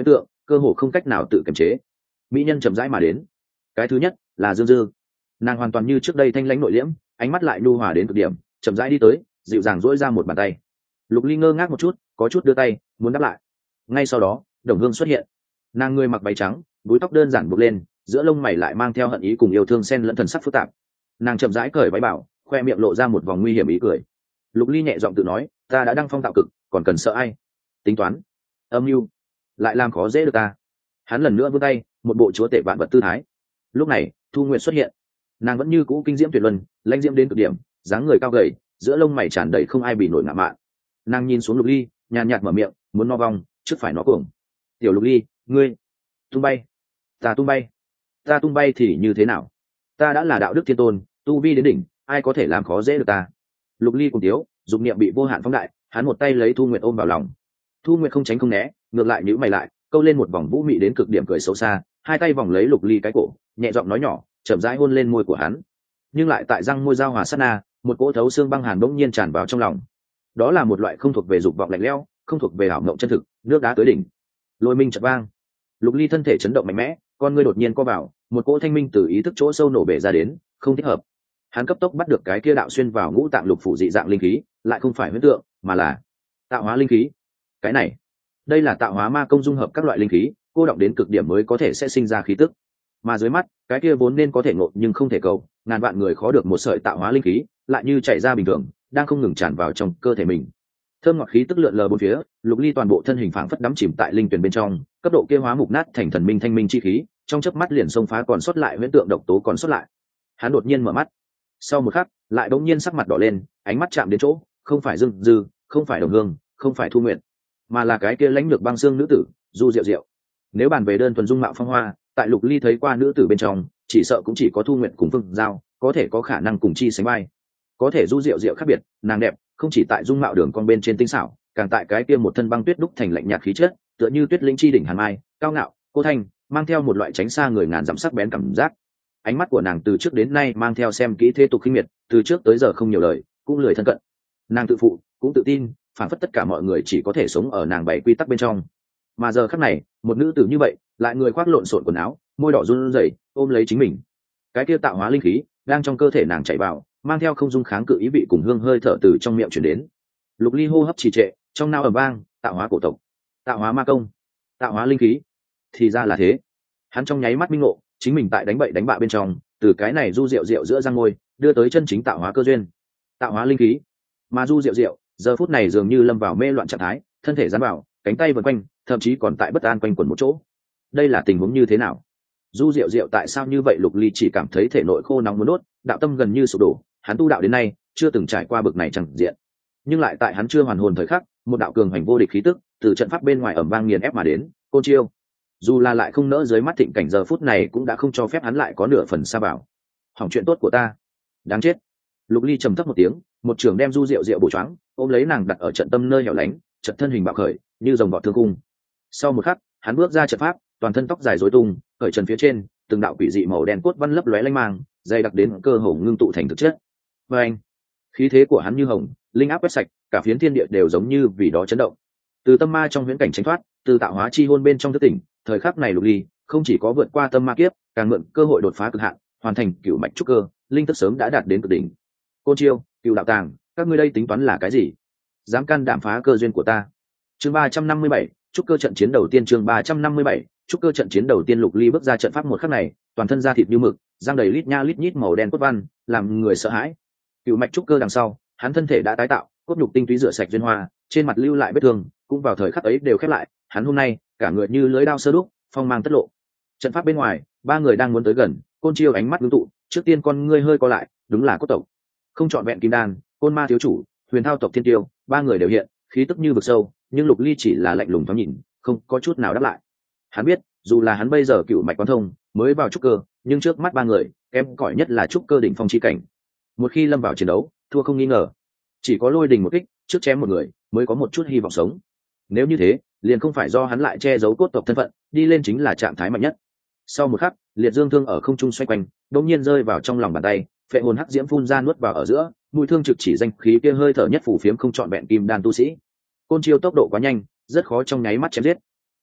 cơ hồ không cách nào tự kiềm chế. Mỹ nhân chậm rãi mà đến. Cái thứ nhất là Dương Dư. Nàng hoàn toàn như trước đây thanh lãnh nội liễm, ánh mắt lại nhu hòa đến cực điểm, chậm rãi đi tới, dịu dàng duỗi ra một bàn tay. Lục Ly ngơ ngác một chút, có chút đưa tay muốn đáp lại. Ngay sau đó Đồng Hương xuất hiện. Nàng người mặc váy trắng, búi tóc đơn giản buộc lên, giữa lông mày lại mang theo hận ý cùng yêu thương xen lẫn thần sắc phức tạp. Nàng chậm rãi cởi váy bảo, khoe miệng lộ ra một vòng nguy hiểm ý cười. Lục Ly nhẹ giọng tự nói, ta đã đăng phong tạo cực, còn cần sợ ai? Tính toán, âm mưu, lại làm khó dễ được ta. Hắn lần nữa vươn tay, một bộ chúa tể vạn vật tư thái. Lúc này Thu Nguyệt xuất hiện. Nàng vẫn như cũ kinh diễm tuyệt luân, lãnh diễm đến cực điểm, dáng người cao gầy, giữa lông mày tràn đầy không ai bị nổi ngạo mạn. Nàng nhìn xuống Lục Ly, nhàn nhạt mở miệng, muốn no vong trước phải nó cuồng. Tiểu Lục Ly, ngươi tung bay, ta tung bay, ta tung bay thì như thế nào? Ta đã là đạo đức thiên tôn, tu vi đến đỉnh, ai có thể làm khó dễ được ta? Lục Ly cùng tiếu, dục niệm bị vô hạn phóng đại, hắn một tay lấy Thu Nguyệt ôm vào lòng. Thu Nguyệt không tránh không né, ngược lại nhíu mày lại, câu lên một vòng vũ mị đến cực điểm cười xấu xa, hai tay vòng lấy Lục Ly cái cổ, nhẹ giọng nói nhỏ, chậm rãi hôn lên môi của hắn. Nhưng lại tại răng môi giao hòa sát na, một cỗ thấu xương băng hàn bỗng nhiên tràn vào trong lòng. Đó là một loại không thuộc về dục vọng lạnh lẽo, không thuộc về ảo mộng chân thực, nước đá tới đỉnh. Lôi minh chợt vang. Lục Ly thân thể chấn động mạnh mẽ, con ngươi đột nhiên co vào, một cỗ thanh minh từ ý thức chỗ sâu nổ bể ra đến, không thích hợp. Hắn cấp tốc bắt được cái kia đạo xuyên vào ngũ tạng lục phủ dị dạng linh khí, lại không phải huyễn tượng, mà là tạo hóa linh khí. Cái này, đây là tạo hóa ma công dung hợp các loại linh khí, cô động đến cực điểm mới có thể sẽ sinh ra khí tức. Mà dưới mắt, cái kia vốn nên có thể ngộ nhưng không thể cầu, ngàn vạn người khó được một sợi tạo hóa linh khí, lại như chảy ra bình thường, đang không ngừng tràn vào trong cơ thể mình. Thơm ngọt khí tức lượn lờ bốn phía, Lục Ly toàn bộ thân hình phảng phất đắm chìm tại linh tuyển bên trong, cấp độ kia hóa mục nát thành thần minh thanh minh chi khí, trong chớp mắt liền xông phá còn sót lại huyễn tượng độc tố còn sót lại. Hắn đột nhiên mở mắt, sau một khắc, lại bỗng nhiên sắc mặt đỏ lên, ánh mắt chạm đến chỗ, không phải Dương Dư, không phải Đồng Hương, không phải Thu Nguyệt, mà là cái kia lãnh lược băng xương nữ tử, Du Diệu Diệu. Nếu bàn về đơn thuần dung mạo phong hoa, tại Lục Ly thấy qua nữ tử bên trong, chỉ sợ cũng chỉ có Thu Nguyệt cùng Phương Giao có thể có khả năng cùng chi sánh vai. Có thể Du Diệu Diệu khác biệt, nàng đẹp, không chỉ tại dung mạo đường con bên trên tinh xảo, càng tại cái kia một thân băng tuyết đúc thành lạnh nhạt khí chất, tựa như tuyết linh chi đỉnh hàn mai, cao ngạo, cô thanh, mang theo một loại tránh xa người ngàn dặm sắc bén cảm giác. Ánh mắt của nàng từ trước đến nay mang theo xem kỹ thế tục khinh miệt, từ trước tới giờ không nhiều lời, cũng lười thân cận. Nàng tự phụ, cũng tự tin, phản phất tất cả mọi người chỉ có thể sống ở nàng bảy quy tắc bên trong. Mà giờ khắc này, một nữ tử như vậy, lại người khoác lộn xộn quần áo, môi đỏ run rẩy, ôm lấy chính mình. Cái kia tạo hóa linh khí đang trong cơ thể nàng chảy vào, mang theo không dung kháng cự ý vị cùng hương hơi thở từ trong miệng truyền đến. Lục Ly hô hấp trì trệ, trong não ầm vang, tạo hóa cổ tộc, tạo hóa ma công, tạo hóa linh khí. Thì ra là thế. Hắn trong nháy mắt minh ngộ, chính mình tại đánh bậy đánh bạ bên trong, từ cái này Du Diệu Diệu giữa răng môi, đưa tới chân chính tạo hóa cơ duyên, tạo hóa linh khí. Mà Du Diệu Diệu giờ phút này dường như lâm vào mê loạn trạng thái, thân thể giãn vào, cánh tay vần quanh, thậm chí còn tại bất an quanh quẩn một chỗ. Đây là tình huống như thế nào? Du Diệu Diệu tại sao như vậy? Lục Ly chỉ cảm thấy thể nội khô nóng muốn đốt, đạo tâm gần như sụp đổ. Hắn tu đạo đến nay chưa từng trải qua bực này chẳng diện, nhưng lại tại hắn chưa hoàn hồn thời khắc, một đạo cường hành vô địch khí tức từ trận pháp bên ngoài ầm vang nghiền ép mà đến. Côn chiêu, dù là lại không nỡ dưới mắt thịnh cảnh giờ phút này cũng đã không cho phép hắn lại có nửa phần xa vào. Hỏng chuyện tốt của ta, đáng chết. Lục Ly trầm thấp một tiếng, một trường đem Du Diệu Diệu bổ choáng, ôm lấy nàng đặt ở trận tâm nơi hẻo lánh, trận thân hình bạo khởi như rồng vọt thương cung. Sau một khắc, hắn bước ra trận pháp, toàn thân tóc dài rối tung, khởi trần phía trên từng đạo quỷ dị màu đen cốt văn lấp lóe lanh mang, dày đặc đến cơ hồ ngưng tụ thành thực chất. Và anh, khí thế của hắn như hồng, linh áp quét sạch, cả phiến thiên địa đều giống như vì đó chấn động. Từ tâm ma trong huyễn cảnh tránh thoát, từ tạo hóa chi hôn bên trong thức tỉnh, thời khắc này Lục Ly không chỉ có vượt qua tâm ma kiếp, càng mượn cơ hội đột phá cực hạn, hoàn thành cửu mạch trúc cơ, linh thức sớm đã đạt đến cực đỉnh. Côn chiêu, cửu đạo tàng, các ngươi đây tính toán là cái gì? Dám can đảm phá cơ duyên của ta? Chương 357, trúc cơ trận chiến đầu tiên. Chương 357, trúc cơ trận chiến đầu tiên. Lục Ly bước ra trận pháp một khắc này, toàn thân da thịt như mực, răng đầy lít nha lít nhít màu đen cốt văn, làm người sợ hãi. Cửu mạch trúc cơ đằng sau, hắn thân thể đã tái tạo, cốt nhục tinh túy rửa sạch duyên hoa, trên mặt lưu lại vết thương, cũng vào thời khắc ấy đều khép lại. Hắn hôm nay cả người như lưỡi dao sơ đúc, phong mang tất lộ. Trận pháp bên ngoài, ba người đang muốn tới gần, Côn chiêu ánh mắt ngưng tụ, trước tiên con ngươi hơi co lại, đúng là cốt tộc. Không chọn vẹn kim đan, côn ma thiếu chủ, huyền thao tộc thiên tiêu, ba người đều hiện, khí tức như vực sâu, nhưng Lục Ly chỉ là lạnh lùng thoáng nhìn, không có chút nào đáp lại. Hắn biết, dù là hắn bây giờ cựu mạch quán thông, mới vào trúc cơ, nhưng trước mắt ba người, kém cỏi nhất là trúc cơ đỉnh phong chi cảnh. Một khi lâm vào chiến đấu, thua không nghi ngờ. Chỉ có lôi đình một kích, trước chém một người, mới có một chút hy vọng sống. Nếu như thế, liền không phải do hắn lại che giấu cốt tộc thân phận, đi lên chính là trạng thái mạnh nhất. Sau một khắc, liệt dương thương ở không trung xoay quanh, đột nhiên rơi vào trong lòng bàn tay, phệ hồn hắc diễm phun ra nuốt vào ở giữa, mũi thương trực chỉ danh khí kia hơi thở nhất phủ phiếm không chọn vẹn kim đan tu sĩ. Côn chiêu tốc độ quá nhanh, rất khó trong nháy mắt chém giết.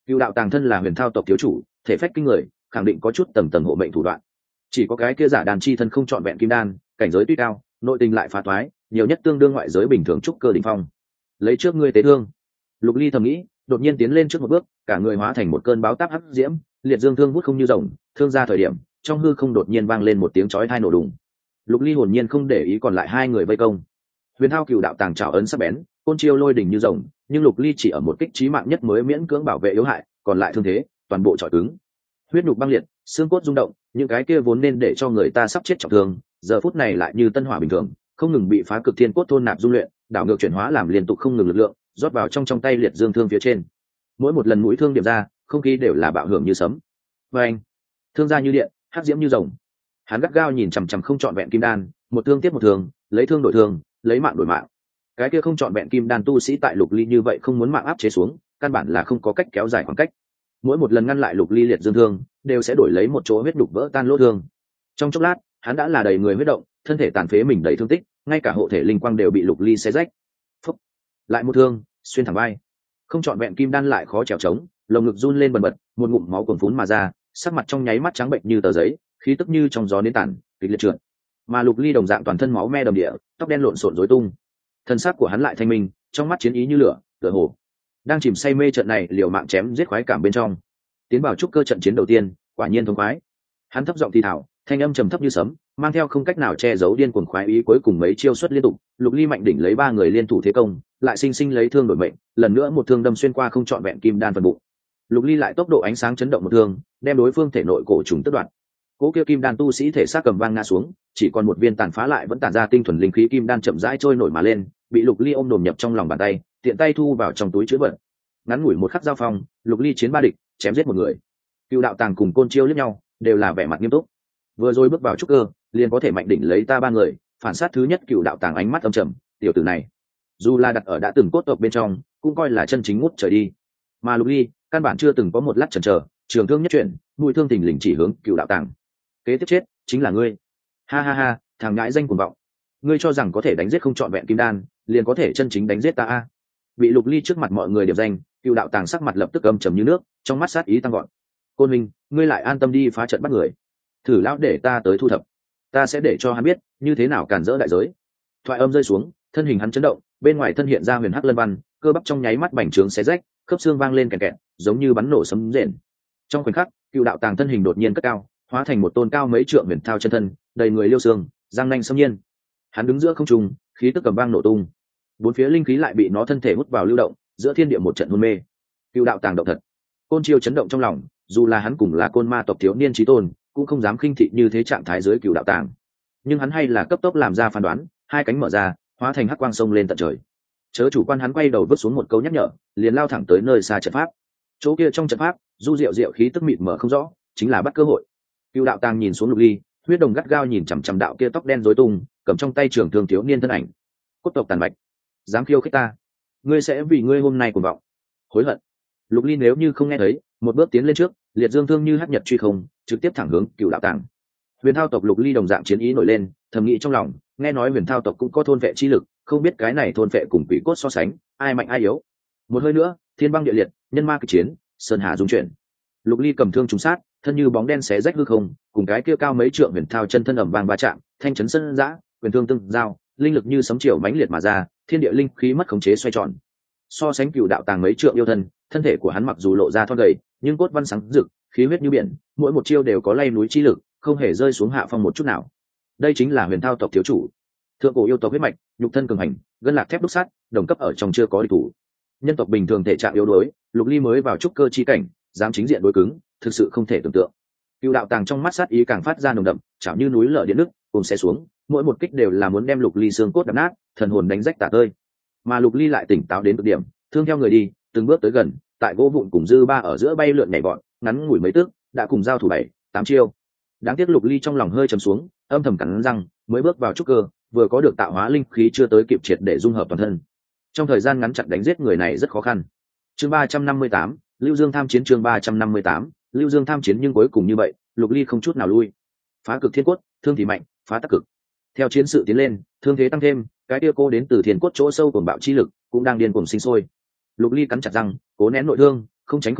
Cựu đạo tàng thân là huyền thao tộc thiếu chủ, thể phách kinh người, khẳng định có chút tầng tầng hộ mệnh thủ đoạn. Chỉ có cái kia giả đàn chi thân không trọn vẹn kim đan, cảnh giới tuy cao, nội tình lại phá toái, nhiều nhất tương đương ngoại giới bình thường trúc cơ đỉnh phong. Lấy trước ngươi tế thương. Lục Ly thầm nghĩ, đột nhiên tiến lên trước một bước, cả người hóa thành một cơn báo táp hắc diễm, liệt dương thương hút không như rồng, thương ra thời điểm, trong hư không đột nhiên vang lên một tiếng chói tai nổ đùng. Lục Ly hồn nhiên không để ý còn lại hai người vây công. Huyền Thao Cửu đạo tàng trảo ấn sắc bén, côn chiêu lôi đỉnh như rồng, nhưng Lục Ly chỉ ở một kích chí mạng nhất mới miễn cưỡng bảo vệ yếu hại, còn lại thương thế toàn bộ trọi cứng. Huyết nhục băng liệt, xương cốt rung động, những cái kia vốn nên để cho người ta sắp chết trọng thương, giờ phút này lại như tân hỏa bình thường, không ngừng bị phá cực thiên cốt thôn nạp dung luyện, đảo ngược chuyển hóa làm liên tục không ngừng lực lượng, rót vào trong tay liệt dương thương phía trên. Mỗi một lần mũi thương điểm ra, không khí đều là bạo hưởng như sấm. Và anh, thương ra như điện, hắc diễm như rồng. Hắn gắt gao nhìn chằm chằm không trọn vẹn kim đan, một thương tiếp một thương, lấy thương đổi thương, lấy mạng đổi mạng. Cái kia không trọn vẹn kim đan tu sĩ tại Lục Ly như vậy không muốn mạng áp chế xuống, căn bản là không có cách kéo dài khoảng cách. Mỗi một lần ngăn lại Lục Ly liệt dương thương, đều sẽ đổi lấy một chỗ huyết đục vỡ tan lỗ thương. Trong chốc lát, hắn đã là đầy người huyết động, thân thể tàn phế mình đầy thương tích, ngay cả hộ thể linh quang đều bị Lục Ly xé rách. Phúc! Lại một thương, xuyên thẳng vai. Không trọn vẹn kim đan lại khó trèo trống, lồng ngực run lên bần bật, một ngụm máu cuồn phún mà ra, sắc mặt trong nháy mắt trắng bệnh như tờ giấy, khí tức như trong gió nến tàn, kịch liệt trượt. Mà Lục Ly đồng dạng toàn thân máu me đầm địa, tóc đen lộn xộn rối tung. Thân xác của hắn lại thanh minh, trong mắt chiến ý như lửa, tựa hồ đang chìm say mê trận này liều mạng chém giết khoái cảm bên trong. Tiến vào trúc cơ trận chiến đầu tiên, quả nhiên thông khoái. Hắn thấp giọng thì thào, thanh âm trầm thấp như sấm, mang theo không cách nào che giấu điên cuồng khoái ý, cuối cùng mấy chiêu xuất liên tục, Lục Ly mạnh đỉnh lấy ba người liên thủ thế công, lại sinh sinh lấy thương đổi mệnh, lần nữa một thương đâm xuyên qua không trọn vẹn kim đan phần bụng. Lục Ly lại tốc độ ánh sáng chấn động một thương, đem đối phương thể nội cổ trùng tất đoạn. Cố kia kim đan tu sĩ thể xác cầm vang ngã xuống, chỉ còn một viên tàn phá lại vẫn tản ra tinh thuần linh khí kim đan chậm rãi trôi nổi mà lên, bị Lục Ly ôm đồm nhập trong lòng bàn tay, tiện tay thu vào trong túi trữ vật. Ngắn ngủi một khắc giao phong, Lục Ly chiến ba địch, chém giết một người. Cựu đạo tàng cùng côn chiêu liếc nhau, đều là vẻ mặt nghiêm túc. Vừa rồi bước vào trúc cơ, liền có thể mạnh đỉnh lấy ta ba người, phản sát thứ nhất Cựu đạo tàng ánh mắt âm trầm, tiểu tử này, dù là đặt ở đã từng cốt tộc bên trong, cũng coi là chân chính ngút trời đi. Mà Lục Ly, căn bản chưa từng có một lát chần chờ, trường thương nhất chuyển, mũi thương thình lình chỉ hướng Cựu đạo tàng. Kế tiếp chết chính là ngươi. Ha ha ha, thằng ngãi danh cuồng vọng. Ngươi cho rằng có thể đánh giết không trọn vẹn kim đan, liền có thể chân chính đánh giết ta a? Bị Lục Ly trước mặt mọi người điểm danh, Cựu đạo tàng sắc mặt lập tức âm trầm như nước, trong mắt sát ý tăng gọn. Côn Minh, ngươi lại an tâm đi phá trận bắt người, thử lão để ta tới thu thập, ta sẽ để cho hắn biết như thế nào cản rỡ đại giới. Thoại âm rơi xuống, thân hình hắn chấn động, bên ngoài thân hiện ra huyền hắc lân văn, cơ bắp trong nháy mắt bành trướng xé rách, khớp xương vang lên kẹt kẹt, giống như bắn nổ sấm rền. Trong khoảnh khắc, Cựu đạo tàng thân hình đột nhiên cất cao, hóa thành một tôn cao mấy trượng huyền thao chân thân, đầy người liêu xương, răng nanh xâm nhiên. Hắn đứng giữa không trung, khí tức cầm vang nổ tung, bốn phía linh khí lại bị nó thân thể hút vào lưu động, giữa thiên địa một trận hôn mê. Cựu đạo tàng động thật. Côn chiêu chấn động trong lòng, dù là hắn cùng là côn ma tộc thiếu niên chí tôn, cũng không dám khinh thị như thế trạng thái dưới Cựu đạo tàng. Nhưng hắn hay là cấp tốc làm ra phán đoán, hai cánh mở ra, hóa thành hắc quang sông lên tận trời. Chớ chủ quan hắn quay đầu vứt xuống một câu nhắc nhở, liền lao thẳng tới nơi xa trận pháp. Chỗ kia trong trận pháp, du diệu diệu khí tức mịt mờ không rõ, chính là bắt cơ hội. Cựu đạo tàng nhìn xuống Lục Ly, huyết đồng gắt gao nhìn chằm chằm đạo kia tóc đen rối tung, cầm trong tay trường thương thiếu niên thân ảnh. Cốt tộc tàn bạch, dám khiêu khích ta, ngươi sẽ vì ngươi hôm nay cuồng vọng hối hận. Lục Ly nếu như không nghe thấy, một bước tiến lên trước, liệt dương thương như hắc nhật truy không, trực tiếp thẳng hướng Cựu đạo tàng. Huyền thao tộc Lục Ly đồng dạng chiến ý nổi lên, thầm nghĩ trong lòng, nghe nói huyền thao tộc cũng có thôn vệ chi lực, không biết cái này thôn vệ cùng quỷ cốt so sánh, ai mạnh ai yếu. Một hơi nữa, thiên băng địa liệt, nhân ma kịch chiến, sơn hà dung chuyển. Lục Ly cầm thương trúng sát, thân như bóng đen xé rách hư không, cùng cái kia cao mấy trượng huyền thao chân thân ầm vang va chạm, thanh chấn sân dã, quyền thương tương giao, linh lực như sấm chiều mãnh liệt mà ra, thiên địa linh khí mất khống chế xoay tròn. So sánh Cựu đạo tàng mấy trượng yêu thân, thân thể của hắn mặc dù lộ ra thon gầy, nhưng cốt văn sáng rực, khí huyết như biển, mỗi một chiêu đều có lay núi chi lực, không hề rơi xuống hạ phong một chút nào. Đây chính là huyền thao tộc thiếu chủ, thượng cổ yêu tộc huyết mạch, nhục thân cường hành, gân lạc thép đúc sắt, đồng cấp ở trong chưa có địch thủ. Nhân tộc bình thường thể trạng yếu đuối, Lục Ly mới vào trúc cơ chi cảnh, dám chính diện đối cứng, thực sự không thể tưởng tượng. Cựu đạo tàng trong mắt sát ý càng phát ra nồng đậm, chảo như núi lở điện nước, cùng xe xuống, mỗi một kích đều là muốn đem Lục Ly xương cốt đập nát, thần hồn đánh rách tả tơi. Mà Lục Ly lại tỉnh táo đến cực điểm, thương theo người đi, từng bước tới gần, tại gỗ vụn cùng dư ba ở giữa bay lượn nhảy vọt, ngắn ngủi mấy tước, đã cùng giao thủ 7-8 chiêu. Đáng tiếc Lục Ly trong lòng hơi trầm xuống, âm thầm cắn răng, mới bước vào trúc cơ, vừa có được tạo hóa linh khí chưa tới kịp triệt để dung hợp toàn thân. Trong thời gian ngắn chặn đánh giết người này rất khó khăn. Chương 358, Lưu Dương tham chiến. Chương 358, Lưu Dương tham chiến. Nhưng cuối cùng như vậy, Lục Ly không chút nào lui. Phá cực thiên cốt, thương thì mạnh, phá tắc cực. Theo chiến sự tiến lên, thương thế tăng thêm, cái tia cô đến từ thiên cốt chỗ sâu cuồng bạo chi lực cũng đang điên cuồng sinh sôi. Lục Ly cắn chặt răng, cố nén nội thương, không tránh không né,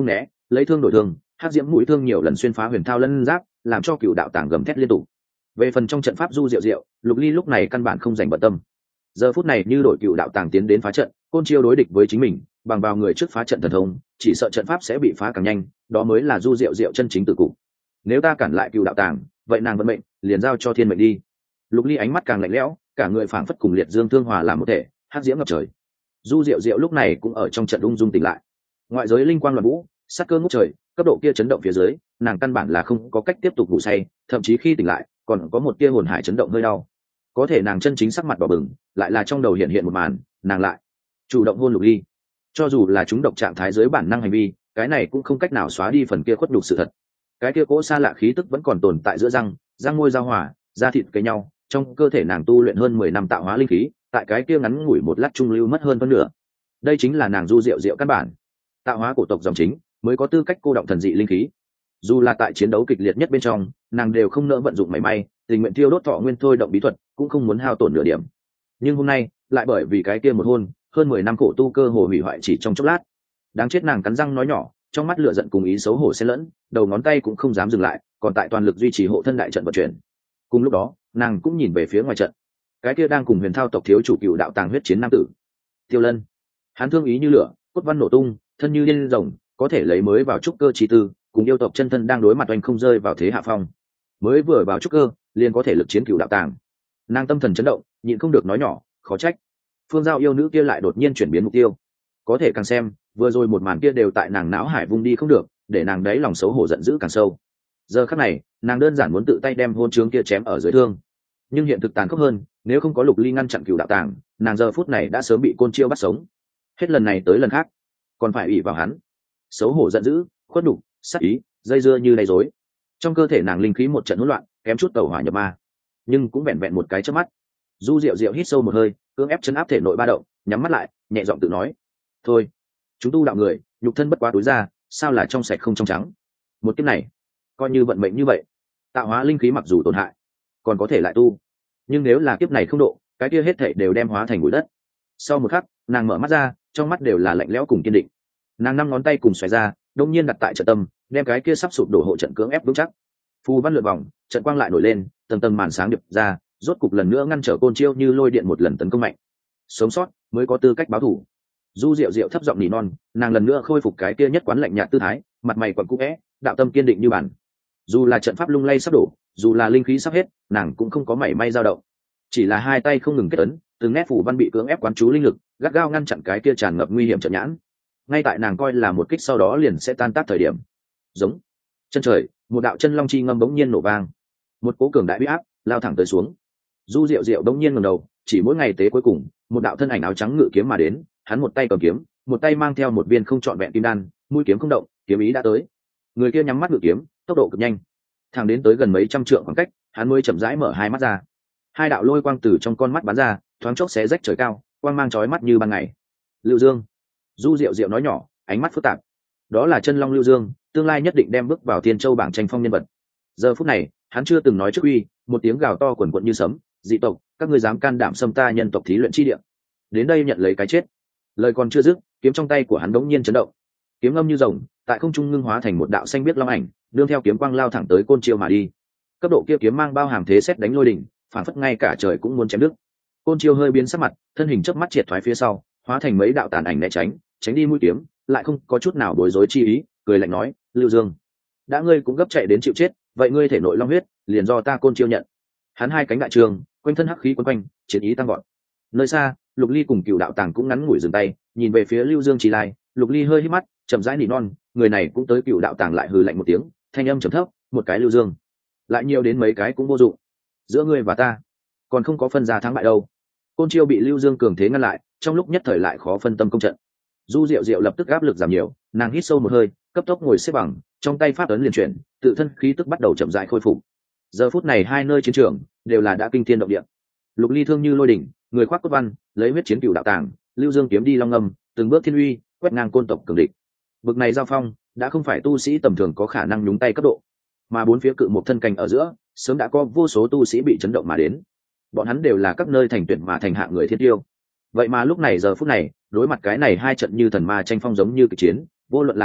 lấy thương đổi thương, hắc diễm mũi thương nhiều lần xuyên phá huyền thao lân giáp, làm cho cựu đạo tàng gầm thét liên tục. Về phần trong trận pháp du diệu diệu, Lục Ly lúc này căn bản không dành bận tâm. Giờ phút này như đội cựu đạo tàng tiến đến phá trận, Côn Chiêu đối địch với chính mình, bằng vào người trước phá trận thần thông, chỉ sợ trận pháp sẽ bị phá càng nhanh, đó mới là du diệu diệu chân chính tử cục. Nếu ta cản lại cựu đạo tàng, vậy nàng vận mệnh liền giao cho thiên mệnh đi. Lục Ly ánh mắt càng lạnh lẽo, cả người phảng phất cùng liệt dương tương hòa làm một thể, hắc diễm ngập trời. Du diệu diệu lúc này cũng ở trong trận ung dung tỉnh lại. Ngoại giới linh quang loạn vũ, sát cơ ngút trời, cấp độ kia chấn động phía dưới, nàng căn bản là không có cách tiếp tục ngủ say, thậm chí khi tỉnh lại, còn có một tia hồn hải chấn động hơi đau. Có thể nàng chân chính sắc mặt đỏ bừng, lại là trong đầu hiện hiện một màn, nàng lại chủ động hôn Lục Ly. Cho dù là chúng độc trạng thái dưới bản năng hành vi, cái này cũng không cách nào xóa đi phần kia khuất nhục sự thật. Cái kia cỗ xa lạ khí tức vẫn còn tồn tại giữa răng môi giao hòa, da thịt cấy nhau, trong cơ thể nàng tu luyện hơn 10 năm tạo hóa linh khí, tại cái kia ngắn ngủi một lát trung lưu mất hơn phân nửa. Đây chính là nàng du diệu diệu căn bản. Tạo hóa cổ tộc dòng chính mới có tư cách cô động thần dị linh khí. Dù là tại chiến đấu kịch liệt nhất bên trong, nàng đều không nỡ vận dụng mảy may, tình nguyện tiêu đốt thọ nguyên thôi động bí thuật, cũng không muốn hao tổn nửa điểm. Nhưng hôm nay, lại bởi vì cái kia một hôn, hơn 10 năm khổ tu cơ hồ hủy hoại chỉ trong chốc lát. Đáng chết, nàng cắn răng nói nhỏ, trong mắt lửa giận cùng ý xấu hổ xen lẫn, đầu ngón tay cũng không dám dừng lại, còn tại toàn lực duy trì hộ thân đại trận vận chuyển. Cùng lúc đó, nàng cũng nhìn về phía ngoài trận, cái kia đang cùng Huyền Thao tộc thiếu chủ cựu đạo tàng huyết chiến nam tử Tiêu Lân. Hắn thương ý như lửa, cốt văn nổ tung, thân như điên rồng, có thể lấy mới vào trúc cơ chi tư, cùng yêu tộc chân thân đang đối mặt oanh không rơi vào thế hạ phong. Mới vừa vào trúc cơ, liền có thể lực chiến cựu đạo tàng. Nàng tâm thần chấn động, nhịn không được nói nhỏ, khó trách Phương Giao yêu nữ kia lại đột nhiên chuyển biến mục tiêu. Có thể càng xem, vừa rồi một màn kia đều tại nàng não hải vung đi không được, để nàng đáy lòng xấu hổ giận dữ càng sâu. Giờ khắc này, nàng đơn giản muốn tự tay đem hôn trướng kia chém ở dưới thương. Nhưng hiện thực tàn khốc hơn, nếu không có Lục Ly ngăn chặn cựu đạo tàng, nàng giờ phút này đã sớm bị Côn Chiêu bắt sống. Hết lần này tới lần khác, còn phải ủy vào hắn. Xấu hổ giận dữ, khuất nhục, sát ý, dây dưa như đầy rối. Trong cơ thể nàng linh khí một trận hỗn loạn, kém chút tẩu hỏa nhập ma. Nhưng cũng vẹn vẹn một cái chớp mắt. Du Diệu Diệu hít sâu một hơi, cưỡng ép chấn áp thể nội ba động, nhắm mắt lại, nhẹ giọng tự nói: "Thôi, chúng tu đạo người, nhục thân bất quá túi ra, sao là trong sạch không trong trắng. Một kiếp này, coi như vận mệnh như vậy, tạo hóa linh khí mặc dù tổn hại, còn có thể lại tu. Nhưng nếu là kiếp này không độ, cái kia hết thảy đều đem hóa thành bụi đất." Sau một khắc, nàng mở mắt ra, trong mắt đều là lạnh lẽo cùng kiên định. Nàng năm ngón tay cùng xoay ra, đông nhiên đặt tại trận tâm, đem cái kia sắp sụp đổ hộ trận cưỡng ép vững chắc. Phù văn lượn vòng, trận quang lại nổi lên, tầng tầng màn sáng điệp ra, rốt cục lần nữa ngăn trở Côn Chiêu như lôi điện một lần tấn công mạnh. Sống sót mới có tư cách báo thù. Du Diệu Diệu thấp giọng nỉ non, nàng lần nữa khôi phục cái kia nhất quán lạnh nhạt tư thái, mặt mày quặn cũ é, đạo tâm kiên định như bản. Dù là trận pháp lung lay sắp đổ, dù là linh khí sắp hết, nàng cũng không có mảy may dao động. Chỉ là hai tay không ngừng kết ấn, từng nét phủ văn bị cưỡng ép quán chú linh lực, gắt gao ngăn chặn cái kia tràn ngập nguy hiểm trận nhãn. Ngay tại nàng coi là một kích sau đó liền sẽ tan tác thời điểm, giống chân trời, một đạo chân long chi ngâm bỗng nhiên nổ vang, một cố cường đại uy áp lao thẳng tới xuống. Du Diệu Diệu bỗng nhiên ngẩng đầu, chỉ mỗi ngày tế cuối cùng, một đạo thân ảnh áo trắng ngự kiếm mà đến, hắn một tay cầm kiếm, một tay mang theo một viên không trọn vẹn kim đan, mũi kiếm không động, kiếm ý đã tới. Người kia nhắm mắt ngự kiếm, tốc độ cực nhanh, thẳng đến tới gần mấy trăm trượng khoảng cách, hắn mới chậm rãi mở hai mắt ra. Hai đạo lôi quang từ trong con mắt bắn ra, thoáng chốc xé rách trời cao, quang mang chói mắt như ban ngày. Lưu Dương. Du Diệu Diệu nói nhỏ, ánh mắt phức tạp. Đó là chân long Lưu Dương, tương lai nhất định đem bước vào Thiên Châu bảng tranh phong nhân vật. Giờ phút này, hắn chưa từng nói trước uy, một tiếng gào to quần quật như sấm, dị tộc, các ngươi dám can đảm xâm ta nhân tộc thí luyện chi địa, đến đây nhận lấy cái chết. Lời còn chưa dứt, kiếm trong tay của hắn đống nhiên chấn động, kiếm ngâm như rồng, tại không trung ngưng hóa thành một đạo xanh biếc long ảnh, đương theo kiếm quang lao thẳng tới Côn Chiêu mà đi. Cấp độ kia kiếm mang bao hàm thế xét đánh lôi đỉnh, phản phất ngay cả trời cũng muốn chém đứt. Côn Chiêu hơi biến sắc mặt, thân hình chớp mắt triệt thoái phía sau, hóa thành mấy đạo tàn ảnh né tránh đi mũi kiếm, lại không có chút nào bối rối chi ý, cười lạnh nói: "Lưu Dương, đã ngươi cũng gấp chạy đến chịu chết, vậy ngươi thể nội long huyết, liền do ta Côn Chiêu nhận." Hắn hai cánh đại trường, quanh thân hắc khí quấn quanh, chiến ý tăng vọt. Nơi xa, Lục Ly cùng Cựu Đạo Tàng cũng ngắn ngủi dừng tay, nhìn về phía Lưu Dương Chỉ Lai, Lục Ly hơi hít mắt, chậm rãi nỉ non, người này cũng tới. Cựu Đạo Tàng lại hừ lạnh một tiếng, thanh âm trầm thấp, một cái Lưu Dương, lại nhiều đến mấy cái cũng vô dụng. Giữa ngươi và ta, còn không có phân ra thắng bại đâu. Côn Chiêu bị Lưu Dương cường thế ngăn lại, trong lúc nhất thời lại khó phân tâm công trận. Du Diệu Diệu lập tức áp lực giảm nhiều, nàng hít sâu một hơi, cấp tốc ngồi xếp bằng, trong tay pháp ấn liền chuyển, tự thân khí tức bắt đầu chậm rãi khôi phục. Giờ phút này hai nơi chiến trường đều là đã kinh thiên động địa. Lục Ly thương như lôi đỉnh, người khoác cốt văn, lấy huyết chiến Cựu Đạo Tàng, Lưu Dương kiếm đi long ngâm, từng bước thiên uy, quét ngang côn tộc cường địch. Bực này giao phong, đã không phải tu sĩ tầm thường có khả năng nhúng tay cấp độ, mà bốn phía cự một thân cảnh ở giữa, sớm đã có vô số tu sĩ bị chấn động mà đến. Bọn hắn đều là các nơi thành tuyển mà thành hạng người thiên tiêu. Vậy mà lúc này giờ phút này, đối mặt cái này hai trận như thần ma tranh phong giống như kịch chiến, vô luận là ai,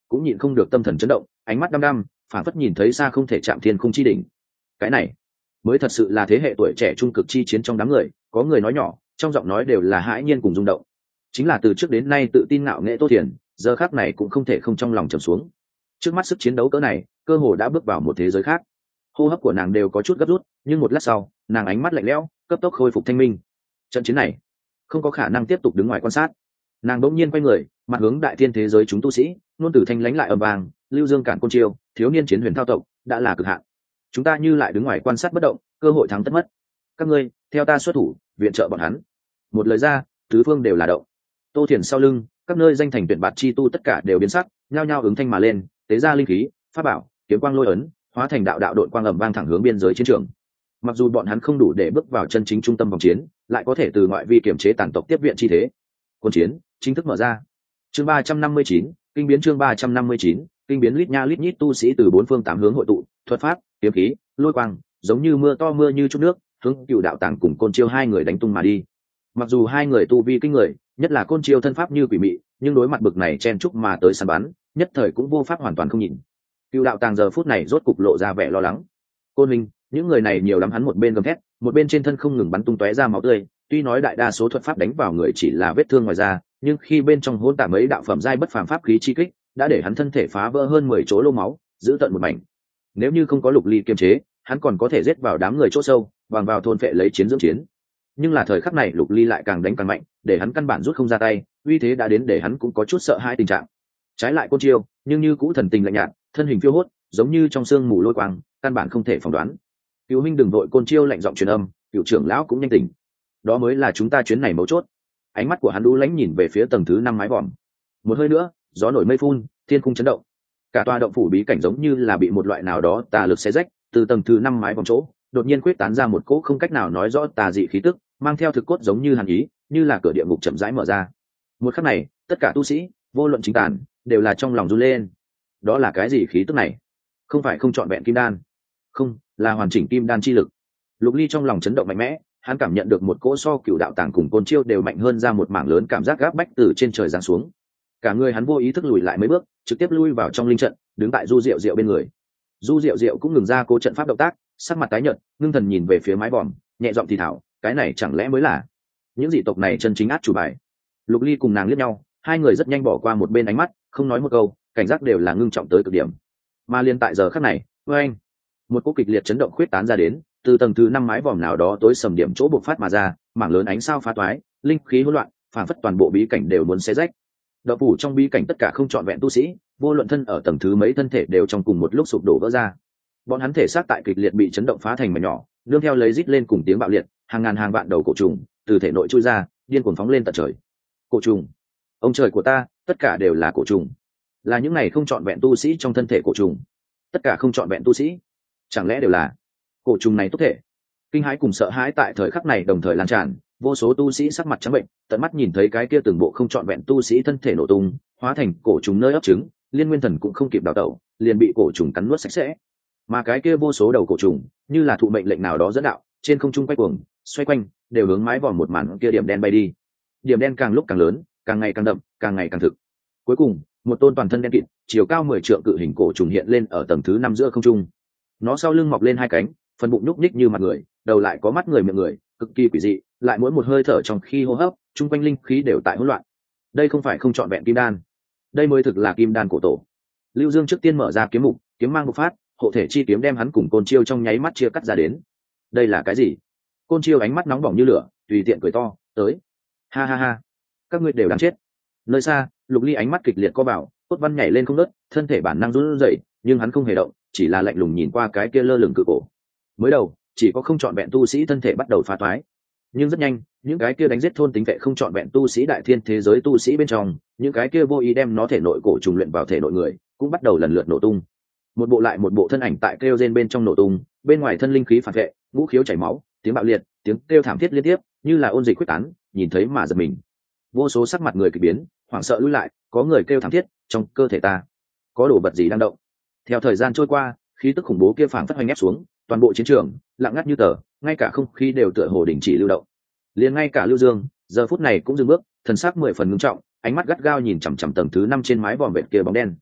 cũng nhịn không được tâm thần chấn động, ánh mắt đăm đăm, phảng phất nhìn thấy xa không thể chạm thiên khung chi đỉnh. Cái này mới thật sự là thế hệ tuổi trẻ trung cực chi chiến trong đám người, có người nói nhỏ, trong giọng nói đều là hãi nhiên cùng rung động. Chính là từ trước đến nay tự tin ngạo nghệ Tô Thiền, giờ khắc này cũng không thể không trong lòng trầm xuống. Trước mắt sức chiến đấu cỡ này, cơ hồ đã bước vào một thế giới khác. Hô hấp của nàng đều có chút gấp rút, nhưng một lát sau, nàng ánh mắt lạnh lẽo, cấp tốc khôi phục thanh minh. Trận chiến này, không có khả năng tiếp tục đứng ngoài quan sát. Nàng bỗng nhiên quay người, mặt hướng đại thiên thế giới chúng tu sĩ, nôn tử thanh lãnh lại ầm vang, Lưu Dương cản Côn Chiêu, thiếu niên chiến huyền thao tộc, đã là cực hạn. Chúng ta như lại đứng ngoài quan sát bất động, cơ hội thắng tất mất. Các ngươi, theo ta xuất thủ, viện trợ bọn hắn. Một lời ra, tứ phương đều là động. Tô Thiền sau lưng, các nơi danh thành tuyển bạt chi tu tất cả đều biến sắc, nhao nhao ứng thanh mà lên, tế ra linh khí, pháp bảo, kiếm quang lôi ấn, hóa thành đạo đạo đội quang ầm vang thẳng hướng biên giới chiến trường. Mặc dù bọn hắn không đủ để bước vào chân chính trung tâm vòng chiến, lại có thể từ ngoại vi kiểm chế tàn tộc tiếp viện chi thế. Quân chiến chính thức mở ra. Chương 359, kinh biến chương 359, kinh biến lít nha lít nhít tu sĩ từ bốn phương tám hướng hội tụ, thuật pháp, kiếm khí, lôi quang, giống như mưa to mưa như chút nước, hướng Cựu Đạo Tàng cùng Côn Chiêu hai người đánh tung mà đi. Mặc dù hai người tu vi kinh người, nhất là Côn Chiêu thân pháp như quỷ mị, nhưng đối mặt bực này chen chúc mà tới săn bắn, nhất thời cũng vô pháp hoàn toàn không nhìn. Cựu Đạo Tàng giờ phút này rốt cục lộ ra vẻ lo lắng. Côn Minh, những người này nhiều lắm, hắn một bên gầm thét, một bên trên thân không ngừng bắn tung tóe ra máu tươi. Tuy nói đại đa số thuật pháp đánh vào người chỉ là vết thương ngoài da, nhưng khi bên trong hỗn tạp mấy đạo phẩm giai bất phàm pháp khí chi kích, đã để hắn thân thể phá vỡ hơn 10 chỗ lô máu, giữ tận một mảnh. Nếu như không có Lục Ly kiềm chế, hắn còn có thể giết vào đám người chỗ sâu, bằng vào thôn phệ lấy chiến dưỡng chiến. Nhưng là thời khắc này Lục Ly lại càng đánh càng mạnh, để hắn căn bản rút không ra tay, uy thế đã đến để hắn cũng có chút sợ hãi tình trạng. Trái lại Côn Chiêu, nhưng như cũ thần tình lạnh nhạt, thân hình phiêu hốt, giống như trong sương mù lôi quang, căn bản không thể phỏng đoán. Cửu huynh đừng vội, Côn Chiêu lạnh giọng truyền âm, Cửu trưởng lão cũng nhanh tỉnh. Đó mới là chúng ta chuyến này mấu chốt. Ánh mắt của hắn đú lánh nhìn về phía tầng thứ 5 mái vòm. Một hơi nữa, gió nổi mây phun, thiên khung chấn động. Cả tòa động phủ bí cảnh giống như là bị một loại nào đó tà lực xé rách, từ tầng thứ 5 mái vòm chỗ, đột nhiên quyết tán ra một cỗ không cách nào nói rõ tà dị khí tức, mang theo thực cốt giống như hàn ý, như là cửa địa ngục chậm rãi mở ra. Một khắc này, tất cả tu sĩ, vô luận chính tàn, đều là trong lòng run lên. Đó là cái gì khí tức này? Không phải không trọn vẹn kim đan, không, là hoàn chỉnh kim đan chi lực. Lục Ly trong lòng chấn động mạnh mẽ, hắn cảm nhận được một cỗ so Cựu Đạo Tàng cùng Côn Chiêu đều mạnh hơn ra một mảng lớn cảm giác gáp bách từ trên trời giáng xuống. Cả người hắn vô ý thức lùi lại mấy bước, trực tiếp lui vào trong linh trận, đứng tại Du Diệu Diệu bên người. Du Diệu Diệu cũng ngừng ra cố trận pháp động tác, sắc mặt tái nhợt, ngưng thần nhìn về phía mái vòm, nhẹ giọng thì thảo, cái này chẳng lẽ mới là những dị tộc này chân chính át chủ bài? Lục Ly cùng nàng liếc nhau, hai người rất nhanh bỏ qua một bên ánh mắt, không nói một câu, cảnh giác đều là ngưng trọng tới cực điểm. Mà liên tại giờ khắc này, oeng, một cỗ kịch liệt chấn động khuyết tán ra đến, từ tầng thứ 5 mái vòm nào đó tối sầm điểm chỗ bộc phát mà ra, mảng lớn ánh sao phá toái, linh khí hỗn loạn, phản phất toàn bộ bí cảnh đều muốn xé rách. Động phủ trong bí cảnh tất cả không trọn vẹn tu sĩ, vô luận thân ở tầng thứ mấy thân thể đều trong cùng một lúc sụp đổ vỡ ra. Bọn hắn thể xác tại kịch liệt bị chấn động phá thành mảnh nhỏ, nương theo lấy rít lên cùng tiếng bạo liệt, hàng ngàn hàng vạn đầu cổ trùng từ thể nội chui ra, điên cuồng phóng lên tận trời. Cổ trùng, ông trời của ta, tất cả đều là cổ trùng. Là những này không trọn vẹn tu sĩ trong thân thể cổ trùng. Tất cả không trọn vẹn tu sĩ, chẳng lẽ đều là cổ trùng này tốt thể? Kinh hãi cùng sợ hãi tại thời khắc này đồng thời lan tràn, vô số tu sĩ sắc mặt trắng bệnh, tận mắt nhìn thấy cái kia từng bộ không trọn vẹn tu sĩ thân thể nổ tung, hóa thành cổ trùng nơi ấp trứng, liên nguyên thần cũng không kịp đào tẩu, liền bị cổ trùng cắn nuốt sạch sẽ. Mà cái kia vô số đầu cổ trùng, như là thụ mệnh lệnh nào đó dẫn đạo, trên không trung quay cuồng, xoay quanh, đều hướng mái vòm một màn kia điểm đen bay đi. Điểm đen càng lúc càng lớn, càng ngày càng đậm, càng ngày càng thực. Cuối cùng, một tôn toàn thân đen kịt, chiều cao 10 trượng cự hình cổ trùng hiện lên ở tầng thứ 5 giữa không trung. Nó sau lưng mọc lên hai cánh, phần bụng nhúc nhích như mặt người, đầu lại có mắt người miệng người, cực kỳ quỷ dị, lại mỗi một hơi thở trong khi hô hấp, trung quanh linh khí đều tại hỗn loạn. Đây không phải không trọn vẹn kim đan, đây mới thực là kim đan cổ tổ. Lưu Dương trước tiên mở ra kiếm mục, kiếm mang bộc phát, hộ thể chi kiếm đem hắn cùng Côn Chiêu trong nháy mắt chia cắt ra đến. Đây là cái gì? Côn Chiêu ánh mắt nóng bỏng như lửa, tùy tiện cười to, tới. Ha ha ha, các ngươi đều đáng chết. Nơi xa, Lục Ly ánh mắt kịch liệt co vào, cốt văn nhảy lên không ngớt, thân thể bản năng run rẩy, nhưng hắn không hề động, chỉ là lạnh lùng nhìn qua cái kia lơ lửng cự cổ. Mới đầu, chỉ có không trọn vẹn tu sĩ thân thể bắt đầu phá toái, nhưng rất nhanh, những cái kia đánh giết thôn tính vệ không trọn vẹn tu sĩ đại thiên thế giới tu sĩ bên trong, những cái kia vô ý đem nó thể nội cổ trùng luyện vào thể nội người, cũng bắt đầu lần lượt nổ tung. Một bộ lại một bộ thân ảnh tại kêu rên bên trong nổ tung, bên ngoài thân linh khí phản vệ, ngũ khiếu chảy máu, tiếng bạo liệt, tiếng kêu thảm thiết liên tiếp, như là ôn dịch quyết tán, nhìn thấy mà giật mình. Vô số sắc mặt người kỳ biến, hoảng sợ lùi lại, có người kêu thảm thiết, trong cơ thể ta có đồ vật gì đang động. Theo thời gian trôi qua, khí tức khủng bố kia phảng phất hoành ép xuống, toàn bộ chiến trường lặng ngắt như tờ, ngay cả không khí đều tựa hồ đình chỉ lưu động. Liền ngay cả Lưu Dương giờ phút này cũng dừng bước, thần sắc 10 phần ngưng trọng, ánh mắt gắt gao nhìn chằm chằm tầng thứ 5 trên mái vòm vệt kia bóng đen.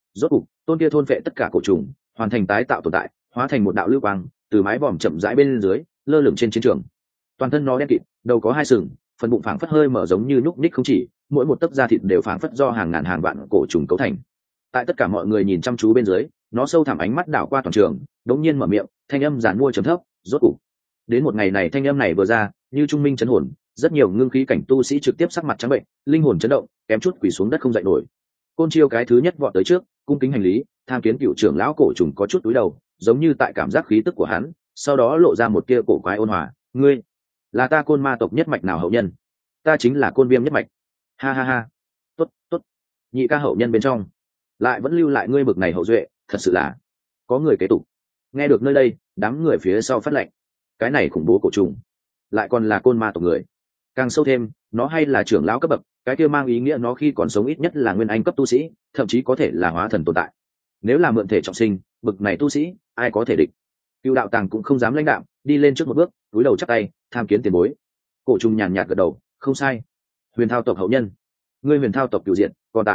Rốt cục tôn kia thôn vệ tất cả cổ trùng, hoàn thành tái tạo tồn tại, hóa thành một đạo lưu quang từ mái vòm chậm rãi bên dưới lơ lửng trên chiến trường. Toàn thân nó đen kịt, đầu có hai sừng, phần bụng phảng phất hơi mở giống như nhúc ních không chỉ, mỗi một tấc da thịt đều phảng phất do hàng ngàn hàng vạn cổ trùng cấu thành. Tại tất cả mọi người nhìn chăm chú bên dưới, nó sâu thẳm ánh mắt đảo qua toàn trường, đống nhiên mở miệng, thanh âm giản mua trầm thấp, rốt cục. Đến một ngày này thanh âm này vừa ra, như trung minh chấn hồn, rất nhiều ngưng khí cảnh tu sĩ trực tiếp sắc mặt trắng bệnh, linh hồn chấn động, kém chút quỳ xuống đất không dậy nổi. Côn Chiêu cái thứ nhất vọt tới trước, cung kính hành lý, tham kiến cựu trưởng lão cổ trùng có chút túi đầu, giống như tại cảm giác khí tức của hắn, sau đó lộ ra một tia cổ quái ôn hòa, ngươi là ta Côn Ma tộc nhất mạch nào hậu nhân? Ta chính là Côn Viêm nhất mạch. Ha ha ha. Tốt, tốt. Nhị ca hậu nhân bên trong, lại vẫn lưu lại ngươi bực này hậu duệ, thật sự là có người kế tục. Nghe được nơi đây, đám người phía sau phát lệnh, cái này khủng bố cổ trùng, lại còn là Côn Ma tộc người. Càng sâu thêm, nó hay là trưởng lão cấp bậc, cái kia mang ý nghĩa nó khi còn sống ít nhất là nguyên anh cấp tu sĩ, thậm chí có thể là hóa thần tồn tại. Nếu là mượn thể trọng sinh, bậc này tu sĩ ai có thể địch? Cựu đạo tàng cũng không dám lãnh đạm, đi lên trước một bước, cúi đầu chắp tay, tham kiến tiền bối. Cổ trùng nhàn nhạt gật đầu, không sai. Huyền Thao tộc hậu nhân, ngươi Huyền Thao tộc cựu diện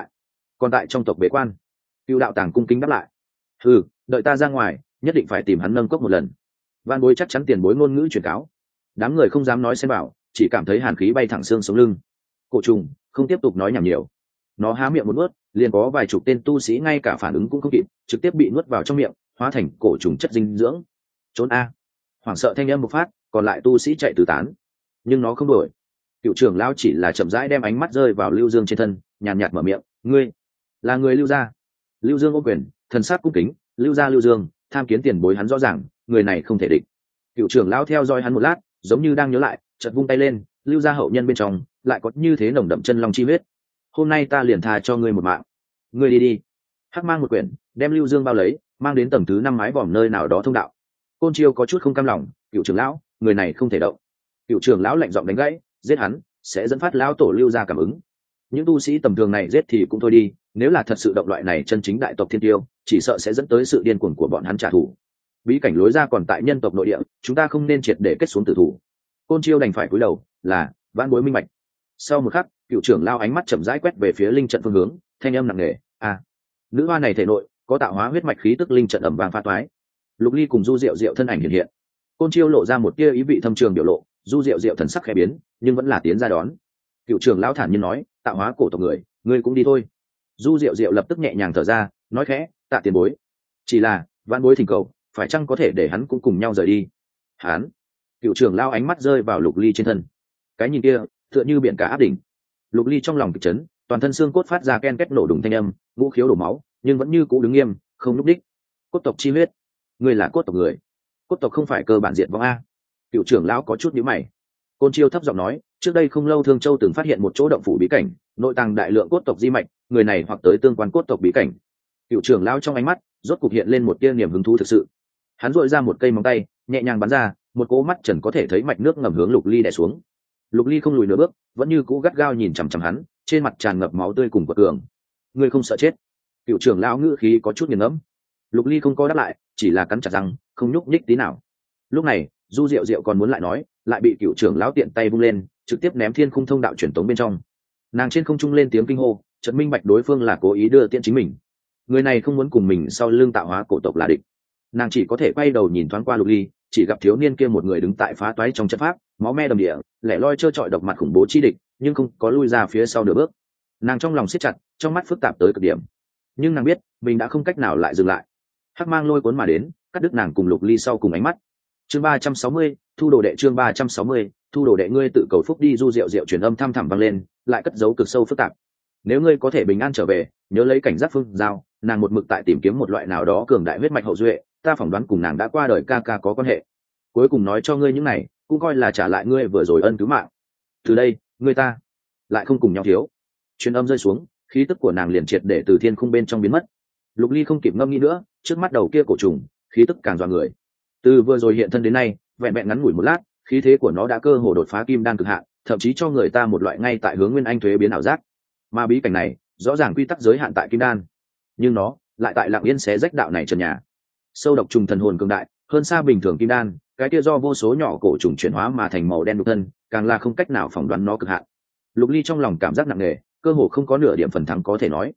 còn tại trong tộc bế quan. Cựu đạo tàng cung kính đáp lại, đợi ta ra ngoài, nhất định phải tìm hắn nâng cốc một lần. Van bối chắc chắn tiền bối ngôn ngữ truyền cáo. Đám người không dám nói xen vào, chỉ cảm thấy hàn khí bay thẳng xương sống lưng. Cổ trùng không tiếp tục nói nhảm nhiều, nó há miệng một nuốt, liền có vài chục tên tu sĩ ngay cả phản ứng cũng không kịp, trực tiếp bị nuốt vào trong miệng, hóa thành cổ trùng chất dinh dưỡng. Trốn a! Hoảng sợ thanh âm một phát, còn lại tu sĩ chạy tứ tán. Nhưng nó không đổi. Cựu trưởng lão chỉ là chậm rãi đem ánh mắt rơi vào Lưu Dương trên thân, nhàn nhạt mở miệng, ngươi là người Lưu gia? Lưu Dương ôm quyền, thần sắc cung kính, Lưu gia Lưu Dương, tham kiến tiền bối. Hắn rõ ràng người này không thể địch. Cựu trưởng lão theo dõi hắn một lát, giống như đang nhớ lại, chợt vung tay lên, Lưu gia hậu nhân bên trong lại có như thế nồng đậm chân long chi huyết. Hôm nay ta liền tha cho ngươi một mạng. Ngươi đi đi. Hắc mang một quyển, đem Lưu Dương bao lấy, mang đến tầng thứ 5 mái vòm nơi nào đó thông đạo. Côn Chiêu có chút không cam lòng, cựu trưởng lão, người này không thể động. Cựu trưởng lão lạnh giọng đánh gãy, giết hắn sẽ dẫn phát lão tổ Lưu gia cảm ứng. Những tu sĩ tầm thường này giết thì cũng thôi đi, nếu là thật sự động loại này chân chính đại tộc thiên tiêu, chỉ sợ sẽ dẫn tới sự điên cuồng của bọn hắn trả thù. Bí cảnh lối ra còn tại nhân tộc nội địa, chúng ta không nên triệt để kết xuống tử thủ. Côn Chiêu đành phải cúi đầu, là vãn bối minh bạch. Sau một khắc, cựu trưởng lao ánh mắt chậm rãi quét về phía linh trận phương hướng, thanh âm nặng nề, nữ hoa này thể nội có tạo hóa huyết mạch khí tức linh trận ẩm vàng pha toái. Lục Ly cùng Du Diệu Diệu thân ảnh hiện hiện. Côn Chiêu lộ ra một tia ý vị thâm trường biểu lộ, Du Diệu Diệu thần sắc khẽ biến, nhưng vẫn là tiến ra đón. Cựu trưởng lão thản nhiên nói, tạo hóa cổ tộc người, ngươi cũng đi thôi. Du Diệu Diệu lập tức nhẹ nhàng thở ra, nói khẽ, tạ tiền bối. Chỉ là vãn bối thỉnh cầu, phải chăng có thể để hắn cũng cùng nhau rời đi? Hắn. Cựu trưởng lão ánh mắt rơi vào Lục Ly trên thân, cái nhìn kia tựa như biển cả áp đỉnh. Lục Ly trong lòng kịch chấn, toàn thân xương cốt phát ra ken két nổ đùng thanh âm, ngũ khiếu đổ máu, nhưng vẫn như cũ đứng nghiêm, không núp đích. Cốt tộc chi huyết, ngươi là cốt tộc người. Cốt tộc không phải cơ bản diện vong a. Cựu trưởng lão có chút nhíu mày. Côn Chiêu thấp giọng nói, trước đây không lâu Thương Châu từng phát hiện một chỗ động phủ bí cảnh, nội tàng đại lượng cốt tộc di mạch, người này hoặc tới tương quan cốt tộc bí cảnh. Cựu trưởng lão trong ánh mắt rốt cục hiện lên một tia niềm hứng thú thực sự. Hắn duỗi ra một cây móng tay, nhẹ nhàng bắn ra, một cỗ mắt trần có thể thấy mạch nước ngầm hướng Lục Ly đè xuống. Lục Ly không lùi nửa bước, vẫn như cũ gắt gao nhìn chằm chằm hắn, trên mặt tràn ngập máu tươi cùng quật cường. Ngươi không sợ chết? Cựu trưởng lão ngữ khí có chút nghiền ngẫm. Lục Ly không có đáp lại, chỉ là cắn chặt răng, không nhúc nhích tí nào. Lúc này, Du Diệu Diệu còn muốn lại nói, lại bị cựu trưởng lão tiện tay vung lên, trực tiếp ném thiên khung thông đạo truyền tống bên trong. Nàng trên không trung lên tiếng kinh hô, chợt minh bạch đối phương là cố ý đưa tiện chính mình. Người này không muốn cùng mình sau lưng tạo hóa cổ tộc là địch. Nàng chỉ có thể quay đầu nhìn thoáng qua Lục Ly, chỉ gặp thiếu niên kia một người đứng tại phá toái trong trận pháp, máu me đầm địa, lẻ loi trơ trọi độc mặt khủng bố chi địch, nhưng không có lui ra phía sau nửa bước. Nàng trong lòng siết chặt, trong mắt phức tạp tới cực điểm. Nhưng nàng biết, mình đã không cách nào lại dừng lại. Hắc mang lôi cuốn mà đến, cắt đứt nàng cùng Lục Ly sau cùng ánh mắt. Chương 360, thu đồ đệ. Chương 360, thu đồ đệ. Ngươi tự cầu phúc đi. Du Diệu Diệu truyền âm thăm thẳm vang lên, lại cất giấu cực sâu phức tạp. Nếu ngươi có thể bình an trở về, nhớ lấy cảnh giác phương giao, nàng một mực tại tìm kiếm một loại nào đó cường đại huyết mạch hậu duệ, ta phỏng đoán cùng nàng đã qua đời ca ca có quan hệ. Cuối cùng nói cho ngươi những này, cũng coi là trả lại ngươi vừa rồi ân cứu mạng. Từ đây, ngươi ta lại không cùng nhau thiếu. Truyền âm rơi xuống, khí tức của nàng liền triệt để từ thiên khung bên trong biến mất. Lục Ly không kịp ngâm nghĩ nữa, trước mắt đầu kia cổ trùng, khí tức càng dọa người. Từ vừa rồi hiện thân đến nay, vẹn vẹn ngắn ngủi một lát, khí thế của nó đã cơ hồ đột phá kim đan cực hạn, thậm chí cho người ta một loại ngay tại hướng nguyên anh thuế biến ảo giác. Mà bí cảnh này, rõ ràng quy tắc giới hạn tại kim đan, nhưng nó lại tại lặng yên xé rách đạo này trần nhà. Sâu độc trùng thần hồn cường đại, hơn xa bình thường kim đan, cái kia do vô số nhỏ cổ trùng chuyển hóa mà thành màu đen đục thân, càng là không cách nào phỏng đoán nó cực hạn. Lục Ly trong lòng cảm giác nặng nề, cơ hồ không có nửa điểm phần thắng có thể nói.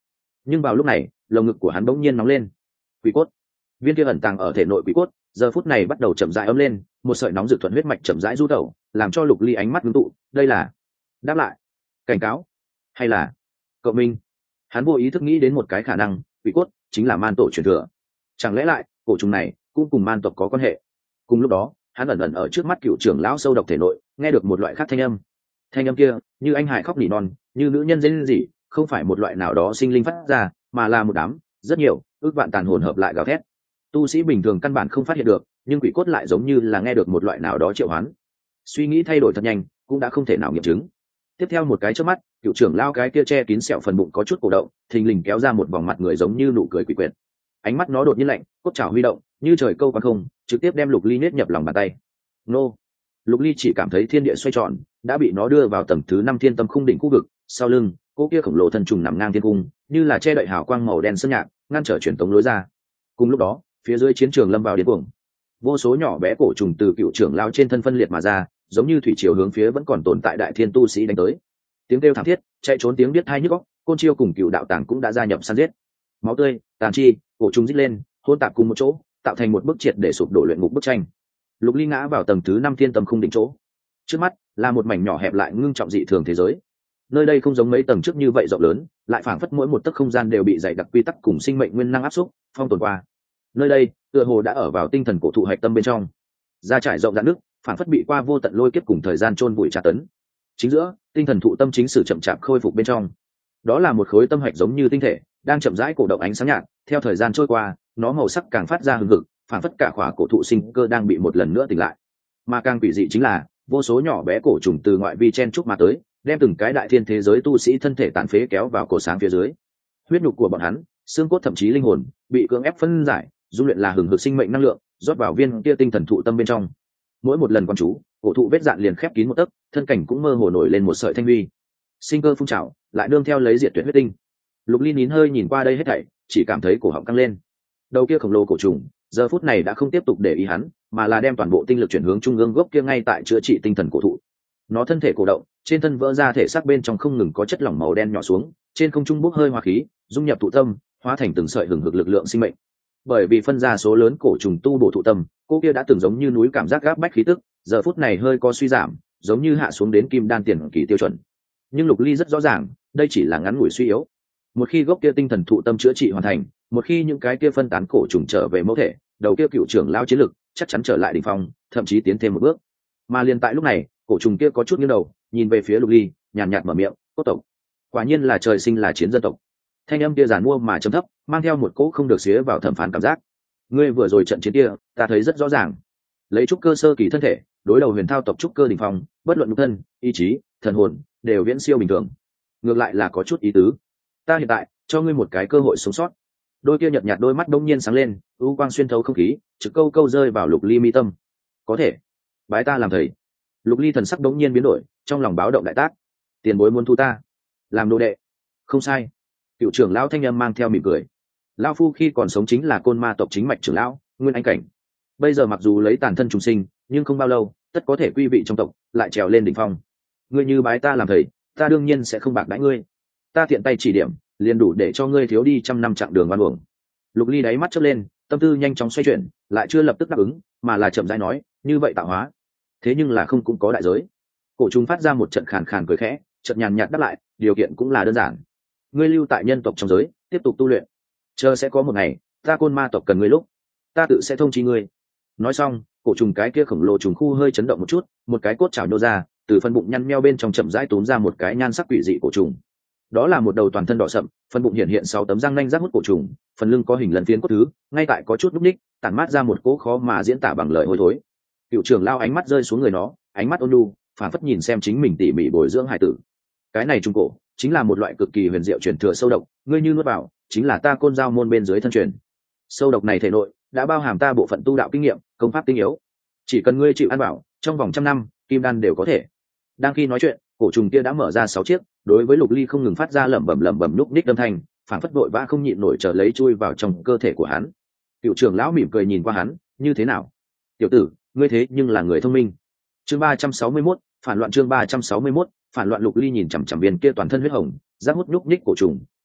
Nhưng vào lúc này lồng ngực của hắn bỗng nhiên nóng lên. Quỷ cốt, viên kia ẩn tàng ở thể nội quỷ cốt giờ phút này bắt đầu chậm rãi ấm lên, một sợi nóng rực thuận huyết mạch chậm rãi du tẩu, làm cho Lục Ly ánh mắt ngưng tụ. Đây là đáp lại, cảnh cáo, hay là cậu minh? Hắn vô ý thức nghĩ đến một cái khả năng, quỷ cốt chính là man tổ truyền thừa. Chẳng lẽ lại cổ trùng này cũng cùng man tộc có quan hệ? Cùng lúc đó hắn ẩn ẩn ở trước mắt cựu trưởng lão sâu độc thể nội nghe được một loại khác thanh âm kia như anh hải khóc nỉ non, như nữ nhân rên rỉ, không phải một loại nào đó sinh linh phát ra, mà là một đám rất nhiều ước vạn tàn hồn hợp lại gào thét. Tu sĩ bình thường căn bản không phát hiện được, nhưng quỷ cốt lại giống như là nghe được một loại nào đó triệu hoán. Suy nghĩ thay đổi thật nhanh cũng đã không thể nào nghiệm chứng. Tiếp theo một cái chớp mắt, cựu trưởng lao cái kia che kín sẹo phần bụng có chút cổ động, thình lình kéo ra một vòng mặt người giống như nụ cười quỷ quyệt. Ánh mắt nó đột nhiên lạnh, cốt chảo huy động như trời câu quán không, trực tiếp đem Lục Ly nết nhập lòng bàn tay. Nô! Lục Ly chỉ cảm thấy thiên địa xoay tròn, đã bị nó đưa vào tầng thứ 5 thiên tâm khung đỉnh khu vực. Sau lưng cô kia khổng lồ thân trùng nằm ngang thiên cung, như là che đậy hào quang màu đen sơn nhạc, ngăn trở truyền tống lối ra. Cùng lúc đó phía dưới chiến trường lâm vào điên cuồng, vô số nhỏ bé cổ trùng từ cựu trưởng lao trên thân phân liệt mà ra, giống như thủy triều hướng phía vẫn còn tồn tại đại thiên tu sĩ đánh tới. Tiếng kêu thảm thiết, chạy trốn tiếng biết thai nhức óc, côn chiêu cùng cựu đạo tàng cũng đã gia nhập săn giết. Máu tươi, tàn chi, cổ trùng rít lên, hỗn tạp cùng một chỗ, tạo thành một bức triệt để sụp đổ luyện ngục bức tranh. Lục Ly ngã vào tầng thứ 5 thiên tâm khung đỉnh chỗ. Trước mắt là một mảnh nhỏ hẹp lại ngưng trọng dị thường thế giới. Nơi đây không giống mấy tầng trước như vậy rộng lớn, lại phảng phất mỗi một tấc không gian đều bị dày đặc quy tắc cùng sinh mệnh nguyên năng áp xúc, phong tồn qua. Nơi đây tựa hồ đã ở vào tinh thần cổ thụ hạch tâm bên trong, da trải rộng rãi nước, phảng phất bị qua vô tận lôi kiếp cùng thời gian chôn vùi tra tấn. Chính giữa tinh thần thụ tâm chính sử chậm chạp khôi phục bên trong, đó là một khối tâm hạch giống như tinh thể đang chậm rãi cổ động ánh sáng nhạt. Theo thời gian trôi qua, nó màu sắc càng phát ra hừng hực, phảng phất cả khỏa cổ thụ sinh cơ đang bị một lần nữa tỉnh lại. Mà càng quỷ dị chính là vô số nhỏ bé cổ trùng từ ngoại vi chen chúc mà tới, đem từng cái đại thiên thế giới tu sĩ thân thể tàn phế kéo vào cổ sáng phía dưới. Huyết nhục của bọn hắn, xương cốt thậm chí linh hồn bị cưỡng ép phân giải, dung luyện là hừng hực sinh mệnh năng lượng rót vào viên kia tinh thần thụ tâm bên trong. Mỗi một lần quan chú, cổ thụ vết dạn liền khép kín một tấc, thân cảnh cũng mơ hồ nổi lên một sợi thanh huy. Sinh cơ phun trào, lại đương theo lấy diệt tuyệt huyết tinh. Lục Ly nín hơi nhìn qua đây hết thảy, chỉ cảm thấy cổ họng căng lên. Đầu kia khổng lồ cổ trùng giờ phút này đã không tiếp tục để ý hắn, mà là đem toàn bộ tinh lực chuyển hướng trung ương gốc kia ngay tại chữa trị tinh thần cổ thụ. Nó thân thể cổ động, trên thân vỡ ra thể xác bên trong không ngừng có chất lỏng màu đen nhỏ xuống, trên không trung bốc hơi hóa khí, dung nhập thụ tâm, hóa thành từng sợi hừng hực lực lượng sinh mệnh. Bởi vì phân ra số lớn cổ trùng tu bổ thụ tâm, cô kia đã từng giống như núi cảm giác gáp bách khí tức, giờ phút này hơi có suy giảm, giống như hạ xuống đến kim đan tiền kỳ tiêu chuẩn. Nhưng Lục Ly rất rõ ràng, đây chỉ là ngắn ngủi suy yếu. Một khi gốc kia tinh thần thụ tâm chữa trị hoàn thành, một khi những cái kia phân tán cổ trùng trở về mẫu thể, đầu kia cựu trưởng lao chiến lực chắc chắn trở lại đỉnh phong, thậm chí tiến thêm một bước. Mà liền tại lúc này, cổ trùng kia có chút nghiêng đầu, nhìn về phía Lục Ly, nhàn nhạt mở miệng, "Cốt tộc, quả nhiên là trời sinh là chiến dân tộc." Thanh âm kia giản mua mà trầm thấp, mang theo một cỗ không được xía vào thẩm phán cảm giác. "Ngươi vừa rồi trận chiến kia, ta thấy rất rõ ràng. Lấy trúc cơ sơ kỳ thân thể, đối đầu huyền thao tộc trúc cơ đỉnh phong, bất luận nhục thân, ý chí, thần hồn đều viễn siêu bình thường. Ngược lại là có chút ý tứ. Ta hiện tại cho ngươi một cái cơ hội sống sót." Đôi kia nhợt nhạt đôi mắt đông nhiên sáng lên, u quang xuyên thấu không khí, trực câu câu rơi vào Lục Ly mi tâm. "Có thể, bái ta làm thầy." Lục Ly thần sắc đống nhiên biến đổi, trong lòng báo động đại tác. "Tiền bối muốn thu ta làm đồ đệ?" "Không sai." Cựu trưởng lão thanh âm mang theo mỉm cười. "Lão phu khi còn sống chính là côn ma tộc chính mạch trưởng lão, nguyên anh cảnh. Bây giờ mặc dù lấy tàn thân trùng sinh, nhưng không bao lâu tất có thể quy vị trong tộc, lại trèo lên đỉnh phong. Ngươi như bái ta làm thầy, ta đương nhiên sẽ không bạc đãi ngươi. Ta tiện tay chỉ điểm, liền đủ để cho ngươi thiếu đi 100 năm chặng đường oan uổng." Lục Ly đáy mắt chớp lên, tâm tư nhanh chóng xoay chuyển, lại chưa lập tức đáp ứng, mà là chậm rãi nói, "Như vậy tạo hóa, thế nhưng là không cũng có đại giới." Cổ trùng phát ra một trận khàn khàn cười khẽ, chợt nhàn nhạt đáp lại, "Điều kiện cũng là đơn giản. Ngươi lưu tại nhân tộc trong giới, tiếp tục tu luyện. Chờ sẽ có một ngày, ta côn ma tộc cần ngươi lúc, ta tự sẽ thông chi ngươi." Nói xong, cổ trùng cái kia khổng lồ trùng khu hơi chấn động một chút, một cái cốt chảo nhô ra, từ phần bụng nhăn meo bên trong chậm rãi túm ra một cái nhan sắc quỷ dị cổ trùng. Đó là một đầu toàn thân đỏ sậm, phần bụng hiện 6 tấm răng nanh rác hút cổ trùng, phần lưng có hình lần phiến cốt thứ, ngay tại có chút núc ních, tản mát ra một cỗ khó mà diễn tả bằng lời hôi thối. Cựu trưởng lao ánh mắt rơi xuống người nó, ánh mắt ôn nhu, phản phất nhìn xem chính mình tỉ mỉ bồi dưỡng hải tử. "Cái này trung cổ chính là một loại cực kỳ huyền diệu truyền thừa sâu độc, ngươi như nuốt vào, chính là ta côn giao môn bên dưới thân truyền. Sâu độc này thể nội đã bao hàm ta bộ phận tu đạo kinh nghiệm, công pháp tinh yếu. Chỉ cần ngươi chịu ăn bảo, trong vòng 100 năm, kim đan đều có thể." Đang khi nói chuyện, cổ trùng kia đã mở ra 6 chiếc, đối với Lục Ly không ngừng phát ra lẩm bẩm núc ních âm thanh, phản phất vội vã không nhịn nổi trở lấy chui vào trong cơ thể của hắn. Cựu trưởng lão mỉm cười nhìn qua hắn, "Như thế nào, tiểu tử, ngươi thế nhưng là người thông minh." Chương 361, phản loạn. Chương 361, phản loạn. Lục Ly nhìn chằm chằm viên kia toàn thân huyết hồng, rác hút nhúc nhích cổ trùng,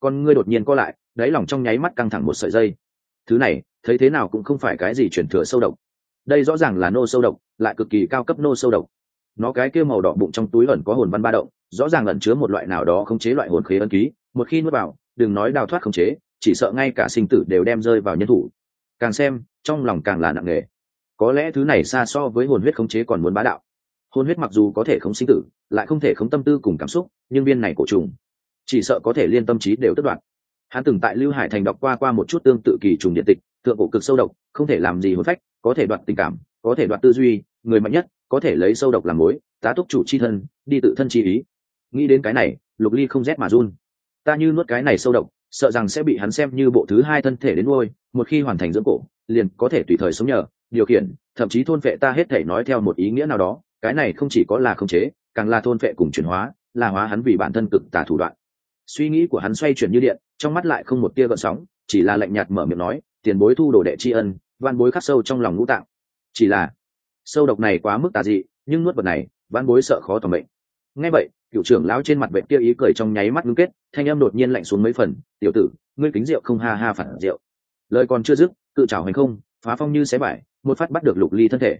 con ngươi đột nhiên co lại, đáy lòng trong nháy mắt căng thẳng một sợi dây. Thứ này thấy thế nào cũng không phải cái gì truyền thừa sâu độc, đây rõ ràng là nô sâu độc, lại cực kỳ cao cấp nô sâu độc. Nó cái kia màu đỏ bụng trong túi ẩn có hồn văn ba động, rõ ràng ẩn chứa một loại nào đó khống chế loại hồn khế ấn ký, một khi nuốt vào, đừng nói đào thoát khống chế, chỉ sợ ngay cả sinh tử đều đem rơi vào nhân thủ. Càng xem trong lòng càng là nặng nề. Có lẽ thứ này xa so với hồn huyết khống chế còn muốn bá đạo. Hồn huyết mặc dù có thể khống sinh tử, lại không thể khống tâm tư cùng cảm xúc, nhưng viên này cổ trùng chỉ sợ có thể liên tâm trí đều tất đoạn. Hắn từng tại Lưu Hải Thành đọc qua một chút tương tự kỳ trùng điện tịch, thượng cổ cực sâu độc, không thể làm gì hồn phách, có thể đoạt tình cảm, có thể đoạt tư duy, người mạnh nhất có thể lấy sâu độc làm mối, tá túc chủ chi thân, đi tự thân chi ý. Nghĩ đến cái này, Lục Ly không rét mà run. Ta như nuốt cái này sâu độc, sợ rằng sẽ bị hắn xem như bộ thứ hai thân thể đến nuôi, một khi hoàn thành dưỡng cổ, liền có thể tùy thời sống nhờ, điều khiển, thậm chí thôn phệ ta hết thể. Nói theo một ý nghĩa nào đó, cái này không chỉ có là khống chế, càng là thôn phệ cùng chuyển hóa, là hóa hắn vì bản thân cực tà thủ đoạn. Suy nghĩ của hắn xoay chuyển như điện, trong mắt lại không một tia gợn sóng, chỉ là lạnh nhạt mở miệng nói, tiền bối thu đồ đệ tri ân, van bối khắc sâu trong lòng ngũ tạng. Chỉ là sâu độc này quá mức tà dị, nhưng nuốt vật này van bối sợ khó toàn bệnh. Nghe vậy, cựu trưởng lão trên mặt vệ kia ý cười trong nháy mắt ngưng kết, thanh âm đột nhiên lạnh xuống mấy phần. Tiểu tử, ngươi kính rượu không, ha ha phản rượu. Lời còn chưa dứt, cự trảo hành không, phá phong như xé vải, một phát bắt được Lục Ly thân thể.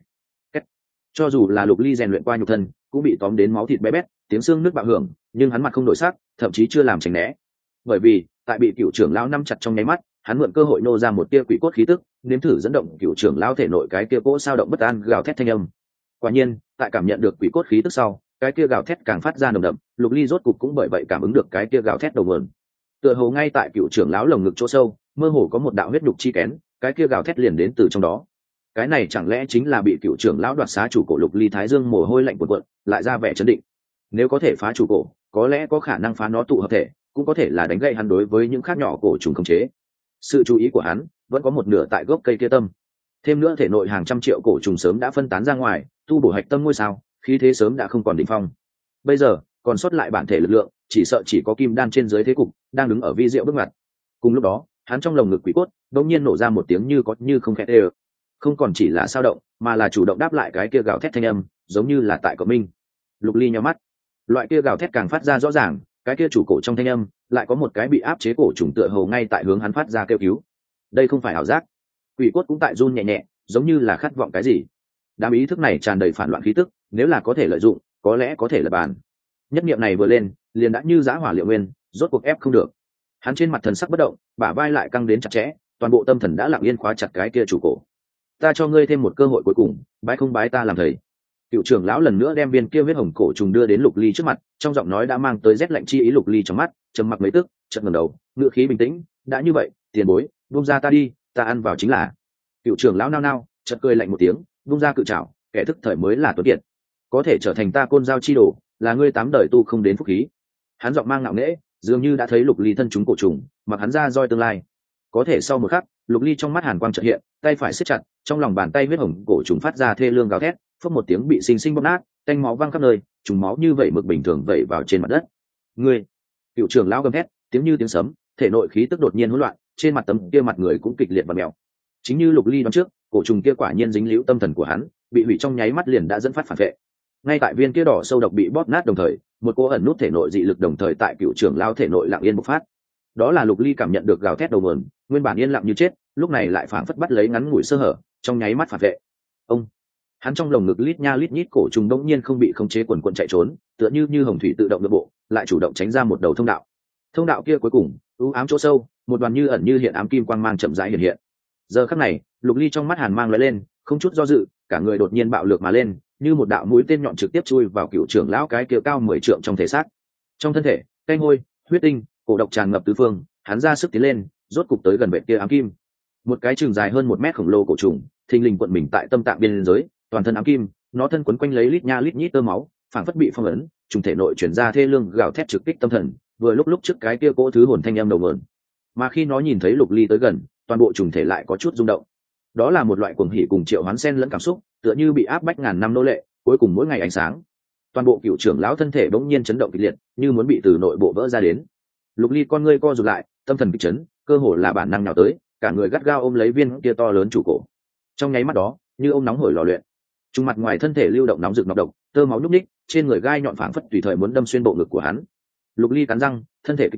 Cho dù là Lục Ly rèn luyện qua nhục thân, cũng bị tóm đến máu thịt bé bét, tiếng xương nước bạo hưởng, nhưng hắn mặt không đổi sắc, thậm chí chưa làm tránh né. Bởi vì tại bị cựu trưởng lão nắm chặt trong nháy mắt, hắn mượn cơ hội nô ra một tia quỷ cốt khí tức, nếm thử dẫn động cựu trưởng lão thể nội cái kia cỗ sao động bất an gào thét thanh âm. Quả nhiên, tại cảm nhận được quỷ cốt khí tức sau, cái kia gào thét càng phát ra nồng đậm. Lục Ly rốt cục cũng bởi vậy cảm ứng được cái kia gào thét đầu nguồn. Tựa hồ ngay tại cựu trưởng lão lồng ngực chỗ sâu, mơ hồ có một đạo huyết nhục chi kén, cái kia gào thét liền đến từ trong đó. Cái này chẳng lẽ chính là bị cựu trưởng lão đoạt xá chủ cổ? Lục Ly thái dương mồ hôi lạnh cuộn cuộn, lại ra vẻ trấn định. Nếu có thể phá chủ cổ, có lẽ có khả năng phá nó tụ hợp thể, cũng có thể là đánh gậy hắn đối với những khác nhỏ cổ trùng khống chế. Sự chú ý của hắn vẫn có một nửa tại gốc cây kia tâm. Thêm nữa thể nội hàng trăm triệu cổ trùng sớm đã phân tán ra ngoài, tu bổ hạch tâm ngôi sao, khí thế sớm đã không còn đỉnh phong. Bây giờ còn sót lại bản thể lực lượng, chỉ sợ chỉ có kim đan trên dưới thế cục, đang đứng ở vi diệu bước ngoặt. Cùng lúc đó, hắn trong lồng ngực quỷ cốt đột nhiên nổ ra một tiếng như có như không khẽ ê, không còn chỉ là sao động, mà là chủ động đáp lại cái kia gào thét thanh âm, giống như là tại cộng minh. Lục Ly nhíu mắt, loại kia gào thét càng phát ra rõ ràng, cái kia chủ cổ trong thanh âm lại có một cái bị áp chế cổ trùng tựa hồ ngay tại hướng hắn phát ra kêu cứu. Đây không phải ảo giác, quỷ cốt cũng tại run nhẹ nhẹ, giống như là khát vọng cái gì. Đám ý thức này tràn đầy phản loạn khí tức, nếu là có thể lợi dụng, có lẽ có thể là bàn. Nhất niệm này vừa lên, liền đã như giã hỏa liệu nguyên, rốt cuộc ép không được. Hắn trên mặt thần sắc bất động, bả vai lại căng đến chặt chẽ, toàn bộ tâm thần đã lặng yên khóa chặt cái kia chủ cổ. Ta cho ngươi thêm một cơ hội cuối cùng, bái không bái ta làm thầy. Cựu trưởng lão lần nữa đem viên kia huyết hồng cổ trùng đưa đến Lục Ly trước mặt, trong giọng nói đã mang tới rét lạnh chi ý. Lục Ly trong mắt trầm mặc mấy tức, chợt ngẩng đầu, ngữ khí bình tĩnh, đã như vậy, tiền bối, buông ra ta đi, ta ăn vào chính là. Cựu trưởng lão nao nao, chợt cười lạnh một tiếng, buông ra cự trảo, kẻ thức thời mới là tuấn kiệt, có thể trở thành ta côn giao chi đồ, là ngươi tám đời tu không đến phúc khí. Hắn giọng mang ngạo nghễ, dường như đã thấy Lục Ly thân chúng cổ trùng, mặc hắn ra roi tương lai. Có thể sau một khắc, Lục Ly trong mắt hàn quang chợt hiện, tay phải siết chặt, trong lòng bàn tay huyết hồng cổ trùng phát ra thê lương gào thét, phốc một tiếng bị xinh xinh bóp nát, tanh máu văng khắp nơi, trùng máu như vậy mực bình thường vẩy vào trên mặt đất. Ngươi! Cựu trưởng lão gầm hét, tiếng như tiếng sấm, thể nội khí tức đột nhiên hỗn loạn, trên mặt tấm kia mặt người cũng kịch liệt và mèo. Chính như Lục Ly đoán trước, cổ trùng kia quả nhiên dính liễu tâm thần của hắn, bị hủy trong nháy mắt liền đã dẫn phát phản vệ. Ngay tại viên kia đỏ sâu độc bị bóp nát đồng thời, một cô ẩn nút thể nội dị lực đồng thời tại cựu trưởng lão thể nội lặng yên bộc phát. Đó là Lục Ly cảm nhận được gào thét đầu nguồn, nguyên bản yên lặng như chết, lúc này lại phảng phất bắt lấy ngắn ngủi sơ hở, trong nháy mắt phản vệ. Ông! Hắn trong lồng ngực lít nha lít nhít cổ trùng đống nhiên không bị khống chế quần quần chạy trốn, tựa như hồng thủy tự động nội bộ, lại chủ động tránh ra một đầu thông đạo. Thông đạo kia cuối cùng, u ám chỗ sâu, một đoàn như ẩn như hiện ám kim quang mang chậm rãi hiện hiện. Giờ khắc này, Lục Ly trong mắt hàn mang lóe lên, không chút do dự, cả người đột nhiên bạo lược mà lên, như một đạo mũi tên nhọn trực tiếp chui vào cựu trưởng lão cái kia cao 10 trượng trong thể xác. Trong thân thể, canh hôi, huyết tinh, cổ độc tràn ngập tứ phương, hắn ra sức tiến lên, rốt cục tới gần vệ kia ám kim. Một cái trường dài hơn 1 mét khổng lồ cổ trùng, thình lình quận mình tại tâm tạng biên giới, toàn thân ám kim, nó thân quấn quanh lấy lít nha lít nhít tơ máu, phảng phất bị phong ấn, trùng thể nội chuyển ra thê lương gào thét trực kích tâm thần, vừa lúc trước cái kia cỗ thứ hồn thanh âm đầu nguồn. Mà khi nó nhìn thấy Lục Ly tới gần, toàn bộ trùng thể lại có chút rung động. Đó là một loại cuồng hỉ cùng triệu hoán xen lẫn cảm xúc, tựa như bị áp bách ngàn năm nô lệ, cuối cùng mỗi ngày ánh sáng. Toàn bộ cựu trưởng lão thân thể bỗng nhiên chấn động kịch liệt, như muốn bị từ nội bộ vỡ ra đến. Lục Ly con ngươi co rụt lại, tâm thần kịch chấn, cơ hồ là bản năng nào tới, cả người gắt gao ôm lấy viên kia to lớn chủ cổ. Trong nháy mắt đó, như ôm nóng hổi lò luyện, trung mặt ngoài thân thể lưu động nóng rực nọc độc, tơ máu nhúc ních, trên người gai nhọn phảng phất tùy thời muốn đâm xuyên bộ ngực của hắn. Lục Ly cắn răng, thân thể kịch chấn,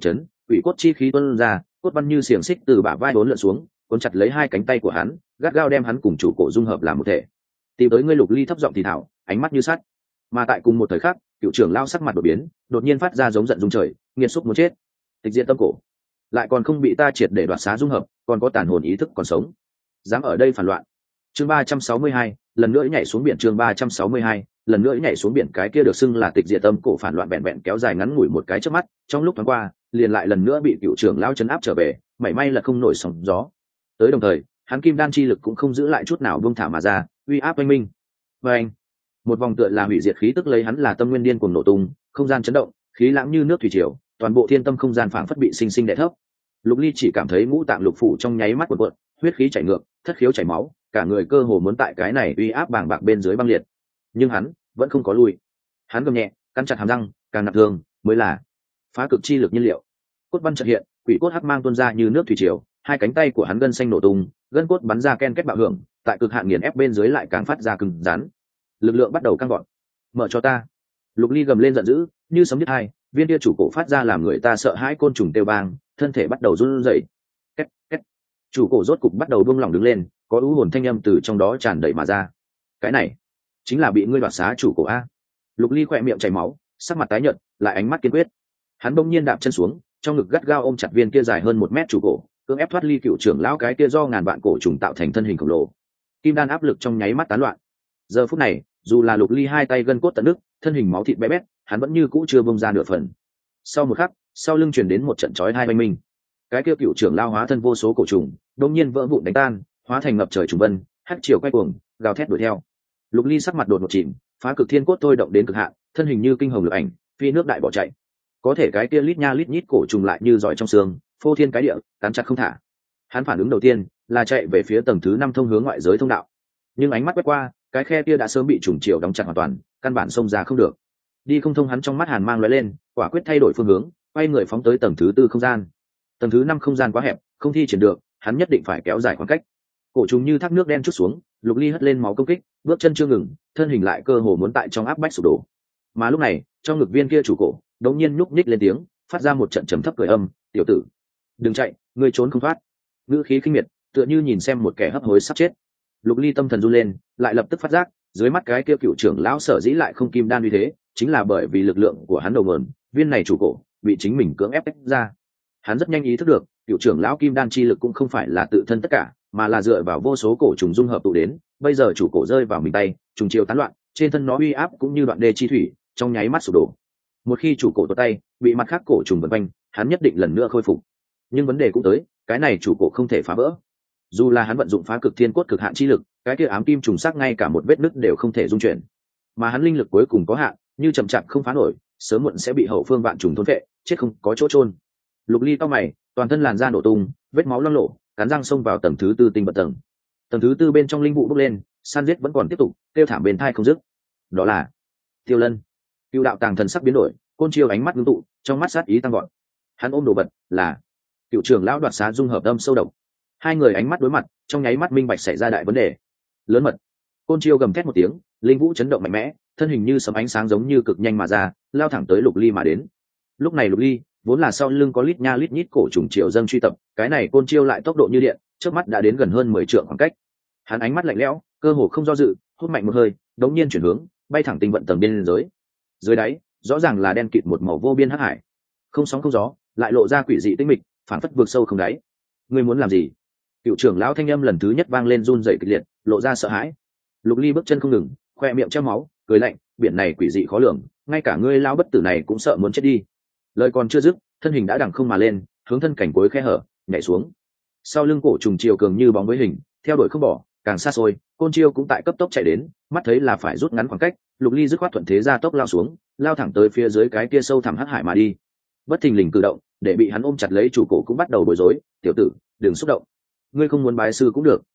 quỷ cốt chi khí tuôn ra, cốt văn như xiềng xích từ bả vai đốn lượn xuống, cuốn chặt lấy hai cánh tay của hắn, gắt gao đem hắn cùng chủ cổ dung hợp làm một thể. Tìm tới ngươi, Lục Ly thấp giọng thì thảo, ánh mắt như sắt. Mà tại cùng một thời khắc, cựu trưởng lao sắc mặt đột biến, đột nhiên phát ra giống giận dung trời, nghiệt xúc muốn chết. Tịch diện tâm cổ, lại còn không bị ta triệt để đoạt xá dung hợp, còn có tàn hồn ý thức còn sống, dám ở đây phản loạn. Chương 362, lần nữa nhảy xuống biển. Chương 362, lần nữa nhảy xuống biển. Cái kia được xưng là tịch diệt tâm cổ phản loạn vẹn vẹn kéo dài ngắn ngủi một cái chớp mắt, trong lúc thoáng qua, liền lại lần nữa bị cựu trưởng lao chấn áp trở về, mảy may là không nổi sóng gió. Tới đồng thời, hắn kim đan chi lực cũng không giữ lại chút nào buông thả mà ra, uy áp oanh minh. Và anh, một vòng tựa là hủy diệt khí tức lấy hắn là tâm nguyên điên cuồng nổ tung, không gian chấn động, khí lãng như nước thủy triều, toàn bộ thiên tâm không gian phảng phất bị sinh sinh đè thấp. Lục Ly chỉ cảm thấy ngũ tạng lục phủ trong nháy mắt cuộn cuộn, huyết khí chảy ngược, thất khiếu chảy máu, cả người cơ hồ muốn tại cái này uy áp bàng bạc bên dưới băng liệt. Nhưng hắn vẫn không có lui. Hắn gầm nhẹ, cắn chặt hàm răng, càng nặng thương mới là phá cực chi lực nhiên liệu. Cốt văn chợt hiện, quỷ cốt hắc mang tuôn ra như nước thủy triều, hai cánh tay của hắn gân xanh nổ tung, gân cốt bắn ra ken két bạo hưởng, tại cực hạn nghiền ép bên dưới lại càng phát ra cứng rắn. Lực lượng bắt đầu căng gọn. Mở cho ta! Lục Ly gầm lên giận dữ, như sấm đứt hai, viên kia chủ cổ phát ra làm người ta sợ hãi côn trùng kêu bang, thân thể bắt đầu run rẩy. Két két. Chủ cổ rốt cục bắt đầu buông lỏng đứng lên, có u hồn thanh âm từ trong đó tràn đầy mà ra. Cái này chính là bị ngươi đoạt xá chủ cổ a. Lục Ly khỏe miệng chảy máu, sắc mặt tái nhợt, lại ánh mắt kiên quyết. Hắn bỗng nhiên đạp chân xuống, trong ngực gắt gao ôm chặt viên kia dài hơn 1 mét chủ cổ, cưỡng ép thoát ly cựu trưởng lão cái kia do ngàn vạn cổ trùng tạo thành thân hình khổng lồ. Kim đan áp lực trong nháy mắt tán loạn. Giờ phút này, dù là Lục Ly hai tay gân cốt tận nước, thân hình máu thịt bé bét, hắn vẫn như cũ chưa bông ra nửa phần. Sau một khắc, sau lưng truyền đến một trận chói tai oanh minh. Cái kia cựu trưởng lao hóa thân vô số cổ trùng, đột nhiên vỡ vụn đánh tan, hóa thành ngập trời trùng vân, hắc chiều quay cuồng, gào thét đuổi theo. Lục Ly sắc mặt đột ngột chìm, phá cực thiên cốt thôi động đến cực hạn, thân hình như kinh hồng lực ảnh, phi nước đại bỏ chạy. Có thể cái kia lít nha lít nhít cổ trùng lại như giỏi trong xương, phô thiên cái địa, cắn chặt không thả. Hắn phản ứng đầu tiên là chạy về phía tầng thứ 5 thông hướng ngoại giới thông đạo, nhưng ánh mắt quét qua, cái khe kia đã sớm bị trùng chiều đóng chặt hoàn toàn, căn bản xông ra không được. Đi không thông, hắn trong mắt hàn mang lóe lên, quả quyết thay đổi phương hướng, quay người phóng tới tầng thứ 4 không gian. Tầng thứ 5 không gian quá hẹp, không thi triển được, hắn nhất định phải kéo dài khoảng cách. Cổ trùng như thác nước đen chút xuống, Lục Ly hất lên máu công kích, bước chân chưa ngừng, thân hình lại cơ hồ muốn tại trong áp bách sụp đổ. Mà lúc này, trong ngực viên kia chủ cổ đột nhiên nhúc nhích lên tiếng, phát ra một trận trầm thấp cười âm, "Tiểu tử, đừng chạy, ngươi trốn không thoát." Ngữ khí khinh miệt, tựa như nhìn xem một kẻ hấp hối sắp chết. Lục Ly tâm thần run lên, lại lập tức phát giác, dưới mắt cái kia cựu trưởng lão sở dĩ lại không kim đan như thế, chính là bởi vì lực lượng của hắn đầu nguồn, viên này chủ cổ bị chính mình cưỡng ép tách ra. Hắn rất nhanh ý thức được, cựu trưởng lão kim đan chi lực cũng không phải là tự thân tất cả, mà là dựa vào vô số cổ trùng dung hợp tụ đến. Bây giờ chủ cổ rơi vào mình tay, trùng chiều tán loạn, trên thân nó uy áp cũng như đoạn đê chi thủy, trong nháy mắt sụp đổ. Một khi chủ cổ tuột tay, bị mặt khác cổ trùng vần quanh, hắn nhất định lần nữa khôi phục. Nhưng vấn đề cũng tới, cái này chủ cổ không thể phá vỡ. Dù là hắn vận dụng phá cực thiên cốt cực hạn chi lực, cái kia ám kim trùng sắc ngay cả một vết nứt đều không thể dung chuyển. Mà hắn linh lực cuối cùng có hạn, như chậm chạp không phá nổi, sớm muộn sẽ bị hậu phương vạn trùng thôn phệ, chết không có chỗ chôn. Lục Ly cau mày, toàn thân làn da nổ tung, vết máu loang lổ, cắn răng xông vào tầng thứ 4 tinh bật tầng. Tầng thứ 4 bên trong linh vụ bốc lên, san giết vẫn còn tiếp tục, kêu thảm bên tai không dứt. Đó là Tiêu Lân. Cựu đạo tàng thần sắc biến đổi, côn chiêu ánh mắt ngưng tụ, trong mắt sát ý tăng gọn. Hắn ôm đồ vật là cựu trưởng lão đoạt xá dung hợp âm sâu độc. Hai người ánh mắt đối mặt, trong nháy mắt minh bạch xảy ra đại vấn đề lớn mật. Côn chiêu gầm thét một tiếng, linh vũ chấn động mạnh mẽ, thân hình như sấm ánh sáng giống như cực nhanh mà ra, lao thẳng tới Lục Ly mà đến. Lúc này Lục Ly vốn là sau lưng có lít nha lít nhít cổ trùng triệu dâng truy tập, cái này côn chiêu lại tốc độ như điện, trước mắt đã đến gần hơn 10 trượng khoảng cách. Hắn ánh mắt lạnh lẽo, cơ hồ không do dự, hút mạnh một hơi, đống nhiên chuyển hướng, bay thẳng tinh vận tầng biên giới. Dưới đáy rõ ràng là đen kịt một màu vô biên hắc hải, không sóng không gió, lại lộ ra quỷ dị tinh mịch, phản phất vượt sâu không đáy. Ngươi muốn làm gì? Cựu trưởng lão thanh âm lần thứ nhất vang lên run rẩy kịch liệt, lộ ra sợ hãi. Lục Ly bước chân không ngừng, khoe miệng treo máu, cười lạnh, biển này quỷ dị khó lường, ngay cả ngươi lão bất tử này cũng sợ muốn chết đi. Lời còn chưa dứt, thân hình đã đằng không mà lên, hướng thân cảnh cuối khe hở nhảy xuống. Sau lưng cổ trùng chiều cường như bóng với hình, theo đuổi không bỏ, càng xa xôi, côn chiêu cũng tại cấp tốc chạy đến, mắt thấy là phải rút ngắn khoảng cách, Lục Ly dứt khoát thuận thế ra tốc lao xuống, lao thẳng tới phía dưới cái kia sâu thẳm hắc hải mà đi. Bất thình lình cử động, để bị hắn ôm chặt lấy chủ cổ cũng bắt đầu bối rối, "Tiểu tử, đừng xúc động. Ngươi không muốn bái sư cũng được,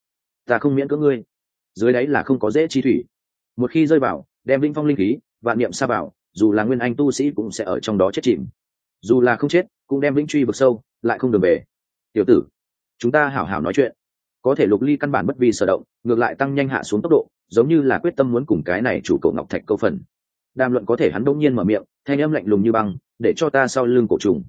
ta không miễn cưỡng ngươi." Dưới đáy là không có dễ chi thủy, một khi rơi vào, đem vĩnh phong linh khí, vạn niệm sa vào, dù là nguyên anh tu sĩ cũng sẽ ở trong đó chết chìm. Dù là không chết, cũng đem vĩnh truy vực sâu, lại không đường về. "Tiểu tử, chúng ta hảo hảo nói chuyện." Có thể Lục Ly căn bản bất vi sở động, ngược lại tăng nhanh hạ xuống tốc độ, giống như là quyết tâm muốn cùng cái này chủ cổ ngọc thạch câu phần. Đàm luận có thể hắn đột nhiên mở miệng, thanh âm lạnh lùng như băng, "Để cho ta sau lưng cổ trùng."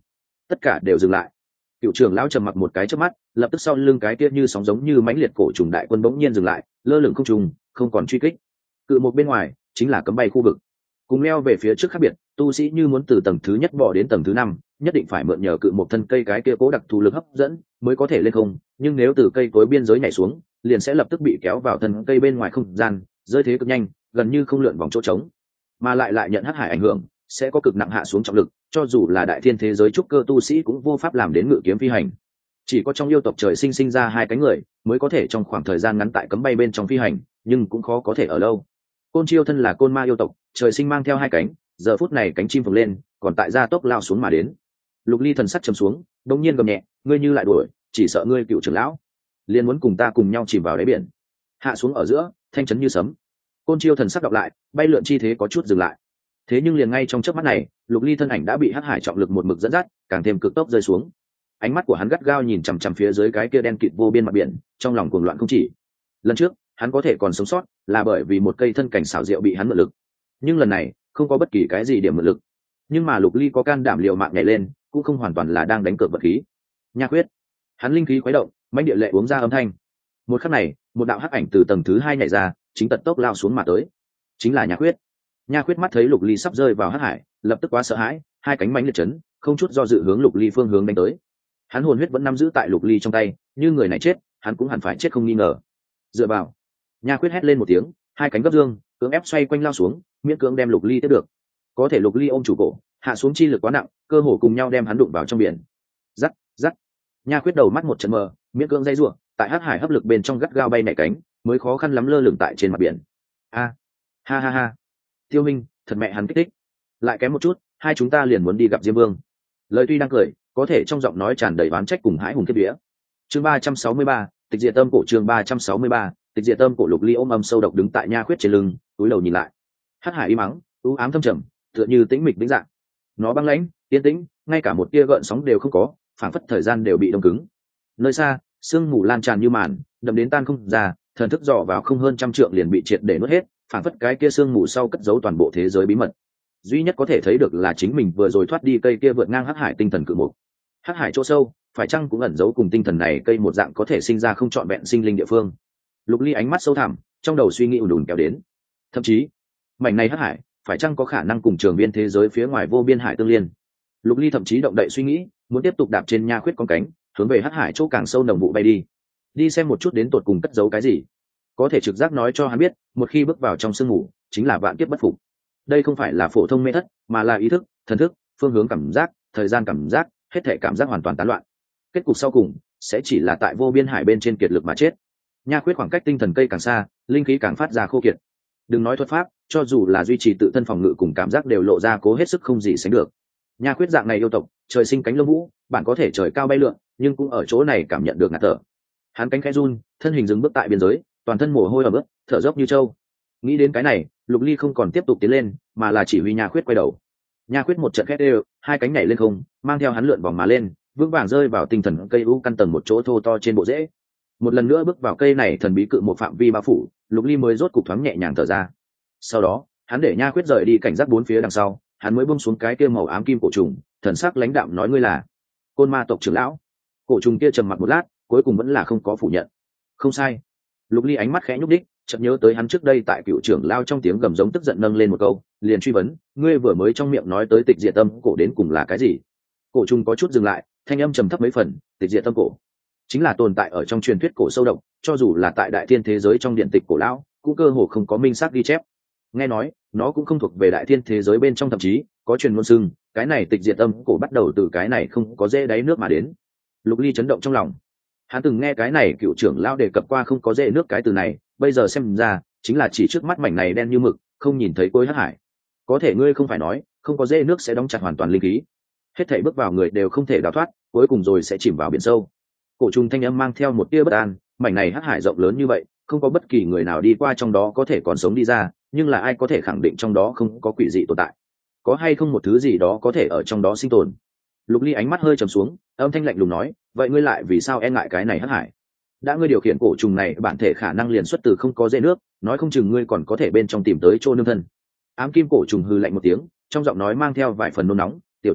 tất cả đều dừng lại. Cựu trưởng lão trầm mặc một cái trước mắt, lập tức sau lưng cái kia như sóng giống như mãnh liệt cổ trùng đại quân bỗng nhiên dừng lại, lơ lửng không trùng, không còn truy kích. Cự một bên ngoài chính là cấm bay khu vực, cùng leo về phía trước khác biệt. Tu sĩ như muốn từ tầng thứ nhất bỏ đến tầng thứ năm, nhất định phải mượn nhờ cự một thân cây cái kia cố đặc thù lực hấp dẫn mới có thể lên không, nhưng nếu từ cây cối biên giới nhảy xuống, liền sẽ lập tức bị kéo vào thân cây bên ngoài không gian, rơi thế cực nhanh, gần như không lượn vòng chỗ trống, mà lại nhận hắc hải ảnh hưởng, sẽ có cực nặng hạ xuống trọng lực, cho dù là đại thiên thế giới trúc cơ tu sĩ cũng vô pháp làm đến ngự kiếm phi hành. Chỉ có trong yêu tộc trời sinh ra hai cánh người mới có thể trong khoảng thời gian ngắn tại cấm bay bên trong phi hành, nhưng cũng khó có thể ở lâu. Côn Chiêu thân là côn ma yêu tộc, trời sinh mang theo hai cánh, giờ phút này cánh chim phồng lên, còn tại gia tốc lao xuống mà đến. Lục Ly thần sắc trầm xuống, đống nhiên gầm nhẹ, ngươi như lại đuổi, chỉ sợ ngươi cựu trưởng lão liền muốn cùng ta cùng nhau chìm vào đáy biển. Hạ xuống ở giữa, thanh chấn như sấm. Côn Chiêu thần sắc đọc lại, bay lượn chi thế có chút dừng lại. Thế nhưng liền ngay trong chớp mắt này, Lục Ly thân ảnh đã bị hắc hải trọng lực một mực dẫn dắt, càng thêm cực tốc rơi xuống. Ánh mắt của hắn gắt gao nhìn chằm chằm phía dưới cái kia đen kịt vô biên mặt biển, trong lòng cuồng loạn không chỉ. Lần trước hắn có thể còn sống sót là bởi vì một cây thân cảnh xảo diệu bị hắn mượn lực, nhưng lần này không có bất kỳ cái gì điểm mượn lực. Nhưng mà Lục Ly có can đảm liều mạng nhảy lên, cũng không hoàn toàn là đang đánh cược vật khí. Nha quyết, hắn linh khí khuấy động, mãnh địa lệ uống ra âm thanh. Một khắc này, một đạo hắc ảnh từ tầng thứ hai nhảy ra, chính tật tốc lao xuống mà tới, chính là Nha quyết. Nha quyết mắt thấy Lục Ly sắp rơi vào hắc hải, lập tức quá sợ hãi, hai cánh mãnh liệt chấn, không chút do dự hướng Lục Ly phương hướng đánh tới. Hắn hồn huyết vẫn nắm giữ tại Lục Ly trong tay, như người này chết, hắn cũng hẳn phải chết không nghi ngờ. Dựa vào! Nha quyết hét lên một tiếng, hai cánh gấp dương, cưỡng ép xoay quanh lao xuống, miễn cưỡng đem Lục Ly tiếp được. Có thể Lục Ly ôm chủ cổ, hạ xuống chi lực quá nặng, cơ hồ cùng nhau đem hắn đụng vào trong biển. Rắc, rắc. Nha quyết đầu mắt một trận mờ, miễn cưỡng dây rủa, tại hắc hải hấp lực bên trong gắt gao bay nhảy cánh, mới khó khăn lắm lơ lửng tại trên mặt biển. A, ha ha ha. Tiêu Minh, thật mẹ hắn kích thích. Lại kém một chút, hai chúng ta liền muốn đi gặp Diêm Vương. Lời tuy đang cười, có thể trong giọng nói tràn đầy oán trách cùng hãi hùng kiếp vía. Chương 363, Tịch Diệt Tâm cổ. Chương 363, Tịch Diệt Tâm cổ. Lục Ly ôm âm sâu độc đứng tại Nha Khuyết trên lưng, cúi đầu nhìn lại. Hắc hải im mắng, u ám thâm trầm, tựa như tĩnh mịch vĩnh dạng. Nó băng lãnh, yên tĩnh, ngay cả một tia gợn sóng đều không có, phảng phất thời gian đều bị đông cứng. Nơi xa, sương mù lan tràn như màn, đậm đến tan không ra, thần thức dò vào không hơn trăm trượng liền bị triệt để nuốt hết, phảng phất cái kia sương mù sau cất giấu toàn bộ thế giới bí mật. Duy nhất có thể thấy được là chính mình vừa rồi thoát đi cây kia vượt ngang hắc hải tinh thần cự mục. Hắc hải chỗ sâu, phải chăng cũng ẩn giấu cùng tinh thần này cây một dạng có thể sinh ra không trọn vẹn sinh linh địa phương. Lục Ly ánh mắt sâu thẳm, trong đầu suy nghĩ ùn ùn kéo đến. Thậm chí, mảnh này hắc hải, phải chăng có khả năng cùng trường biên thế giới phía ngoài vô biên hải tương liên. Lục Ly thậm chí động đậy suy nghĩ, muốn tiếp tục đạp trên Nha Khuyết con cánh, hướng về hắc hải chỗ càng sâu nồng vụ bay đi xem một chút đến tột cùng cất giấu cái gì. Có thể trực giác nói cho hắn biết, một khi bước vào trong sương mù, chính là vạn kiếp bất phục. Đây không phải là phổ thông mê thất, mà là ý thức, thần thức, phương hướng cảm giác, thời gian cảm giác, hết thể cảm giác hoàn toàn tán loạn. Kết cục sau cùng sẽ chỉ là tại vô biên hải bên trên kiệt lực mà chết. Nha Khuyết khoảng cách tinh thần cây càng xa, linh khí càng phát ra khô kiệt. Đừng nói thuật pháp, cho dù là duy trì tự thân phòng ngự cùng cảm giác đều lộ ra cố hết sức không gì sánh được. Nha Khuyết dạng này yêu tộc, trời sinh cánh lông vũ, bạn có thể trời cao bay lượn, nhưng cũng ở chỗ này cảm nhận được ngạt thở. Hắn cánh khẽ run, thân hình dừng bước tại biên giới, toàn thân mồ hôi ẩm ướt, thở dốc như trâu. Nghĩ đến cái này, Lục Ly không còn tiếp tục tiến lên, mà là chỉ huy Nha Khuyết quay đầu. Nha Khuyết một trận khét đều, hai cánh nhảy lên không, mang theo hắn lượn vòng mà lên, vững vàng rơi vào tinh thần cây u căn tầng một chỗ thô to trên bộ rễ. Một lần nữa bước vào cây này thần bí cự một phạm vi bao phủ, Lục Ly mới rốt cục thoáng nhẹ nhàng thở ra. Sau đó, hắn để Nha Khuyết rời đi cảnh giác bốn phía đằng sau, hắn mới buông xuống cái kia màu ám kim cổ trùng, thần sắc lãnh đạm nói ngươi là Côn Ma tộc trưởng lão. Cổ trùng kia trầm mặc một lát, cuối cùng vẫn là không có phủ nhận. Không sai. Lục Ly ánh mắt khẽ nhúc đích, chợt nhớ tới hắn trước đây tại cựu trưởng lao trong tiếng gầm giống tức giận nâng lên một câu, liền truy vấn, ngươi vừa mới trong miệng nói tới tịch diệt tâm cổ đến cùng là cái gì? Cổ trùng có chút dừng lại, thanh âm trầm thấp mấy phần, tịch diệt tâm cổ chính là tồn tại ở trong truyền thuyết cổ sâu độc, cho dù là tại đại thiên thế giới trong điện tịch cổ lão, cũng cơ hồ không có minh xác ghi chép. Nghe nói, nó cũng không thuộc về đại thiên thế giới bên trong, thậm chí có truyền ngôn xưng, cái này tịch diệt tâm cổ bắt đầu từ cái này không có dễ đáy nước mà đến. Lục Ly chấn động trong lòng. Hắn từng nghe cái này cựu trưởng lão đề cập qua không có dễ nước cái từ này, bây giờ xem ra chính là chỉ trước mắt mảnh này đen như mực, không nhìn thấy cuối hắc hải. Có thể ngươi không phải nói không có dễ nước sẽ đóng chặt hoàn toàn linh khí, hết thảy bước vào người đều không thể đào thoát, cuối cùng rồi sẽ chìm vào biển sâu. Cổ trùng thanh âm mang theo một tia bất an, mảnh này hắc hải rộng lớn như vậy, không có bất kỳ người nào đi qua trong đó có thể còn sống đi ra, nhưng là ai có thể khẳng định trong đó không có quỷ dị tồn tại? Có hay không một thứ gì đó có thể ở trong đó sinh tồn? Lục Ly ánh mắt hơi trầm xuống, âm thanh lạnh lùng nói, vậy ngươi lại vì sao e ngại cái này hắc hải? Đã ngươi điều khiển cổ trùng này, bản thể khả năng liền xuất từ không có dễ nước, nói không chừng ngươi còn có thể bên trong tìm tới chỗ nương thân. Ám kim cổ trùng hừ lạnh một tiếng, trong giọng nói mang theo vài phần nôn nóng, tiểu tử,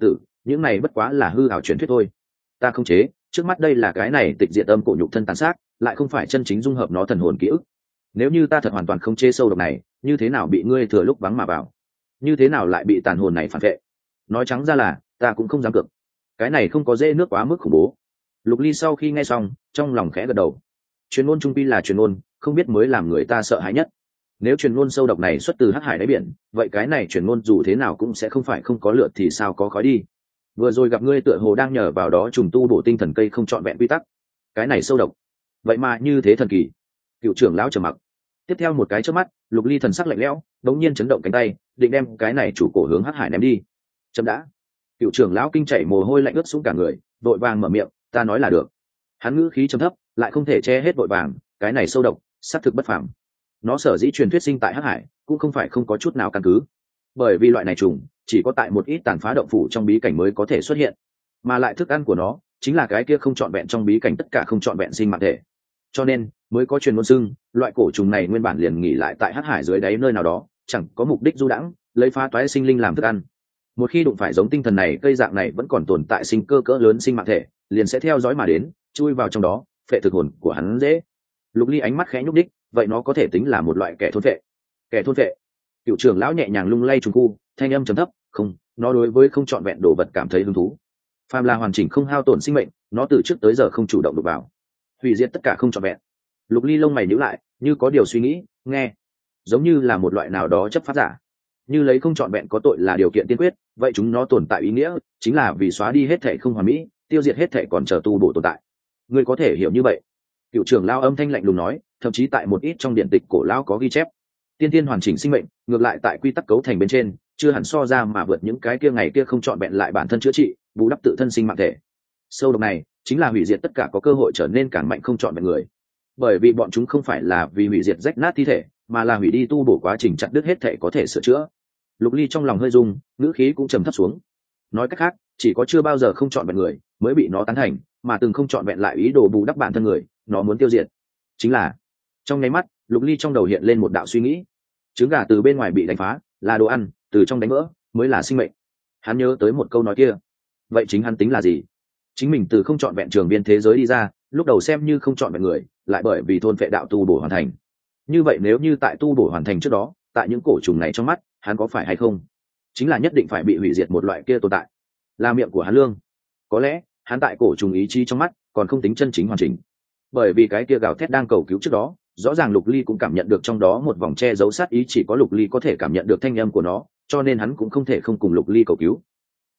những này bất quá là hư ảo truyền thuyết thôi. Ta không chế, trước mắt đây là cái này tịch diệt âm cổ nhục thân tàn sát, lại không phải chân chính dung hợp nó thần hồn ký ức. Nếu như ta thật hoàn toàn không chế sâu độc này, như thế nào bị ngươi thừa lúc vắng mà vào, như thế nào lại bị tàn hồn này phản vệ? Nói trắng ra là ta cũng không dám cược, cái này không có dễ nước quá mức khủng bố. Lục Ly sau khi nghe xong trong lòng khẽ gật đầu. Truyền ngôn trung pi là truyền ngôn, không biết mới làm người ta sợ hãi nhất. Nếu truyền ngôn sâu độc này xuất từ hắc hải đáy biển, vậy cái này truyền ngôn dù thế nào cũng sẽ không phải không có lửa thì sao có khói đi. Vừa rồi gặp ngươi tựa hồ đang nhờ vào đó trùng tu bổ tinh thần cây không trọn vẹn quy tắc, cái này sâu độc vậy mà như thế thần kỳ. Cựu trưởng lão trầm mặc. Tiếp theo một cái chớp mắt, Lục Ly thần sắc lạnh lẽo, đống nhiên chấn động cánh tay, định đem cái này chủ cổ hướng hắc hải ném đi. Chấm đã. Cựu trưởng lão kinh chảy mồ hôi lạnh ướt xuống cả người, vội vàng mở miệng, ta nói là được. Hắn ngữ khí trầm thấp, lại không thể che hết vội vàng, cái này sâu độc xác thực bất phàm. Nó sở dĩ truyền thuyết sinh tại hắc hải cũng không phải không có chút nào căn cứ, bởi vì loại này trùng chỉ có tại một ít tàn phá động phủ trong bí cảnh mới có thể xuất hiện, mà lại thức ăn của nó chính là cái kia không trọn vẹn trong bí cảnh tất cả không trọn vẹn sinh mạng thể, cho nên mới có truyền ngôn xưng loại cổ trùng này nguyên bản liền nghỉ lại tại hắc hải dưới đáy nơi nào đó, chẳng có mục đích du đãng, lấy phá toái sinh linh làm thức ăn. Một khi đụng phải giống tinh thần này, cây dạng này vẫn còn tồn tại sinh cơ cỡ lớn sinh mạng thể, liền sẽ theo dõi mà đến, chui vào trong đó, phệ thực hồn của hắn dễ. Lục Ly ánh mắt khẽ nhúc đích, vậy nó có thể tính là một loại kẻ thôn phệ. Kẻ thôn phệ? Cựu trưởng lão nhẹ nhàng lung lay trùng khu, thanh âm trầm thấp, không, nó đối với không trọn vẹn đồ vật cảm thấy hứng thú. Phàm là hoàn chỉnh không hao tổn sinh mệnh, nó từ trước tới giờ không chủ động đụng vào. Hủy diệt tất cả không trọn vẹn. Lục Ly lông mày nhíu lại, như có điều suy nghĩ, nghe, giống như là một loại nào đó chấp pháp giả. Như lấy không trọn vẹn có tội là điều kiện tiên quyết, vậy chúng nó tồn tại ý nghĩa chính là vì xóa đi hết thể không hoàn mỹ, tiêu diệt hết thể còn chờ tu bổ tồn tại. Ngươi có thể hiểu như vậy? Cựu trưởng lão âm thanh lạnh lùng nói, thậm chí tại một ít trong điện tịch cổ lão có ghi chép, tiên tiên hoàn chỉnh sinh mệnh, ngược lại tại quy tắc cấu thành bên trên, chưa hẳn so ra mà vượt những cái kia ngày kia không trọn vẹn lại bản thân chữa trị, bù đắp tự thân sinh mạng thể. Sâu độc này chính là hủy diệt tất cả có cơ hội trở nên càng mạnh không trọn vẹn người, bởi vì bọn chúng không phải là vì hủy diệt rách nát thi thể, mà là hủy đi tu bổ quá trình chặt đứt hết thể có thể sửa chữa. Lục Ly trong lòng hơi rung, ngữ khí cũng trầm thấp xuống. Nói cách khác, chỉ có chưa bao giờ không trọn vẹn người mới bị nó tán thành, mà từng không trọn vẹn lại ý đồ bù đắp bản thân người, nó muốn tiêu diệt. Chính là, trong nháy mắt, Lục Ly trong đầu hiện lên một đạo suy nghĩ. Trứng gà từ bên ngoài bị đánh phá, là đồ ăn, từ trong đánh vỡ mới là sinh mệnh. Hắn nhớ tới một câu nói kia. Vậy chính hắn tính là gì? Chính mình từ không trọn vẹn trường biên thế giới đi ra, lúc đầu xem như không trọn vẹn người, lại bởi vì thôn phệ đạo tu bổ hoàn thành. Như vậy nếu như tại tu bổ hoàn thành trước đó, tại những cổ trùng này trong mắt, hắn có phải hay không chính là nhất định phải bị hủy diệt một loại kia tồn tại, là miệng của hắn lương. Có lẽ hắn tại cổ trùng ý chí trong mắt còn không tính chân chính hoàn chỉnh, bởi vì cái kia gào thét đang cầu cứu trước đó, rõ ràng Lục Ly cũng cảm nhận được trong đó một vòng che giấu sát ý, chỉ có Lục Ly có thể cảm nhận được thanh âm của nó, cho nên hắn cũng không thể không cùng Lục Ly cầu cứu.